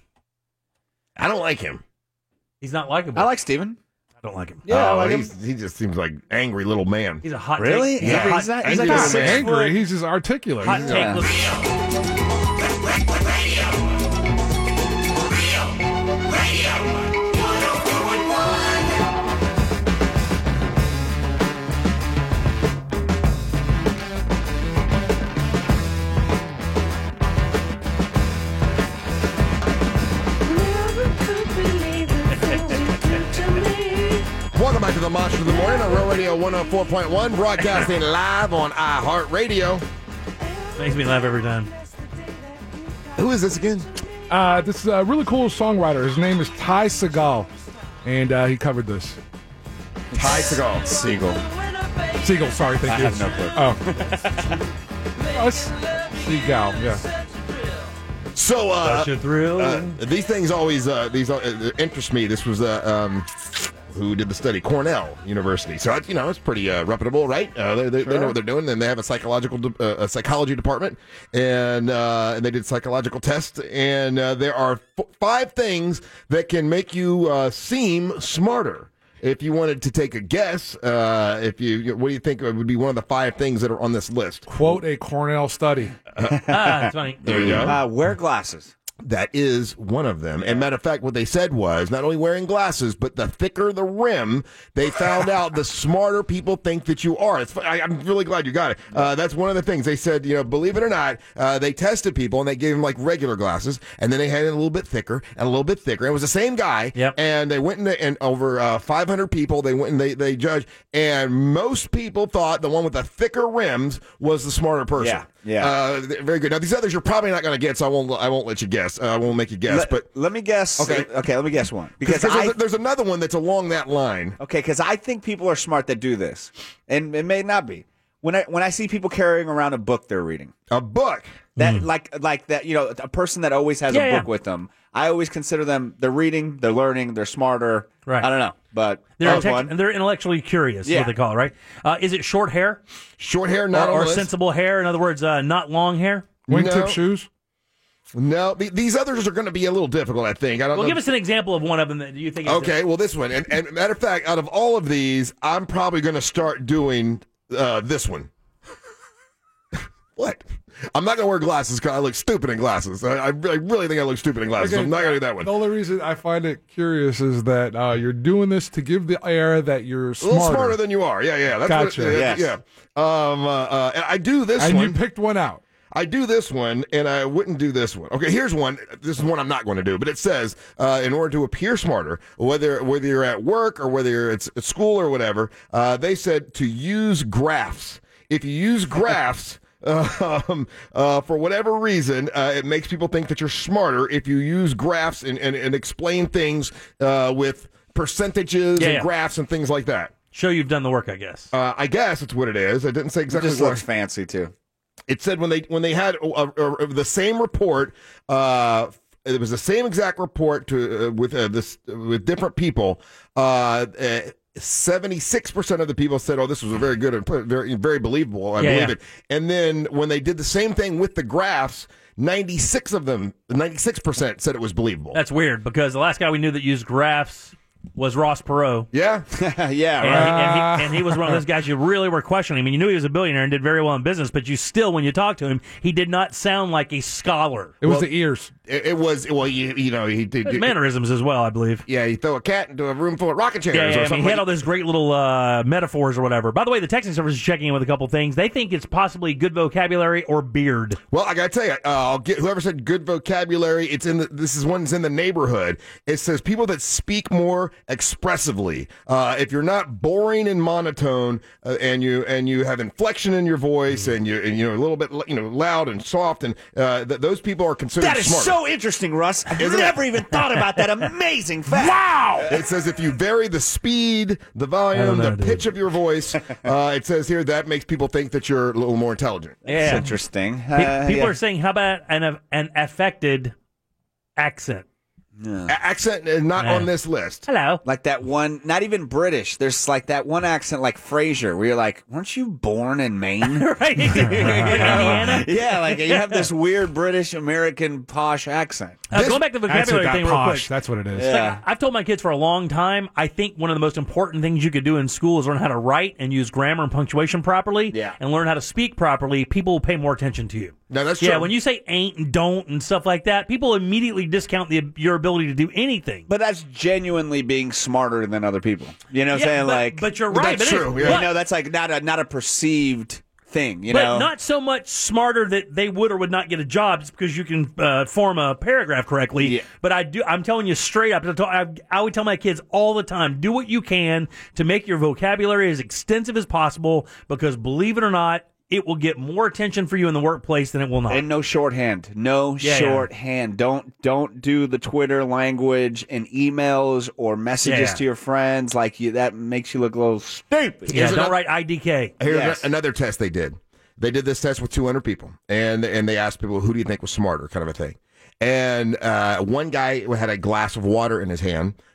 I don't like him. He's not likable. I like Steven. I don't like him. Yeah, I Oh, like him. he's, he just seems like angry little man. He's a hot Really? take. He's a Yeah, hot, he's not- he's He's like not a man. angry. He's just articulate. hot He's- take. Yeah. Look- Welcome back to the Monster of the Morning on Real Radio one oh four point one, broadcasting live on iHeartRadio. Makes me laugh every time. Who is this again? Uh, this is a really cool songwriter. His name is Ty Segall, and uh, he covered this. Ty Segall. Siegel. Siegel, sorry, thank I you. have no clue. Oh, oh it's Seagal, yeah. So, uh, Such a thrill. uh, these things always uh, these uh, interest me. This was uh, um, who did the study? Cornell University. So you know it's pretty uh, reputable, right? Uh, they, they, they know what they're doing, and they have a psychological de- uh, a psychology department, and uh, and they did psychological tests, and uh, there are f- five things that can make you uh, seem smarter. If you wanted to take a guess, uh, if you, what do you think would be one of the five things that are on this list? Quote a Cornell study. ah, that's funny. There you go. Uh, wear glasses. That is one of them. And matter of fact, what they said was not only wearing glasses, but the thicker the rim, they found out the smarter people think that you are. It's, I, I'm really glad you got it. Uh, that's one of the things they said, you know, believe it or not, uh, they tested people and they gave them like regular glasses and then they had it a little bit thicker and a little bit thicker. It was the same guy. Yep. And they went in and over uh, five hundred people, they went and they, they judged. And most people thought the one with the thicker rims was the smarter person. Yeah. Yeah. Uh, very good. Now, these others you're probably not going to get, so I won't, I won't let you guess. Uh, I won't make you guess. Let, but let me guess. Okay. Okay, let me guess one. Because Because there's, I, a- there's another one that's along that line. okay, because I think people are smart that do this, and it may not be. When I when I see people carrying around a book they're reading, A book. that like like that, you know, a person that always has Yeah, a yeah. book with them. I always consider them. They're reading, they're learning, they're smarter. Right. I don't know, but They're, that was tech- one. they're intellectually curious, is Yeah. what they call it, right? Uh, is it short hair? Short hair, Or, not on or the list. sensible hair? In other words, uh, not long hair? Wingtip No. shoes. No, the- these others are going to be a little difficult, I think. I don't Well, know. give us an example of one of them that you think is Okay, well, this one. And, and matter of fact, out of all of these, I'm probably going to start doing uh, this one. What? I'm not going to wear glasses because I look stupid in glasses. I, I really I really think I look stupid in glasses. so Okay, I'm not going to do that one. The only reason I find it curious is that uh, you're doing this to give the air that you're A smarter. little smarter than you are. Yeah, yeah. That's Gotcha. What, uh, Yes. Yeah. Um, uh, uh, and I do this and one. you picked one out. I do this one, and I wouldn't do this one. Okay, here's one. This is one I'm not going to do, but it says uh, in order to appear smarter, whether whether you're at work or whether you're at at school or whatever, uh, they said to use graphs. If you use graphs. Um, uh, for whatever reason, uh, it makes people think that you're smarter if you use graphs and, and, and explain things uh, with percentages Yeah, and yeah. graphs and things like that. Show you've done the work, I guess. Uh, I guess that's what it is. It didn't say It exactly just what. looks fancy too. It said when they when they had uh, uh, the same report, uh, it was the same exact report to uh, with uh, this with different people. Uh, uh, seventy-six percent of the people said, "Oh, this was a very good and very very believable. I Yeah, believe yeah. it." And then when they did the same thing with the graphs, ninety-six of them, ninety-six percent said it was believable. That's weird because the last guy we knew that used graphs was Ross Perot. Yeah, yeah, And, right. he, and, he, and he was one of those guys you really were questioning. I mean, you knew he was a billionaire and did very well in business, but you still, when you talked to him, he did not sound like a scholar. It was Well, the ears. It, it was well, you, you know, he did His mannerisms as well, I believe. Yeah, you throw a cat into a room full of rocking chairs Yeah, or yeah, I mean, something. he had like all those great little uh, metaphors or whatever. By the way, the texting service is checking in with a couple things. They think it's possibly good vocabulary or beard. Well, I gotta tell you, uh, I'll get whoever said good vocabulary. It's in the. This is one's in the neighborhood. It says people that speak more expressively. Uh, if you're not boring and monotone, uh, and you and you have inflection in your voice, and you and you're a little bit you know loud and soft, and uh, th- those people are considered That is smarter. so interesting, Russ. I've Isn't never it? even thought about that amazing fact. Wow! It says if you vary the speed, the volume, know, the dude. pitch of your voice, uh, it says here that makes people think that you're a little more intelligent. That's Yeah. interesting. Pe- Uh, People yeah. are saying, how about an, an affected accent? A- accent is not Yeah. on this list. Hello. Like that one, not even British. There's like that one accent like Frasier where you're like, weren't you born in Maine? Right? Like Indiana? Yeah, like you have this weird British American posh accent. Uh, going back to the That's vocabulary that thing real posh. quick. That's what it is. Yeah. Like, I've told my kids for a long time, I think one of the most important things you could do in school is learn how to write and use grammar and punctuation properly, Yeah. and learn how to speak properly. People will pay more attention to you. No, that's Yeah, true. when you say ain't and don't and stuff like that, people immediately discount the, your ability to do anything. But that's genuinely being smarter than other people. You know what I'm Yeah, saying? but, like, but you're right. that's but it is. true, yeah. But- you know, that's like not a not a perceived thing. You but know, not so much smarter that they would or would not get a job just because you can uh, form a paragraph correctly. Yeah. But I do. I'm telling you straight up. I, I would tell my kids all the time: do what you can to make your vocabulary as extensive as possible. Because believe it or not, it will get more attention for you in the workplace than it will not. and no shorthand. No Yeah, yeah. shorthand. Don't don't do the Twitter language in emails or messages Yeah, yeah. to your friends. Like you, that makes you look a little stupid. yeah, Here's don't another- write I D K. Here's Yes. a- another test they did. They did this test with two hundred people, and and they asked people, who do you think was smarter, kind of a thing. And uh, one guy had a glass of water in his hand.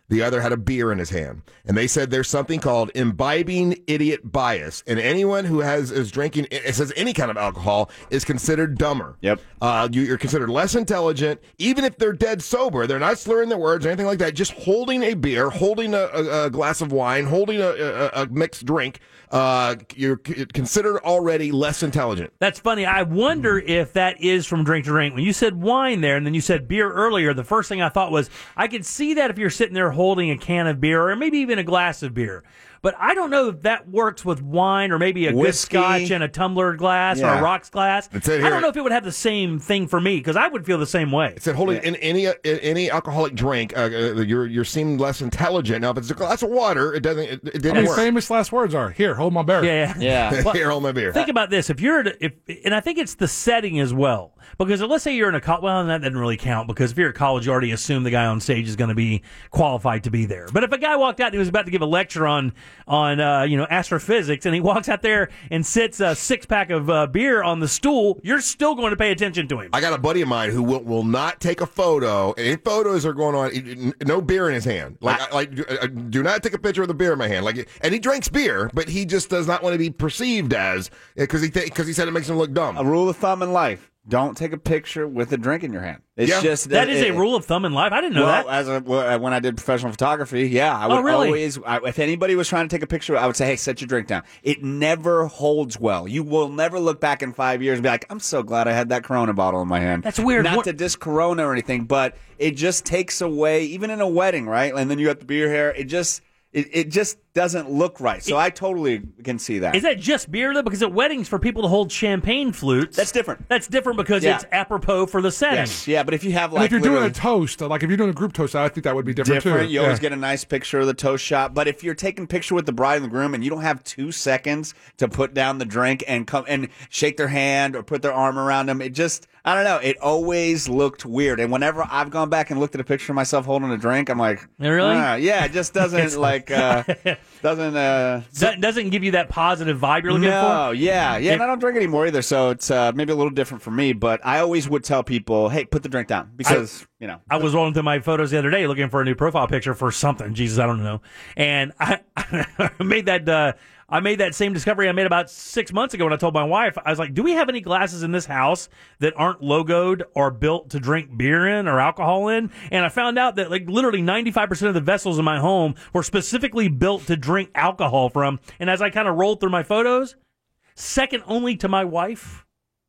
The other had a beer in his hand. And they said there's something called imbibing idiot bias. And anyone who has is drinking, it says any kind of alcohol, is considered dumber. Yep. Uh, you, you're considered less intelligent, even if they're dead sober. They're not slurring their words or anything like that. Just holding a beer, holding a, a, a glass of wine, holding a, a, a mixed drink, uh, you're c- considered already less intelligent. That's funny. I wonder if that is from drink to drink. When you said wine there and then you said beer earlier, the first thing I thought was I could see that if you're sitting there holding a can of beer or maybe even a glass of beer. But I don't know if that works with wine or maybe a good Whiskey. scotch in a tumbler glass or Yeah. a rocks glass. It said I here- don't know if it would have the same thing for me because I would feel the same way. It said holding in any uh, in any alcoholic drink, uh, uh, you're you're seemed less intelligent. Now, if it's a glass of water, it doesn't. It, it I didn't mean, work. famous last words are, here, hold my beer. Yeah, Yeah. Well, Here, hold my beer. Think about this: if you're, at a- if, and I think it's the setting as well, because let's say you're in a college. Well, that doesn't really count because if you're at college, you already assume the guy on stage is going to be qualified to be there. But if a guy walked out and he was about to give a lecture on on uh, you know astrophysics, and he walks out there and sits a six pack of uh, beer on the stool, you're still going to pay attention to him. I got a buddy of mine who will, will not take a photo. Any photos are going on, n- no beer in his hand. Like, I, like, uh, do not take a picture of the beer in my hand. Like, and he drinks beer, but he just does not want to be perceived as because he because he said it makes him look dumb. A rule of thumb in life: don't take a picture with a drink in your hand. It's Yeah. just That is it- a rule of thumb in life. I didn't know well, that. as a, well, when I did professional photography, yeah, I would Oh, really? always. I, if anybody was trying to take a picture, I would say, "Hey, set your drink down." It never holds well. You will never look back in five years and be like, "I'm so glad I had that Corona bottle in my hand." That's weird. Not What- to diss Corona or anything, but it just takes away, even in a wedding, right? And then you have the beer here. It just, it, it just doesn't look right. So I totally can see that. Is that just beer though? Because at weddings, for people to hold champagne flutes, That's different. That's different because Yeah. it's apropos for the setting. Yes, yeah, but if you have And like if you're doing literally- a toast, like if you're doing a group toast, I think that would be different, different. too. You always Yeah. get a nice picture of the toast shot. But if you're taking picture with the bride and the groom and you don't have two seconds to put down the drink and come and shake their hand or put their arm around them, it just, I don't know, it always looked weird. And whenever I've gone back and looked at a picture of myself holding a drink, I'm like, Really? "Ah." Yeah, it just doesn't like, uh, doesn't, uh, That doesn't give you that positive vibe you're looking no, for. yeah, yeah, If- and I don't drink anymore either, so it's uh, maybe a little different for me. But I always would tell people, "Hey, put the drink down," because you know. I was rolling through my photos the other day looking for a new profile picture for something. Jesus, I don't know. And I, I made that. Uh, I made that same discovery I made about six months ago when I told my wife. I was like, "Do we have any glasses in this house that aren't logoed or built to drink beer in or alcohol in?" And I found out that like literally ninety-five percent of the vessels in my home were specifically built to drink alcohol from. And as I kind of rolled through my photos, second only to my wife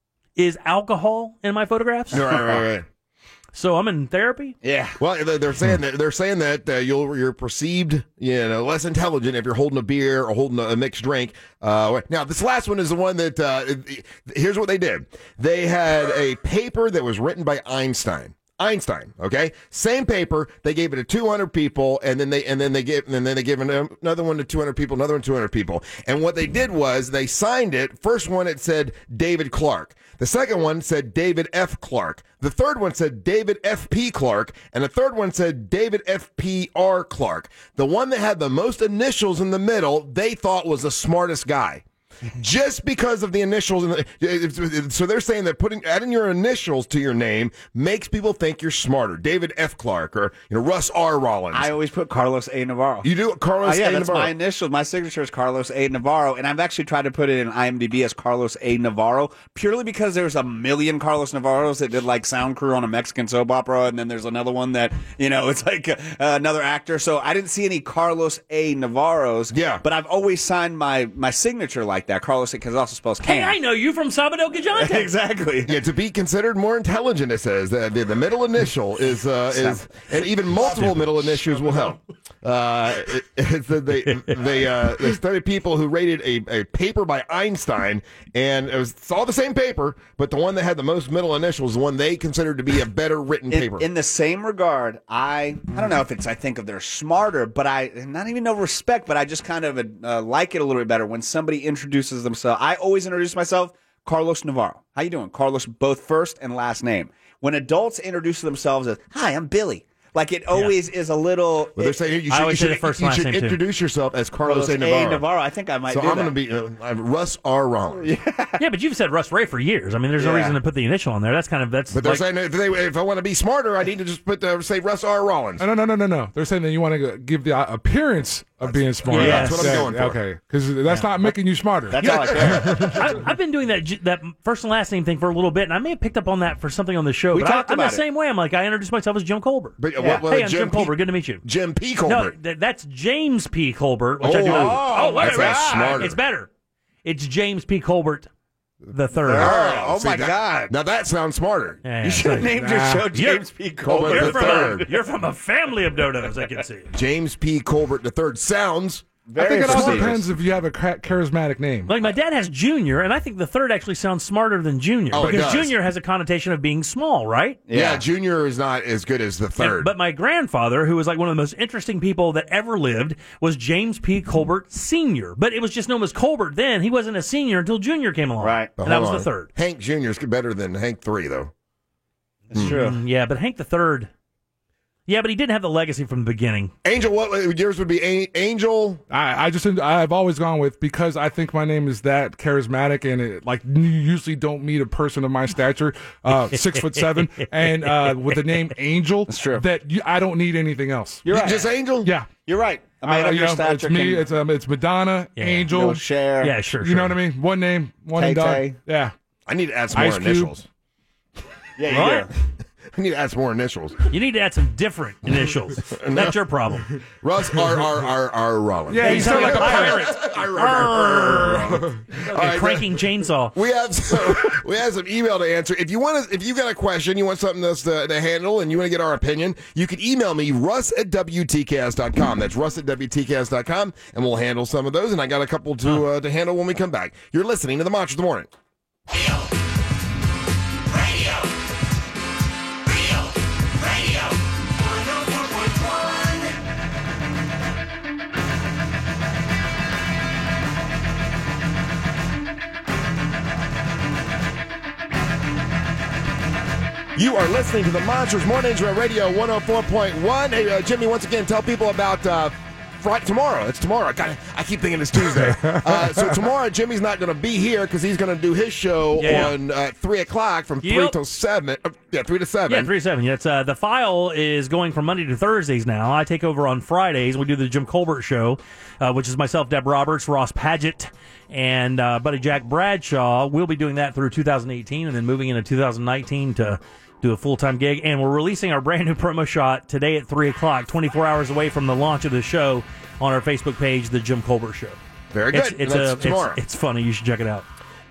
is alcohol in my photographs. Right, right, right. So I'm in therapy. Yeah. Well, they're they're saying that they're saying that uh, you'll you're perceived, you know, less intelligent if you're holding a beer or holding a, a mixed drink. Uh, now, this last one is the one that uh, here's what they did. They had a paper that was written by Einstein. Einstein, okay, same paper. They gave it to two hundred people, and then they and then they gave and then they gave another one to two hundred people, another one to two hundred people. And what they did was they signed it. First one it said David Clark. The second one said David F. Clark. The third one said David F P. Clark, and the third one said David F P R. Clark. The one that had the most initials in the middle, they thought was the smartest guy. Just because of the initials, in the, so they're saying that putting adding your initials to your name makes people think you're smarter. David F. Clark or you know Russ R. Rollins. I always put Carlos A. Navarro. You do Carlos Oh, yeah, A. that's Navarro. my initials. My signature is Carlos A. Navarro, and I've actually tried to put it in IMDb as Carlos A. Navarro purely because there's a million Carlos Navarros that did like sound crew on a Mexican soap opera, and then there's another one that you know it's like uh, another actor. So I didn't see any Carlos A. Navarros. Yeah, but I've always signed my my signature like that, Carlos, because it also spells Hey, can. I know you from Sabado Gigante. Exactly. Yeah, to be considered more intelligent, it says the the, the middle initial is uh, is, and even multiple middle initials will help. Uh, it, it's that they they uh, they studied people who rated a, a paper by Einstein, and it was it's all the same paper, but the one that had the most middle initials, is the one they considered to be a better written In, paper. in the same regard, I I don't know if it's I think of they're smarter, but I not even no respect, but I just kind of uh, like it a little bit better when somebody introduces themselves. I always introduce myself, Carlos Navarro. How you doing, Carlos? Both first and last name. When adults introduce themselves as, "Hi, I'm Billy," Like it always is a little. But they're saying you I should, you always say should, the first you last should name, too. introduce yourself as Carlos Carlos A. Navarro. A. Navarro. I think I might So do I'm that. going to be uh, I'm Russ R. Rollins. Yeah, but you've said Russ Ray for years. I mean, there's no Yeah. reason to put the initial on there. That's kind of that's. But they're like, saying if, they, if I want to be smarter, I need to just put the, say Russ R. Rollins. No, no, no, no, no. They're saying that you want to give the uh, appearance of being smart. yeah, that's what I'm going for. Okay, because that's not making you smarter. That's all I care. I, I've been doing that j- that first and last name thing for a little bit, and I may have picked up on that for something on the show. We but talked I, I'm about the it. same way. I'm like, I introduce myself as Jim Colbert. But, uh, Yeah. what, what, hey, I'm Jim Jim, P. Colbert. Good to meet you. Jim P. No, Colbert. th- that's James P. Colbert, which I do Oh, not. Oh, wait, that wait, sounds wait. smarter. It's better. It's James P. Colbert the third. Oh, oh See, my that- God. Now that sounds smarter. Yeah, You should have yeah. named your Nah. show James P. Colbert Colbert. the You're from, a, third. you're from a family of dodos, I can see. James P. Colbert the third sounds I think it all prestigious. depends if you have a cha- charismatic name. Like my dad has Junior, and I think the third actually sounds smarter than Junior Oh, it because does. Junior has a connotation of being small, right? Yeah. Yeah. Junior is not as good as the third. And- but my grandfather, who was like one of the most interesting people that ever lived, was James P. Colbert Senior. But it was just known as Colbert then. He wasn't a senior until Junior came along. Right. But And that hold was on. the third. Hank Junior is better than Hank three, though. It's true. Mm, yeah, but Hank the third. Yeah, but he didn't have the legacy from the beginning. Angel, what yours would be? A- Angel. I, I just I've always gone with because I think my name is that charismatic and it, like you usually don't meet a person of my stature, uh, six foot seven, and uh, with the name Angel. That's true. That you, I don't need anything else. You're right. Just Angel? Yeah, You're right. I made Uh, up you your know, stature. it's me. can- It's um, it's Madonna, Yeah. Angel. You'll share. Yeah, sure, You know sure. what I mean? One name, one and Tay-Tay. done. Yeah. I need to add some more Ice Cube. initials. Yeah, you Right? do. I need to add some more initials. You need to add some different initials. That's your problem. Russ R. R. R. R. Rollins. Yeah, you sound like a pirate. Okay, right, cranking chainsaw. We have some, we have some email to answer. If you want to, if you got a question, you want something else to, to handle, and you want to get our opinion, you can email me Russ at W T K S dot com. That's Russ at W T K S dot com, and we'll handle some of those. And I got a couple to uh, to handle when we come back. You're listening to the Monsters of the Morning. You are listening to the Monsters Mornings Radio one oh four point one. Hey, uh, Jimmy, once again, tell people about uh, Friday, tomorrow. It's tomorrow. I, gotta, I keep thinking it's Tuesday. uh, so tomorrow, Jimmy's not going to be here because he's going to do his show Yeah. on uh, three o'clock from three Yep. till seven. Uh, yeah, three to seven. Yeah, three to seven. Yeah, it's, uh, the file is going from Monday to Thursdays now. I take over on Fridays. We do the Jim Colbert Show, uh, which is myself, Deb Roberts, Ross Padgett, and uh, buddy Jack Bradshaw. We'll be doing that through two thousand eighteen and then moving into two thousand nineteen to do a full-time gig. And we're releasing our brand new promo shot today at three o'clock, twenty-four hours away from the launch of the show on our Facebook page, The Jim Colbert Show. Very good. It's, it's, And a, that's tomorrow. it's, it's funny. You should check it out.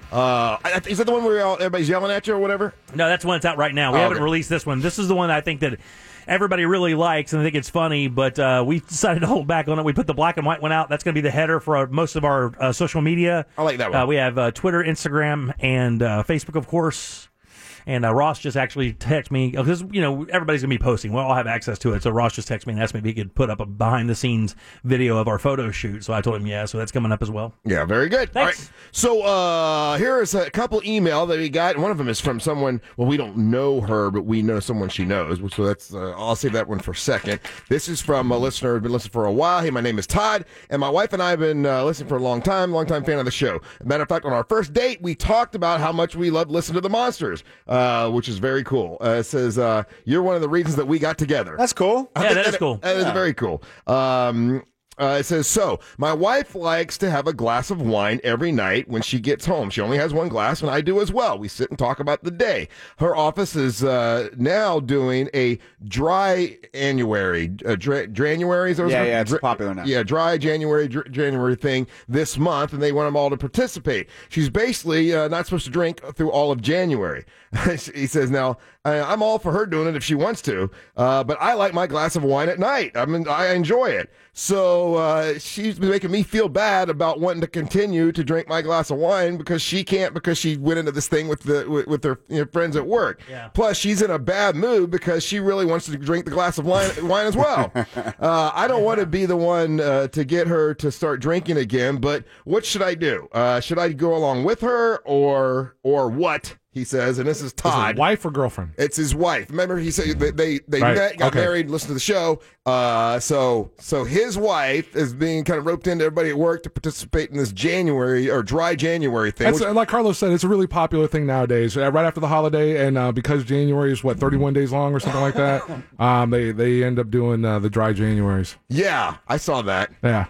Uh, I- is that the one where all, everybody's yelling at you or whatever? No, that's one that's out right now. We Oh, haven't okay. released this one. This is the one I think that everybody really likes and I think it's funny, but uh, we decided to hold back on it. We put the black and white one out. That's going to be the header for our, most of our uh, social media. I like that one. Uh, we have uh, Twitter, Instagram, and uh, Facebook, of course. And uh, Ross just actually texted me because, you know, everybody's going to be posting. We'll all have access to it. So Ross just texted me and asked me if he could put up a behind the scenes video of our photo shoot. So I told him, yeah, so that's coming up as well. Yeah, very good. Thanks. All right. So uh, here is a couple email that we got. One of them is from someone, well, we don't know her, but we know someone she knows. So that's uh, I'll save that one for a second. This is from a listener who's been listening for a while. Hey, my name is Todd, and my wife and I have been uh, listening for a long time, long time fan of the show. Matter of fact, on our first date, we talked about how much we love listening to the Monsters, uh, which is very cool. Uh, it says, uh, you're one of the reasons that we got together. That's cool. Yeah, that is cool. That is Yeah. very cool. Um, uh, it says, so my wife likes to have a glass of wine every night when she gets home. She only has one glass, and I do as well. We sit and talk about the day. Her office is uh, now doing a dry January. Uh, dra- January? Is that what Yeah, called? yeah, it's Dra- popular now. Yeah, dry January, dr- January thing this month, and they want them all to participate. She's basically uh, not supposed to drink through all of January. He says, now, I, I'm all for her doing it if she wants to, uh, but I like my glass of wine at night. I mean, I enjoy it. So uh, she's been making me feel bad about wanting to continue to drink my glass of wine because she can't because she went into this thing with the with, with her you know, friends at work. Yeah. Plus, she's in a bad mood because she really wants to drink the glass of wine, wine as well. Uh, I don't want to be the one uh, to get her to start drinking again, but what should I do? Uh, should I go along with her or or what? he says, and this is Is it Todd. wife or girlfriend? It's his wife. Remember, he said they they, they Right. met, got Okay. married, listened to the show. Uh, so so his wife is being kind of roped into everybody at work to participate in this January or dry January thing. That's, which- like Carlos said, it's a really popular thing nowadays. Uh, right after the holiday, and uh, because January is what thirty-one days long or something like that, um, they they end up doing uh, the dry Januaries. yeah, I saw that. Yeah.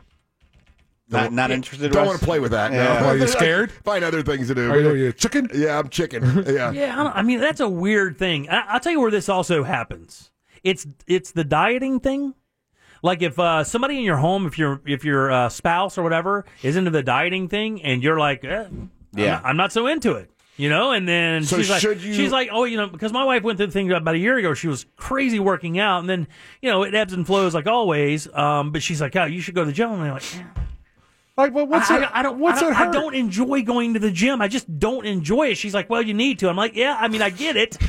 Not, not interested. Don't Russ? want to play with that. Yeah. No. Are you scared? Find other things to do. Are you, are you chicken? Yeah, I'm chicken. Yeah. Yeah, I, don't, I mean that's a weird thing. I, I'll tell you where this also happens. It's it's the dieting thing. Like if uh, somebody in your home, if your if your uh, spouse or whatever is into the dieting thing, and you're like, eh, I'm Yeah. not, I'm not so into it, you know. And then So she's like, should you- she's like, oh, you know, because my wife went through the thing about a year ago. She was crazy working out, and then you know it ebbs and flows like always. Um, but she's like, oh, you should go to the gym. And I'm like, yeah. Like, well, what's I, it? I, I don't. What's I don't, it hurt? I don't enjoy going to the gym. I just don't enjoy it. She's like, well, you need to. I'm like, yeah. I mean, I get it.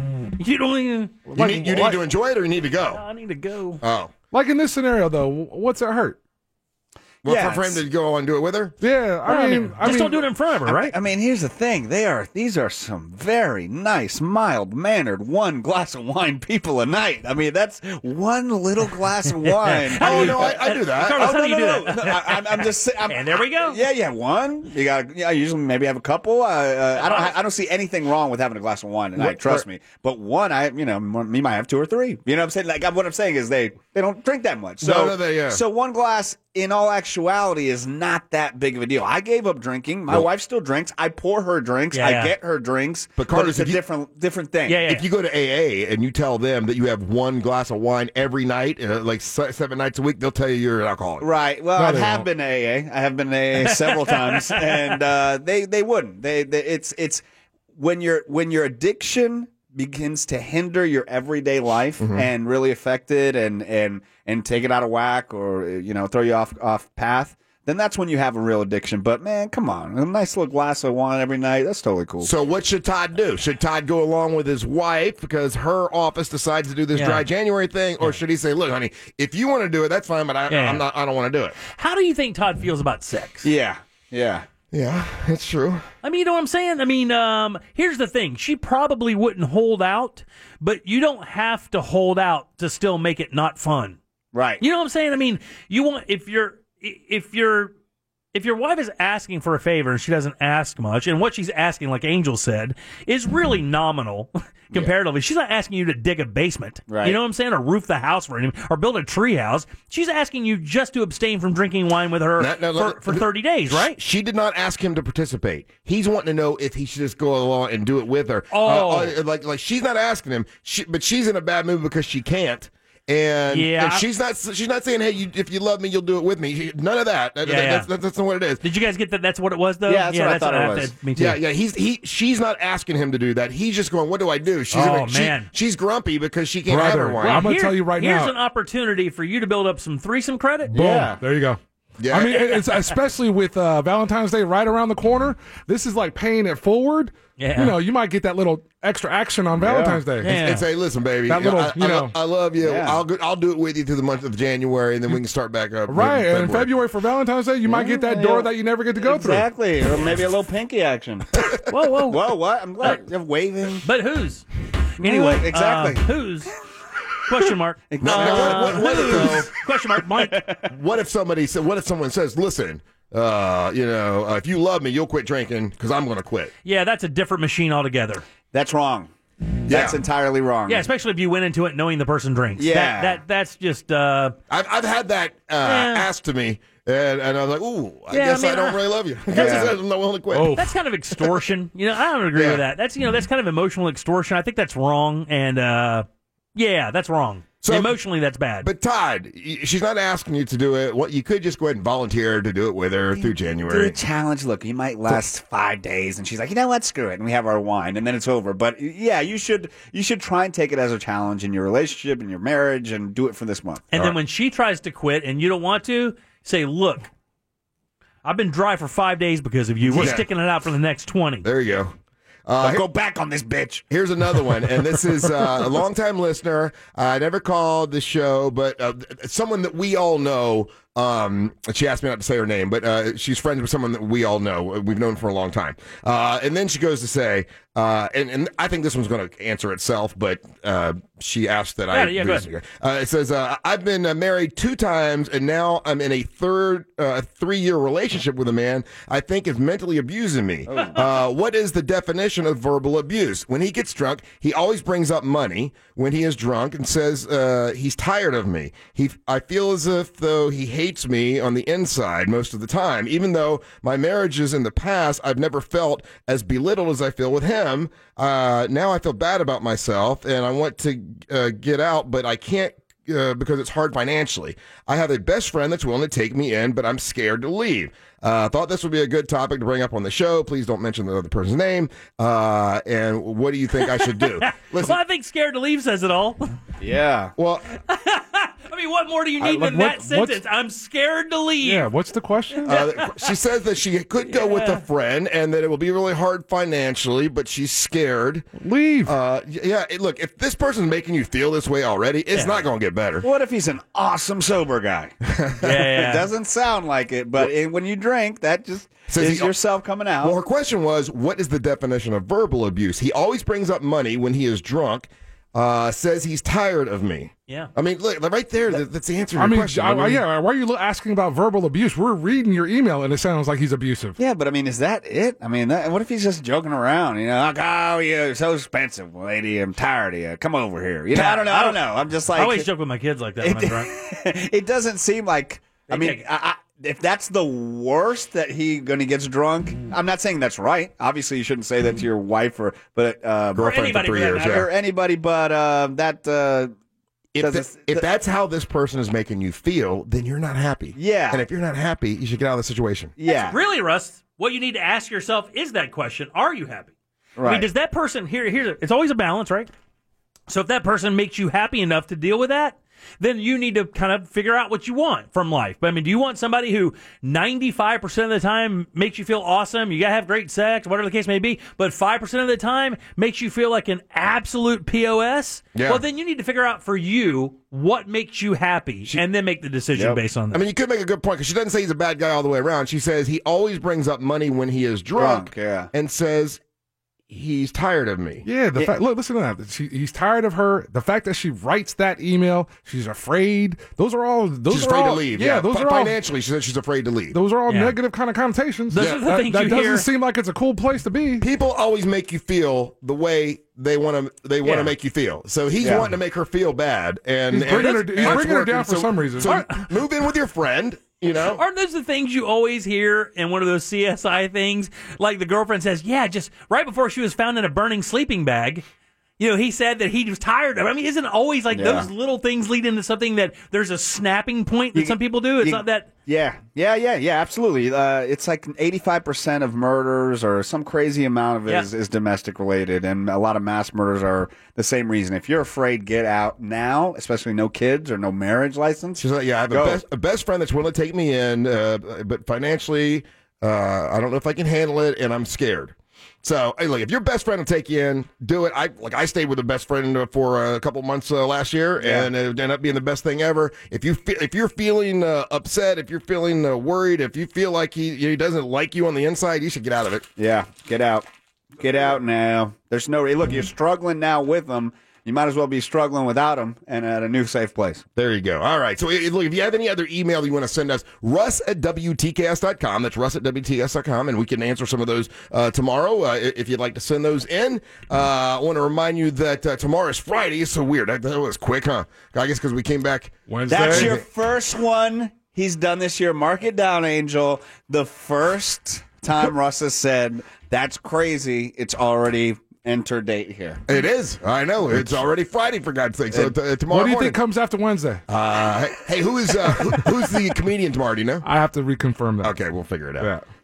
You don't even. You, need, you need to enjoy it or you need to go? I need to go. Oh. Like in this scenario, though, what's it hurt? Well, Yeah, for, for him it's- to go and do it with her? Yeah, I Well, I mean, mean, I just mean, don't do it in front of her, right? I mean, here's the thing. They are these are some very nice, mild-mannered, one glass of wine people a night. I mean, that's one little glass of wine. Oh, no, I, I do that. Carlos, Oh, how no, do you no, do no, that? no, I, I'm, I'm just. I'm, And there we go. Yeah, yeah, one. You got. Yeah, I usually maybe have a couple. Uh, uh, I don't. I don't see anything wrong with having a glass of wine tonight. What- Trust what- me. But one, I you know, me might have two or three. You know what I'm saying? Like what I'm saying is they they don't drink that much. So No, no, they, yeah. so one glass. In all actuality, is not that big of a deal. I gave up drinking. My Well- wife still drinks. I pour her drinks. Yeah, I yeah. get her drinks. But But, Carlos, it's a if you- different different thing. Yeah, yeah. If you go to A A and you tell them that you have one glass of wine every night, uh, like se- seven nights a week, they'll tell you you're an alcoholic. Right. Well, No, I they have won't. been A A. I have been A A several times, and uh, they they wouldn't. They, they it's it's when your when your addiction begins to hinder your everyday life Mm-hmm. and really affect it and and and take it out of whack or you know throw you off off path. Then that's when you have a real addiction. But man, come on, a nice little glass of wine every night, that's totally cool. So what should Todd do? Should Todd go along with his wife because her office decides to do this Yeah. dry January thing, or should he say, "Look, honey, if you want to do it, that's fine, but I, Yeah. I'm not. I don't want to do it." How do you think Todd feels about sex? yeah, yeah. Yeah, it's true. I mean, you know what I'm saying? I mean, um, here's the thing. She probably wouldn't hold out, but you don't have to hold out to still make it not fun. Right. You know what I'm saying? I mean, you want if you're if you're if your wife is asking for a favor and she doesn't ask much, and what she's asking, like Angel said, is really nominal comparatively. She's not asking you to dig a basement, Right. You know what I'm saying, or roof the house for him, or build a tree house. She's asking you just to abstain from drinking wine with her No, no, for, no, for no. thirty days, right? She did not ask him to participate. He's wanting to know if he should just go along and do it with her. Oh. Uh, uh, like like she's not asking him, she, but she's in a bad mood because she can't. And, Yeah, and I- she's not. She's not saying, "Hey, you, if you love me, you'll do it with me." She- none of that. That- Yeah, that- yeah. That's, that's, that's not what it is. Did you guys get that? That's what it was, though. Yeah, that's what I thought it have was. to- me too. Yeah, yeah. He's he. She's not asking him to do that. He's just going, "What do I do?" She's Oh, gonna, she- man. she's grumpy because she can't have Brother, her wine. well, I'm gonna Here- tell you right here's now. an opportunity for you to build up some threesome credit. Boom. Yeah. There you go. Yeah. I mean, it's especially with uh, Valentine's Day right around the corner. This is like paying it forward. Yeah. You know, you might get that little extra action on Valentine's Day. Yeah. And say, "Listen, baby, That little, I, you I, know. I love you. Yeah. I'll go, I'll do it with you through the month of January, and then we can start back up." Right, in and in February for Valentine's Day, you might get that door that you never get to go Exactly, or maybe a little pinky action. Whoa, whoa, Whoa, what? I'm glad you're waving. But whose? Anyway, Exactly. uh, whose? Question mark. No, no, what, what, what if, Whose? Question mark. Mike. though, what if somebody said? What if someone says, "Listen, uh, you know, uh, if you love me, you'll quit drinking because I'm going to quit." Yeah, that's a different machine altogether. That's wrong. That's Yeah. entirely wrong. Yeah, especially if you went into it knowing the person drinks. Yeah. that, that that's just. Uh, I've I've had that uh, Yeah. asked to me, and, and I was like, "Ooh, I Yeah, guess I I, mean, don't I- really love you. I guess Yeah. I'm not willing to quit." Oh. That's kind of extortion. You know, I don't agree Yeah. with that. That's you know, that's kind of emotional extortion. I think that's wrong, and uh, yeah, that's wrong. So- Emotionally, that's bad. But Todd, y- she's not asking you to do it. What you could just go ahead and volunteer to do it with her through Do January. a challenge. Look, you might last five days, and she's like, you know what, screw it, and we have our wine, and then it's over. But yeah, you should you should try and take it as a challenge in your relationship, in your marriage, and do it for this month. and then when she tries to quit and you don't want to, say, "Look, I've been dry for five days because of you. We're Yeah. sticking it out for the next twenty." There you go. Uh, go back on this bitch. Here's another one, and this is uh, a longtime listener. I uh, never called the show, but uh, someone that we all know Um, she asked me not to say her name, but uh, she's friends with someone that we all know. We've known for a long time. Uh, and then she goes to say, uh, and, and I think this one's going to answer itself, but uh, she asked that Yeah, I. yeah, go ahead. Uh, it says, uh, I've been uh, married two times, and now I'm in a third, uh, three-year relationship with a man I think is mentally abusing me. Oh. Uh, what is the definition of verbal abuse? When he gets drunk, he always brings up money when he is drunk and says uh, he's tired of me. He, I feel as if, though, he hates me on the inside most of the time. Even though my marriages in the past, I've never felt as belittled as I feel with him. Uh, now I feel bad about myself, and I want to uh, get out, but I can't uh, because it's hard financially. I have a best friend that's willing to take me in, but I'm scared to leave. I uh, thought this would be a good topic to bring up on the show. Please don't mention the other person's name. Uh, and what do you think I should do? Listen, Well, I think scared to leave says it all. yeah. Well, I mean, what more do you I- need like, than what- that what's- sentence? I'm scared to leave. Yeah, what's the question? Uh, she says that she could go with a friend and that it will be really hard financially, but she's scared. Leave. Uh, y- yeah, it- look, if this person's making you feel this way already, it's Yeah. not going to get better. What if he's an awesome sober guy? yeah. It doesn't sound like it, but it, when you drink, that just Says is he- yourself coming out. Well, her question was, what is the definition of verbal abuse? He always brings up money when he is drunk, uh, says he's tired of me. Yeah. I mean, look, right there, that- that's the answer to I your mean, question. I- I- yeah. Why are you lo- asking about verbal abuse? We're reading your email, and it sounds like he's abusive. Yeah, but I mean, is that it? I mean, that, what if he's just joking around? You know, like, oh, you're so expensive, lady. I'm tired of you. Come over here. You know, I don't know. I don't know. I'm just like, I always joke with my kids like that when I'm drunk. it doesn't seem like. I They mean, take- I, I, if that's the worst that he when he gets drunk, I'm not saying that's right. Obviously, you shouldn't say that to your wife or but uh, Girlfriend for anybody three for that years, matter. yeah. or anybody. But uh, that uh, If, doesn't- th- if that's how this person is making you feel, then you're not happy. Yeah. And if you're not happy, you should get out of the situation. yeah, Really, Russ, what you need to ask yourself is that question: are you happy? I Right. mean, does that person here? Here's it's always a balance, right? So if that person makes you happy enough to deal with that, then you need to kind of figure out what you want from life. But I mean, do you want somebody who ninety-five percent of the time makes you feel awesome? You gotta have great sex, whatever the case may be, but five percent of the time makes you feel like an absolute P O S? Yeah. Well, then you need to figure out for you what makes you happy and then make the decision Yep. based on that. I mean, you could make a good point because she doesn't say he's a bad guy all the way around. She says he always brings up money when he is drunk, Drunk, yeah. and says he's tired of me. Yeah, the fact. Look, listen to that. She, he's tired of her. The fact that she writes that email, she's afraid. Those are all. Those She's are afraid all, to leave. Yeah, Yeah, those Fi- are all. financially, she says she's afraid to leave. Those are all Yeah. negative kind of connotations. Those Yeah, are the that, things that you doesn't hear. seem like it's a cool place to be. People always make you feel the way they want to. They want to Yeah. make you feel. So he's Yeah. wanting to make her feel bad, and He's and bringing her- it's- he's and it's bringing her working. down for So- some reason. So move in with your friend. You know, Aren't those the things you always hear in one of those C S I things? Like the girlfriend says, yeah, just right before she was found in a burning sleeping bag, you know, he said that he was tired of it. I mean, isn't it always like Yeah. those little things lead into something that there's a snapping point that You- some people do? It's you- not that. Yeah, yeah, yeah, yeah, absolutely. Uh, it's like eighty-five percent of murders or some crazy amount of it Yeah. is, is domestic related, and a lot of mass murders are the same reason. If you're afraid, get out now, especially no kids or no marriage license. she's like, yeah, I have a Go. best, a best friend that's willing to take me in, uh, but financially, uh, I don't know if I can handle it, and I'm scared. So, hey, look, if your best friend will take you in, do it. I like I stayed with a best friend uh, for a couple months uh, last year, Yeah. and it ended up being the best thing ever. If you fe- if you're feeling uh, upset, if you're feeling uh, worried, if you feel like he he doesn't like you on the inside, you should get out of it. Yeah, get out. Get out now. There's no look. You're struggling now with them. You might as well be struggling without them and at a new safe place. There you go. All right. So, eh, look, if you have any other email you want to send us, russ at W T K S dot com. That's russ at W T S dot com, and we can answer some of those uh, tomorrow uh, if you'd like to send those in. Uh, I want to remind you that uh, tomorrow is Friday. It's so weird. That, that was quick, huh? I guess because we came back Wednesday. That's your first one he's done this year. Mark it down, Angel. The first time Russ has said, that's crazy. It's already enter date here. It is. I know. It's already Friday, for God's sake. So t- tomorrow What do you morning. think comes after Wednesday? Uh, hey, hey, who is uh, who, who's the comedian tomorrow? Do you know? I have to reconfirm that. Okay, we'll figure it out. Yeah.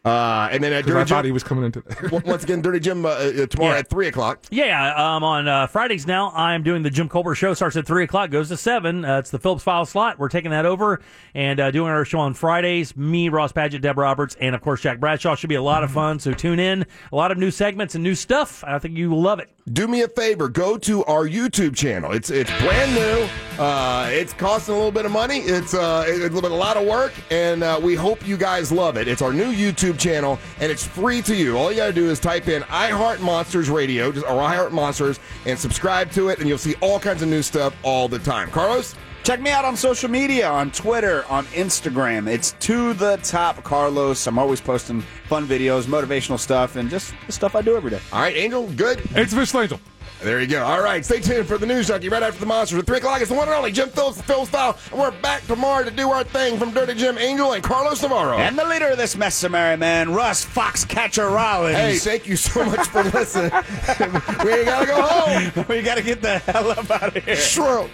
Uh, and then uh, 'Cause Dirty I Jim, thought he was coming in today. once again, Dirty Jim uh, uh, tomorrow Yeah. at three o'clock. Yeah, um, on uh, Fridays now, I'm doing the Jim Colbert Show. Starts at three o'clock, goes to seven. Uh, it's the Phillips File slot. We're taking that over and uh, doing our show on Fridays. Me, Ross Padgett, Deb Roberts, and, of course, Jack Bradshaw. Should be a lot of fun, so tune in. A lot of new segments and new stuff. I think you will love it. Do me a favor, go to our YouTube channel. It's it's brand new. Uh, it's costing a little bit of money. It's uh, it's a little bit a lot of work, and uh, we hope you guys love it. It's our new YouTube channel, and it's free to you. All you got to do is type in iHeart Monsters Radio, just, or iHeart Monsters, and subscribe to it, and you'll see all kinds of new stuff all the time. Carlos? Check me out on social media, on Twitter, on Instagram. It's To The Top Carlos. I'm always posting fun videos, motivational stuff, and just the stuff I do every day. All right, Angel, good? It's Fish Angel. There you go. All right, stay tuned for the News Junkie right after the Monsters. At three o'clock, it's the one and only Jim Phillips, the Phil Style, and we're back tomorrow to do our thing from Dirty Jim, Angel, and Carlos Navarro. And the leader of this mess, Merry Man, Russ Foxcatcher Rollins. Hey, thank you so much for listening. We ain't got to go home. We got to get the hell up out of here. Shrill.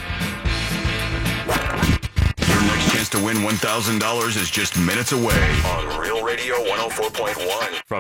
Your next chance to win one thousand dollars is just minutes away on Real Radio one oh four point one. From